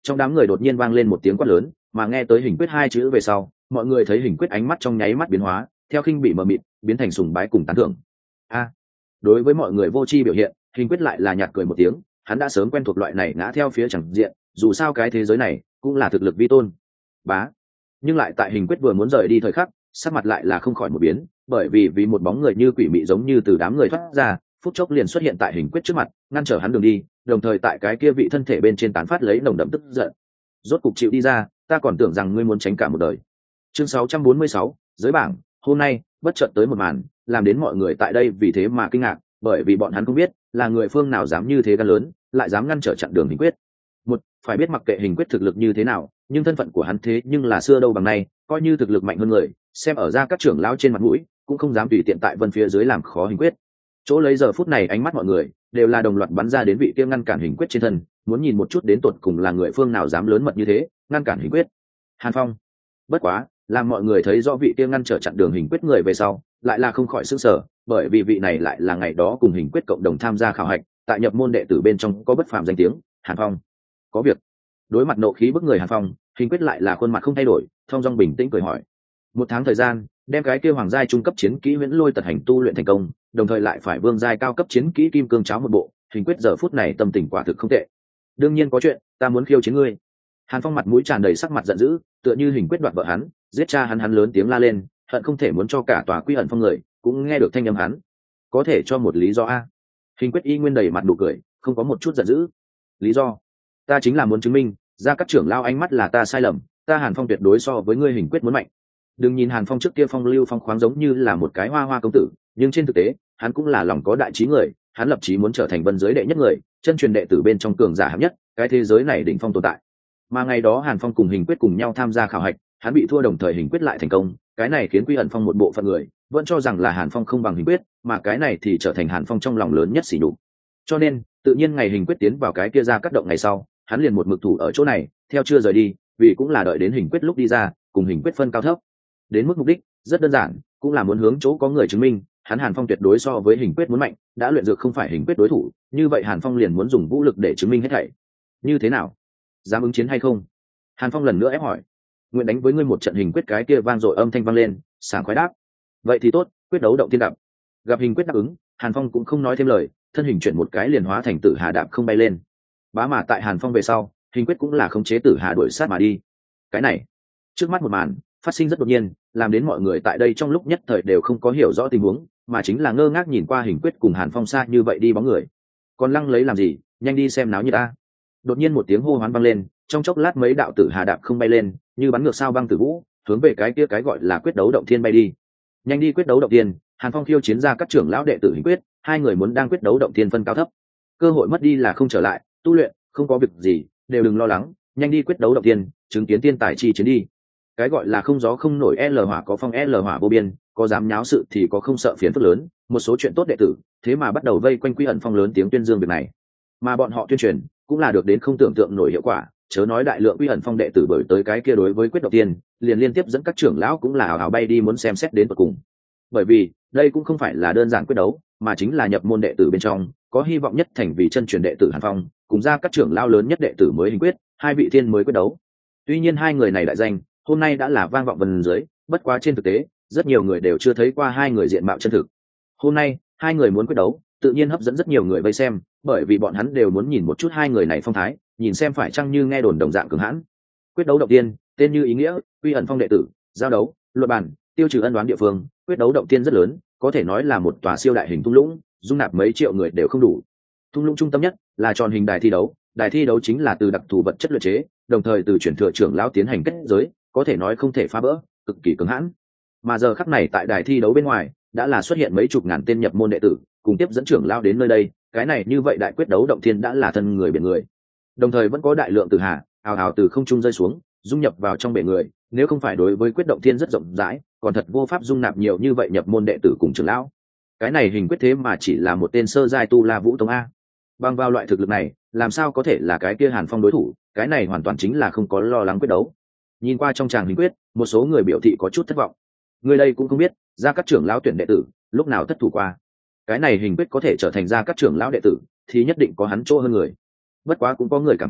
Trong đám người đột nhiên vang lên một tiếng quát lớn, mà nghe tới hình quyết hai chữ về sau, mọi người thấy hình quyết ánh mắt trong nháy mắt biến hóa, theo khinh bị mờ mịt biến thành sùng bái cùng tán thưởng. A, đối với mọi người vô tri biểu hiện, hình quyết lại là nhạt cười một tiếng, hắn đã sớm quen thuộc loại này ngã theo phía chẳng diện, dù sao cái thế giới này cũng là thực lực vi tôn. Bá, nhưng lại tại hình quyết vừa muốn rời đi thời khắc, sắc mặt lại là không khỏi một biến, bởi vì vì một bóng người như quỷ mị giống như từ đám người thoát ra, phút chốc liền xuất hiện tại hình quyết trước mặt, ngăn trở hắn đường đi, đồng thời tại cái kia vị thân thể bên trên tán phát lấy nồng đậm tức giận. Rốt cục chịu đi ra, ta còn tưởng rằng ngươi muốn tránh cả một đời. Chương sáu trăm bốn mươi sáu, giới bảng, hôm nay bất chợt tới một màn, làm đến mọi người tại đây vì thế mà kinh ngạc, bởi vì bọn hắn không biết là người phương nào dám như thế gan lớn, lại dám ngăn trở chặn đường hình quyết. Một, phải biết mặc kệ hình quyết thực lực như thế nào, nhưng thân phận của hắn thế nhưng là xưa đâu bằng nay, coi như thực lực mạnh hơn người, xem ở ra các trưởng lão trên mặt mũi, cũng không dám tùy tiện tại vân phía dưới làm khó hình quyết. Chỗ lấy giờ phút này ánh mắt mọi người đều là đồng loạt bắn ra đến vị kia ngăn cản hình quyết trên thân, muốn nhìn một chút đến tột cùng là người phương nào dám lớn mật như thế ngăn cản hình quyết. Hàn Phong. Bất quá làm mọi người thấy rõ vị kia ngăn trở chặn đường hình quyết người về sau, lại là không khỏi sửng sở, bởi vì vị này lại là ngày đó cùng hình quyết cộng đồng tham gia khảo hạch, tại nhập môn đệ tử bên trong có bất phàm danh tiếng. Hàn Phong. Có việc. Đối mặt nộ khí bức người Hàn Phong, hình quyết lại là khuôn mặt không thay đổi, thong dong bình tĩnh cười hỏi. Một tháng thời gian, đem cái kia hoàng giai trung cấp chiến kỹ huyễn lôi tật hành tu luyện thành công, đồng thời lại phải vương giai cao cấp chiến kỹ kim cương cháo một bộ, hình quyết giờ phút này tâm tình quả thực không tệ. Đương nhiên có chuyện, ta muốn khiêu chiến ngươi. Hàn Phong mặt mũi tràn đầy sắc mặt giận dữ, tựa như hình quyết đoạt vợ hắn, giết cha hắn hắn lớn tiếng la lên, hận không thể muốn cho cả tòa Quy Ẩn Phong người cũng nghe được thanh âm hắn. Có thể cho một lý do a? Hình quyết y nguyên đầy mặt nụ cười, không có một chút giận dữ. Lý do? Ta chính là muốn chứng minh, ra các trưởng lao ánh mắt là ta sai lầm, ta Hàn Phong tuyệt đối so với ngươi hình quyết muốn mạnh. Đừng nhìn Hàn Phong trước kia phong lưu phong khoáng giống như là một cái hoa hoa công tử, nhưng trên thực tế hắn cũng là lòng có đại trí người, hắn lập chí muốn trở thành vân giới đệ nhất người, chân truyền đệ tử bên trong cường giả hạng nhất, cái thế giới này đỉnh phong tồn tại. Mà ngày đó Hàn Phong cùng hình quyết cùng nhau tham gia khảo hạch, hắn bị thua đồng thời hình quyết lại thành công, cái này khiến Quy Ẩn Phong một bộ phận người vẫn cho rằng là Hàn Phong không bằng hình quyết, mà cái này thì trở thành Hàn Phong trong lòng lớn nhất sỉ nhục. Cho nên tự nhiên ngày hình quyết tiến vào cái kia ra cắt động ngày sau, hắn liền một mực thủ ở chỗ này, theo chưa rời đi, vì cũng là đợi đến hình quyết lúc đi ra, cùng hình quyết phân cao thấp. Đến mức mục đích rất đơn giản, cũng là muốn hướng chỗ có người chứng minh hắn Hàn Phong tuyệt đối so với hình quyết muốn mạnh, đã luyện dược không phải hình quyết đối thủ, như vậy Hàn Phong liền muốn dùng vũ lực để chứng minh hết thảy. Như thế nào, dám ứng chiến hay không? Hàn Phong lần nữa ép hỏi. Nguyện đánh với ngươi một trận. Hình quyết cái kia vang dội âm thanh vang lên, sảng khoái đáp. Vậy thì tốt, quyết đấu động thiên đạp. Gặp hình quyết đáp ứng, Hàn Phong cũng không nói thêm lời, thân hình chuyển một cái liền hóa thành tử hà đạp không bay lên. Bá mà tại Hàn Phong về sau, hình quyết cũng là khống chế tử hà đuổi sát mà đi. Cái này, trước mắt một màn phát sinh rất đột nhiên, làm đến mọi người tại đây trong lúc nhất thời đều không có hiểu rõ tình huống, mà chính là ngơ ngác nhìn qua hình quyết cùng Hàn Phong xa như vậy đi bóng người. Còn lăng lấy làm gì, nhanh đi xem náo như ta. Đột nhiên một tiếng hô hoán vang lên, trong chốc lát mấy đạo tử hà đạp không bay lên, như bắn ngược sao băng tử vũ, hướng về cái kia cái gọi là quyết đấu động thiên bay đi. Nhanh đi quyết đấu động thiên, Hàn Phong khiêu chiến ra các trưởng lão đệ tử hình quyết, hai người muốn đang quyết đấu động thiên phân cao thấp. Cơ hội mất đi là không trở lại, tu luyện không có việc gì, đều đừng lo lắng, nhanh đi quyết đấu động thiên, chứng kiến tiên tài chi chiến đi. Cái gọi là không gió không nổi L hỏa có phong L hỏa vô biên, có dám nháo sự thì có không sợ phiền phức lớn, một số chuyện tốt đệ tử, thế mà bắt đầu vây quanh Quy Ẩn Phong lớn tiếng tuyên dương việc này. Mà bọn họ tuyên truyền cũng là được đến không tưởng tượng nổi hiệu quả, chớ nói đại lượng Quy Ẩn Phong đệ tử bởi tới cái kia đối với quyết động tiên, liền liên tiếp dẫn các trưởng lão cũng là ảo ảo bay đi muốn xem xét đến tận cùng. Bởi vì, đây cũng không phải là đơn giản quyết đấu, mà chính là nhập môn đệ tử bên trong, có hy vọng nhất thành vì chân truyền đệ tử Hàn Phong, cùng ra các trưởng lão lớn nhất đệ tử mới hình quyết, hai vị thiên mới quyết đấu. Tuy nhiên hai người này đại danh, hôm nay đã là vang vọng vân dưới, bất quá trên thực tế, rất nhiều người đều chưa thấy qua hai người diện mạo chân thực. Hôm nay, hai người muốn quyết đấu, tự nhiên hấp dẫn rất nhiều người vây xem, bởi vì bọn hắn đều muốn nhìn một chút hai người này phong thái, nhìn xem phải chăng như nghe đồn đồng dạng cường hãn. Quyết đấu động tiên, tên như ý nghĩa, Quy Ẩn Phong đệ tử, giao đấu, luận bàn, tiêu trừ ân oán địa phương, quyết đấu động tiên rất lớn, có thể nói là một tòa siêu đại hình thung lũng, dung nạp mấy triệu người đều không đủ. Thung lũng trung tâm nhất là tròn hình đài thi đấu, đài thi đấu chính là từ đặc thù vật chất luyện chế, đồng thời từ chuyển thừa trưởng lão tiến hành kết giới, có thể nói không thể phá vỡ, cực kỳ cứng hãn. Mà giờ khắc này tại đài thi đấu bên ngoài, đã là xuất hiện mấy chục ngàn tên nhập môn đệ tử, cùng tiếp dẫn trưởng lão đến nơi đây, cái này như vậy đại quyết đấu động thiên đã là thân người biển người. Đồng thời vẫn có đại lượng tử hà ào ào từ không trung rơi xuống, dung nhập vào trong bể người, nếu không phải đối với quyết động thiên rất rộng rãi, còn thật vô pháp dung nạp nhiều như vậy nhập môn đệ tử cùng trưởng lão. Cái này hình quyết thế mà chỉ là một tên sơ giai tu la vũ tông a. Bằng vào loại thực lực này, làm sao có thể là cái kia Hàn Phong đối thủ, cái này hoàn toàn chính là không có lo lắng quyết đấu. Nhìn qua trong tràng hình quyết, một số người biểu thị có chút thất vọng. Người đây cũng không biết, ra các trưởng lão tuyển đệ tử, lúc nào thất thủ qua. Cái này hình quyết có thể trở thành ra các trưởng lão đệ tử, thì nhất định có hắn chỗ hơn người. Bất quá cũng có người cảm thấy,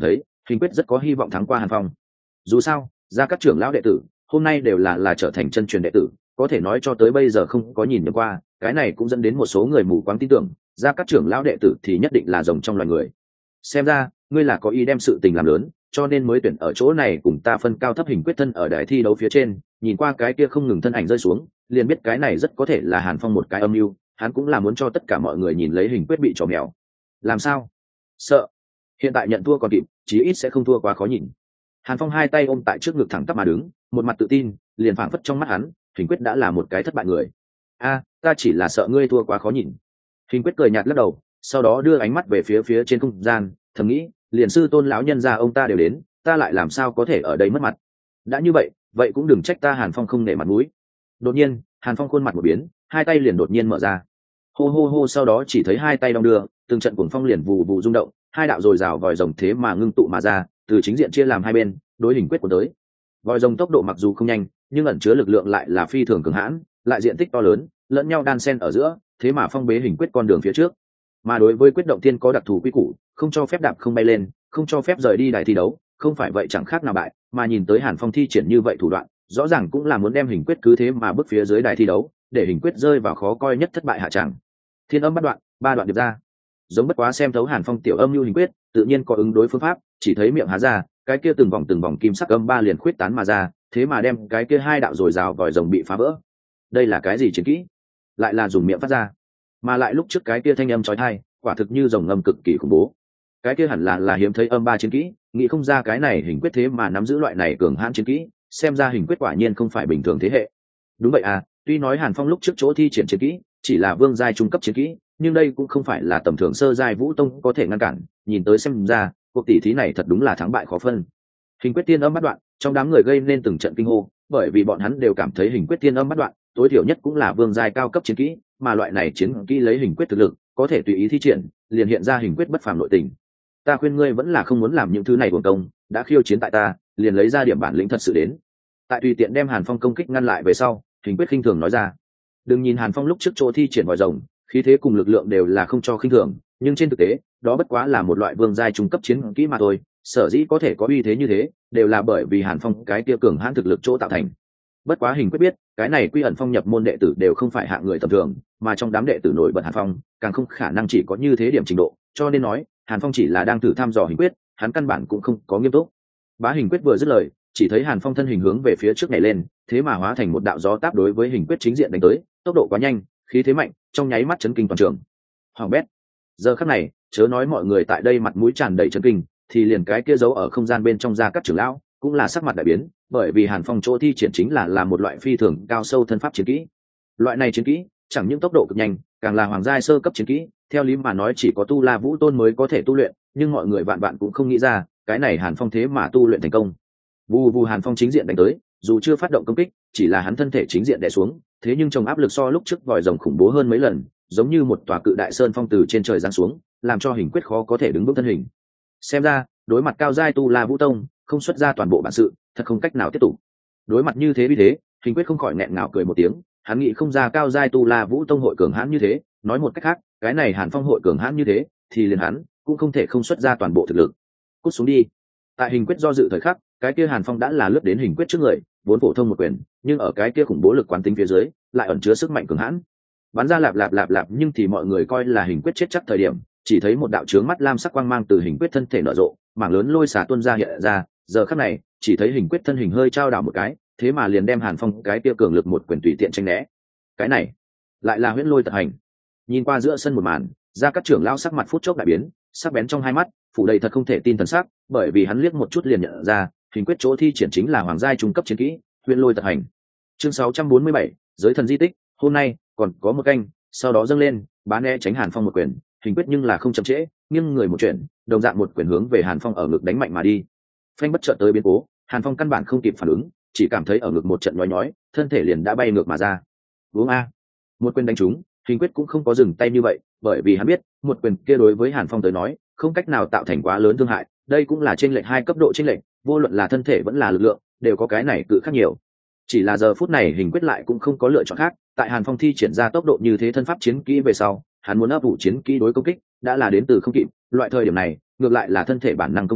Hình quyết rất có hy vọng thắng qua Hàn Phong. Dù sao ra các trưởng lão đệ tử hôm nay đều là là trở thành chân truyền đệ tử, có thể nói cho tới bây giờ không có nhìn được qua, cái này cũng dẫn đến một số người mù quáng tin tưởng ra các trưởng lão đệ tử thì nhất định là rồng trong loài người. Xem ra ngươi là có ý đem sự tình làm lớn, cho nên mới tuyển ở chỗ này cùng ta phân cao thấp hình quyết thân ở đài thi đấu phía trên. Nhìn qua cái kia không ngừng thân ảnh rơi xuống, liền biết cái này rất có thể là Hàn Phong một cái âm mưu, hắn cũng là muốn cho tất cả mọi người nhìn lấy hình quyết bị trò mèo. Làm sao? Sợ? Hiện tại nhận thua còn kịp, chí ít sẽ không thua quá khó nhìn. Hàn Phong hai tay ôm tại trước ngực thẳng tắp mà đứng, một mặt tự tin, liền phảng phất trong mắt hắn, hình quyết đã là một cái thất bại người. A, ta chỉ là sợ ngươi thua quá khó nhìn. Hình quyết cười nhạt lắc đầu, sau đó đưa ánh mắt về phía phía trên không gian, thầm nghĩ, liền sư tôn lão nhân gia ông ta đều đến, ta lại làm sao có thể ở đây mất mặt. Đã như vậy, vậy cũng đừng trách ta Hàn Phong không nể mặt mũi. Đột nhiên, Hàn Phong khuôn mặt một biến, hai tay liền đột nhiên mở ra. Hô hô hô, sau đó chỉ thấy hai tay đong đưa, từng trận cuồng phong liền vù vù rung động, hai đạo dồi dào vòi rồng thế mà ngưng tụ mà ra, từ chính diện chia làm hai bên, đối hình quyết của tới. Vòi rồng tốc độ mặc dù không nhanh, nhưng ẩn chứa lực lượng lại là phi thường cường hãn, lại diện tích to lớn, lẫn nhau đan xen ở giữa, thế mà phong bế hình quyết con đường phía trước. Mà đối với quyết động tiên có đặc thù quy củ, không cho phép đạp không bay lên, không cho phép rời đi đài thi đấu, không phải vậy chẳng khác nào bại. Mà nhìn tới Hàn Phong thi triển như vậy thủ đoạn, rõ ràng cũng là muốn đem hình quyết cứ thế mà bước phía dưới đài thi đấu, để hình quyết rơi vào khó coi nhất thất bại hạ tràng. Thiên âm bắt đoạn, ba đoạn điệp ra, giống bất quá xem thấu Hàn Phong tiểu âm lưu hình quyết, tự nhiên có ứng đối phương pháp, chỉ thấy miệng há ra, cái kia từng vòng từng vòng kim sắc âm ba liền khuyết tán mà ra, thế mà đem cái kia hai đạo rồi rào vòi rồng bị phá vỡ. Đây là cái gì chiến kỹ? Lại là dùng miệng phát ra, mà lại lúc trước cái kia thanh âm chói tai, quả thực như rồng ngâm cực kỳ khủng bố. Cái kia hẳn là là hiếm thấy âm ba chiến kỹ, nghĩ không ra cái này hình quyết thế mà nắm giữ loại này cường hãn chiến kỹ, xem ra hình quyết quả nhiên không phải bình thường thế hệ. Đúng vậy à, tuy nói Hàn Phong lúc trước chỗ thi triển chiến kỹ chỉ là vương giai trung cấp chiến kỹ, nhưng đây cũng không phải là tầm thường sơ giai vũ tông có thể ngăn cản, nhìn tới xem ra cuộc tỷ thí này thật đúng là thắng bại khó phân. Hình quyết tiên âm bắt đoạn, trong đám người gây nên từng trận kinh hô, bởi vì bọn hắn đều cảm thấy hình quyết tiên âm bắt đoạn tối thiểu nhất cũng là vương giai cao cấp chiến kỹ, mà loại này chiến kỹ lấy hình quyết thực lực có thể tùy ý thi triển, liền hiện ra hình quyết bất phàm nội tình. Ta khuyên ngươi vẫn là không muốn làm những thứ này uổng công, đã khiêu chiến tại ta, liền lấy ra điểm bản lĩnh thật sự đến. Tại tùy tiện đem Hàn Phong công kích ngăn lại về sau, hình quyết khinh thường nói ra. Đừng nhìn Hàn Phong lúc trước chỗ thi triển vòi rồng, khí thế cùng lực lượng đều là không cho khinh thường, nhưng trên thực tế, đó bất quá là một loại vương giai trung cấp chiến kỹ mà thôi, sở dĩ có thể có uy thế như thế, đều là bởi vì Hàn Phong cái kia cường hãn thực lực chỗ tạo thành. Bất quá hình quyết biết, cái này Quy ẩn phong nhập môn đệ tử đều không phải hạng người tầm thường, mà trong đám đệ tử nổi bật Hàn Phong, càng không khả năng chỉ có như thế điểm trình độ, cho nên nói, Hàn Phong chỉ là đang thử thăm dò hình quyết, hắn căn bản cũng không có nghiêm túc. Bá hình quyết vừa dứt lời, chỉ thấy Hàn Phong thân hình hướng về phía trước nhảy lên, thế mà hóa thành một đạo gió táp đối với hình quyết chính diện đánh tới, tốc độ quá nhanh, khí thế mạnh, trong nháy mắt chấn kinh toàn trường. Hoàng bét. Giờ khắc này, chớ nói mọi người tại đây mặt mũi tràn đầy chấn kinh, thì liền cái kia giấu ở không gian bên trong ra các trưởng lão cũng là sắc mặt đại biến, bởi vì Hàn Phong chỗ thi triển chính là là một loại phi thường cao sâu thân pháp chiến kỹ. Loại này chiến kỹ chẳng những tốc độ cực nhanh, càng là hoàng giai sơ cấp chiến kỹ, theo lý mà nói chỉ có tu la vũ tôn mới có thể tu luyện, nhưng mọi người vạn vạn cũng không nghĩ ra, cái này Hàn Phong thế mà tu luyện thành công. Vù vù, Hàn Phong chính diện đánh tới, dù chưa phát động công kích, chỉ là hắn thân thể chính diện đè xuống, thế nhưng trong áp lực so lúc trước vòi rồng khủng bố hơn mấy lần, giống như một tòa cự đại sơn phong từ trên trời giáng xuống, làm cho hình quyết khó có thể đứng vững thân hình. Xem ra, đối mặt cao giai tu la vũ tông, không xuất ra toàn bộ bản sự, thật không cách nào tiếp tục. Đối mặt như thế vì thế, hình quyết không khỏi nghẹn ngào cười một tiếng, hắn nghĩ không ra cao giai tu la vũ tông hội cường hãn như thế, nói một cách khác, cái này Hàn Phong hội cường hãn như thế, thì liền hắn cũng không thể không xuất ra toàn bộ thực lực. Cút xuống đi. Tại hình quyết do dự thời khắc, cái kia Hàn Phong đã là lướt đến hình quyết trước người, vốn phổ thông một quyền, nhưng ở cái kia khủng bố lực quán tính phía dưới, lại ẩn chứa sức mạnh cường hãn. Bắn ra lạp lạp lạp lạp, nhưng thì mọi người coi là hình quyết chết chắc thời điểm, chỉ thấy một đạo chướng mắt lam sắc quang mang từ hình quyết thân thể nở rộ, mảng lớn lôi xả tuôn ra hiện ra, giờ khắc này, chỉ thấy hình quyết thân hình hơi trao đảo một cái, thế mà liền đem Hàn Phong cái kia cường lực một quyền tùy tiện tranh né. Cái này, lại là huyễn lôi tật hành. Nhìn qua giữa sân một màn, ra các trưởng lão sắc mặt phút chốc đại biến, sắc bén trong hai mắt phủ đầy thật không thể tin thần sắc, bởi vì hắn liếc một chút liền nhận ra, hình quyết chỗ thi triển chính là hoàng giai trung cấp chiến kỹ, huyễn lôi tật hành. Chương sáu trăm bốn mươi bảy, giới thần di tích, hôm nay còn có một canh, sau đó dâng lên, bá né tránh Hàn Phong một quyền, hình quyết nhưng là không chậm trễ, nghiêng người một chuyện, đồng dạng một quyền hướng về Hàn Phong ở ngực đánh mạnh mà đi. Phanh bất chợt tới biến cố, Hàn Phong căn bản không kịp phản ứng, chỉ cảm thấy ở ngực một trận nhói nhói, thân thể liền đã bay ngược mà ra. Uống a, một quyền đánh trúng, hình quyết cũng không có dừng tay như vậy, bởi vì hắn biết, một quyền kia đối với Hàn Phong tới nói, không cách nào tạo thành quá lớn thương hại, đây cũng là chênh lệch hai cấp độ chênh lệch, vô luận là thân thể vẫn là lực lượng, đều có cái này cự khác nhiều. Chỉ là giờ phút này hình quyết lại cũng không có lựa chọn khác, tại Hàn Phong thi triển ra tốc độ như thế thân pháp chiến kỹ về sau, hắn muốn ấp ủ chiến kỹ đối công kích, đã là đến từ không kịp, loại thời điểm này, ngược lại là thân thể bản năng công kích,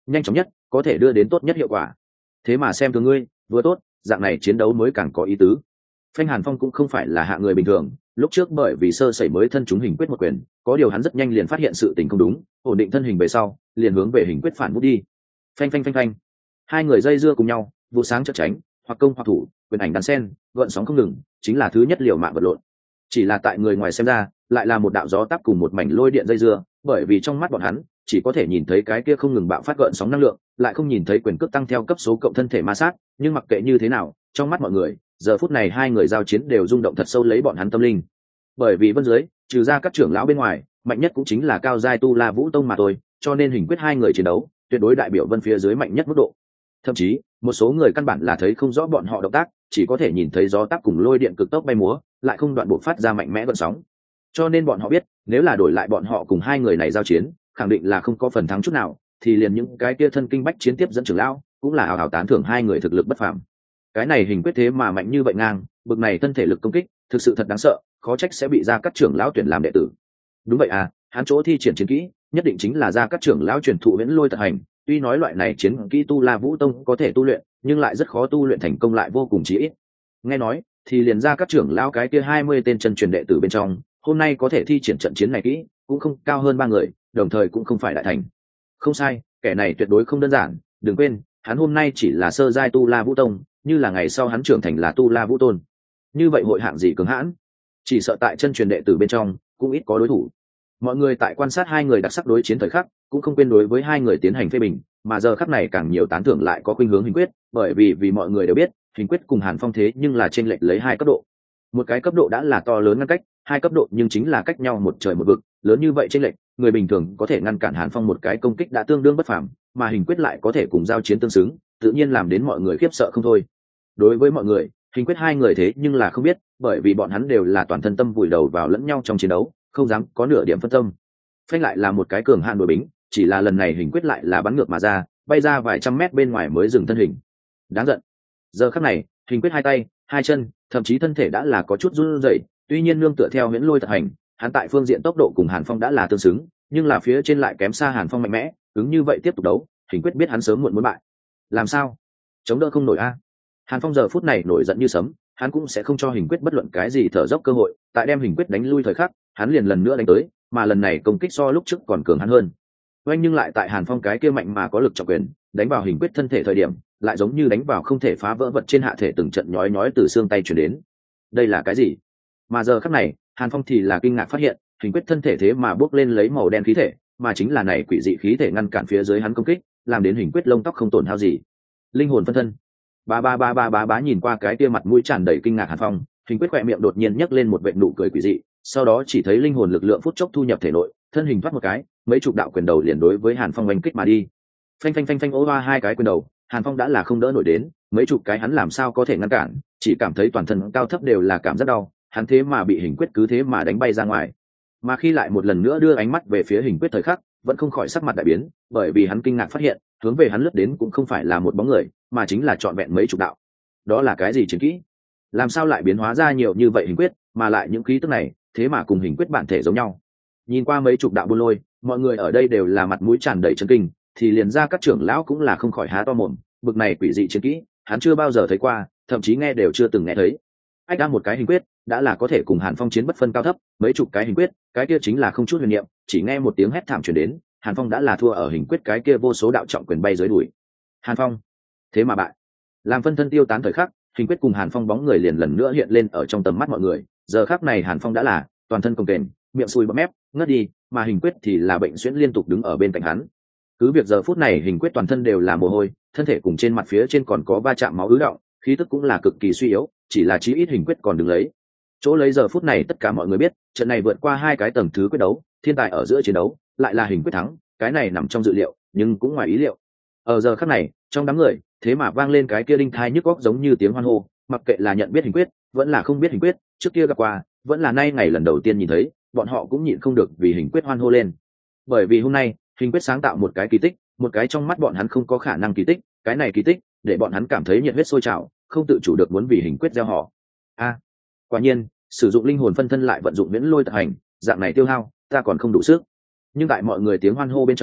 nhanh chóng nhất có thể đưa đến tốt nhất hiệu quả. Thế mà xem thường ngươi vừa tốt, dạng này chiến đấu mới càng có ý tứ. Phanh Hàn Phong cũng không phải là hạ người bình thường, lúc trước bởi vì sơ sẩy mới thân chúng hình quyết một quyền, có điều hắn rất nhanh liền phát hiện sự tình không đúng, ổn định thân hình về sau, liền hướng về hình quyết phản vút đi. Phanh phanh phanh phanh, hai người dây dưa cùng nhau, vụ sáng chợt tránh, hoặc công hoặc thủ, quyền ảnh đan sen, gợn sóng không ngừng, chính là thứ nhất liều mạng vật lộn. Chỉ là tại người ngoài xem ra, lại là một đạo gió táp cùng một mảnh lôi điện dây dưa, bởi vì trong mắt bọn hắn chỉ có thể nhìn thấy cái kia không ngừng bạo phát gợn sóng năng lượng, lại không nhìn thấy quyền cước tăng theo cấp số cộng thân thể ma sát. Nhưng mặc kệ như thế nào, trong mắt mọi người, giờ phút này hai người giao chiến đều rung động thật sâu lấy bọn hắn tâm linh. Bởi vì bên dưới, trừ ra các trưởng lão bên ngoài, mạnh nhất cũng chính là cao giai tu la vũ tông mà thôi, cho nên hình quyết hai người chiến đấu, tuyệt đối đại biểu vân phía dưới mạnh nhất mức độ. Thậm chí, một số người căn bản là thấy không rõ bọn họ động tác, chỉ có thể nhìn thấy gió táp cùng lôi điện cực tốc bay múa, lại không đoạn bộc phát ra mạnh mẽ gợn sóng. Cho nên bọn họ biết, nếu là đổi lại bọn họ cùng hai người này giao chiến, khẳng định là không có phần thắng chút nào, thì liền những cái kia thân kinh bách chiến tiếp dẫn trưởng lão, cũng là hào hào tán thưởng hai người thực lực bất phàm. Cái này hình quyết thế mà mạnh như vậy ngang, bực này thân thể lực công kích, thực sự thật đáng sợ, khó trách sẽ bị ra các trưởng lão tuyển làm đệ tử. Đúng vậy à, hắn chỗ thi triển chiến kỹ, nhất định chính là ra các trưởng lão truyền thụ Viễn Lôi Tật Hành, tuy nói loại này chiến kỹ tu la vũ tông có thể tu luyện, nhưng lại rất khó tu luyện thành công lại vô cùng chí ít. Nghe nói, thì liền ra các trưởng lão cái kia hai mươi tên chân truyền đệ tử bên trong, hôm nay có thể thi triển trận chiến này kỹ, cũng không cao hơn ba người, đồng thời cũng không phải đại thành. Không sai, kẻ này tuyệt đối không đơn giản, đừng quên, hắn hôm nay chỉ là sơ giai tu la vũ tông, như là ngày sau hắn trưởng thành là tu la vũ tôn. Như vậy hội hạng gì cường hãn? Chỉ sợ tại chân truyền đệ tử bên trong, cũng ít có đối thủ. Mọi người tại quan sát hai người đặc sắc đối chiến thời khắc, cũng không quên đối với hai người tiến hành phê bình, mà giờ khắc này càng nhiều tán thưởng lại có khuynh hướng hình quyết, bởi vì vì mọi người đều biết, hình quyết cùng Hàn Phong thế nhưng là chênh lệch lấy hai cấp độ. Một cái cấp độ đã là to lớn ngăn cách, hai cấp độ nhưng chính là cách nhau một trời một vực, lớn như vậy chênh lệch, người bình thường có thể ngăn cản Hàn Phong một cái công kích đã tương đương bất phàm, mà hình quyết lại có thể cùng giao chiến tương xứng, tự nhiên làm đến mọi người khiếp sợ không thôi. Đối với mọi người, hình quyết hai người thế nhưng là không biết, bởi vì bọn hắn đều là toàn thân tâm vùi đầu vào lẫn nhau trong chiến đấu, không dám có nửa điểm phân tâm. Phanh lại là một cái cường hạn đội bính, chỉ là lần này hình quyết lại là bắn ngược mà ra, bay ra vài trăm mét bên ngoài mới dừng thân hình. Đáng giận. Giờ khắc này, hình quyết hai tay, hai chân, thậm chí thân thể đã là có chút run rẩy, tuy nhiên nương tựa theo Viễn Lôi Tật Hành, hắn tại phương diện tốc độ cùng Hàn Phong đã là tương xứng, nhưng là phía trên lại kém xa Hàn Phong mạnh mẽ, ứng như vậy tiếp tục đấu, hình quyết biết hắn sớm muộn muốn bại. Làm sao? Chống đỡ không nổi a. Hàn Phong giờ phút này nổi giận như sấm, hắn cũng sẽ không cho hình quyết bất luận cái gì thở dốc cơ hội, tại đem hình quyết đánh lui thời khắc, hắn liền lần nữa đánh tới, mà lần này công kích so lúc trước còn cường hắn hơn. Oanh nhưng lại tại Hàn Phong cái kia mạnh mà có lực trọng quyền, đánh vào hình quyết thân thể thời điểm, lại giống như đánh vào không thể phá vỡ vật trên hạ thể từng trận nhói nhói từ xương tay truyền đến. Đây là cái gì? Mà giờ khắc này, Hàn Phong thì là kinh ngạc phát hiện, hình quyết thân thể thế mà bước lên lấy màu đen khí thể, mà chính là này quỷ dị khí thể ngăn cản phía dưới hắn công kích, làm đến hình quyết lông tóc không tổn hao gì. Linh hồn phân thân. Ba ba ba ba ba bá nhìn qua cái kia mặt mũi tràn đầy kinh ngạc Hàn Phong, hình quyết khỏe miệng đột nhiên nhấc lên một vệt nụ cười quỷ dị, sau đó chỉ thấy linh hồn lực lượng phút chốc thu nhập thể nội, thân hình thoát một cái, mấy chục đạo quyền đầu liền đối với Hàn Phong oanh kích mà đi. Phanh phanh phanh phanh ô ba hai cái quyền đầu, Hàn Phong đã là không đỡ nổi đến, mấy chục cái hắn làm sao có thể ngăn cản, chỉ cảm thấy toàn thân cao thấp đều là cảm giác đau, hắn thế mà bị hình quyết cứ thế mà đánh bay ra ngoài. Mà khi lại một lần nữa đưa ánh mắt về phía hình quyết thời khắc, vẫn không khỏi sắc mặt đại biến, bởi vì hắn kinh ngạc phát hiện, hướng về hắn lướt đến cũng không phải là một bóng người, mà chính là trọn vẹn mấy chục đạo. Đó là cái gì chiến kỹ? Làm sao lại biến hóa ra nhiều như vậy hình quyết, mà lại những khí tức này, thế mà cùng hình quyết bản thể giống nhau. Nhìn qua mấy chục đạo buôn lôi, mọi người ở đây đều là mặt mũi tràn đầy chấn kinh, thì liền ra các trưởng lão cũng là không khỏi há to mồm, bực này quỷ dị chiến kỹ, hắn chưa bao giờ thấy qua, thậm chí nghe đều chưa từng nghe thấy. Ách đang một cái hình quyết, đã là có thể cùng Hàn Phong chiến bất phân cao thấp, mấy chục cái hình quyết, cái kia chính là không chút huyền niệm, chỉ nghe một tiếng hét thảm truyền đến, Hàn Phong đã là thua ở hình quyết cái kia vô số đạo trọng quyền bay dưới đuổi. Hàn Phong, thế mà bại. Làm phân thân tiêu tán thời khắc, hình quyết cùng Hàn Phong bóng người liền lần nữa hiện lên ở trong tầm mắt mọi người, giờ khắc này Hàn Phong đã là toàn thân cồng kềnh, miệng sùi bọt mép, ngất đi, mà hình quyết thì là bệnh suyễn liên tục đứng ở bên cạnh hắn. Cứ việc giờ phút này hình quyết toàn thân đều là mồ hôi, thân thể cùng trên mặt phía trên còn có va chạm máu ứ đọng, khí tức cũng là cực kỳ suy yếu, chỉ là chí ít hình quyết còn đứng lấy. Chỗ lấy giờ phút này tất cả mọi người biết, trận này vượt qua hai cái tầng thứ quyết đấu, thiên tài ở giữa chiến đấu, lại là hình quyết thắng, cái này nằm trong dự liệu, nhưng cũng ngoài ý liệu. Ở giờ khắc này, trong đám người, thế mà vang lên cái kia đinh thai nhức óc giống như tiếng hoan hô, mặc kệ là nhận biết hình quyết, vẫn là không biết hình quyết, trước kia gặp qua, vẫn là nay ngày lần đầu tiên nhìn thấy, bọn họ cũng nhịn không được vì hình quyết hoan hô lên. Bởi vì hôm nay, hình quyết sáng tạo một cái kỳ tích, một cái trong mắt bọn hắn không có khả năng kỳ tích, cái này kỳ tích, để bọn hắn cảm thấy nhiệt huyết sôi trào, không tự chủ được muốn vì hình quyết gieo họ. A, quả nhiên, sử dụng linh hồn phân thân lại vận dụng Viễn Lôi Tật Hành, dạng này tiêu hao, ta còn không đủ sức. Nhưng tại mọi người tiếng hoan hô bên trong,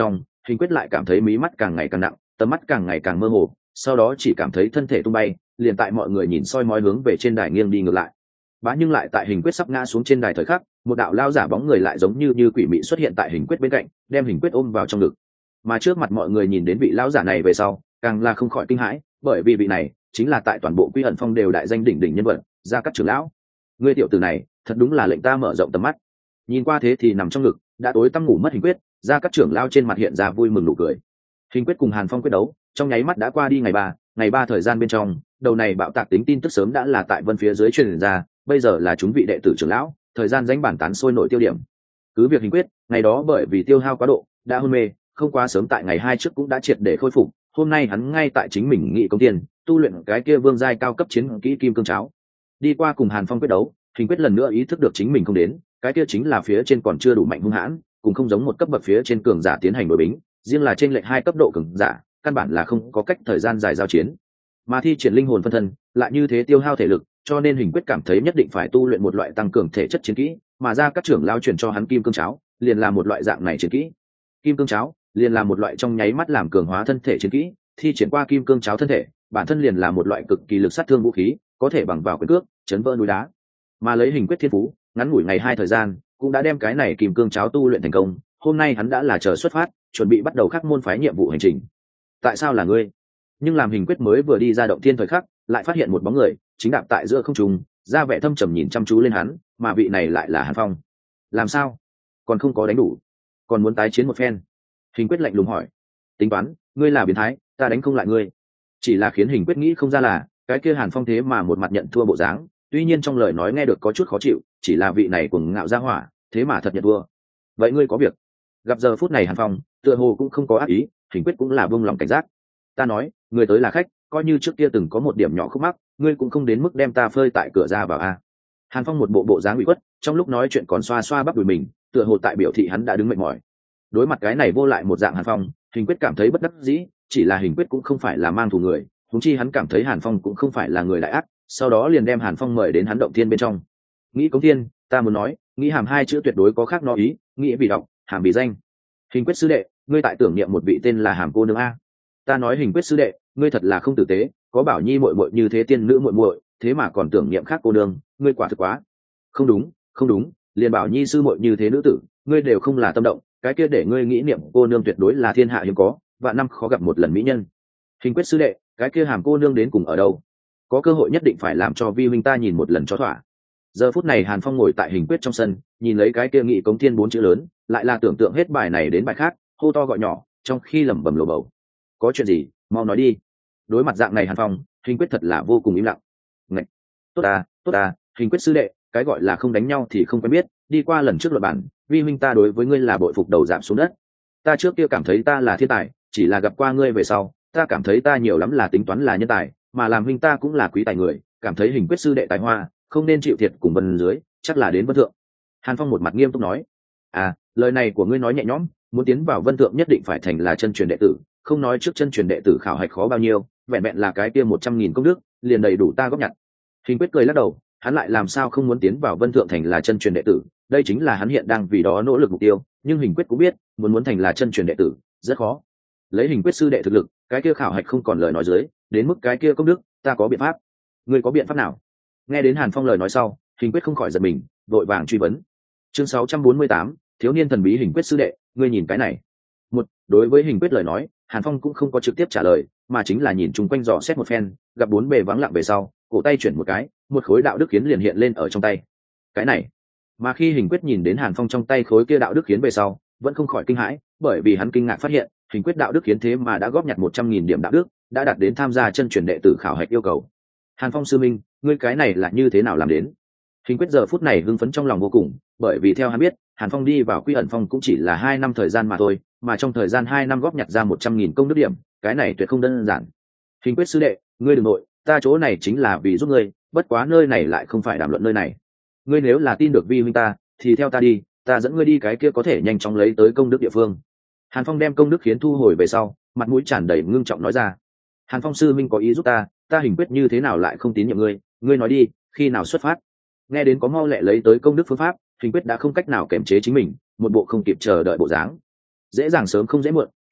Hình Quyết lại cảm thấy mí mắt càng ngày càng nặng, tầm mắt càng ngày càng mơ hồ, sau đó chỉ cảm thấy thân thể tung bay, liền tại mọi người nhìn soi mói hướng về trên đài nghiêng đi ngược lại. Bá nhưng lại tại Hình Quyết sắp ngã xuống trên đài thời khắc, một đạo lao giả bóng người lại giống như như quỷ mị xuất hiện tại Hình Quyết bên cạnh, đem Hình Quyết ôm vào trong ngực. Mà trước mặt mọi người nhìn đến vị lão giả này về sau, càng là không khỏi kinh hãi, bởi vì vị này chính là tại toàn bộ Quy Ẩn Phong đều đại danh đỉnh đỉnh nhân vật, Gia Cát trưởng lão. Ngươi tiểu tử này, thật đúng là lệnh ta mở rộng tầm mắt. Nhìn qua thế thì nằm trong ngực, đã tối tăm ngủ mất Hình Quyết, Gia Cát trưởng lão trên mặt hiện ra vui mừng nụ cười. Hình Quyết cùng Hàn Phong quyết đấu, trong nháy mắt đã qua đi ngày ba, ngày ba thời gian bên trong, đầu này bạo tạc tính tin tức sớm đã là tại Vân phía dưới truyền ra, bây giờ là chúng vị đệ tử trưởng lão, thời gian danh bản tán sôi nổi tiêu điểm. Cứ việc Hình Quyết, ngày đó bởi vì tiêu hao quá độ, đã hôn mê, không quá sớm tại ngày hai trước cũng đã triệt để khôi phục, hôm nay hắn ngay tại chính mình nghị công tiền, tu luyện cái kia vương giai cao cấp chiến kỹ kim cương cháo. Đi qua cùng Hàn Phong quyết đấu, Hình Quyết lần nữa ý thức được chính mình không đến, cái kia chính là phía trên còn chưa đủ mạnh hung hãn, cũng không giống một cấp bậc phía trên cường giả tiến hành đối bính, riêng là trên lệch hai cấp độ cường giả, căn bản là không có cách thời gian dài giao chiến. Mà thi triển linh hồn phân thân, lại như thế tiêu hao thể lực, cho nên Hình Quyết cảm thấy nhất định phải tu luyện một loại tăng cường thể chất chiến kỹ, mà ra các trưởng lao truyền cho hắn kim cương cháo, liền là một loại dạng này chiến kỹ. Kim cương cháo liền là một loại trong nháy mắt làm cường hóa thân thể chiến kỹ, thi triển qua kim cương cháo thân thể, bản thân liền là một loại cực kỳ lực sát thương vũ khí, có thể bằng vào quyền cước chấn vỡ núi đá. Mà lấy Hình Quyết thiên phú, ngắn ngủi ngày hai thời gian, cũng đã đem cái này kim cương cháo tu luyện thành công, hôm nay hắn đã là chờ xuất phát, chuẩn bị bắt đầu các môn phái nhiệm vụ hành trình. Tại sao là ngươi? Nhưng làm Hình Quyết mới vừa đi ra động thiên thời khắc, lại phát hiện một bóng người chính đạp tại giữa không trung, ra vẻ thâm trầm nhìn chăm chú lên hắn, mà vị này lại là Hàn Phong. Làm sao? Còn không có đánh đủ, còn muốn tái chiến một phen? Hình Quyết lạnh lùng hỏi. Tính toán, ngươi là biến thái, ta đánh không lại ngươi. Chỉ là khiến Hình Quyết nghĩ không ra là, cái kia Hàn Phong thế mà một mặt nhận thua bộ dáng, tuy nhiên trong lời nói nghe được có chút khó chịu, chỉ là vị này cuồng ngạo ra hỏa, thế mà thật nhận thua. Vậy ngươi có việc? Gặp giờ phút này Hàn Phong, tựa hồ cũng không có ác ý, Hình Quyết cũng là buông lòng cảnh giác. Ta nói, người tới là khách, coi như trước kia từng có một điểm nhỏ khúc mắc, ngươi cũng không đến mức đem ta phơi tại cửa ra vào a. Hàn Phong một bộ bộ dáng ủy khuất, trong lúc nói chuyện còn xoa xoa bắp đùi mình, tựa hồ tại biểu thị hắn đã đứng mệt mỏi. Đối mặt cái này vô lại một dạng Hàn Phong, Hình Quyết cảm thấy bất đắc dĩ, chỉ là Hình Quyết cũng không phải là mang thù người, huống chi hắn cảm thấy Hàn Phong cũng không phải là người đại ác, sau đó liền đem Hàn Phong mời đến hắn động thiên bên trong. Nghĩ Cống Thiên, ta muốn nói, nghĩ hàm hai chữ tuyệt đối có khác nó ý, nghĩ vì đọc, hàm vì danh. Hình Quyết sư đệ, ngươi tại tưởng niệm một vị tên là Hàm cô nương a? Ta nói Hình Quyết sư đệ, ngươi thật là không tử tế, có Bảo Nhi muội muội như thế tiên nữ muội muội, thế mà còn tưởng niệm khác cô nương, ngươi quả thực quá. Không đúng, không đúng, liền Bảo Nhi sư muội như thế nữ tử, ngươi đều không là tâm động, cái kia để ngươi nghĩ niệm cô nương tuyệt đối là thiên hạ hiếm có, vạn năm khó gặp một lần mỹ nhân. Hình Quyết sư đệ, cái kia Hàm cô nương đến cùng ở đâu? Có cơ hội nhất định phải làm cho vi huynh ta nhìn một lần cho thỏa. Giờ phút này Hàn Phong ngồi tại Hình Quyết trong sân, nhìn lấy cái kia Nghị Cống Thiên bốn chữ lớn, lại là tưởng tượng hết bài này đến bài khác, hô to gọi nhỏ, trong khi lẩm bẩm lồ bầu. Có chuyện gì, mau nói đi. Đối mặt dạng này Hàn Phong, Hình Quyết thật là vô cùng im lặng. Ngạch, tốt à, tốt à, Hình Quyết sư đệ, cái gọi là không đánh nhau thì không quen biết, đi qua lần trước luật bản, vi huynh ta đối với ngươi là bội phục đầu giảm xuống đất. Ta trước kia cảm thấy ta là thiên tài, chỉ là gặp qua ngươi về sau, ta cảm thấy ta nhiều lắm là tính toán là nhân tài, mà làm huynh ta cũng là quý tài người, cảm thấy Hình Quyết sư đệ tài hoa, không nên chịu thiệt cùng Vân dưới, chắc là đến Vân Thượng. Hàn Phong một mặt nghiêm túc nói. À, lời này của ngươi nói nhẹ nhõm, muốn tiến vào Vân Thượng nhất định phải thành là chân truyền đệ tử, không nói trước chân truyền đệ tử khảo hạch khó bao nhiêu, vẹn vẹn là cái kia một trăm nghìn công đức, liền đầy đủ ta góp nhặt. Hình Quyết cười lắc đầu, hắn lại làm sao không muốn tiến vào Vân Thượng thành là chân truyền đệ tử, đây chính là hắn hiện đang vì đó nỗ lực mục tiêu, nhưng Hình Quyết cũng biết, muốn muốn thành là chân truyền đệ tử, rất khó. Lấy Hình Quyết sư đệ thực lực, cái kia khảo hạch không còn lời nói dưới, đến mức cái kia công đức, ta có biện pháp. Ngươi có biện pháp nào? Nghe đến Hàn Phong lời nói sau, Hình Quyết không khỏi giật mình, vội vàng truy vấn. Chương sáu trăm bốn mươi tám, thiếu niên thần bí Hình Quyết sư đệ, ngươi nhìn cái này. Một, đối với Hình Quyết lời nói, Hàn Phong cũng không có trực tiếp trả lời, mà chính là nhìn chung quanh dò xét một phen, gặp bốn bề vắng lặng về sau, cổ tay chuyển một cái, một khối đạo đức khiến liền hiện lên ở trong tay. Cái này, mà khi Hình Quyết nhìn đến Hàn Phong trong tay khối kia đạo đức khiến về sau, vẫn không khỏi kinh hãi, bởi vì hắn kinh ngạc phát hiện, Hình Quyết đạo đức khiến thế mà đã góp nhặt một trăm nghìn điểm đạo đức, đã đạt đến tham gia chân truyền đệ tử khảo hạch yêu cầu. Hàn Phong sư minh, ngươi cái này là như thế nào làm đến? Hình Quyết giờ phút này hưng phấn trong lòng vô cùng, bởi vì theo hắn biết, Hàn Phong đi vào Quy Ẩn Phong cũng chỉ là hai năm thời gian mà thôi, mà trong thời gian hai năm góp nhặt ra một trăm nghìn công đức điểm, cái này tuyệt không đơn giản. Hình Quyết sư đệ, ngươi đừng nội, ta chỗ này chính là vì giúp ngươi, bất quá nơi này lại không phải đàm luận nơi này. Ngươi nếu là tin được vi huynh ta, thì theo ta đi, ta dẫn ngươi đi cái kia có thể nhanh chóng lấy tới công đức địa phương. Hàn Phong đem công đức khiến thu hồi về sau, mặt mũi tràn đầy ngưng trọng nói ra. Hàn Phong sư minh có ý giúp ta, ta Hình Quyết như thế nào lại không tín nhiệm ngươi, ngươi nói đi, khi nào xuất phát? Nghe đến có mau lẹ lấy tới công đức phương pháp, Hình Quyết đã không cách nào kiềm chế chính mình, một bộ không kịp chờ đợi bộ dáng. Dễ dàng sớm không dễ muộn,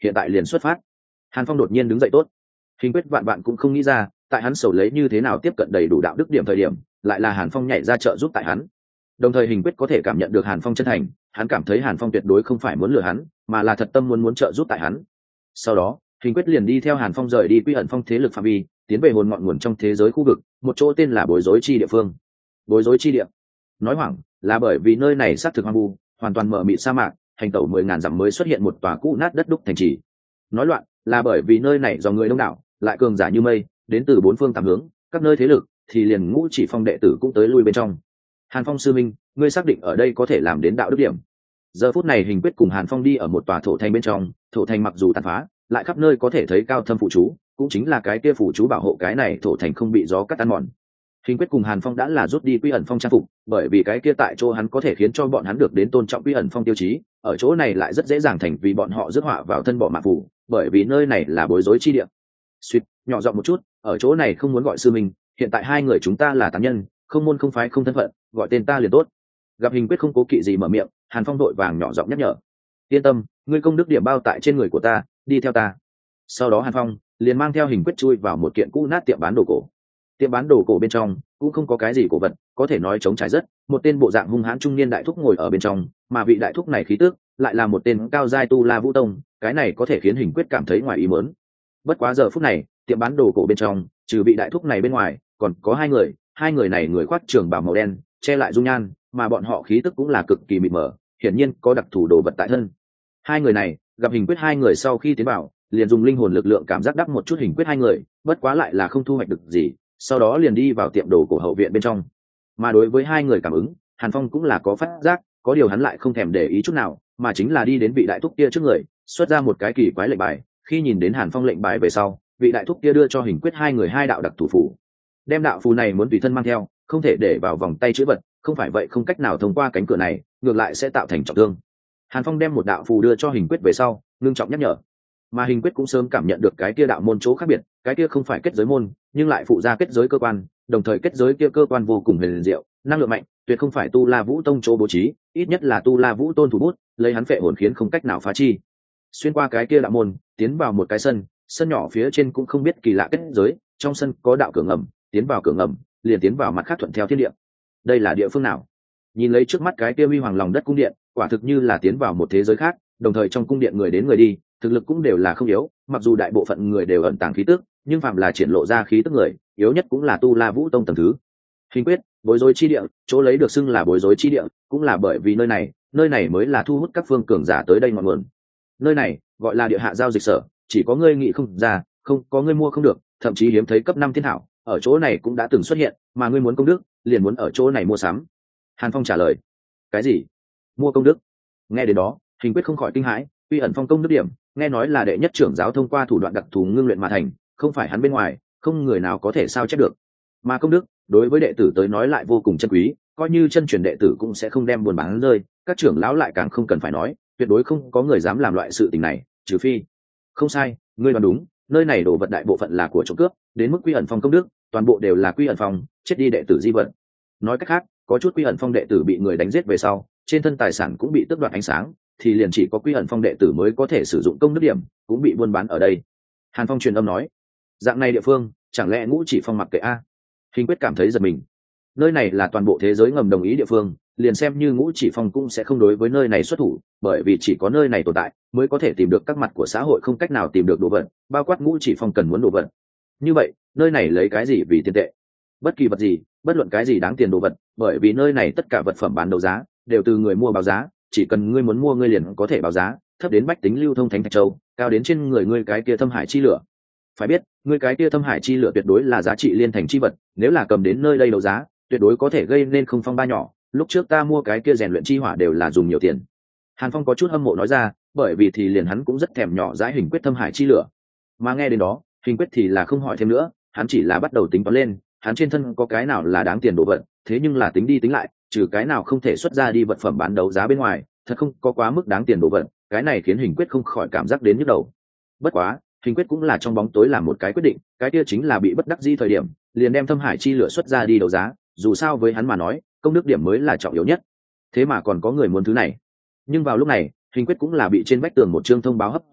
hiện tại liền xuất phát. Hàn Phong đột nhiên đứng dậy. Tốt. Hình quyết vạn bạn cũng không nghĩ ra, tại hắn sầu lấy như thế nào tiếp cận đầy đủ đạo đức điểm thời điểm, lại là Hàn Phong nhảy ra trợ giúp tại hắn. Đồng thời Hình quyết có thể cảm nhận được Hàn Phong chân thành, hắn cảm thấy Hàn Phong tuyệt đối không phải muốn lừa hắn, mà là thật tâm muốn muốn trợ giúp tại hắn. Sau đó, Hình quyết liền đi theo Hàn Phong rời đi Quy ẩn phong thế lực phạm vi, tiến về hồn ngọn nguồn trong thế giới khu vực, một chỗ tên là Bối Rối Chi địa phương. Bối Rối Chi địa, nói hoảng là bởi vì nơi này xác thực hoang vu, hoàn toàn mở mịt sa mạc, hành tẩu mười ngàn dặm mới xuất hiện một tòa cũ nát đất đúc thành trì. Nói loạn là bởi vì nơi này do người đông đảo, lại cường giả như mây, đến từ bốn phương tám hướng, các nơi thế lực, thì liền Ngũ Chỉ Phong đệ tử cũng tới lui bên trong. Hàn Phong sư minh, ngươi xác định ở đây có thể làm đến đạo đức điểm? Giờ phút này Hình quyết cùng Hàn Phong đi ở một tòa thổ thành bên trong, thổ thành mặc dù tàn phá, lại khắp nơi có thể thấy cao thâm phụ chú, cũng chính là cái kia phụ chú bảo hộ cái này thổ thành không bị gió cắt tan mòn. Hình quyết cùng Hàn Phong đã là rút đi Quy ẩn phong trang phục, bởi vì cái kia tại chỗ hắn có thể khiến cho bọn hắn được đến tôn trọng Quy ẩn phong tiêu chí, ở chỗ này lại rất dễ dàng thành vì bọn họ rước họa vào thân bỏ mạng phủ, bởi vì nơi này là bối rối chi địa. Suýt, nhỏ giọng một chút, ở chỗ này không muốn gọi sư mình, hiện tại hai người chúng ta là tán nhân, không môn không phái không thân phận, gọi tên ta liền tốt. Gặp Hình quyết không cố kỵ gì mở miệng, Hàn Phong đội vàng nhỏ giọng nhắc nhở. Yên tâm, ngươi công đức điểm bao tại trên người của ta, đi theo ta. Sau đó Hàn Phong liền mang theo Hình quyết chui vào một kiện cũ nát tiệm bán đồ cổ. Tiệm bán đồ cổ bên trong cũng không có cái gì cổ vật, có thể nói trống trải rất, một tên bộ dạng hung hãn trung niên đại thúc ngồi ở bên trong, mà vị đại thúc này khí tức lại là một tên cao giai tu la vũ tông, cái này có thể khiến Hình quyết cảm thấy ngoài ý muốn. Bất quá giờ phút này, tiệm bán đồ cổ bên trong, trừ vị đại thúc này bên ngoài, còn có hai người, hai người này người khoác trường bào màu đen, che lại dung nhan, mà bọn họ khí tức cũng là cực kỳ mịt mờ, hiển nhiên có đặc thù đồ vật tại thân. Hai người này, gặp Hình quyết hai người sau khi tiến vào, liền dùng linh hồn lực lượng cảm giác đắc một chút Hình quyết hai người, bất quá lại là không thu hoạch được gì, sau đó liền đi vào tiệm đồ cổ hậu viện bên trong. Mà đối với hai người cảm ứng, Hàn Phong cũng là có phát giác, có điều hắn lại không thèm để ý chút nào, mà chính là đi đến vị đại thúc kia trước người, xuất ra một cái kỳ quái lệnh bài. Khi nhìn đến Hàn Phong lệnh bài về sau, vị đại thúc kia đưa cho Hình quyết hai người hai đạo đặc thủ phù. Đem đạo phù này muốn tùy thân mang theo, không thể để vào vòng tay chữ vật, không phải vậy không cách nào thông qua cánh cửa này, ngược lại sẽ tạo thành trọng thương. Hàn Phong đem một đạo phù đưa cho Hình quyết về sau, ngưng trọng nhắc nhở. Mà Hình quyết cũng sớm cảm nhận được cái kia đạo môn chỗ khác biệt, cái kia không phải kết giới môn, nhưng lại phụ ra kết giới cơ quan, đồng thời kết giới kia cơ quan vô cùng huyền diệu, năng lượng mạnh, tuyệt không phải tu la vũ tông chỗ bố trí, ít nhất là tu la vũ tôn thủ bút, lấy hắn phệ hồn khiến không cách nào phá chi. Xuyên qua cái kia đạo môn, tiến vào một cái sân, sân nhỏ phía trên cũng không biết kỳ lạ kết giới, trong sân có đạo cửa ngầm, tiến vào cửa ngầm, liền tiến vào mặt khác thuận theo thiên địa. Đây là địa phương nào? Nhìn lấy trước mắt cái kia huy hoàng lòng đất cung điện, quả thực như là tiến vào một thế giới khác, đồng thời trong cung điện người đến người đi, thực lực cũng đều là không yếu, mặc dù đại bộ phận người đều ẩn tàng khí tức, nhưng phạm là triển lộ ra khí tức người, yếu nhất cũng là tu la vũ tông tầng thứ. Hình quyết, bối rối chi địa, chỗ lấy được xưng là bối rối chi địa, cũng là bởi vì nơi này, nơi này mới là thu hút các phương cường giả tới đây ngọn nguồn. Nơi này gọi là địa hạ giao dịch sở, chỉ có ngươi nghĩ không ra, không có ngươi mua không được, thậm chí hiếm thấy cấp năm thiên hảo, ở chỗ này cũng đã từng xuất hiện, mà ngươi muốn công đức, liền muốn ở chỗ này mua sắm. Hàn Phong trả lời. Cái gì? Mua công đức? Nghe đến đó, Hình quyết không khỏi kinh hãi, Quy ẩn phong công đức điểm, nghe nói là đệ nhất trưởng giáo thông qua thủ đoạn đặc thù ngưng luyện mà thành, không phải hắn bên ngoài, không người nào có thể sao chép được. Mà công đức, đối với đệ tử tới nói lại vô cùng chân quý, coi như chân truyền đệ tử cũng sẽ không đem buồn bán rơi, các trưởng lão lại càng không cần phải nói, tuyệt đối không có người dám làm loại sự tình này, trừ phi. Không sai, ngươi đoán đúng, nơi này đồ vật đại bộ phận là của trộm cướp, đến mức Quy ẩn phong công đức, toàn bộ đều là Quy ẩn phong, chết đi đệ tử di vật. Nói cách khác, có chút Quy ẩn phong đệ tử bị người đánh giết về sau, trên thân tài sản cũng bị tước đoạt ánh sáng, thì liền chỉ có Quy ẩn phong đệ tử mới có thể sử dụng công đức điểm, cũng bị buôn bán ở đây. Hàn Phong truyền âm nói, dạng này địa phương, chẳng lẽ Ngũ Chỉ Phong mặc kệ a? Hình quyết cảm thấy giật mình. Nơi này là toàn bộ thế giới ngầm đồng ý địa phương, liền xem như Ngũ Chỉ Phong cũng sẽ không đối với nơi này xuất thủ, bởi vì chỉ có nơi này tồn tại mới có thể tìm được các mặt của xã hội không cách nào tìm được đồ vật, bao quát Ngũ Chỉ Phong cần muốn đồ vật. Như vậy, nơi này lấy cái gì vì tiền tệ? Bất kỳ vật gì, bất luận cái gì đáng tiền đồ vật, bởi vì nơi này tất cả vật phẩm bán đấu giá đều từ người mua báo giá, chỉ cần ngươi muốn mua ngươi liền có thể báo giá, thấp đến bách tính lưu thông thánh thạch châu, cao đến trên người ngươi cái kia thâm hải chi lửa. Phải biết, ngươi cái kia thâm hải chi lửa tuyệt đối là giá trị liên thành chi vật, nếu là cầm đến nơi đây đấu giá, tuyệt đối có thể gây nên không phong ba nhỏ. Lúc trước ta mua cái kia rèn luyện chi hỏa đều là dùng nhiều tiền. Hàn Phong có chút hâm mộ nói ra, bởi vì thì liền hắn cũng rất thèm nhỏ dãi Hình quyết thâm hải chi lửa. Mà nghe đến đó, Hình quyết thì là không hỏi thêm nữa, hắn chỉ là bắt đầu tính toán lên, hắn trên thân có cái nào là đáng tiền đồ vật, thế nhưng là tính đi tính lại, trừ cái nào không thể xuất ra đi vật phẩm bán đấu giá bên ngoài, thật không có quá mức đáng tiền đồ vật, cái này khiến Hình quyết không khỏi cảm giác đến nhức đầu. Bất quá, Hình quyết cũng là trong bóng tối làm một cái quyết định, cái kia chính là bị bất đắc dĩ thời điểm, liền đem thâm hải chi lửa xuất ra đi đấu giá, dù sao với hắn mà nói, công đức điểm mới là trọng yếu nhất. Thế mà còn có người muốn thứ này. Nhưng vào lúc này, Hình quyết cũng là bị trên vách tường một chương thông báo hấp dẫn,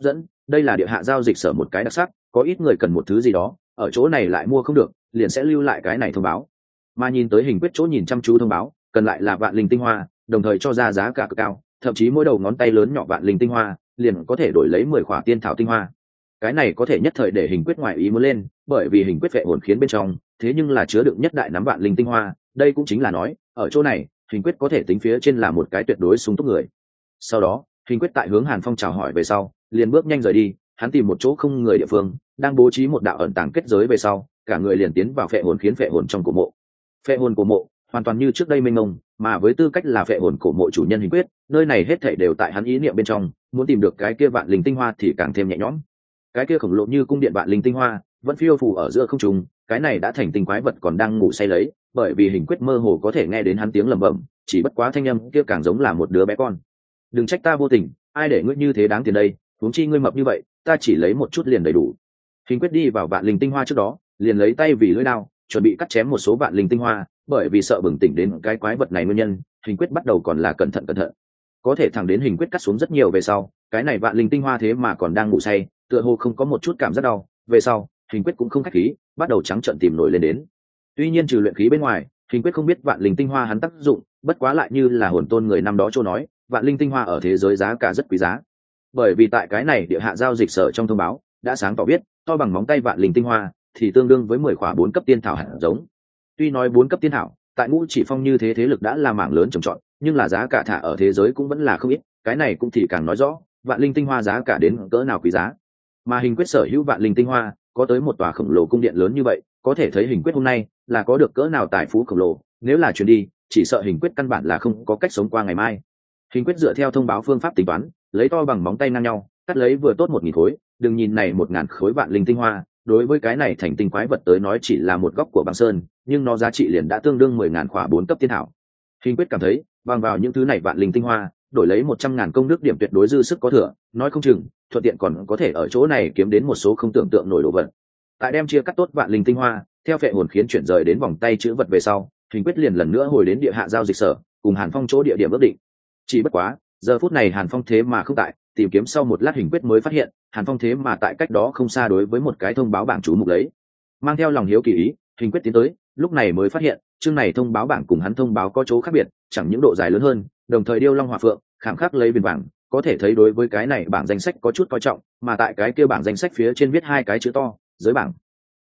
đây là địa hạ giao dịch sở một cái đặc sắc, có ít người cần một thứ gì đó ở chỗ này lại mua không được, liền sẽ lưu lại cái này thông báo. Mà nhìn tới hình quyết chỗ nhìn chăm chú thông báo cần lại là vạn linh tinh hoa, đồng thời cho ra giá cả cực cao, thậm chí mỗi đầu ngón tay lớn nhỏ vạn linh tinh hoa liền có thể đổi lấy mười khỏa tiên thảo tinh hoa. Cái này có thể nhất thời để hình quyết ngoại ý muốn lên, bởi vì hình quyết vệ hồn khiến bên trong thế nhưng là chứa đựng nhất đại nắm vạn linh tinh hoa, đây cũng chính là nói ở chỗ này hình quyết có thể tính phía trên là một cái tuyệt đối sung túc người. Sau đó hình quyết tại hướng Hàn Phong chào hỏi về sau liền bước nhanh rời đi, hắn tìm một chỗ không người địa phương đang bố trí một đạo ẩn tàng kết giới về sau cả người liền tiến vào phệ hồn khiến phệ hồn trong cổ mộ. Phệ hồn cổ mộ hoàn toàn như trước đây mênh mông, mà với tư cách là phệ hồn cổ mộ chủ nhân hình quyết, nơi này hết thảy đều tại hắn ý niệm bên trong, muốn tìm được cái kia vạn linh tinh hoa thì càng thêm nhẹ nhõm. Cái kia khổng lồ như cung điện vạn linh tinh hoa vẫn phiêu phù ở giữa không trung, cái này đã thành tinh quái vật còn đang ngủ say lấy, bởi vì hình quyết mơ hồ có thể nghe đến hắn tiếng lẩm bẩm, chỉ bất quá thanh âm kia càng giống là một đứa bé con. Đừng trách ta vô tình, ai để ngươi như thế đáng tiền đây, huống chi ngươi mập như vậy, ta chỉ lấy một chút liền đầy đủ. Hình quyết đi vào vạn linh tinh hoa trước đó liền lấy tay vì lưỡi đao chuẩn bị cắt chém một số vạn linh tinh hoa, bởi vì sợ bừng tỉnh đến cái quái vật này nguyên nhân, hình quyết bắt đầu còn là cẩn thận cẩn thận, có thể thẳng đến hình quyết cắt xuống rất nhiều về sau, cái này vạn linh tinh hoa thế mà còn đang ngủ say, tựa hồ không có một chút cảm giác đau. Về sau hình quyết cũng không khách khí, bắt đầu trắng trợn tìm nổi lên đến. Tuy nhiên trừ luyện khí bên ngoài, hình quyết không biết vạn linh tinh hoa hắn tác dụng, bất quá lại như là hồn tôn người năm đó châu nói, vạn linh tinh hoa ở thế giới giá cả rất quý giá, bởi vì tại cái này địa hạ giao dịch sở trong thông báo đã sáng tỏ biết to bằng móng tay vạn linh tinh hoa thì tương đương với mười khỏa bốn cấp tiên thảo hạt giống. Tuy nói bốn cấp tiên thảo tại Ngũ Chỉ Phong như thế thế lực đã là mảng lớn trồng trọt, nhưng là giá cả thả ở thế giới cũng vẫn là không ít, cái này cũng thì càng nói rõ vạn linh tinh hoa giá cả đến cỡ nào quý giá. Mà hình quyết sở hữu vạn linh tinh hoa có tới một tòa khổng lồ cung điện lớn như vậy, có thể thấy hình quyết hôm nay là có được cỡ nào tài phú khổng lồ, nếu là chuyển đi chỉ sợ hình quyết căn bản là không có cách sống qua ngày mai. Hình quyết dựa theo thông báo phương pháp tính toán, lấy to bằng móng tay ngang nhau cắt lấy vừa tốt một nghìn khối, đừng nhìn này một ngàn khối vạn linh tinh hoa đối với cái này thành tinh quái vật tới nói chỉ là một góc của băng sơn, nhưng nó giá trị liền đã tương đương mười ngàn khỏa bốn cấp tiên thảo. Hình quyết cảm thấy bằng vào những thứ này vạn linh tinh hoa đổi lấy một trăm ngàn công đức điểm tuyệt đối dư sức có thừa, nói không chừng thuận tiện còn có thể ở chỗ này kiếm đến một số không tưởng tượng nổi đồ vật. Tại đem chia cắt tốt vạn linh tinh hoa theo phệ hồn khiến chuyển rời đến vòng tay chữ vật về sau, hình quyết liền lần nữa hồi đến địa hạ giao dịch sở cùng Hàn Phong chỗ địa điểm ước định. Chỉ bất quá giờ phút này Hàn Phong thế mà không tại, tìm kiếm sau một lát hình quyết mới phát hiện Hàn Phong thế mà tại cách đó không xa đối với một cái thông báo bảng chú mục lấy. Mang theo lòng hiếu kỳ ý, hình quyết tiến tới, lúc này mới phát hiện chương này thông báo bảng cùng hắn thông báo có chỗ khác biệt, chẳng những độ dài lớn hơn, đồng thời điêu long hỏa phượng khảm khắc lấy viền vàng, có thể thấy đối với cái này bảng danh sách có chút coi trọng, mà tại cái kia bảng danh sách phía trên viết hai cái chữ to giới bảng.